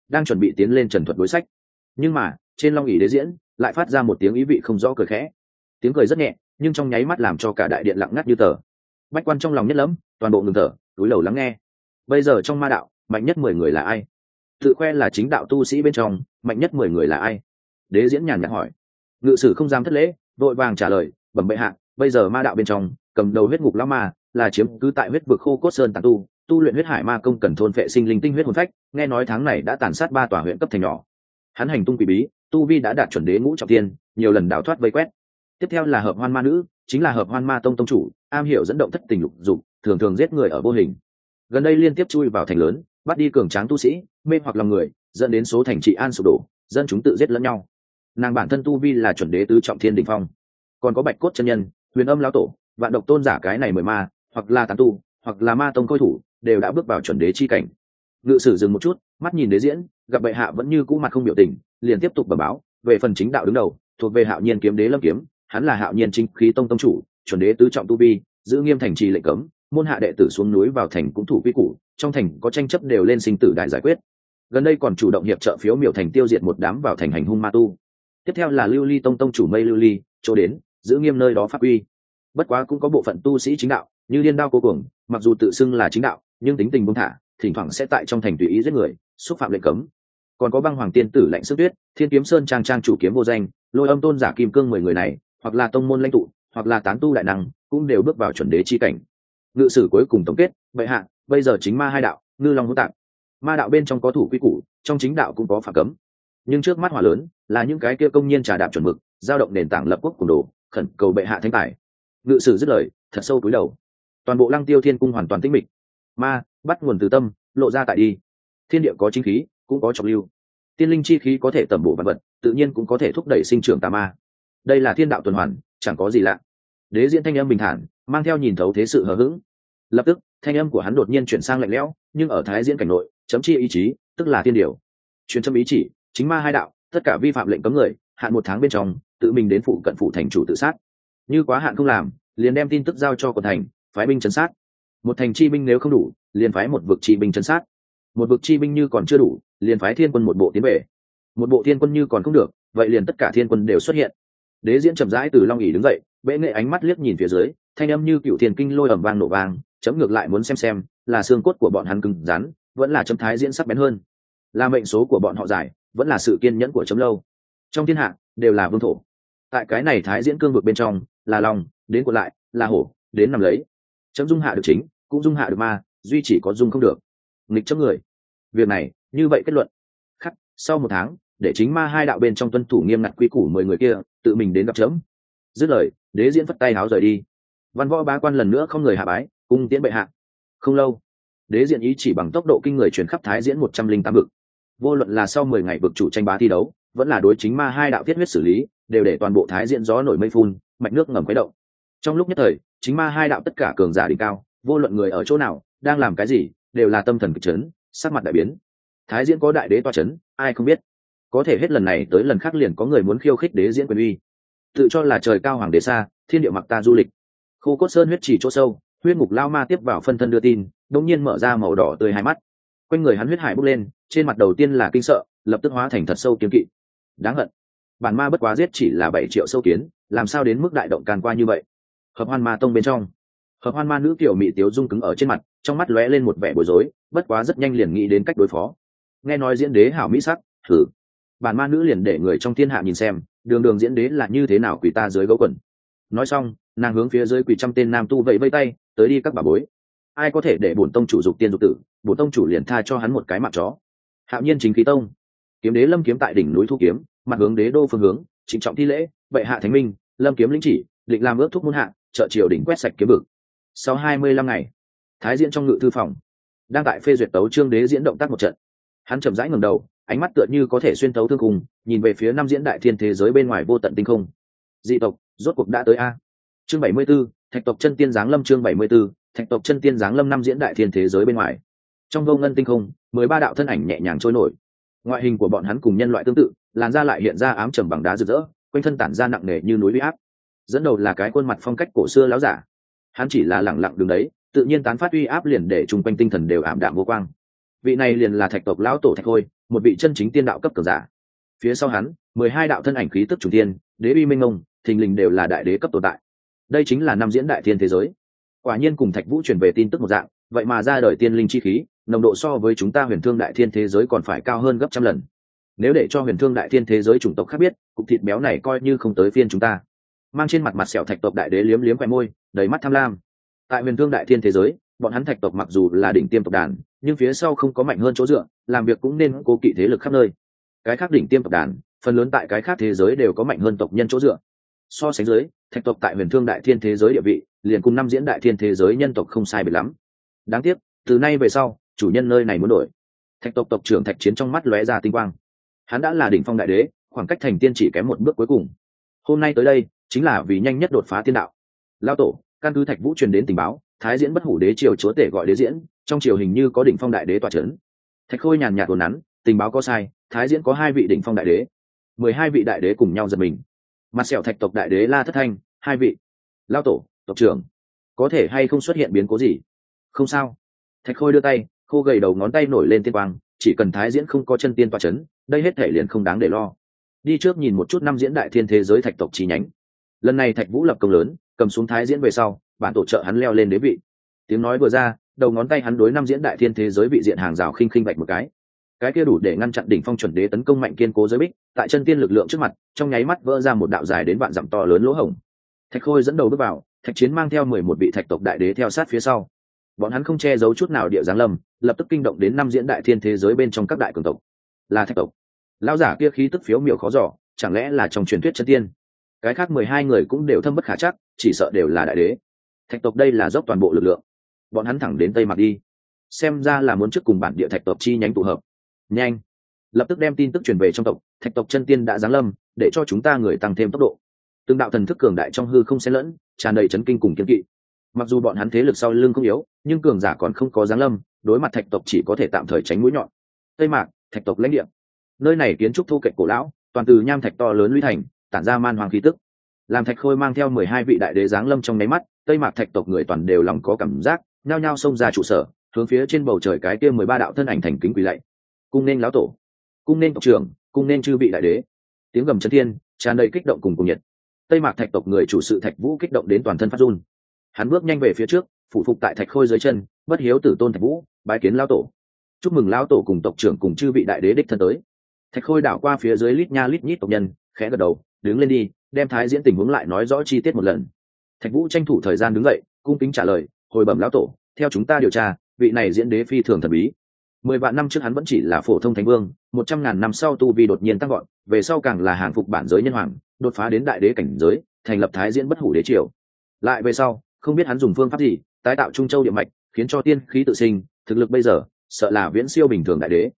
đang chuẩn bị tiến lên trần thuật đối sách. Nhưng mà trên long ỷ đế diễn lại phát ra một tiếng ý vị không rõ cười khẽ. Tiếng cười rất nhẹ nhưng trong nháy mắt làm cho cả đại điện lặng ngắt như tờ. Bách quan trong lòng nhất lẫm, toàn bộ ngừng thở, cúi đầu lắng nghe. Bây giờ trong ma đạo mạnh nhất 10 người là ai? Tự khoe là chính đạo tu sĩ bên trong mạnh nhất 10 người là ai? Đế diễn nhàn nhạt hỏi. Ngự sử không dám thất lễ, vội vàng trả lời, bẩm bệ hạ, bây giờ ma đạo bên trong cầm đầu huyết ngục lão ma là chiếm cứ tại huyết vực khô cốt sơn tán tu luyện huyết hải ma công cần thôn phệ sinh linh tinh huyết hồn phách, nghe nói tháng này đã tàn sát 3 tòa huyện cấp thành nhỏ. Hắn hành tung quỷ bí, tu vi đã đạt chuẩn đế ngũ trọng thiên, nhiều lần đào thoát vây quét. Tiếp theo là hợp hoan ma nữ, chính là hợp hoan ma tông tông chủ, am hiểu dẫn động thất tình lục dục, thường thường giết người ở vô hình. Gần đây liên tiếp chui vào thành lớn, bắt đi cường tráng tu sĩ, mê hoặc lòng người, dẫn đến số thành trị an sụp đổ, dân chúng tự giết lẫn nhau. Nàng bản thân tu vi là chuẩn đế tứ trọng thiên đỉnh phong. Còn có bạch cốt chân nhân, huyền âm lão tổ, vạn độc tôn giả cái này 10 ma, hoặc là tán tu, hoặc là ma tông khôi thủ, đều đã bước vào chuẩn đế chi cảnh. Ngự sử dừng một chút, mắt nhìn đế diễn, gặp bệ hạ vẫn như cũ mặt không biểu tình, liền tiếp tục bẩm báo về phần chính đạo đứng đầu, thuộc về Hạo Nhiên kiếm đế Lâm Kiếm, hắn là Hạo Nhiên chính khí tông tông chủ, chuẩn đế tứ trọng tu vi, giữ nghiêm thành trì lệnh cấm, môn hạ đệ tử xuống núi vào thành cũng thủ quy củ, trong thành có tranh chấp đều lên sinh tử đại giải quyết. Gần đây còn chủ động hiệp trợ phiếu miểu thành tiêu diệt một đám vào thành hành hung ma tu. Tiếp theo là Lưu Ly tông tông chủ Mây Lưu Ly, chỗ đến giữ nghiêm nơi đó pháp quy. Bất quá cũng có bộ phận tu sĩ chính đạo như Liên Đao Cô Cuồng, mặc dù tự xưng là chính đạo nhưng tính tình buông thả, thỉnh thoảng sẽ tại trong thành tùy ý giết người, xúc phạm lệnh cấm. Còn có Băng Hoàng tiên tử Lạnh Sức Tuyết, Thiên Kiếm Sơn trang chủ kiếm vô danh, Lôi Âm tôn giả Kim Cương, 10 người này hoặc là tông môn lãnh tụ, hoặc là tán tu đại năng, cũng đều bước vào chuẩn đế chi cảnh. Ngự sử cuối cùng tổng kết, bệ hạ, bây giờ chính ma hai đạo, ngư long hỗn tạp. Ma đạo bên trong có thủ quy củ, trong chính đạo cũng có phạm cấm. Nhưng trước mắt hỏa lớn là những cái kia công nhiên trà đạp chuẩn mực, giao động nền tảng lập quốc cùng đồ, khẩn cầu bệ hạ thánh tài. Ngự sử dứt lời, thật sâu cúi đầu. Toàn bộ Lăng Tiêu Thiên cung hoàn toàn tĩnh mịch. Ma bắt nguồn từ tâm, lộ ra tại đi. Thiên địa có chính khí, cũng có trọng lưu. Tiên linh chi khí có thể tẩm bổ vạn vật, tự nhiên cũng có thể thúc đẩy sinh trưởng tà ma. Đây là thiên đạo tuần hoàn, chẳng có gì lạ. Đế diễn thanh âm bình thản, mang theo nhìn thấu thế sự hờ hững. Lập tức thanh âm của hắn đột nhiên chuyển sang lạnh lẽo, nhưng ở thái diễn cảnh nội chấm chi ý chí, tức là thiên điều. Truyền chấm ý chỉ, chính ma hai đạo, tất cả vi phạm lệnh cấm người, hạn 1 tháng bên trong tự mình đến phụ cận phụ thành chủ tự sát. Như quá hạn không làm, liền đem tin tức giao cho quận thành, phái binh trấn sát. Một thành chi binh nếu không đủ, liền phái một vực chi binh trấn sát. Một vực chi binh như còn chưa đủ, liền phái thiên quân một bộ tiến về. Một bộ thiên quân như còn không được, vậy liền tất cả thiên quân đều xuất hiện. Đế diễn chậm rãi từ long ỷ đứng dậy, bệ nghệ ánh mắt liếc nhìn phía dưới, thanh âm như cựu thiên kinh lôi ầm vang nổ vang, chấm ngược lại muốn xem là xương cốt của bọn hắn cứng rắn, vẫn là chấm thái diễn sắc bén hơn, là mệnh số của bọn họ dài, vẫn là sự kiên nhẫn của chấm lâu. Trong thiên hạ đều là vương thổ, tại cái này thái diễn cương vực bên trong là long, đến còn lại là hổ, đến nằm lấy. Chấm dung hạ được chính, cũng dung hạ được ma, duy chỉ có dung không được nghịch chấm người. Việc này như vậy kết luận. Khắc sau 1 tháng, để chính ma hai đạo bên trong tuân thủ nghiêm ngặt quy củ 10 người kia tự mình đến gặp chấm. Dứt lời, đế diễn phất tay áo rời đi. Văn võ bá quan lần nữa không người hạ bái, cung tiễn bệ hạ. Không lâu, đế diễn ý chỉ bằng tốc độ kinh người chuyển khắp thái diễn 108 vực. Vô luận là sau 10 ngày vực chủ tranh bá thi đấu, vẫn là đối chính ma hai đạo thiết huyết xử lý, đều để toàn bộ thái diễn gió nổi mây phun, mạch nước ngầm khuấy động. Trong lúc nhất thời, chính ma hai đạo tất cả cường giả đỉnh cao, vô luận người ở chỗ nào, đang làm cái gì, đều là tâm thần kịch chấn, sắc mặt đại biến. Thái diễn có đại đế toa chấn, ai không biết. Có thể hết lần này tới lần khác liền có người muốn khiêu khích đế diễn quyền uy. Tự cho là trời cao hoàng đế xa, thiên địa mặc ta du lịch. Khô cốt sơn huyết chỉ chỗ sâu, huyết ngục lao ma tiếp vào phân thân đưa tin, đột nhiên mở ra màu đỏ tươi hai mắt. Quanh người hắn huyết hải bốc lên, trên mặt đầu tiên là kinh sợ, lập tức hóa thành thật sâu kiêng kỵ. Đáng hận, bản ma bất quá giết chỉ là 7 triệu sâu kiến, làm sao đến mức đại động can qua như vậy. Hợp hoan ma tông bên trong, hợp hoan ma nữ tiểu mị tiếu dung cứng ở trên mặt, trong mắt lóe lên một vẻ bối rối, bất quá rất nhanh liền nghĩ đến cách đối phó. Nghe nói diễn đế hảo mỹ sắc, thử. Bản ma nữ liền để người trong thiên hạ nhìn xem, đường diễn đế là như thế nào quỷ ta dưới gấu quần. Nói xong, nàng hướng phía dưới quỷ trăm tên nam tu vẫy vây tay, tới đi các bà bối. Ai có thể để bổn tông chủ dục tiên dục tử, bổn tông chủ liền tha cho hắn một cái mạng chó. Hạo Nhiên chính khí tông, kiếm đế Lâm Kiếm tại đỉnh núi thu kiếm, mặt hướng đế đô phương hướng, trịnh trọng thi lễ, bệ hạ thánh minh, Lâm Kiếm lĩnh chỉ, định làm ước thúc môn hạ, trợ triều đỉnh quét sạch kiếm vực. Sau 25 ngày, thái diễn trong ngự thư phòng đang tại phê duyệt tấu chương đế diễn động tác một trận. Hắn chậm rãi ngẩng đầu, ánh mắt tựa như có thể xuyên tấu thương khung, nhìn về phía năm diễn đại thiên thế giới bên ngoài vô tận tinh không. Dị tộc rốt cuộc đã tới a. Chương 74, thạch tộc chân tiên giáng lâm. Chương 74, thạch tộc chân tiên giáng lâm. Năm diễn đại thiên thế giới bên ngoài, trong vô ngân tinh không, 13 đạo thân ảnh nhẹ nhàng trôi nổi. Ngoại hình của bọn hắn cùng nhân loại tương tự, làn da lại hiện ra ám trầm bằng đá rực rỡ, quanh thân tản ra nặng nề như núi uy áp. Dẫn đầu là cái khuôn mặt phong cách cổ xưa láo giả. Hắn chỉ là lẳng lặng đứng đấy, tự nhiên tán phát uy áp liền để chung quanh tinh thần đều ảm đạm vô quang. Vị này liền là thạch tộc lão tổ Thạch Khôi, một vị chân chính tiên đạo cấp cường giả. Phía sau hắn 12 đạo thân ảnh khí tức chủ tiên, đế uy minh ngông, thình lình đều là đại đế cấp tồn tại. Đây chính là năm diễn đại thiên thế giới. Quả nhiên cùng Thạch Vũ truyền về tin tức một dạng, vậy mà ra đời tiên linh chi khí, nồng độ so với chúng ta huyền thương đại thiên thế giới còn phải cao hơn gấp trăm lần. Nếu để cho huyền thương đại thiên thế giới chủng tộc khác biết, cục thịt béo này coi như không tới phiên chúng ta. Mang trên mặt sẹo Thạch tộc đại đế liếm liếm khóe môi, đầy mắt tham lam. Tại huyền thương đại thiên thế giới, bọn hắn Thạch tộc mặc dù là đỉnh tiêm tộc đàn, nhưng phía sau không có mạnh hơn chỗ dựa, làm việc cũng nên cố kỵ thế lực khắp nơi. Cái khác đỉnh tiêm tộc đàn, phần lớn tại cái khác thế giới đều có mạnh hơn tộc nhân chỗ dựa. So sánh dưới, Thạch tộc tại huyền thương đại thiên thế giới địa vị, liền cùng năm diễn đại thiên thế giới nhân tộc không sai biệt lắm. Đáng tiếc, từ nay về sau, chủ nhân nơi này muốn đổi. Thạch tộc tộc trưởng Thạch Chiến trong mắt lóe ra tinh quang. Hắn đã là đỉnh phong đại đế, khoảng cách thành tiên chỉ kém một bước cuối cùng. Hôm nay tới đây, chính là vì nhanh nhất đột phá tiên đạo. Lão tổ, căn cứ Thạch Vũ truyền đến tình báo, Thái Diễn Bất Hủ Đế triều chúa tể gọi đế diễn, trong triều hình như có đỉnh phong đại đế tọa chấn. Thạch Khôi nhàn nhạt đồn nắn, tình báo có sai, Thái Diễn có 2 vị đỉnh phong đại đế, 12 vị đại đế cùng nhau giật mình. Mặt sẹo Thạch tộc đại đế La Thất Thanh, 2 vị. Lão tổ, tộc trưởng, có thể hay không xuất hiện biến cố gì? Không sao. Thạch Khôi đưa tay, khô gầy đầu ngón tay nổi lên tiên quang, chỉ cần Thái Diễn không có chân tiên tọa chấn, đây hết thể liền không đáng để lo. Đi trước nhìn một chút năm diễn đại thiên thế giới Thạch tộc chi nhánh. Lần này Thạch Vũ lập công lớn, cầm xuống Thái Diễn về sau, bản tổ trợ hắn leo lên đế vị. Tiếng nói vừa ra, đầu ngón tay hắn đối năm diễn đại thiên thế giới vị diện hàng rào khinh khinh vạch một cái kia đủ để ngăn chặn đỉnh phong chuẩn đế tấn công mạnh kiên cố giới bích, tại chân tiên lực lượng trước mặt, trong nháy mắt vỡ ra một đạo dài đến vạn dặm to lớn lỗ hổng. Thạch Khôi dẫn đầu bước vào, Thạch Chiến mang theo 11 vị Thạch tộc đại đế theo sát phía sau. Bọn hắn không che giấu chút nào địa giáng lâm, lập tức kinh động đến năm diễn đại thiên thế giới bên trong các đại cường tộc. Là Thạch tộc. Lão giả kia khí tức phiếu miểu khó dò, chẳng lẽ là trong truyền thuyết chân tiên? Cái khác 12 người cũng đều thâm bất khả trắc, chỉ sợ đều là đại đế. Thạch tộc đây là dốc toàn bộ lực lượng. Bọn hắn thẳng đến Tây Mạc đi. Xem ra là muốn trước cùng bản địa Thạch tộc chi nhánh tụ hợp. Nhanh, lập tức đem tin tức truyền về trong tộc, Thạch tộc chân tiên đã giáng lâm, để cho chúng ta người tăng thêm tốc độ. Từng đạo thần thức cường đại trong hư không xen lẫn, tràn đầy chấn kinh cùng kiên kỵ. Mặc dù bọn hắn thế lực sau lưng không yếu, nhưng cường giả còn không có giáng lâm, đối mặt Thạch tộc chỉ có thể tạm thời tránh mũi nhọn. Tây Mạc, Thạch tộc lãnh địa. Nơi này kiến trúc thô kệch cổ lão, toàn từ nham thạch to lớn lũy thành, tản ra man hoàng khí tức. Làm Thạch Khôi mang theo 12 vị đại đế giáng lâm trong nháy mắt, Tây Mạc Thạch tộc người toàn đều lòng có cảm giác, nhao nhao xông ra trụ sở, hướng phía trên bầu trời cái kia 13 đạo thân ảnh thành kính quỳ lạy. Cung nên lão tổ, cung nên tộc trưởng, cung nên chư vị đại đế. Tiếng gầm chấn thiên, tràn đầy kích động cùng cuồng nhiệt. Tây Mạc Thạch tộc người chủ sự Thạch Vũ kích động đến toàn thân phát run. Hắn bước nhanh về phía trước, phụ phục tại Thạch Khôi dưới chân, bất hiếu tử tôn Thạch Vũ, bái kiến lão tổ. Chúc mừng lão tổ cùng tộc trưởng cùng chư vị đại đế đích thân tới. Thạch Khôi đảo qua phía dưới lít nha lít nhít tộc nhân, khẽ gật đầu, đứng lên đi, đem Thái Diễn tình huống lại nói rõ chi tiết một lần. Thạch Vũ tranh thủ thời gian đứng dậy, cung kính trả lời, hồi bẩm lão tổ, theo chúng ta điều tra, vị này diễn đế phi thường thần bí. 10 vạn năm trước hắn vẫn chỉ là phổ thông thánh vương, 100.000 năm sau tu vi đột nhiên tăng gọn, về sau càng là hàng phục bản giới nhân hoàng, đột phá đến đại đế cảnh giới, thành lập Thái Diễn Bất Hủ Đế triều. Lại về sau, không biết hắn dùng phương pháp gì, tái tạo Trung Châu địa mạch, khiến cho tiên khí tự sinh, thực lực bây giờ, sợ là viễn siêu bình thường đại đế.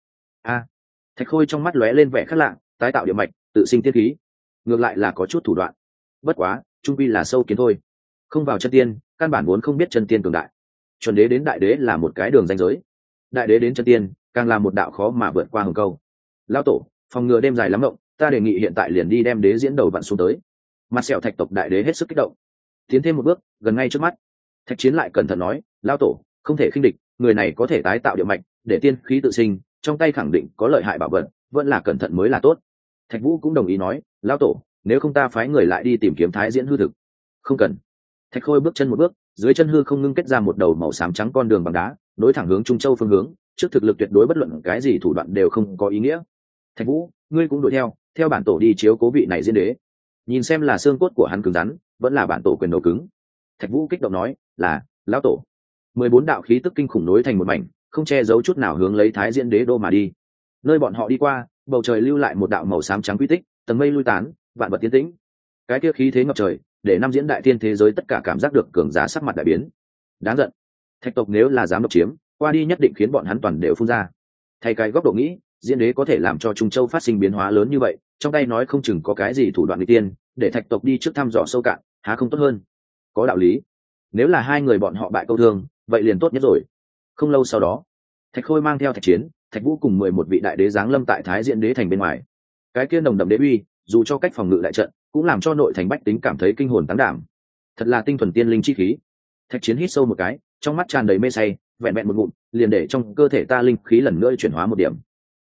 Thạch Khôi trong mắt lóe lên vẻ khác lạ, tái tạo địa mạch, tự sinh tiên khí, ngược lại là có chút thủ đoạn. Bất quá, trung vi là sâu kiến thôi, không vào chân tiên, căn bản vốn không biết chân tiên cường đại. Chuẩn đế đến đại đế là một cái đường ranh giới, đại đế đến chân tiên, càng là một đạo khó mà vượt qua hừng câu. Lão tổ, phòng ngừa đêm dài lắm động, ta đề nghị hiện tại liền đi đem đế diễn đầu vặn xuống tới. Mặt sẹo Thạch tộc đại đế hết sức kích động, tiến thêm một bước, gần ngay trước mắt. Thạch Chiến lại cẩn thận nói, lão tổ, không thể khinh địch, người này có thể tái tạo địa mạch, để tiên khí tự sinh, trong tay khẳng định có lợi hại bảo vật, vẫn là cẩn thận mới là tốt. Thạch Vũ cũng đồng ý nói, lão tổ, nếu không ta phái người lại đi tìm kiếm Thái Diễn hư thực. Không cần. Thạch Khôi bước chân một bước, dưới chân hư không ngưng kết ra một đầu màu xám trắng con đường bằng đá, nối thẳng hướng Trung Châu phương hướng, trước thực lực tuyệt đối bất luận cái gì thủ đoạn đều không có ý nghĩa. Thạch Vũ, ngươi cũng đuổi theo bản tổ đi chiếu cố vị này diễn đế. Nhìn xem là xương cốt của hắn cứng rắn, vẫn là bản tổ quyền đầu cứng. Thạch Vũ kích động nói, là lão tổ. 14 đạo khí tức kinh khủng nối thành một mảnh, không che giấu chút nào hướng lấy Thái Diễn đế đô mà đi. Nơi bọn họ đi qua, bầu trời lưu lại một đạo màu xám trắng quy tích, tầng mây lui tán, vạn vật tiến tĩnh. Cái kia khí thế ngập trời, để năm diễn đại thiên thế giới tất cả cảm giác được cường giá sắc mặt đại biến. Đáng giận. Thạch tộc nếu là dám độc chiếm, qua đi nhất định khiến bọn hắn toàn đều phun ra. Thay cái góc độ nghĩ, diễn đế có thể làm cho Trung Châu phát sinh biến hóa lớn như vậy, trong tay nói không chừng có cái gì thủ đoạn nguy tiên, để Thạch tộc đi trước thăm dò sâu cạn, há không tốt hơn? Có đạo lý. Nếu là hai người bọn họ bại câu thương, vậy liền tốt nhất rồi. Không lâu sau đó, Thạch Khôi mang theo Thạch Chiến, Thạch Vũ cùng 11 vị đại đế giáng lâm tại Thái Diễn đế thành bên ngoài. Cái kia nồng đậm đế uy, dù cho cách phòng ngự đại trận, cũng làm cho nội thành bách tính cảm thấy kinh hồn táng đảm. Thật là tinh thuần tiên linh chi khí. Thạch Chiến hít sâu một cái, trong mắt tràn đầy mê say, vẹn vẹn một ngụm, liền để trong cơ thể ta linh khí lần nữa chuyển hóa một điểm.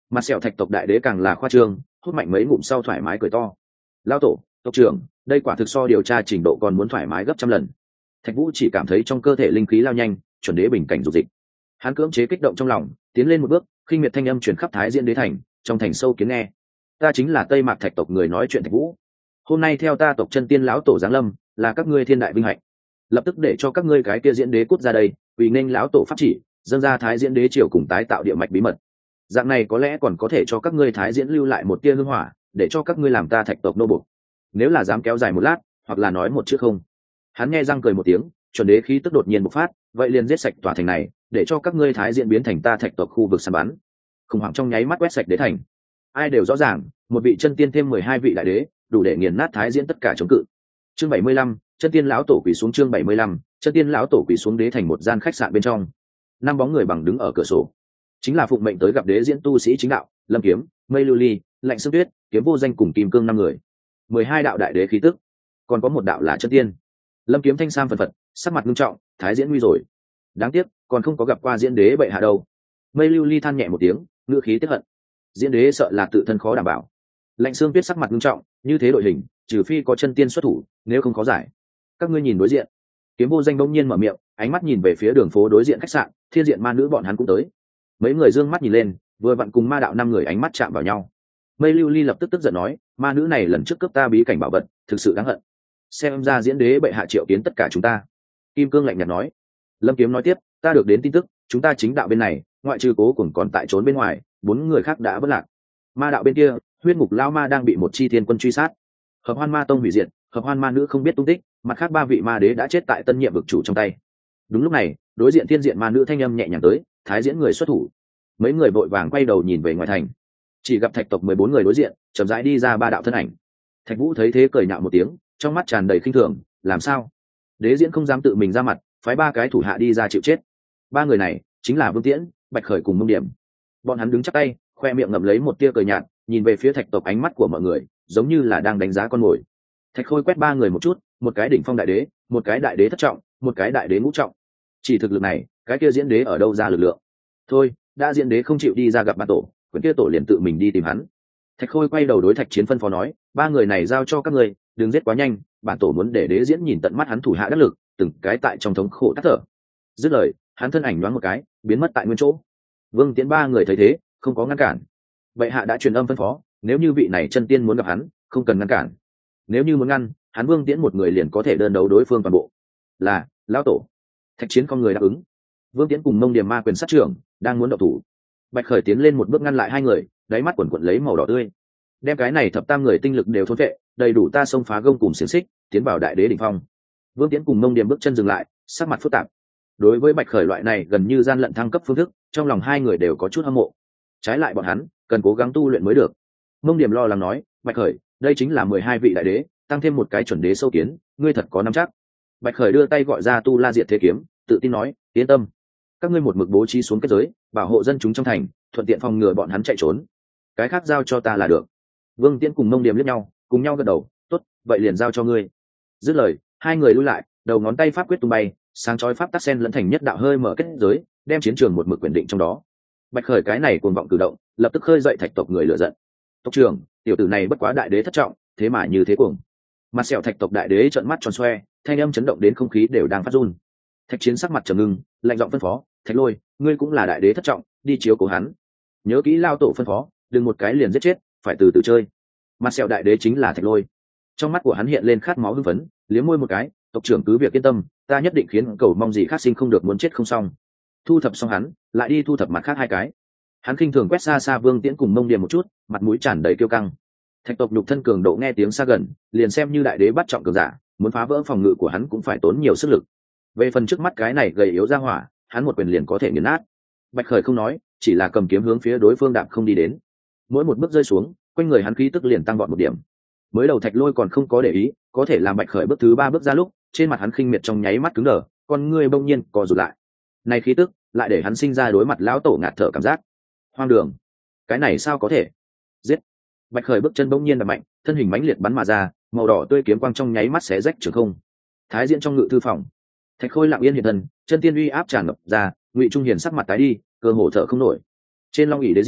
Mặt sẹo thạch tộc đại đế càng là khoa trương, hút mạnh mấy ngụm sau thoải mái cười to. Lao tổ, tộc trưởng, đây quả thực so điều tra trình độ còn muốn thoải mái gấp trăm lần. Thạch Vũ chỉ cảm thấy trong cơ thể linh khí lao nhanh, chuẩn đế bình cảnh dục dịch. Hắn cưỡng chế kích động trong lòng, tiến lên một bước, khinh miệt thanh âm truyền khắp Thái Diễn đế thành, trong thành sâu kiến nghe. Ta chính là Tây Mạc Thạch tộc người nói chuyện Thạch Vũ. Hôm nay theo ta tộc chân tiên lão tổ giáng lâm, là các ngươi thiên đại vinh hạnh. Lập tức để cho các ngươi cái kia diễn đế cút ra đây, vì nên lão tổ pháp chỉ, dâng ra Thái Diễn đế triều cùng tái tạo địa mạch bí mật. Dạng này có lẽ còn có thể cho các ngươi Thái Diễn lưu lại một tia hương hỏa, để cho các ngươi làm ta Thạch tộc nô bộc. Nếu là dám kéo dài một lát, hoặc là nói một chữ không. Hắn nghe răng cười một tiếng, chuẩn đế khí tức đột nhiên bộc phát, vậy liền giết sạch tòa thành này, để cho các ngươi Thái Diễn biến thành ta Thạch tộc khu vực săn bắn. Khủng hoảng trong nháy mắt quét sạch đế thành. Ai đều rõ ràng, một vị chân tiên thêm 12 vị đại đế, đủ để nghiền nát Thái Diễn tất cả chống cự. Chương 75, chân tiên lão tổ quỳ xuống. Chương 75, chân tiên lão tổ quỳ xuống. Đế thành một gian khách sạn bên trong, năm bóng người bằng đứng ở cửa sổ, chính là phụng mệnh tới gặp đế diễn tu sĩ chính đạo, Lâm Kiếm, Mây Lưu Ly, Lạnh Sương Tuyết, Kiếm Vô Danh cùng Kim Cương năm người. 12 đạo đại đế khí tức, còn có một đạo là chân tiên. Lâm Kiếm thanh sam phần phật, sắc mặt nghiêm trọng, Thái Diễn nguy rồi. Đáng tiếc, còn không có gặp qua diễn đế bệ hạ đâu. Mây Lưu Ly than nhẹ một tiếng, ngữ khí tiếc hận. Diễn đế sợ là tự thân khó đảm bảo. Lạnh Sương Tuyết sắc mặt nghiêm trọng, như thế đội hình, trừ phi có chân tiên xuất thủ, nếu không khó giải. Các ngươi nhìn đối diện. Kiếm Vô Danh bỗng nhiên mở miệng, ánh mắt nhìn về phía đường phố đối diện khách sạn, Thiên Diện Ma Nữ bọn hắn cũng tới. Mấy người dương mắt nhìn lên, vừa vặn cùng ma đạo năm người ánh mắt chạm vào nhau. Mây Lưu Ly lập tức tức giận nói, ma nữ này lần trước cướp ta bí cảnh bảo vật, thực sự đáng hận. Xem ra diễn đế bệ hạ triệu kiến tất cả chúng ta. Kim Cương lạnh nhạt nói. Lâm Kiếm nói tiếp, ta được đến tin tức, chúng ta chính đạo bên này, ngoại trừ Cố Cùng còn tại trốn bên ngoài, 4 người khác đã vỡ lạc. Ma đạo bên kia, huyết ngục lao ma đang bị một chi thiên quân truy sát. Hợp Hoan Ma tông hủy diệt, Hợp Hoan Ma nữ không biết tung tích, mặt khác 3 vị ma đế đã chết tại tân nhiệm vực chủ trong tay. Đúng lúc này, đối diện Thiên Diện Ma nữ thanh âm nhẹ nhàng tới, Thái Diễn người xuất thủ. Mấy người vội vàng quay đầu nhìn về ngoài thành, chỉ gặp Thạch tộc 14 người đối diện, chậm rãi đi ra 3 đạo thân ảnh. Thạch Vũ thấy thế cười nhạo một tiếng, trong mắt tràn đầy khinh thường, làm sao? Đế Diễn không dám tự mình ra mặt, phái 3 cái thủ hạ đi ra chịu chết. 3 người này chính là Vương Tiễn, Bạch Khởi cùng Mông Điểm. Bọn hắn đứng chắp tay, khoe miệng ngậm lấy một tia cười nhạt, nhìn về phía Thạch tộc, ánh mắt của mọi người giống như là đang đánh giá con mồi. Thạch Khôi quét 3 người một chút, một cái đỉnh phong đại đế, một cái đại đế thất trọng, một cái đại đế ngũ trọng. Chỉ thực lực này, cái kia diễn đế ở đâu ra lực lượng? Thôi, đã diễn đế không chịu đi ra gặp bản tổ, quyển kia tổ liền tự mình đi tìm hắn. Thạch Khôi quay đầu đối Thạch Chiến phân phó nói, 3 người này giao cho các ngươi, đừng giết quá nhanh, bản tổ muốn để đế diễn nhìn tận mắt hắn thủ hạ đắc lực, từng cái tại trong thống khổ tắt thở. Dứt lời, hắn thân ảnh nhoáng một cái, biến mất tại nguyên chỗ. Vương Tiễn 3 người thấy thế, không có ngăn cản. Bệ hạ đã truyền âm phân phó, nếu như vị này chân tiên muốn gặp hắn, không cần ngăn cản. Nếu như muốn ngăn, hắn Vương Tiễn một người liền có thể đơn đấu đối phương toàn bộ. Là, lão tổ. Thạch Chiến con người đáp ứng. Vương Tiễn cùng Mông Điểm ma quyền sát trưởng, đang muốn động thủ. Bạch Khởi tiến lên một bước ngăn lại 2 người, đáy mắt quần quần lấy màu đỏ tươi. Đem cái này thập tam người tinh lực đều thôn vệ, đầy đủ ta xông phá gông cùng xiềng xích, tiến vào đại đế đỉnh phong. Vương Tiễn cùng Mông Điểm bước chân dừng lại, sắc mặt phức tạp. Đối với Bạch Khởi loại này gần như gian lận thăng cấp phương thức, trong lòng 2 người đều có chút hâm mộ. Trái lại bọn hắn, cần cố gắng tu luyện mới được. Mông Điểm lo lắng nói, Bạch Khởi, đây chính là 12 vị đại đế, tăng thêm một cái chuẩn đế sâu kiến, ngươi thật có nắm chắc. Bạch Khởi đưa tay gọi ra Tu La Diệt Thế Kiếm, tự tin nói, yên tâm, các ngươi một mực bố trí xuống kết giới, bảo hộ dân chúng trong thành, thuận tiện phòng ngừa bọn hắn chạy trốn. Cái khác giao cho ta là được. Vương Tiễn cùng Mông Điểm liếc nhau, cùng nhau gật đầu, tốt, vậy liền giao cho ngươi. Dứt lời, 2 người lui lại, đầu ngón tay pháp quyết tung bay, sáng chói pháp tắc sen lẫn thành nhất đạo hơi mở kết giới, đem chiến trường một mực quyền định trong đó. Bạch Khởi cái này cuồng vọng cử động, lập tức khơi dậy Thạch tộc người lửa giận. Tộc trưởng, tiểu tử này bất quá đại đế thất trọng, thế mà như thế cuồng. Mặt sẹo Thạch tộc đại đế trợn mắt tròn xoe, thanh âm chấn động đến không khí đều đang phát run. Thạch Chiến sắc mặt trầm ngưng, lạnh giọng phân phó, Thạch Lôi, ngươi cũng là đại đế thất trọng, đi chiếu cố hắn. Nhớ kỹ lao tổ phân phó, đừng một cái liền giết chết, phải từ từ chơi. Mặt sẹo đại đế chính là Thạch Lôi. Trong mắt của hắn hiện lên khát máu hưng phấn, liếm môi một cái, tộc trưởng cứ việc yên tâm, ta nhất định khiến cầu mong gì khác sinh không được muốn chết không xong. Thu thập xong hắn, lại đi thu thập mặt khác 2 cái. Hắn khinh thường quét xa xa Vương Tiễn cùng Mông Điểm một chút, mặt mũi tràn đầy kiêu căng. Thạch tộc nhục thân cường độ nghe tiếng xa gần, liền xem như đại đế bắt trọng cường giả, muốn phá vỡ phòng ngự của hắn cũng phải tốn nhiều sức lực. Về phần trước mắt cái này gầy yếu ra hỏa, hắn một quyền liền có thể nghiền nát. Bạch Khởi không nói, chỉ là cầm kiếm hướng phía đối phương đạp không đi đến. Mỗi một bước rơi xuống, quanh người hắn khí tức liền tăng vọt một điểm. Mới đầu Thạch Lôi còn không có để ý, có thể làm Bạch Khởi bước thứ 3 bước ra lúc, trên mặt hắn khinh miệt trong nháy mắt cứng đờ, con ngươi bỗng nhiên co rụt lại. Này khí tức, lại để hắn sinh ra đối mặt lão tổ ngạt thở cảm giác. Hoang đường, cái này sao có thể? Giết! Bạch Khởi bước chân bỗng nhiên đập mạnh, thân hình mãnh liệt bắn mà ra, màu đỏ tươi kiếm quang trong nháy mắt xé rách trường không. Thái Diễn trong ngự thư phòng, Thạch Khôi lặng yên hiện thân, chân tiên uy áp tràn ngập ra, Ngụy Trung Hiền sắc mặt tái đi, cơ hồ thở không nổi. Trên long ỷ đế diễn,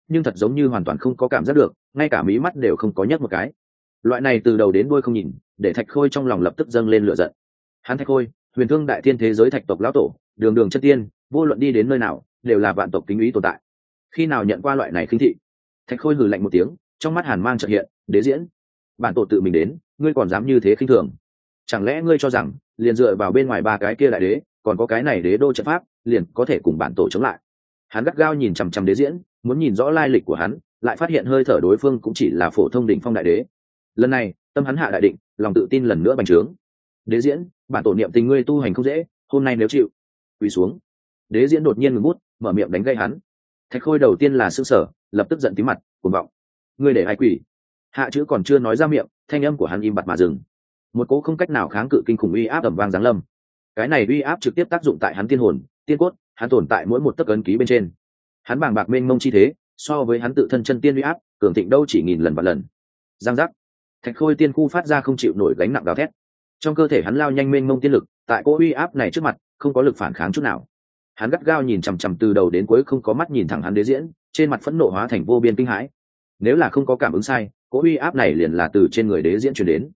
nhưng thật giống như hoàn toàn không có cảm giác được, ngay cả mí mắt đều không có nhấc một cái. Loại này từ đầu đến đuôi không nhìn, để Thạch Khôi trong lòng lập tức dâng lên lửa giận. Hắn Thạch Khôi, huyền thương đại thiên thế giới thạch tộc lão tổ, đường đường chân tiên, vô luận đi đến nơi nào đều là vạn tộc kính ý tồn tại. Khi nào nhận qua loại này khinh thị? Thạch Khôi hừ lạnh một tiếng, trong mắt hàn mang chợt hiện. Đế diễn, bản tổ tự mình đến, ngươi còn dám như thế khinh thường? Chẳng lẽ ngươi cho rằng liền dựa vào bên ngoài ba cái kia đại đế, còn có cái này đế đô trận pháp, liền có thể cùng bản tổ chống lại? Hắn gắt gao nhìn chằm chằm Đế diễn, muốn nhìn rõ lai lịch của hắn, lại phát hiện hơi thở đối phương cũng chỉ là phổ thông đỉnh phong đại đế. Lần này tâm hắn hạ đại định, lòng tự tin lần nữa bành trướng. Đế diễn, bản tổ niệm tình ngươi tu hành không dễ, hôm nay nếu chịu quỳ xuống. Đế diễn đột nhiên ngừng bút, mở miệng đánh gây hắn. Thạch Khôi đầu tiên là sững sờ, lập tức giận tím mặt, cuồng vọng. Ngươi để ai quỳ? Hạ chữ còn chưa nói ra miệng, thanh âm của hắn im bặt mà dừng. Một cỗ không cách nào kháng cự kinh khủng uy áp ầm vang giáng lâm. Cái này uy áp trực tiếp tác dụng tại hắn tiên hồn, tiên cốt, hắn tồn tại mỗi một tấc ấn ký bên trên. Hắn bàng bạc mênh mông chi thế, so với hắn tự thân chân tiên uy áp, cường thịnh đâu chỉ nghìn lần vạn lần. Giang giác. Thạch Khôi tiên khu phát ra không chịu nổi gánh nặng gào thét. Trong cơ thể hắn lao nhanh mênh mông tiên lực, tại cỗ uy áp này trước mặt, không có lực phản kháng chút nào. Hắn gắt gao nhìn chằm chằm từ đầu đến cuối, không có mắt nhìn thẳng hắn Đế diễn, trên mặt phẫn nộ hóa thành vô biên kinh hãi. Nếu là không có cảm ứng sai, cỗ uy áp này liền là từ trên người Đế diễn truyền đến.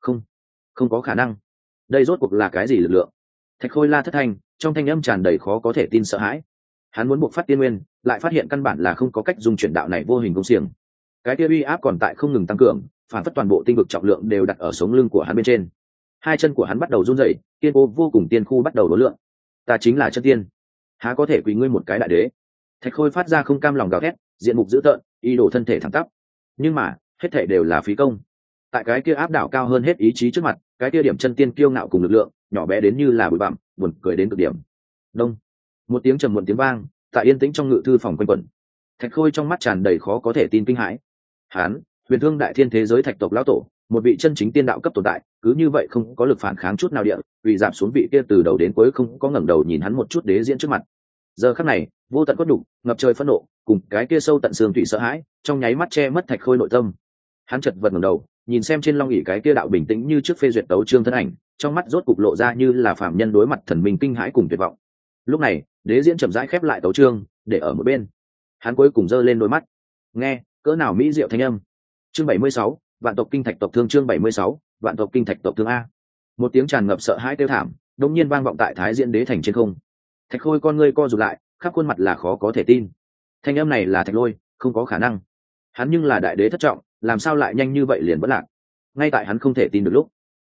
Không có khả năng. Đây rốt cuộc là cái gì lực lượng? Thạch Khôi la thất thanh, trong thanh âm tràn đầy khó có thể tin sợ hãi. Hắn muốn buộc phát tiên nguyên, lại phát hiện căn bản là không có cách dung chuyển đạo này vô hình công xiềng. Cái kia uy áp còn tại không ngừng tăng cường, phản phất toàn bộ tinh vực trọng lượng đều đặt ở sống lưng của hắn bên trên. Hai chân của hắn bắt đầu run rẩy, tiên cô vô cùng tiên khu bắt đầu đối lượng. Ta chính là chân tiên, há có thể quỳ ngươi một cái đại đế? Thạch Khôi phát ra không cam lòng gào thét, diện mục dữ tợn, ý đồ thân thể thẳng tắp. Nhưng mà hết thể đều là phí công. Tại cái kia áp đảo cao hơn hết ý chí trước mặt, cái kia điểm chân tiên kiêu ngạo cùng lực lượng nhỏ bé đến như là bụi bặm, buồn cười đến cực điểm. Đông, một tiếng trầm muộn tiếng vang tại yên tĩnh trong ngự thư phòng quanh quẩn. Thạch Khôi trong mắt tràn đầy khó có thể tin kinh hãi. Hán, huyền thương đại thiên thế giới thạch tộc lão tổ, một vị chân chính tiên đạo cấp tồn tại, cứ như vậy không có lực phản kháng chút nào địa, vì giảm xuống vị kia từ đầu đến cuối không có ngẩng đầu nhìn hắn một chút Đế diễn trước mặt. Giờ khắc này, vô tận cốt đục, ngập trời phẫn nộ, cùng cái kia sâu tận xương thủy sợ hãi, trong nháy mắt che mất Thạch Khôi nội tâm. Hắn chợt vật ngẩng đầu, nhìn xem trên long ỷ cái kia đạo bình tĩnh như trước phê duyệt tấu chương thân ảnh, trong mắt rốt cục lộ ra như là phàm nhân đối mặt thần minh kinh hãi cùng tuyệt vọng. Lúc này, Đế diễn chậm rãi khép lại tấu chương, để ở một bên. Hắn cuối cùng giơ lên đôi mắt, nghe cỡ nào mỹ diệu thanh âm. Chương 76, vạn tộc kinh thạch tộc thương. Chương 76, vạn tộc kinh thạch tộc thương a. Một tiếng tràn ngập sợ hãi kêu thảm, đột nhiên vang vọng tại Thái Diễn Đế thành trên không. Thạch Khôi con ngươi co rụt lại, khắp khuôn mặt là khó có thể tin. Thanh âm này là Thạch Lôi, không có khả năng. Hắn nhưng là đại đế thất trọng, làm sao lại nhanh như vậy liền vẫn lạc? Ngay tại hắn không thể tin được lúc,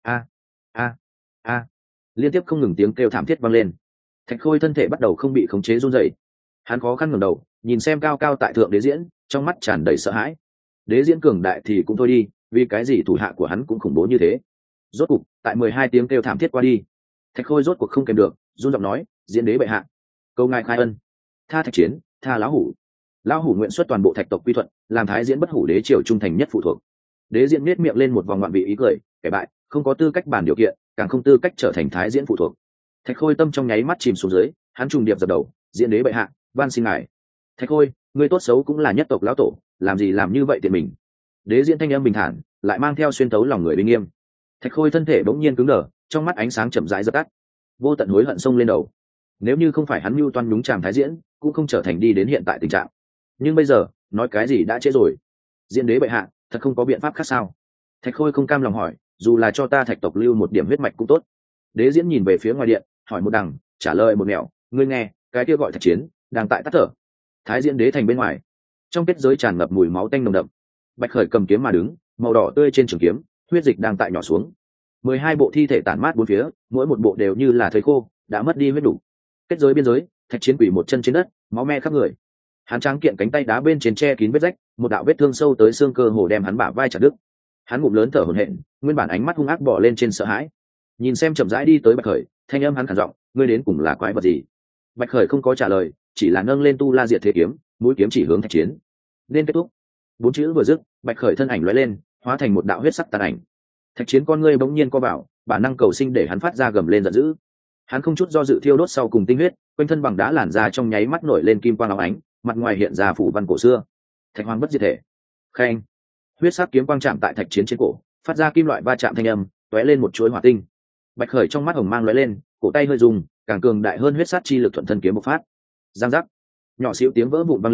a liên tiếp không ngừng tiếng kêu thảm thiết vang lên. Thạch Khôi thân thể bắt đầu không bị khống chế run rẩy. Hắn khó khăn ngẩng đầu, nhìn xem cao cao tại thượng Đế diễn, trong mắt tràn đầy sợ hãi. Đế diễn cường đại thì cũng thôi đi, vì cái gì thủ hạ của hắn cũng khủng bố như thế? Rốt cục, tại 12 tiếng kêu thảm thiết qua đi, Thạch Khôi rốt cuộc không kèm được, run giọng nói, diễn đế bệ hạ, câu ngài khai ân, tha Thạch Chiến, tha lão hủ. Lão hủ nguyện xuất toàn bộ thạch tộc quy thuận, làm Thái Diễn bất hủ đế triều trung thành nhất phụ thuộc. Đế diễn nết miệng lên một vòng ngoạn vị ý cười, kẻ bại không có tư cách bàn điều kiện, càng không tư cách trở thành Thái Diễn phụ thuộc. Thạch Khôi tâm trong nháy mắt chìm xuống dưới, hắn trùng điệp dập đầu, diễn đế bệ hạ, van xin ngài. Thạch Khôi, ngươi tốt xấu cũng là nhất tộc lão tổ, làm gì làm như vậy tiện mình? Đế diễn thanh âm bình thản, lại mang theo xuyên tấu lòng người uy nghiêm. Thạch Khôi thân thể bỗng nhiên cứng đờ, trong mắt ánh sáng chậm rãi dập tắt, vô tận hối hận xông lên đầu. Nếu như không phải hắn mưu toan nhúng chàm Thái Diễn, cũng không trở thành đi đến hiện tại tình trạng. Nhưng bây giờ nói cái gì đã trễ rồi. Diễn đế bệ hạ, thật không có biện pháp khác sao? Thạch Khôi không cam lòng hỏi, dù là cho ta thạch tộc lưu một điểm huyết mạch cũng tốt. Đế diễn nhìn về phía ngoài điện, hỏi một đằng, trả lời một mẹo. Ngươi nghe, cái kia gọi Thạch Chiến đang tại tắt thở. Thái Diễn đế thành bên ngoài, trong kết giới tràn ngập mùi máu tanh nồng đậm. Bạch Khởi cầm kiếm mà đứng, màu đỏ tươi trên trường kiếm, huyết dịch đang tại nhỏ xuống. 12 bộ thi thể tản mát bốn phía, mỗi một bộ đều như là thây khô, đã mất đi huyết đủ. Kết giới biên giới, Thạch Chiến quỳ một chân trên đất, máu me khắp người. Hắn tráng kiện cánh tay đá bên trên che kín vết rách, một đạo vết thương sâu tới xương cơ hồ đem hắn bả vai chặt đứt. Hắn ngụm lớn thở hổn hển, nguyên bản ánh mắt hung ác bỏ lên trên sợ hãi. Nhìn xem chậm rãi đi tới Bạch Khởi, thanh âm hắn khản giọng, ngươi đến cùng là quái vật gì? Bạch Khởi không có trả lời, chỉ là nâng lên tu la diệt thế kiếm, mũi kiếm chỉ hướng Thạch Chiến. Nên kết thúc. Bốn chữ vừa dứt, Bạch Khởi thân ảnh lóe lên, hóa thành một đạo huyết sắc tàn ảnh. Thạch Chiến con ngươi bỗng nhiên co vào, bản năng cầu sinh để hắn phát ra gầm lên giận dữ. Hắn không chút do dự thiêu đốt sau cùng tinh huyết, quanh thân bằng đá làn ra trong nháy mắt nổi lên kim quang óng ánh, mặt ngoài hiện ra phủ văn cổ xưa. Thạch Hoàng bất diệt thể. Khen. Huyết sắc kiếm quang chạm tại Thạch Chiến trên cổ, phát ra kim loại va chạm thanh âm, tóe lên một chuỗi hỏa tinh. Bạch Khởi trong mắt hồng mang lóe lên, cổ tay hơi rung, càng cường đại hơn huyết sát chi lực thuận thân kiếm bộc phát. Giang giác. Nhỏ xíu tiếng vỡ vụn vang lên,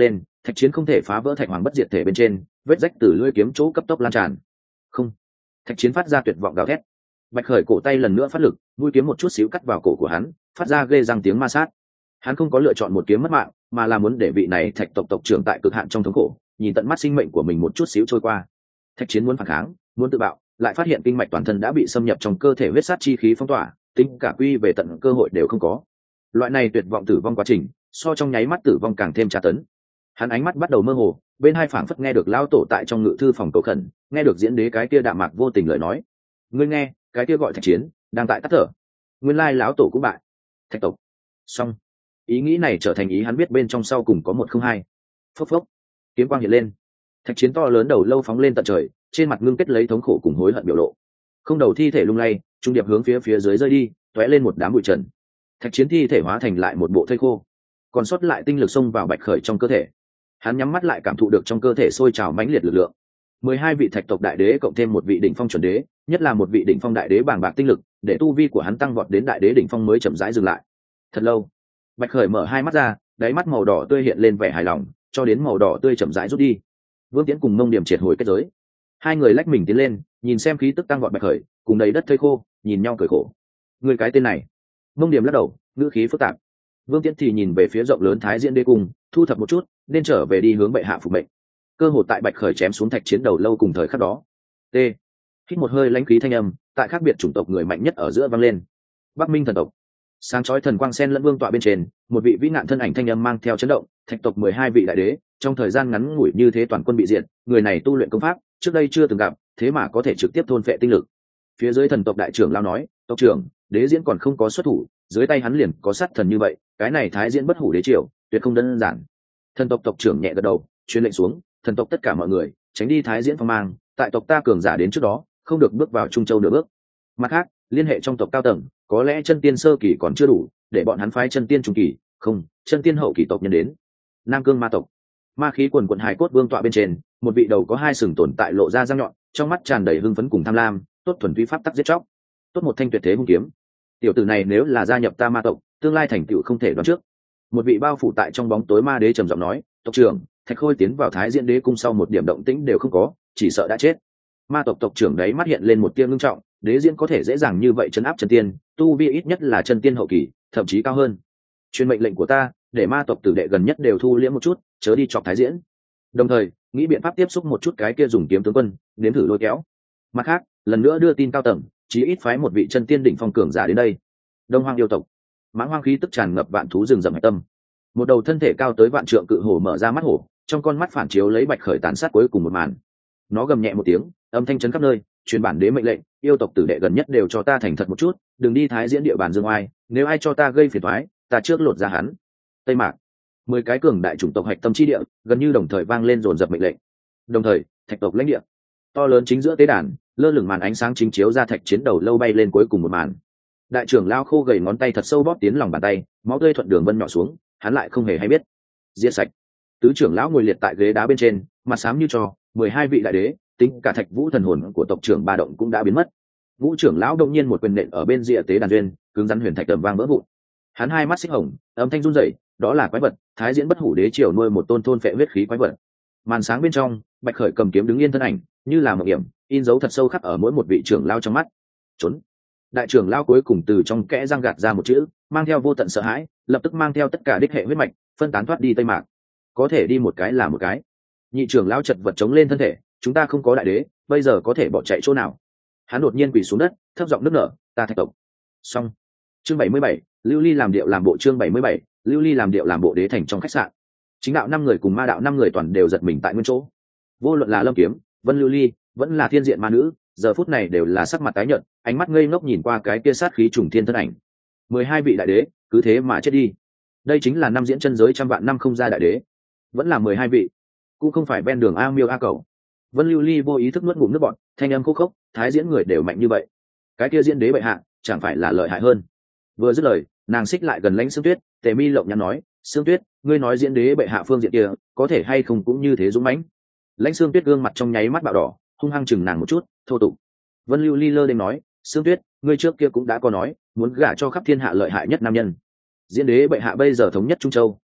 Thạch chiến không thể phá vỡ thạch hoàng bất diệt thể bên trên, vết rách từ lưỡi kiếm chỗ cấp tốc lan tràn. Không. Thạch chiến phát ra tuyệt vọng gào thét. Bạch khởi cổ tay lần nữa phát lực, mũi kiếm một chút xíu cắt vào cổ của hắn, phát ra ghê răng tiếng ma sát. Hắn không có lựa chọn một kiếm mất mạng, mà là muốn để vị này thạch tộc tộc trưởng tại cực hạn trong thống khổ, nhìn tận mắt sinh mệnh của mình một chút xíu trôi qua. Thạch chiến muốn phản kháng, muốn tự bạo, lại phát hiện kinh mạch toàn thân đã bị xâm nhập trong cơ thể, huyết sát chi khí phong tỏa, tính cả quy về tận cơ hội đều không có. Loại này tuyệt vọng tử vong quá trình, so trong nháy mắt tử vong càng thêm tra tấn. Hắn ánh mắt bắt đầu mơ hồ, bên hai phảng phất nghe được lao tổ tại trong ngự thư phòng cầu khẩn, nghe được diễn đế cái kia đạm mạc vô tình lời nói. Ngươi nghe, cái kia gọi Thạch chiến đang tại tắt thở. Nguyên lai lão tổ cũng bại. Thạch tộc. Xong. Ý nghĩ này trở thành ý hắn biết bên trong sau cùng có một không hai. Phốc phốc. Kiếm quang hiện lên. Thạch chiến to lớn đầu lâu phóng lên tận trời, trên mặt ngưng kết lấy thống khổ cùng hối hận biểu lộ. Không đầu thi thể lung lay, trung điệp hướng phía dưới rơi đi, tóe lên một đám bụi trần. Thạch chiến thi thể hóa thành lại một bộ thây khô, còn sót lại tinh lực xông vào Bạch khởi trong cơ thể. Hắn nhắm mắt lại cảm thụ được trong cơ thể sôi trào mãnh liệt lực lượng. 12 vị thạch tộc đại đế cộng thêm một vị đỉnh phong chuẩn đế, nhất là một vị đỉnh phong đại đế bàng bạc tinh lực, để tu vi của hắn tăng vọt đến đại đế đỉnh phong mới chậm rãi dừng lại. Thật lâu, Bạch khởi mở hai mắt ra, đáy mắt màu đỏ tươi hiện lên vẻ hài lòng, cho đến màu đỏ tươi chậm rãi rút đi. Vương Tiễn cùng Mông Điểm triệt hồi kết giới. Hai người lách mình tiến lên, nhìn xem khí tức tăng vọt Bạch khởi, cùng đầy đất thây khô, nhìn nhau cười khổ. Người cái tên này. Mông Điểm lắc đầu, ngữ khí phức tạp. Vương Tiễn thì nhìn về phía rộng lớn Thái Diễn Đế cung, thu thập một chút, nên trở về đi hướng bệ hạ phục mệnh. Cơ hội tại Bạch khởi chém xuống thạch chiến đầu lâu cùng thời khắc đó. T. Hít một hơi lãnh khí thanh âm, tại khác biệt chủng tộc người mạnh nhất ở giữa vang lên. Bắc Minh thần tộc. Sáng chói thần quang sen lẫn vương tọa bên trên, một vị vĩ nạn thân ảnh thanh âm mang theo chấn động, thạch tộc 12 vị đại đế, trong thời gian ngắn ngủi như thế toàn quân bị diệt, người này tu luyện công pháp, trước đây chưa từng gặp, thế mà có thể trực tiếp thôn phệ tinh lực. Phía dưới thần tộc đại trưởng lao nói, tộc trưởng, đế diễn còn không có xuất thủ, dưới tay hắn liền có sát thần như vậy, cái này Thái Diễn bất hủ đế triều, tuyệt không đơn giản. Thần tộc tộc trưởng nhẹ gật đầu, truyền lệnh xuống, thần tộc tất cả mọi người tránh đi Thái Diễn phong mang, tại tộc ta cường giả đến trước đó, không được bước vào Trung Châu nửa bước. Mặt khác, liên hệ trong tộc cao tầng, có lẽ chân tiên sơ kỳ còn chưa đủ, để bọn hắn phái chân tiên trung kỳ, không, chân tiên hậu kỳ tộc nhân đến. Nam Cương ma tộc, ma khí quần quần hài cốt vương tọa bên trên, một vị đầu có hai sừng tồn tại lộ ra răng nhọn, trong mắt tràn đầy hưng phấn cùng tham lam, tốt thuần túy pháp tắc giết chóc, tốt một thanh tuyệt thế hung kiếm. Tiểu tử này nếu là gia nhập ta ma tộc, tương lai thành tựu không thể đoán trước. Một vị bao phủ tại trong bóng tối ma đế trầm giọng nói, tộc trưởng, Thạch Khôi tiến vào Thái Diễn Đế cung sau một điểm động tĩnh đều không có, chỉ sợ đã chết. Ma tộc tộc trưởng đấy mắt hiện lên một tia ngưng trọng, đế diễn có thể dễ dàng như vậy trấn áp chân tiên, tu vi ít nhất là chân tiên hậu kỳ, thậm chí cao hơn. Truyền mệnh lệnh của ta, để ma tộc tử đệ gần nhất đều thu liễm một chút, chớ đi chọc Thái Diễn. Đồng thời, nghĩ biện pháp tiếp xúc một chút cái kia dùng kiếm tướng quân, nếm thử lôi kéo. Mặt khác, lần nữa đưa tin cao tầng, chí ít phái một vị chân tiên đỉnh phong cường giả đến đây. Đông Hoang yêu tộc, mãng hoang khí tức tràn ngập vạn thú rừng rậm hải tâm. Một đầu thân thể cao tới vạn trượng cự hổ mở ra mắt hổ, trong con mắt phản chiếu lấy Bạch khởi tàn sát cuối cùng một màn. Nó gầm nhẹ một tiếng, âm thanh chấn khắp nơi, truyền bản đế mệnh lệnh, yêu tộc tử đệ gần nhất đều cho ta thành thật một chút, đừng đi Thái Diễn địa bàn dương oai, nếu ai cho ta gây phiền toái, ta trước lột ra hắn. Tây Mạc, 10 cái cường đại chủng tộc hạch tâm chi địa, gần như đồng thời vang lên dồn dập mệnh lệnh. Đồng thời, thạch tộc lãnh địa, to lớn chính giữa tế đàn, lơ lửng màn ánh sáng chính chiếu ra thạch chiến đầu lâu bay lên cuối cùng một màn. Đại trưởng lao khô gầy ngón tay thật sâu bóp tiến lòng bàn tay, máu tươi thuận đường vân nhỏ xuống, hắn lại không hề hay biết. Diệt sạch. Tứ trưởng lão ngồi liệt tại ghế đá bên trên, mặt xám như trò, 12 vị đại đế, tính cả thạch vũ thần hồn của tộc trưởng Ba Động cũng đã biến mất. Vũ trưởng lão đông nhiên một quyền nện ở bên rìa tế đàn duyên, cứng rắn huyền thạch tầm vang vỡ vụn. Hắn hai mắt xích hồng, âm thanh run rẩy, đó là quái vật, Thái Diễn bất hủ đế triều nuôi một tôn thôn phệ huyết khí quái vật. Màn sáng bên trong, Bạch khởi cầm kiếm đứng yên thân ảnh, như là một điểm, in dấu thật sâu khắc ở mỗi một vị trưởng lao trong mắt. Trốn. Đại trưởng lao cuối cùng từ trong kẽ răng gạt ra một chữ, mang theo vô tận sợ hãi, lập tức mang theo tất cả đích hệ huyết mạch, phân tán thoát đi Tây Mạc. Có thể đi một cái là một cái. Nhị trưởng lao chật vật chống lên thân thể, chúng ta không có đại đế, bây giờ có thể bỏ chạy chỗ nào? Hắn đột nhiên quỳ xuống đất, thấp giọng nức nở, ta thạch tộc. Xong. Chương 77, Lưu Ly làm điệu làm bộ. Chương 77, Lưu Ly làm điệu làm bộ. Đế thành trong khách sạn. Chính đạo 5 người cùng ma đạo 5 người toàn đều giật mình tại nguyên chỗ. Vô luận là Lâm Kiếm, Vân Lưu Ly, vẫn là Thiên Diện ma nữ, giờ phút này đều là sắc mặt tái nhợt, ánh mắt ngây ngốc nhìn qua cái kia sát khí trùng thiên thân ảnh. 12 vị đại đế, cứ thế mà chết đi. Đây chính là năm diễn chân giới trăm vạn năm không ra đại đế. Vẫn là 12 vị, cũng không phải ven đường a miêu a cầu. Vân Lưu Ly vô ý thức nuốt ngụm nước bọt, thanh âm khô khốc, Thái Diễn người đều mạnh như vậy, cái kia diễn đế bệ hạ chẳng phải là lợi hại hơn? Vừa dứt lời, nàng xích lại gần Lãnh Sương Tuyết, Tề Mi lộng nhắn nói, Sương Tuyết, ngươi nói diễn đế bệ hạ phương diện kia, có thể hay không cũng như thế dũng mãnh? Lãnh Sương Tuyết gương mặt trong nháy mắt bạo đỏ, hung hăng chừng nàng một chút, thô tục. Vân Lưu Ly lơ đến nói, Sương Tuyết, ngươi trước kia cũng đã có nói, muốn gả cho khắp thiên hạ lợi hại nhất nam nhân. Diễn đế bệ hạ bây giờ thống nhất Trung Châu,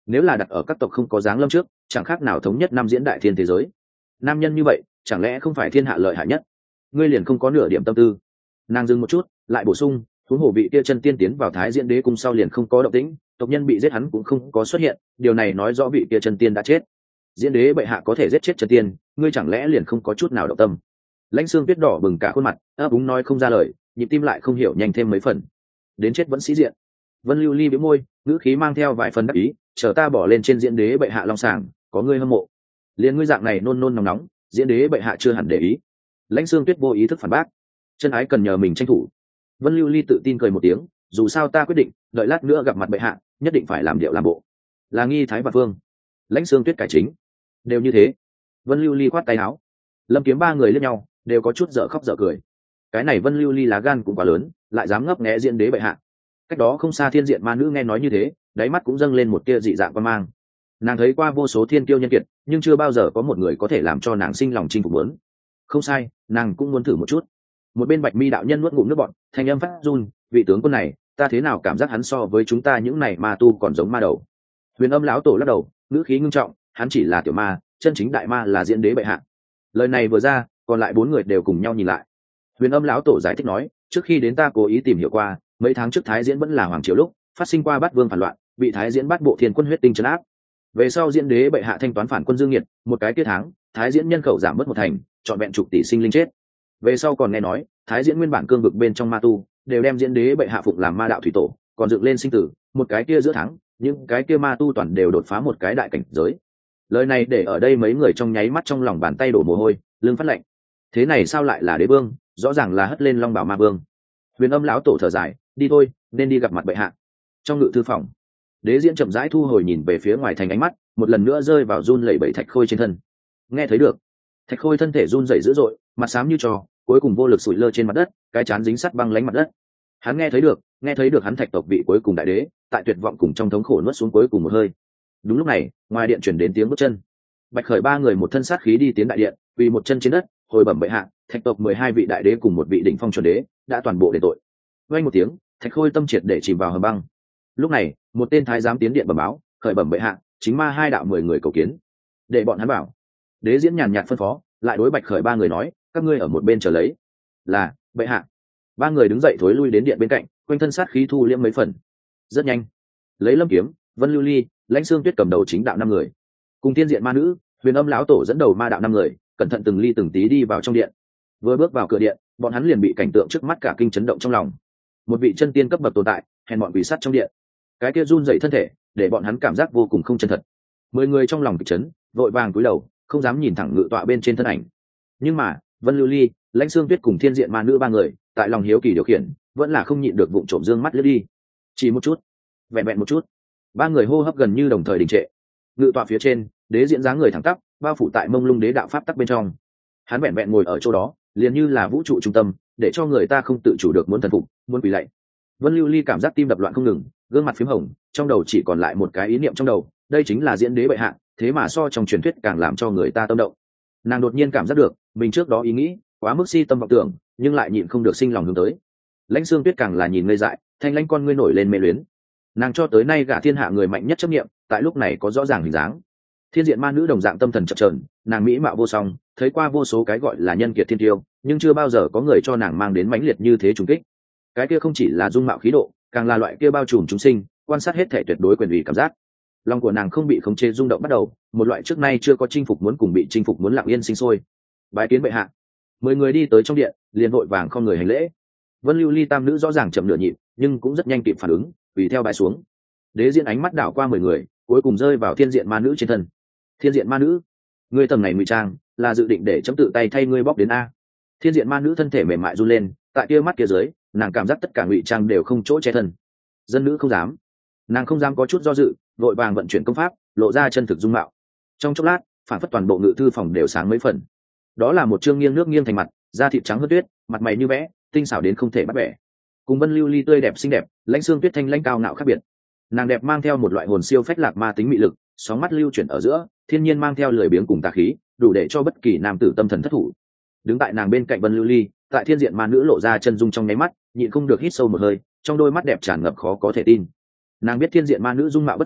nếu là đặt ở các tộc không có dáng lâm trước chẳng khác nào thống nhất năm diễn đại thiên thế giới. Nam nhân như vậy chẳng lẽ không phải thiên hạ lợi hại nhất? Ngươi liền không có nửa điểm tâm tư. Nàng dừng một chút lại bổ sung, huống hồ vị kia chân tiên tiến vào Thái Diễn Đế cung sau liền không có động tĩnh, tộc nhân bị giết hắn cũng không có xuất hiện, điều này nói rõ vị kia chân tiên đã chết. Diễn đế bệ hạ có thể giết chết chân tiên, ngươi chẳng lẽ liền không có chút nào động tâm? Lãnh Xương Tuyết đỏ bừng cả khuôn mặt, ấp úng nói không ra lời, nhịp tim lại không hiểu nhanh thêm mấy phần. Đến chết vẫn sĩ diện. Vân Lưu Ly bĩu môi, ngữ khí mang theo vài phần đắc ý, chờ ta bỏ lên trên diễn đế bệ hạ long sàng, có ngươi hâm mộ. Liên ngươi dạng này nôn nôn nóng nóng, diễn đế bệ hạ chưa hẳn để ý. Lãnh Xương Tuyết vô ý thức phản bác, chân ái cần nhờ mình tranh thủ. Vân Lưu Ly tự tin cười một tiếng, dù sao ta quyết định, đợi lát nữa gặp mặt bệ hạ, nhất định phải làm điệu làm bộ. Là nghi thái và phương. Lãnh Xương Tuyết cải chính. Đều như thế. Vân Lưu Ly khoát tay áo. Lâm Kiếm ba người liếc nhau, đều có chút dở khóc dở cười. Cái này Vân Lưu Ly lá gan cũng quá lớn, lại dám ngấp nghé diễn đế bệ hạ. Cách đó không xa Thiên Diện Ma Nữ nghe nói như thế, đáy mắt cũng dâng lên một tia dị dạng quan mang. Nàng thấy qua vô số thiên kiêu nhân kiệt, nhưng chưa bao giờ có một người có thể làm cho nàng sinh lòng chinh phục muốn. Không sai, nàng cũng muốn thử một chút. Một bên Bạch Mi đạo nhân nuốt ngụm nước bọt, thanh âm phát run, vị tướng quân này, ta thế nào cảm giác hắn so với chúng ta những này ma tu còn giống ma đầu. Huyền Âm lão tổ lắc đầu, ngữ khí ngưng trọng, hắn chỉ là tiểu ma, chân chính đại ma là diễn đế bệ hạ. Lời này vừa ra, còn lại bốn người đều cùng nhau nhìn lại. Huyền Âm lão tổ giải thích nói, trước khi đến ta cố ý tìm hiểu qua, mấy tháng trước Thái Diễn vẫn là hoàng triều lúc, phát sinh qua Bát Vương phản loạn, bị Thái Diễn bắt bộ thiên quân huyết tinh trấn áp. Về sau diễn đế bệ hạ thanh toán phản quân dương nhiệt, một cái kia tháng, Thái Diễn nhân khẩu giảm mất một thành, trọn vẹn chục tỷ sinh linh chết. Về sau còn nghe nói, Thái Diễn nguyên bản cương vực bên trong ma tu, đều đem diễn đế bệ hạ phụng làm ma đạo thủy tổ, còn dựng lên sinh tử, một cái kia giữa tháng, những cái kia ma tu toàn đều đột phá một cái đại cảnh giới. Lời này để ở đây mấy người trong nháy mắt trong lòng bàn tay đổ mồ hôi, lưng phát lạnh. Thế này sao lại là đế vương, rõ ràng là hất lên long bảo ma vương. Huyền Âm lão tổ thở dài, đi thôi, nên đi gặp mặt bệ hạ. Trong ngự thư phòng, Đế Diễn chậm rãi thu hồi nhìn về phía ngoài thành, ánh mắt một lần nữa rơi vào run lẩy bẩy Thạch Khôi trên thân. Nghe thấy được, Thạch Khôi thân thể run rẩy dữ dội, mặt xám như trò, cuối cùng vô lực sụi lơ trên mặt đất, cái trán dính sắt băng lánh mặt đất. Hắn nghe thấy được hắn Thạch tộc vị cuối cùng đại đế, tại tuyệt vọng cùng trong thống khổ nuốt xuống cuối cùng một hơi. Đúng lúc này, ngoài điện truyền đến tiếng bước chân. Bạch Khởi ba người một thân sát khí đi tiến đại điện, quỳ một chân trên đất, hồi bẩm bệ hạ, Thạch tộc 12 vị đại đế cùng một vị đỉnh phong chuẩn đế đã toàn bộ đền tội. Vang một tiếng, Thạch Khôi tâm triệt để chìm vào hầm băng. Lúc này, một tên thái giám tiến điện bẩm báo, khởi bẩm bệ hạ, chính ma hai đạo 10 người cầu kiến, để bọn hắn bảo. Đế Diễn nhàn nhạt phân phó, lại đối Bạch Khởi ba người nói, các ngươi ở một bên chờ lấy. Là, bệ hạ. Ba người đứng dậy thối lui đến điện bên cạnh, quanh thân sát khí thu liễm mấy phần. Rất nhanh, lấy Lâm Kiếm, Vân Lưu Ly, Lãnh Xương Tuyết cầm đầu chính đạo 5 người, cùng Thiên Diện ma nữ, Huyền Âm lão tổ dẫn đầu ma đạo 5 người, cẩn thận từng ly từng tí đi vào trong điện. Vừa bước vào cửa điện, bọn hắn liền bị cảnh tượng trước mắt cả kinh chấn động trong lòng. Một vị chân tiên cấp bậc tồn tại, hèn bọn quỷ sắt trong điện. Cái kia run dậy thân thể, để bọn hắn cảm giác vô cùng không chân thật. 10 người trong lòng kịch chấn, vội vàng cúi đầu, không dám nhìn thẳng ngự tọa bên trên thân ảnh. Nhưng mà, Vân Lưu Ly, Lãnh Xương Tuyết cùng Thiên Diện ma nữ ba người, tại lòng hiếu kỳ điều khiển, vẫn là không nhịn được vụng trộm dương mắt lướt đi. Chỉ một chút, vẹn vẹn một chút, ba người hô hấp gần như đồng thời đình trệ. Ngự tọa phía trên, Đế Diễn dáng người thẳng tắp, bao phủ tại mông lung đế đạo pháp tắc bên trong. Hắn vẹn vẹn ngồi ở chỗ đó, liền như là vũ trụ trung tâm, để cho người ta không tự chủ được muốn thần phục, muốn quỳ lạy. Vân Lưu Ly cảm giác tim đập loạn không ngừng, gương mặt phím hồng, trong đầu chỉ còn lại một cái ý niệm trong đầu, đây chính là diễn đế bệ hạ, thế mà so trong truyền thuyết càng làm cho người ta tâm động. Nàng đột nhiên cảm giác được, mình trước đó ý nghĩ quá mức si tâm vọng tưởng, nhưng lại nhịn không được sinh lòng hướng tới. Lãnh Xương Tuyết càng là nhìn ngây dại, thanh lãnh con ngươi nổi lên mê luyến. Nàng cho tới nay gả thiên hạ người mạnh nhất chấp niệm, tại lúc này có rõ ràng hình dáng. Thiên Diện ma nữ đồng dạng tâm thần chập chờn, nàng mỹ mạo vô song, thấy qua vô số cái gọi là nhân kiệt thiên tiêu, nhưng chưa bao giờ có người cho nàng mang đến mãnh liệt như thế trùng kích. Cái kia không chỉ là dung mạo khí độ, càng là loại kia bao trùm chúng sinh, quan sát hết thể tuyệt đối quyền ủy cảm giác. Lòng của nàng không bị khống chế rung động bắt đầu, một loại trước nay chưa có chinh phục muốn cùng bị chinh phục muốn lặng yên sinh sôi. Bái kiến bệ hạ. 10 người đi tới trong điện, liền vội vàng không người hành lễ. Vân Lưu Ly tam nữ rõ ràng chậm nửa nhịp, nhưng cũng rất nhanh kịp phản ứng, tùy theo bái xuống. Đế Diễn ánh mắt đảo qua 10 người, cuối cùng rơi vào Thiên Diện ma nữ trên thân. Thiên Diện ma nữ, ngươi tầng này ngụy trang, là dự định để chấm tự tay thay ngươi bóc đến a? Thiên Diện ma nữ thân thể mềm mại run lên, tại kia mắt kia dưới, nàng cảm giác tất cả ngụy trang đều không chỗ che thân. Dân nữ không dám. Nàng không dám có chút do dự, vội vàng vận chuyển công pháp, lộ ra chân thực dung mạo. Trong chốc lát, phản phất toàn bộ ngự thư phòng đều sáng mấy phần. Đó là một trương nghiêng nước nghiêng thành mặt, da thịt trắng hơn tuyết, mặt mày như vẽ, tinh xảo đến không thể bắt bẻ. Cùng Vân Lưu Ly tươi đẹp xinh đẹp, Lãnh Xương Tuyết thanh lãnh cao ngạo khác biệt. Nàng đẹp mang theo một loại hồn siêu phách lạc ma tính mị lực, sóng mắt lưu chuyển ở giữa, thiên nhiên mang theo lười biếng cùng tà khí, đủ để cho bất kỳ nam tử tâm thần thất thủ. Đứng tại nàng bên cạnh Vân Lưu Ly, tại Thiên Diện ma nữ lộ ra chân dung trong nháy mắt, nhịn không được hít sâu một hơi, trong đôi mắt đẹp tràn ngập khó có thể tin. Nàng biết Thiên Diện ma nữ dung mạo bất phàm,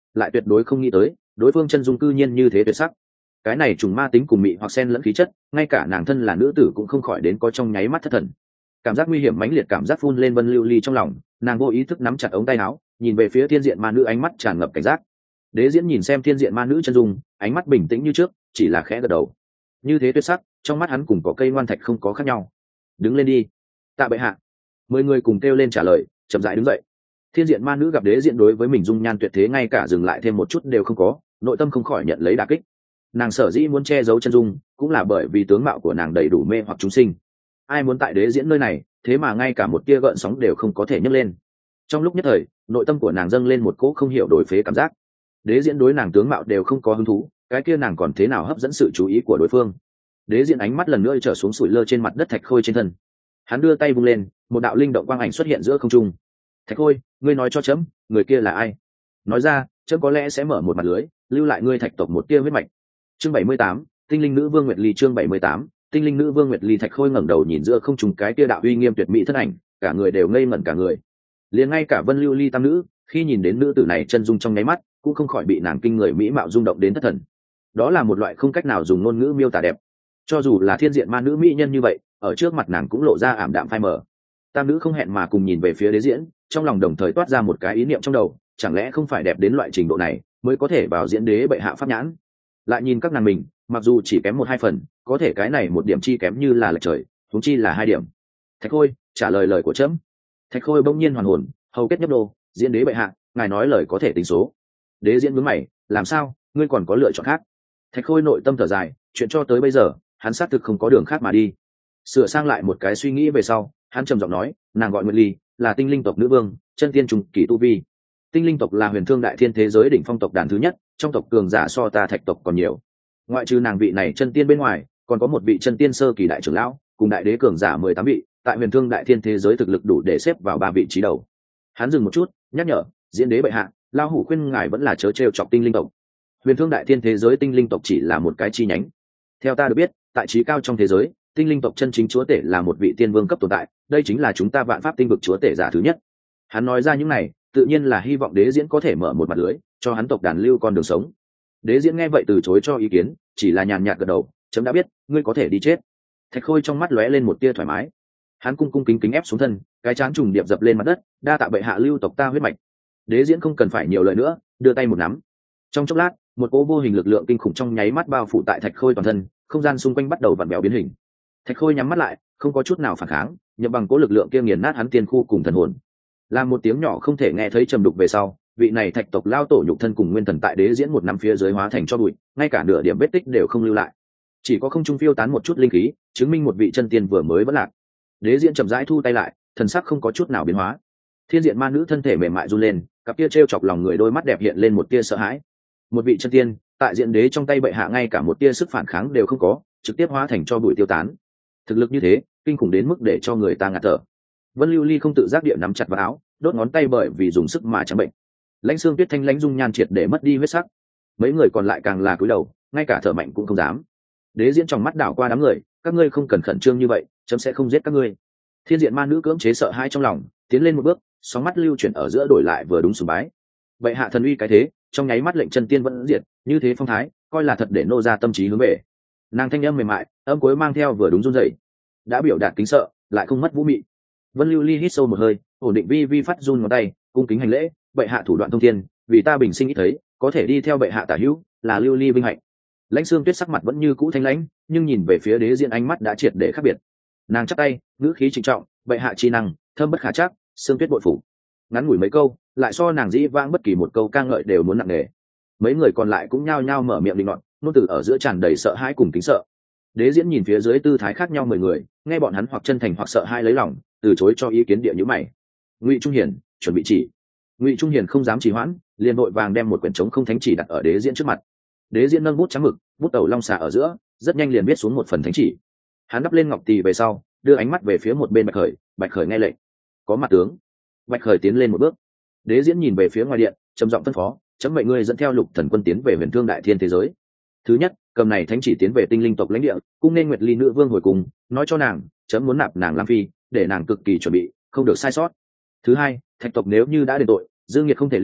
lại tuyệt đối không nghĩ tới đối phương chân dung cư nhiên như thế tuyệt sắc. Cái này trùng ma tính cùng mị hoặc xen lẫn khí chất, ngay cả nàng thân là nữ tử cũng không khỏi đến có trong nháy mắt thất thần. Cảm giác nguy hiểm mãnh liệt cảm giác phun lên Vân Lưu Ly trong lòng, nàng vô ý thức nắm chặt ống tay áo, nhìn về phía thiên diện ma nữ, ánh mắt tràn ngập cảnh giác. Đế Diễn nhìn xem thiên diện ma nữ chân dung, ánh mắt bình tĩnh như trước, chỉ là khẽ gật đầu. Như thế tuyệt sắc, trong mắt hắn cùng có cây ngoan thạch không có khác nhau. Đứng lên đi. Tạ bệ hạ. 10 người cùng kêu lên trả lời, chậm rãi đứng dậy. Thiên diện ma nữ gặp Đế Diễn đối với mình dung nhan tuyệt thế ngay cả dừng lại thêm một chút đều không có, nội tâm không khỏi nhận lấy đả kích. Nàng sở dĩ muốn che giấu chân dung, cũng là bởi vì tướng mạo của nàng đầy đủ mê hoặc chúng sinh. Ai muốn tại Đế Diễn nơi này, thế mà ngay cả một tia gợn sóng đều không có thể nhấc lên. Trong lúc nhất thời, nội tâm của nàng dâng lên một cỗ không hiểu đổi phế cảm giác. Đế Diễn đối nàng tướng mạo đều không có hứng thú, cái kia nàng còn thế nào hấp dẫn sự chú ý của đối phương. Đế Diễn ánh mắt lần nữa trở xuống sủi lơ trên mặt đất Thạch Khôi trên thân. Hắn đưa tay vung lên, một đạo linh động quang ảnh xuất hiện giữa không trung. Thạch Khôi, ngươi nói cho chấm, người kia là ai? Nói ra, chấm có lẽ sẽ mở một mặt lưới, lưu lại ngươi Thạch tộc một tia huyết mạch. Chương 78, Tinh linh nữ vương Nguyệt Ly. Chương 78, Tinh linh nữ vương Nguyệt Ly. Thạch Khôi ngẩng đầu nhìn giữa không trung cái kia đạo uy nghiêm tuyệt mỹ thân ảnh, cả người đều ngây ngẩn cả người. Liền ngay cả Vân Lưu Ly tam nữ, khi nhìn đến nữ tử này chân dung trong nháy mắt, cũng không khỏi bị nàng kinh người mỹ mạo rung động đến thất thần. Đó là một loại không cách nào dùng ngôn ngữ miêu tả đẹp. Cho dù là thiên diện ma nữ mỹ nhân như vậy, ở trước mặt nàng cũng lộ ra ảm đạm phai mờ. Tam nữ không hẹn mà cùng nhìn về phía Đế Diễn, trong lòng đồng thời toát ra một cái ý niệm trong đầu, chẳng lẽ không phải đẹp đến loại trình độ này mới có thể vào diễn đế bệ hạ pháp nhãn? Lại nhìn các nàng mình, mặc dù chỉ kém 1-2 phần, có thể cái này một điểm chi kém như là lệch trời, huống chi là 2 điểm. Thạch Khôi, trả lời lời của trẫm. Thạch Khôi bỗng nhiên hoàn hồn, hầu kết nhấp đô, diễn đế bệ hạ, ngài nói lời có thể tính số. Đế Diễn nhướng mày, làm sao, ngươi còn có lựa chọn khác? Thạch Khôi nội tâm thở dài, chuyện cho tới bây giờ, hắn xác thực không có đường khác mà đi. Sửa sang lại một cái suy nghĩ về sau, hắn trầm giọng nói, nàng gọi Nguyệt Ly, là tinh linh tộc nữ vương, chân tiên trùng kỳ tu vi. Tinh linh tộc là huyền thương đại thiên thế giới đỉnh phong tộc đàn thứ nhất, trong tộc cường giả so ta Thạch tộc còn nhiều. Ngoại trừ nàng vị này chân tiên bên ngoài, còn có một vị chân tiên sơ kỳ đại trưởng lão, cùng đại đế cường giả 18 vị, tại huyền thương đại thiên thế giới thực lực đủ để xếp vào 3 vị trí đầu. Hắn dừng một chút, nhắc nhở, diễn đế bệ hạ, lão hủ khuyên ngài vẫn là chớ trêu chọc tinh linh tộc. Huyền thương đại thiên thế giới tinh linh tộc chỉ là một cái chi nhánh. Theo ta được biết, tại trí cao trong thế giới, tinh linh tộc chân chính chúa tể là một vị tiên vương cấp tồn tại, đây chính là chúng ta vạn pháp tinh vực chúa tể giả thứ nhất. Hắn nói ra những này, tự nhiên là hy vọng Đế Diễn có thể mở một mặt lưới, cho hắn tộc đàn lưu con đường sống. Đế Diễn nghe vậy từ chối cho ý kiến, chỉ là nhàn nhạt gật đầu, chấm đã biết, ngươi có thể đi chết. Thạch Khôi trong mắt lóe lên một tia thoải mái. Hắn cung cung kính kính ép xuống thân, cái trán trùng điệp dập lên mặt đất, đa tạ bệ hạ lưu tộc ta huyết mạch. Đế Diễn không cần phải nhiều lời nữa, đưa tay một nắm. Trong chốc lát, một cỗ vô hình lực lượng kinh khủng trong nháy mắt bao phủ tại Thạch Khôi toàn thân, không gian xung quanh bắt đầu vặn vẹo biến hình. Thạch Khôi nhắm mắt lại, không có chút nào phản kháng, nhập bằng cỗ lực lượng kia nghiền nát hắn tiên khu cùng thần hồn. Làm một tiếng nhỏ không thể nghe thấy trầm đục về sau, vị này Thạch tộc lao tổ nhục thân cùng nguyên thần tại Đế Diễn một năm phía dưới hóa thành cho bụi, ngay cả nửa điểm vết tích đều không lưu lại. Chỉ có không trung phiêu tán một chút linh khí, chứng minh một vị chân tiên vừa mới vẫn lạc. Đế Diễn chậm rãi thu tay lại, thần sắc không có chút nào biến hóa. Thiên diện ma nữ thân thể mềm mại run lên, cặp kia trêu chọc lòng người đôi mắt đẹp hiện lên một tia sợ hãi. Một vị chân tiên, tại diện đế trong tay bệ hạ ngay cả một tia sức phản kháng đều không có, trực tiếp hóa thành cho bụi tiêu tán. Thực lực như thế, kinh khủng đến mức để cho người ta ngạt thở. Vân Lưu Ly không tự giác địa nắm chặt vào áo, đốt ngón tay bởi vì dùng sức mà trắng bệnh. Lãnh Xương Tuyết thanh lãnh dung nhan triệt để mất đi huyết sắc. Mấy người còn lại càng là cúi đầu, ngay cả thở mạnh cũng không dám. Đế Diễn trong mắt đảo qua đám người, các ngươi không cần khẩn trương như vậy, chấm sẽ không giết các ngươi. Thiên diện ma nữ cưỡng chế sợ hãi trong lòng, tiến lên một bước, sóng mắt lưu chuyển ở giữa đổi lại vừa đúng sùng bái. Bệ hạ thần uy cái thế, trong nháy mắt lệnh chân tiên vẫn diệt, như thế phong thái, coi là thật để nô ra tâm trí hướng về. Nàng thanh âm mềm mại, âm cuối mang theo vừa đúng run rẩy, đã biểu đạt kính sợ, lại không mất vũ mị. Vân Lưu Ly hít sâu một hơi, ổn định vi phát run ngón tay, cung kính hành lễ, bệ hạ thủ đoạn thông thiên, vì ta bình sinh ít thấy, có thể đi theo bệ hạ tả hữu, là Lưu Ly vinh hạnh. Lãnh Xương Tuyết sắc mặt vẫn như cũ thanh lãnh, nhưng nhìn về phía Đế Diễn ánh mắt đã triệt để khác biệt. Nàng chắp tay, ngữ khí trịnh trọng, bệ hạ chi năng, thâm bất khả trắc, Xương Tuyết bội phủ. Ngắn ngủi mấy câu, lại so nàng dĩ vãng bất kỳ một câu ca ngợi đều muốn nặng nề. Mấy người còn lại cũng nhao nhao mở miệng định luận, ngôn từ ở giữa tràn đầy sợ hãi cùng kính sợ. Đế Diễn nhìn phía dưới tư thái khác nhau 10 người, nghe bọn hắn hoặc chân thành hoặc sợ hãi lấy lòng, từ chối cho ý kiến địa nhữ mày. Ngụy Trung Hiền, chuẩn bị chỉ. Ngụy Trung Hiền không dám trì hoãn, liền vội vàng đem một quyển trống không thánh chỉ đặt ở Đế Diễn trước mặt. Đế Diễn nâng bút trắng mực, bút tẩu long xà ở giữa, rất nhanh liền viết xuống một phần thánh chỉ. Hắn đắp lên ngọc tỳ về sau, đưa ánh mắt về phía một bên Bạch Khởi nghe lệnh. Có mặt tướng. Bạch Khởi tiến lên một bước. Đế Diễn nhìn về phía ngoài điện, trầm giọng phân phó, chấm mệnh ngươi dẫn theo Lục Thần quân tiến về huyền thương đại thiên thế giới. Thứ nhất, cầm này thánh chỉ tiến về tinh linh tộc lãnh địa, cung nên Nguyệt Ly nữ vương hồi cùng, nói cho nàng, chấm muốn nạp nàng làm phi, để nàng cực kỳ chuẩn bị, không được sai sót. Thứ hai, Thạch tộc nếu như đã đền tội, dương nghiệt không thể lưu,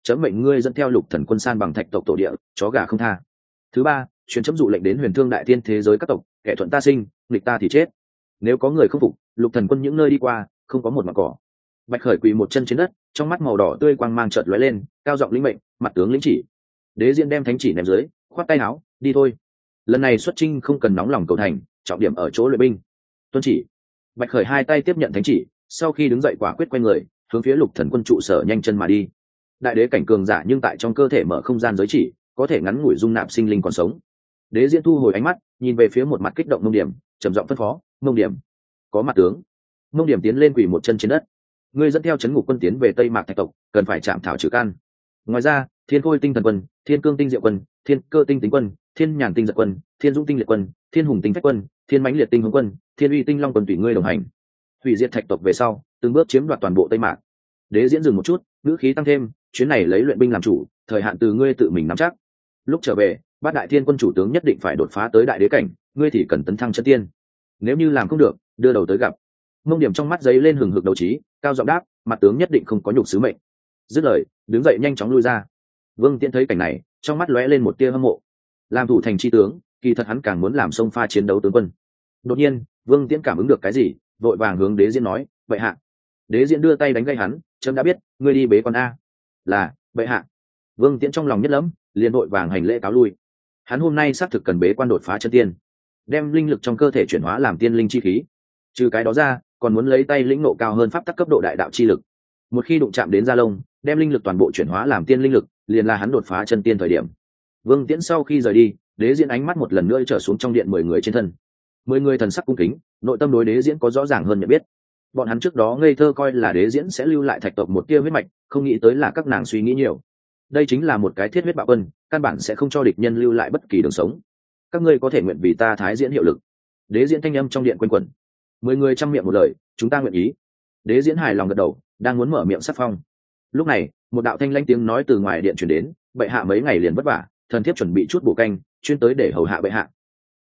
chấm mệnh ngươi dẫn theo lục thần quân san bằng thạch tộc tổ địa, chó gà không tha. Thứ ba, truyền chấm dụ lệnh đến huyền thương đại thiên thế giới các tộc, kẻ thuận ta sinh, nghịch ta thì chết. Nếu có người không phục, lục thần quân những nơi đi qua không có một mảng cỏ. Bạch Khởi quỳ một chân trên đất, trong mắt màu đỏ tươi quang mang chợt lóe lên, cao giọng lĩnh mệnh, mặt tướng lĩnh chỉ. Đế Diễn đem thánh chỉ ném dưới, khoát tay áo, đi thôi. Lần này xuất chinh không cần nóng lòng cầu thành, trọng điểm ở chỗ luyện binh. Tuân chỉ. Bạch Khởi hai tay tiếp nhận thánh chỉ, sau khi đứng dậy quả quyết quay người, hướng phía lục thần quân trụ sở nhanh chân mà đi. Đại đế cảnh cường giả nhưng tại trong cơ thể mở không gian giới chỉ, có thể ngắn ngủi dung nạp sinh linh còn sống. Đế Diễn thu hồi ánh mắt, nhìn về phía một mặt kích động Mông Điểm, trầm giọng phân phó, Mông Điểm, có mặt tướng. Mông Điểm tiến lên quỳ một chân trên đất. Ngươi dẫn theo chấn ngục quân tiến về Tây Mạc Thạch tộc, cần phải chạm thảo trừ căn. Ngoài ra, Thiên Khôi Tinh Thần quân, Thiên Cương Tinh Diệu quân, Thiên Cơ Tinh Tính quân, Thiên Nhàn Tinh Giật quân, Thiên Dũng Tinh Liệt quân, Thiên Hùng Tinh Phách quân, Thiên Mãnh Liệt Tinh Hướng quân, Thiên Uy Tinh Long quân tùy ngươi đồng hành. Hủy diệt Thạch tộc về sau, từng bước chiếm đoạt toàn bộ Tây Mạc. Đế Diễn dừng một chút, ngữ khí tăng thêm, chuyến này lấy luyện binh làm chủ, thời hạn từ ngươi tự mình nắm chắc. Lúc trở về, Bát Đại Thiên quân chủ tướng nhất định phải đột phá tới đại đế cảnh, ngươi thì cần tấn thăng chân tiên. Nếu như làm không được, đưa đầu tới gặp. Mông Điểm trong mắt giấy lên hừng hực đấu trí, cao giọng đáp, mặt tướng nhất định không có nhục sứ mệnh. Dứt lời, đứng dậy nhanh chóng lui ra. Vương Tiễn thấy cảnh này, trong mắt lóe lên một tia hâm mộ. Làm thủ thành chi tướng, kỳ thật hắn càng muốn làm xông pha chiến đấu tướng quân. Đột nhiên, Vương Tiễn cảm ứng được cái gì, vội vàng hướng Đế Diễn nói, "Bệ hạ." Đế Diễn đưa tay đánh gây hắn, "Trẫm đã biết, ngươi đi bế quan a." "Là, bệ hạ." Vương Tiễn trong lòng nhất lẫm, liền vội vàng hành lễ cáo lui. Hắn hôm nay xác thực cần bế quan đột phá chân tiên, đem linh lực trong cơ thể chuyển hóa làm tiên linh chi khí. Trừ cái đó ra, còn muốn lấy tay lĩnh ngộ cao hơn pháp tắc cấp độ đại đạo chi lực. Một khi đụng chạm đến gia lông, đem linh lực toàn bộ chuyển hóa làm tiên linh lực, liền là hắn đột phá chân tiên thời điểm. Vương Tiễn sau khi rời đi, Đế Diễn ánh mắt một lần nữa trở xuống trong điện 10 người trên thân. 10 người thần sắc cung kính, nội tâm đối Đế Diễn có rõ ràng hơn nhận biết. Bọn hắn trước đó ngây thơ coi là Đế Diễn sẽ lưu lại Thạch tộc một tia huyết mạch, không nghĩ tới là các nàng suy nghĩ nhiều. Đây chính là một cái thiết huyết bạo quân, căn bản sẽ không cho địch nhân lưu lại bất kỳ đường sống. Các ngươi có thể nguyện vì ta Thái Diễn hiệu lực. Đế Diễn thanh âm trong điện quanh quẩn. 10 người trăm miệng một lời, chúng ta nguyện ý. Đế Diễn hài lòng gật đầu, đang muốn mở miệng sắc phong. Lúc này, một đạo thanh lãnh tiếng nói từ ngoài điện truyền đến, bệ hạ mấy ngày liền vất vả, thần thiếp chuẩn bị chút bổ canh, chuyên tới để hầu hạ bệ hạ.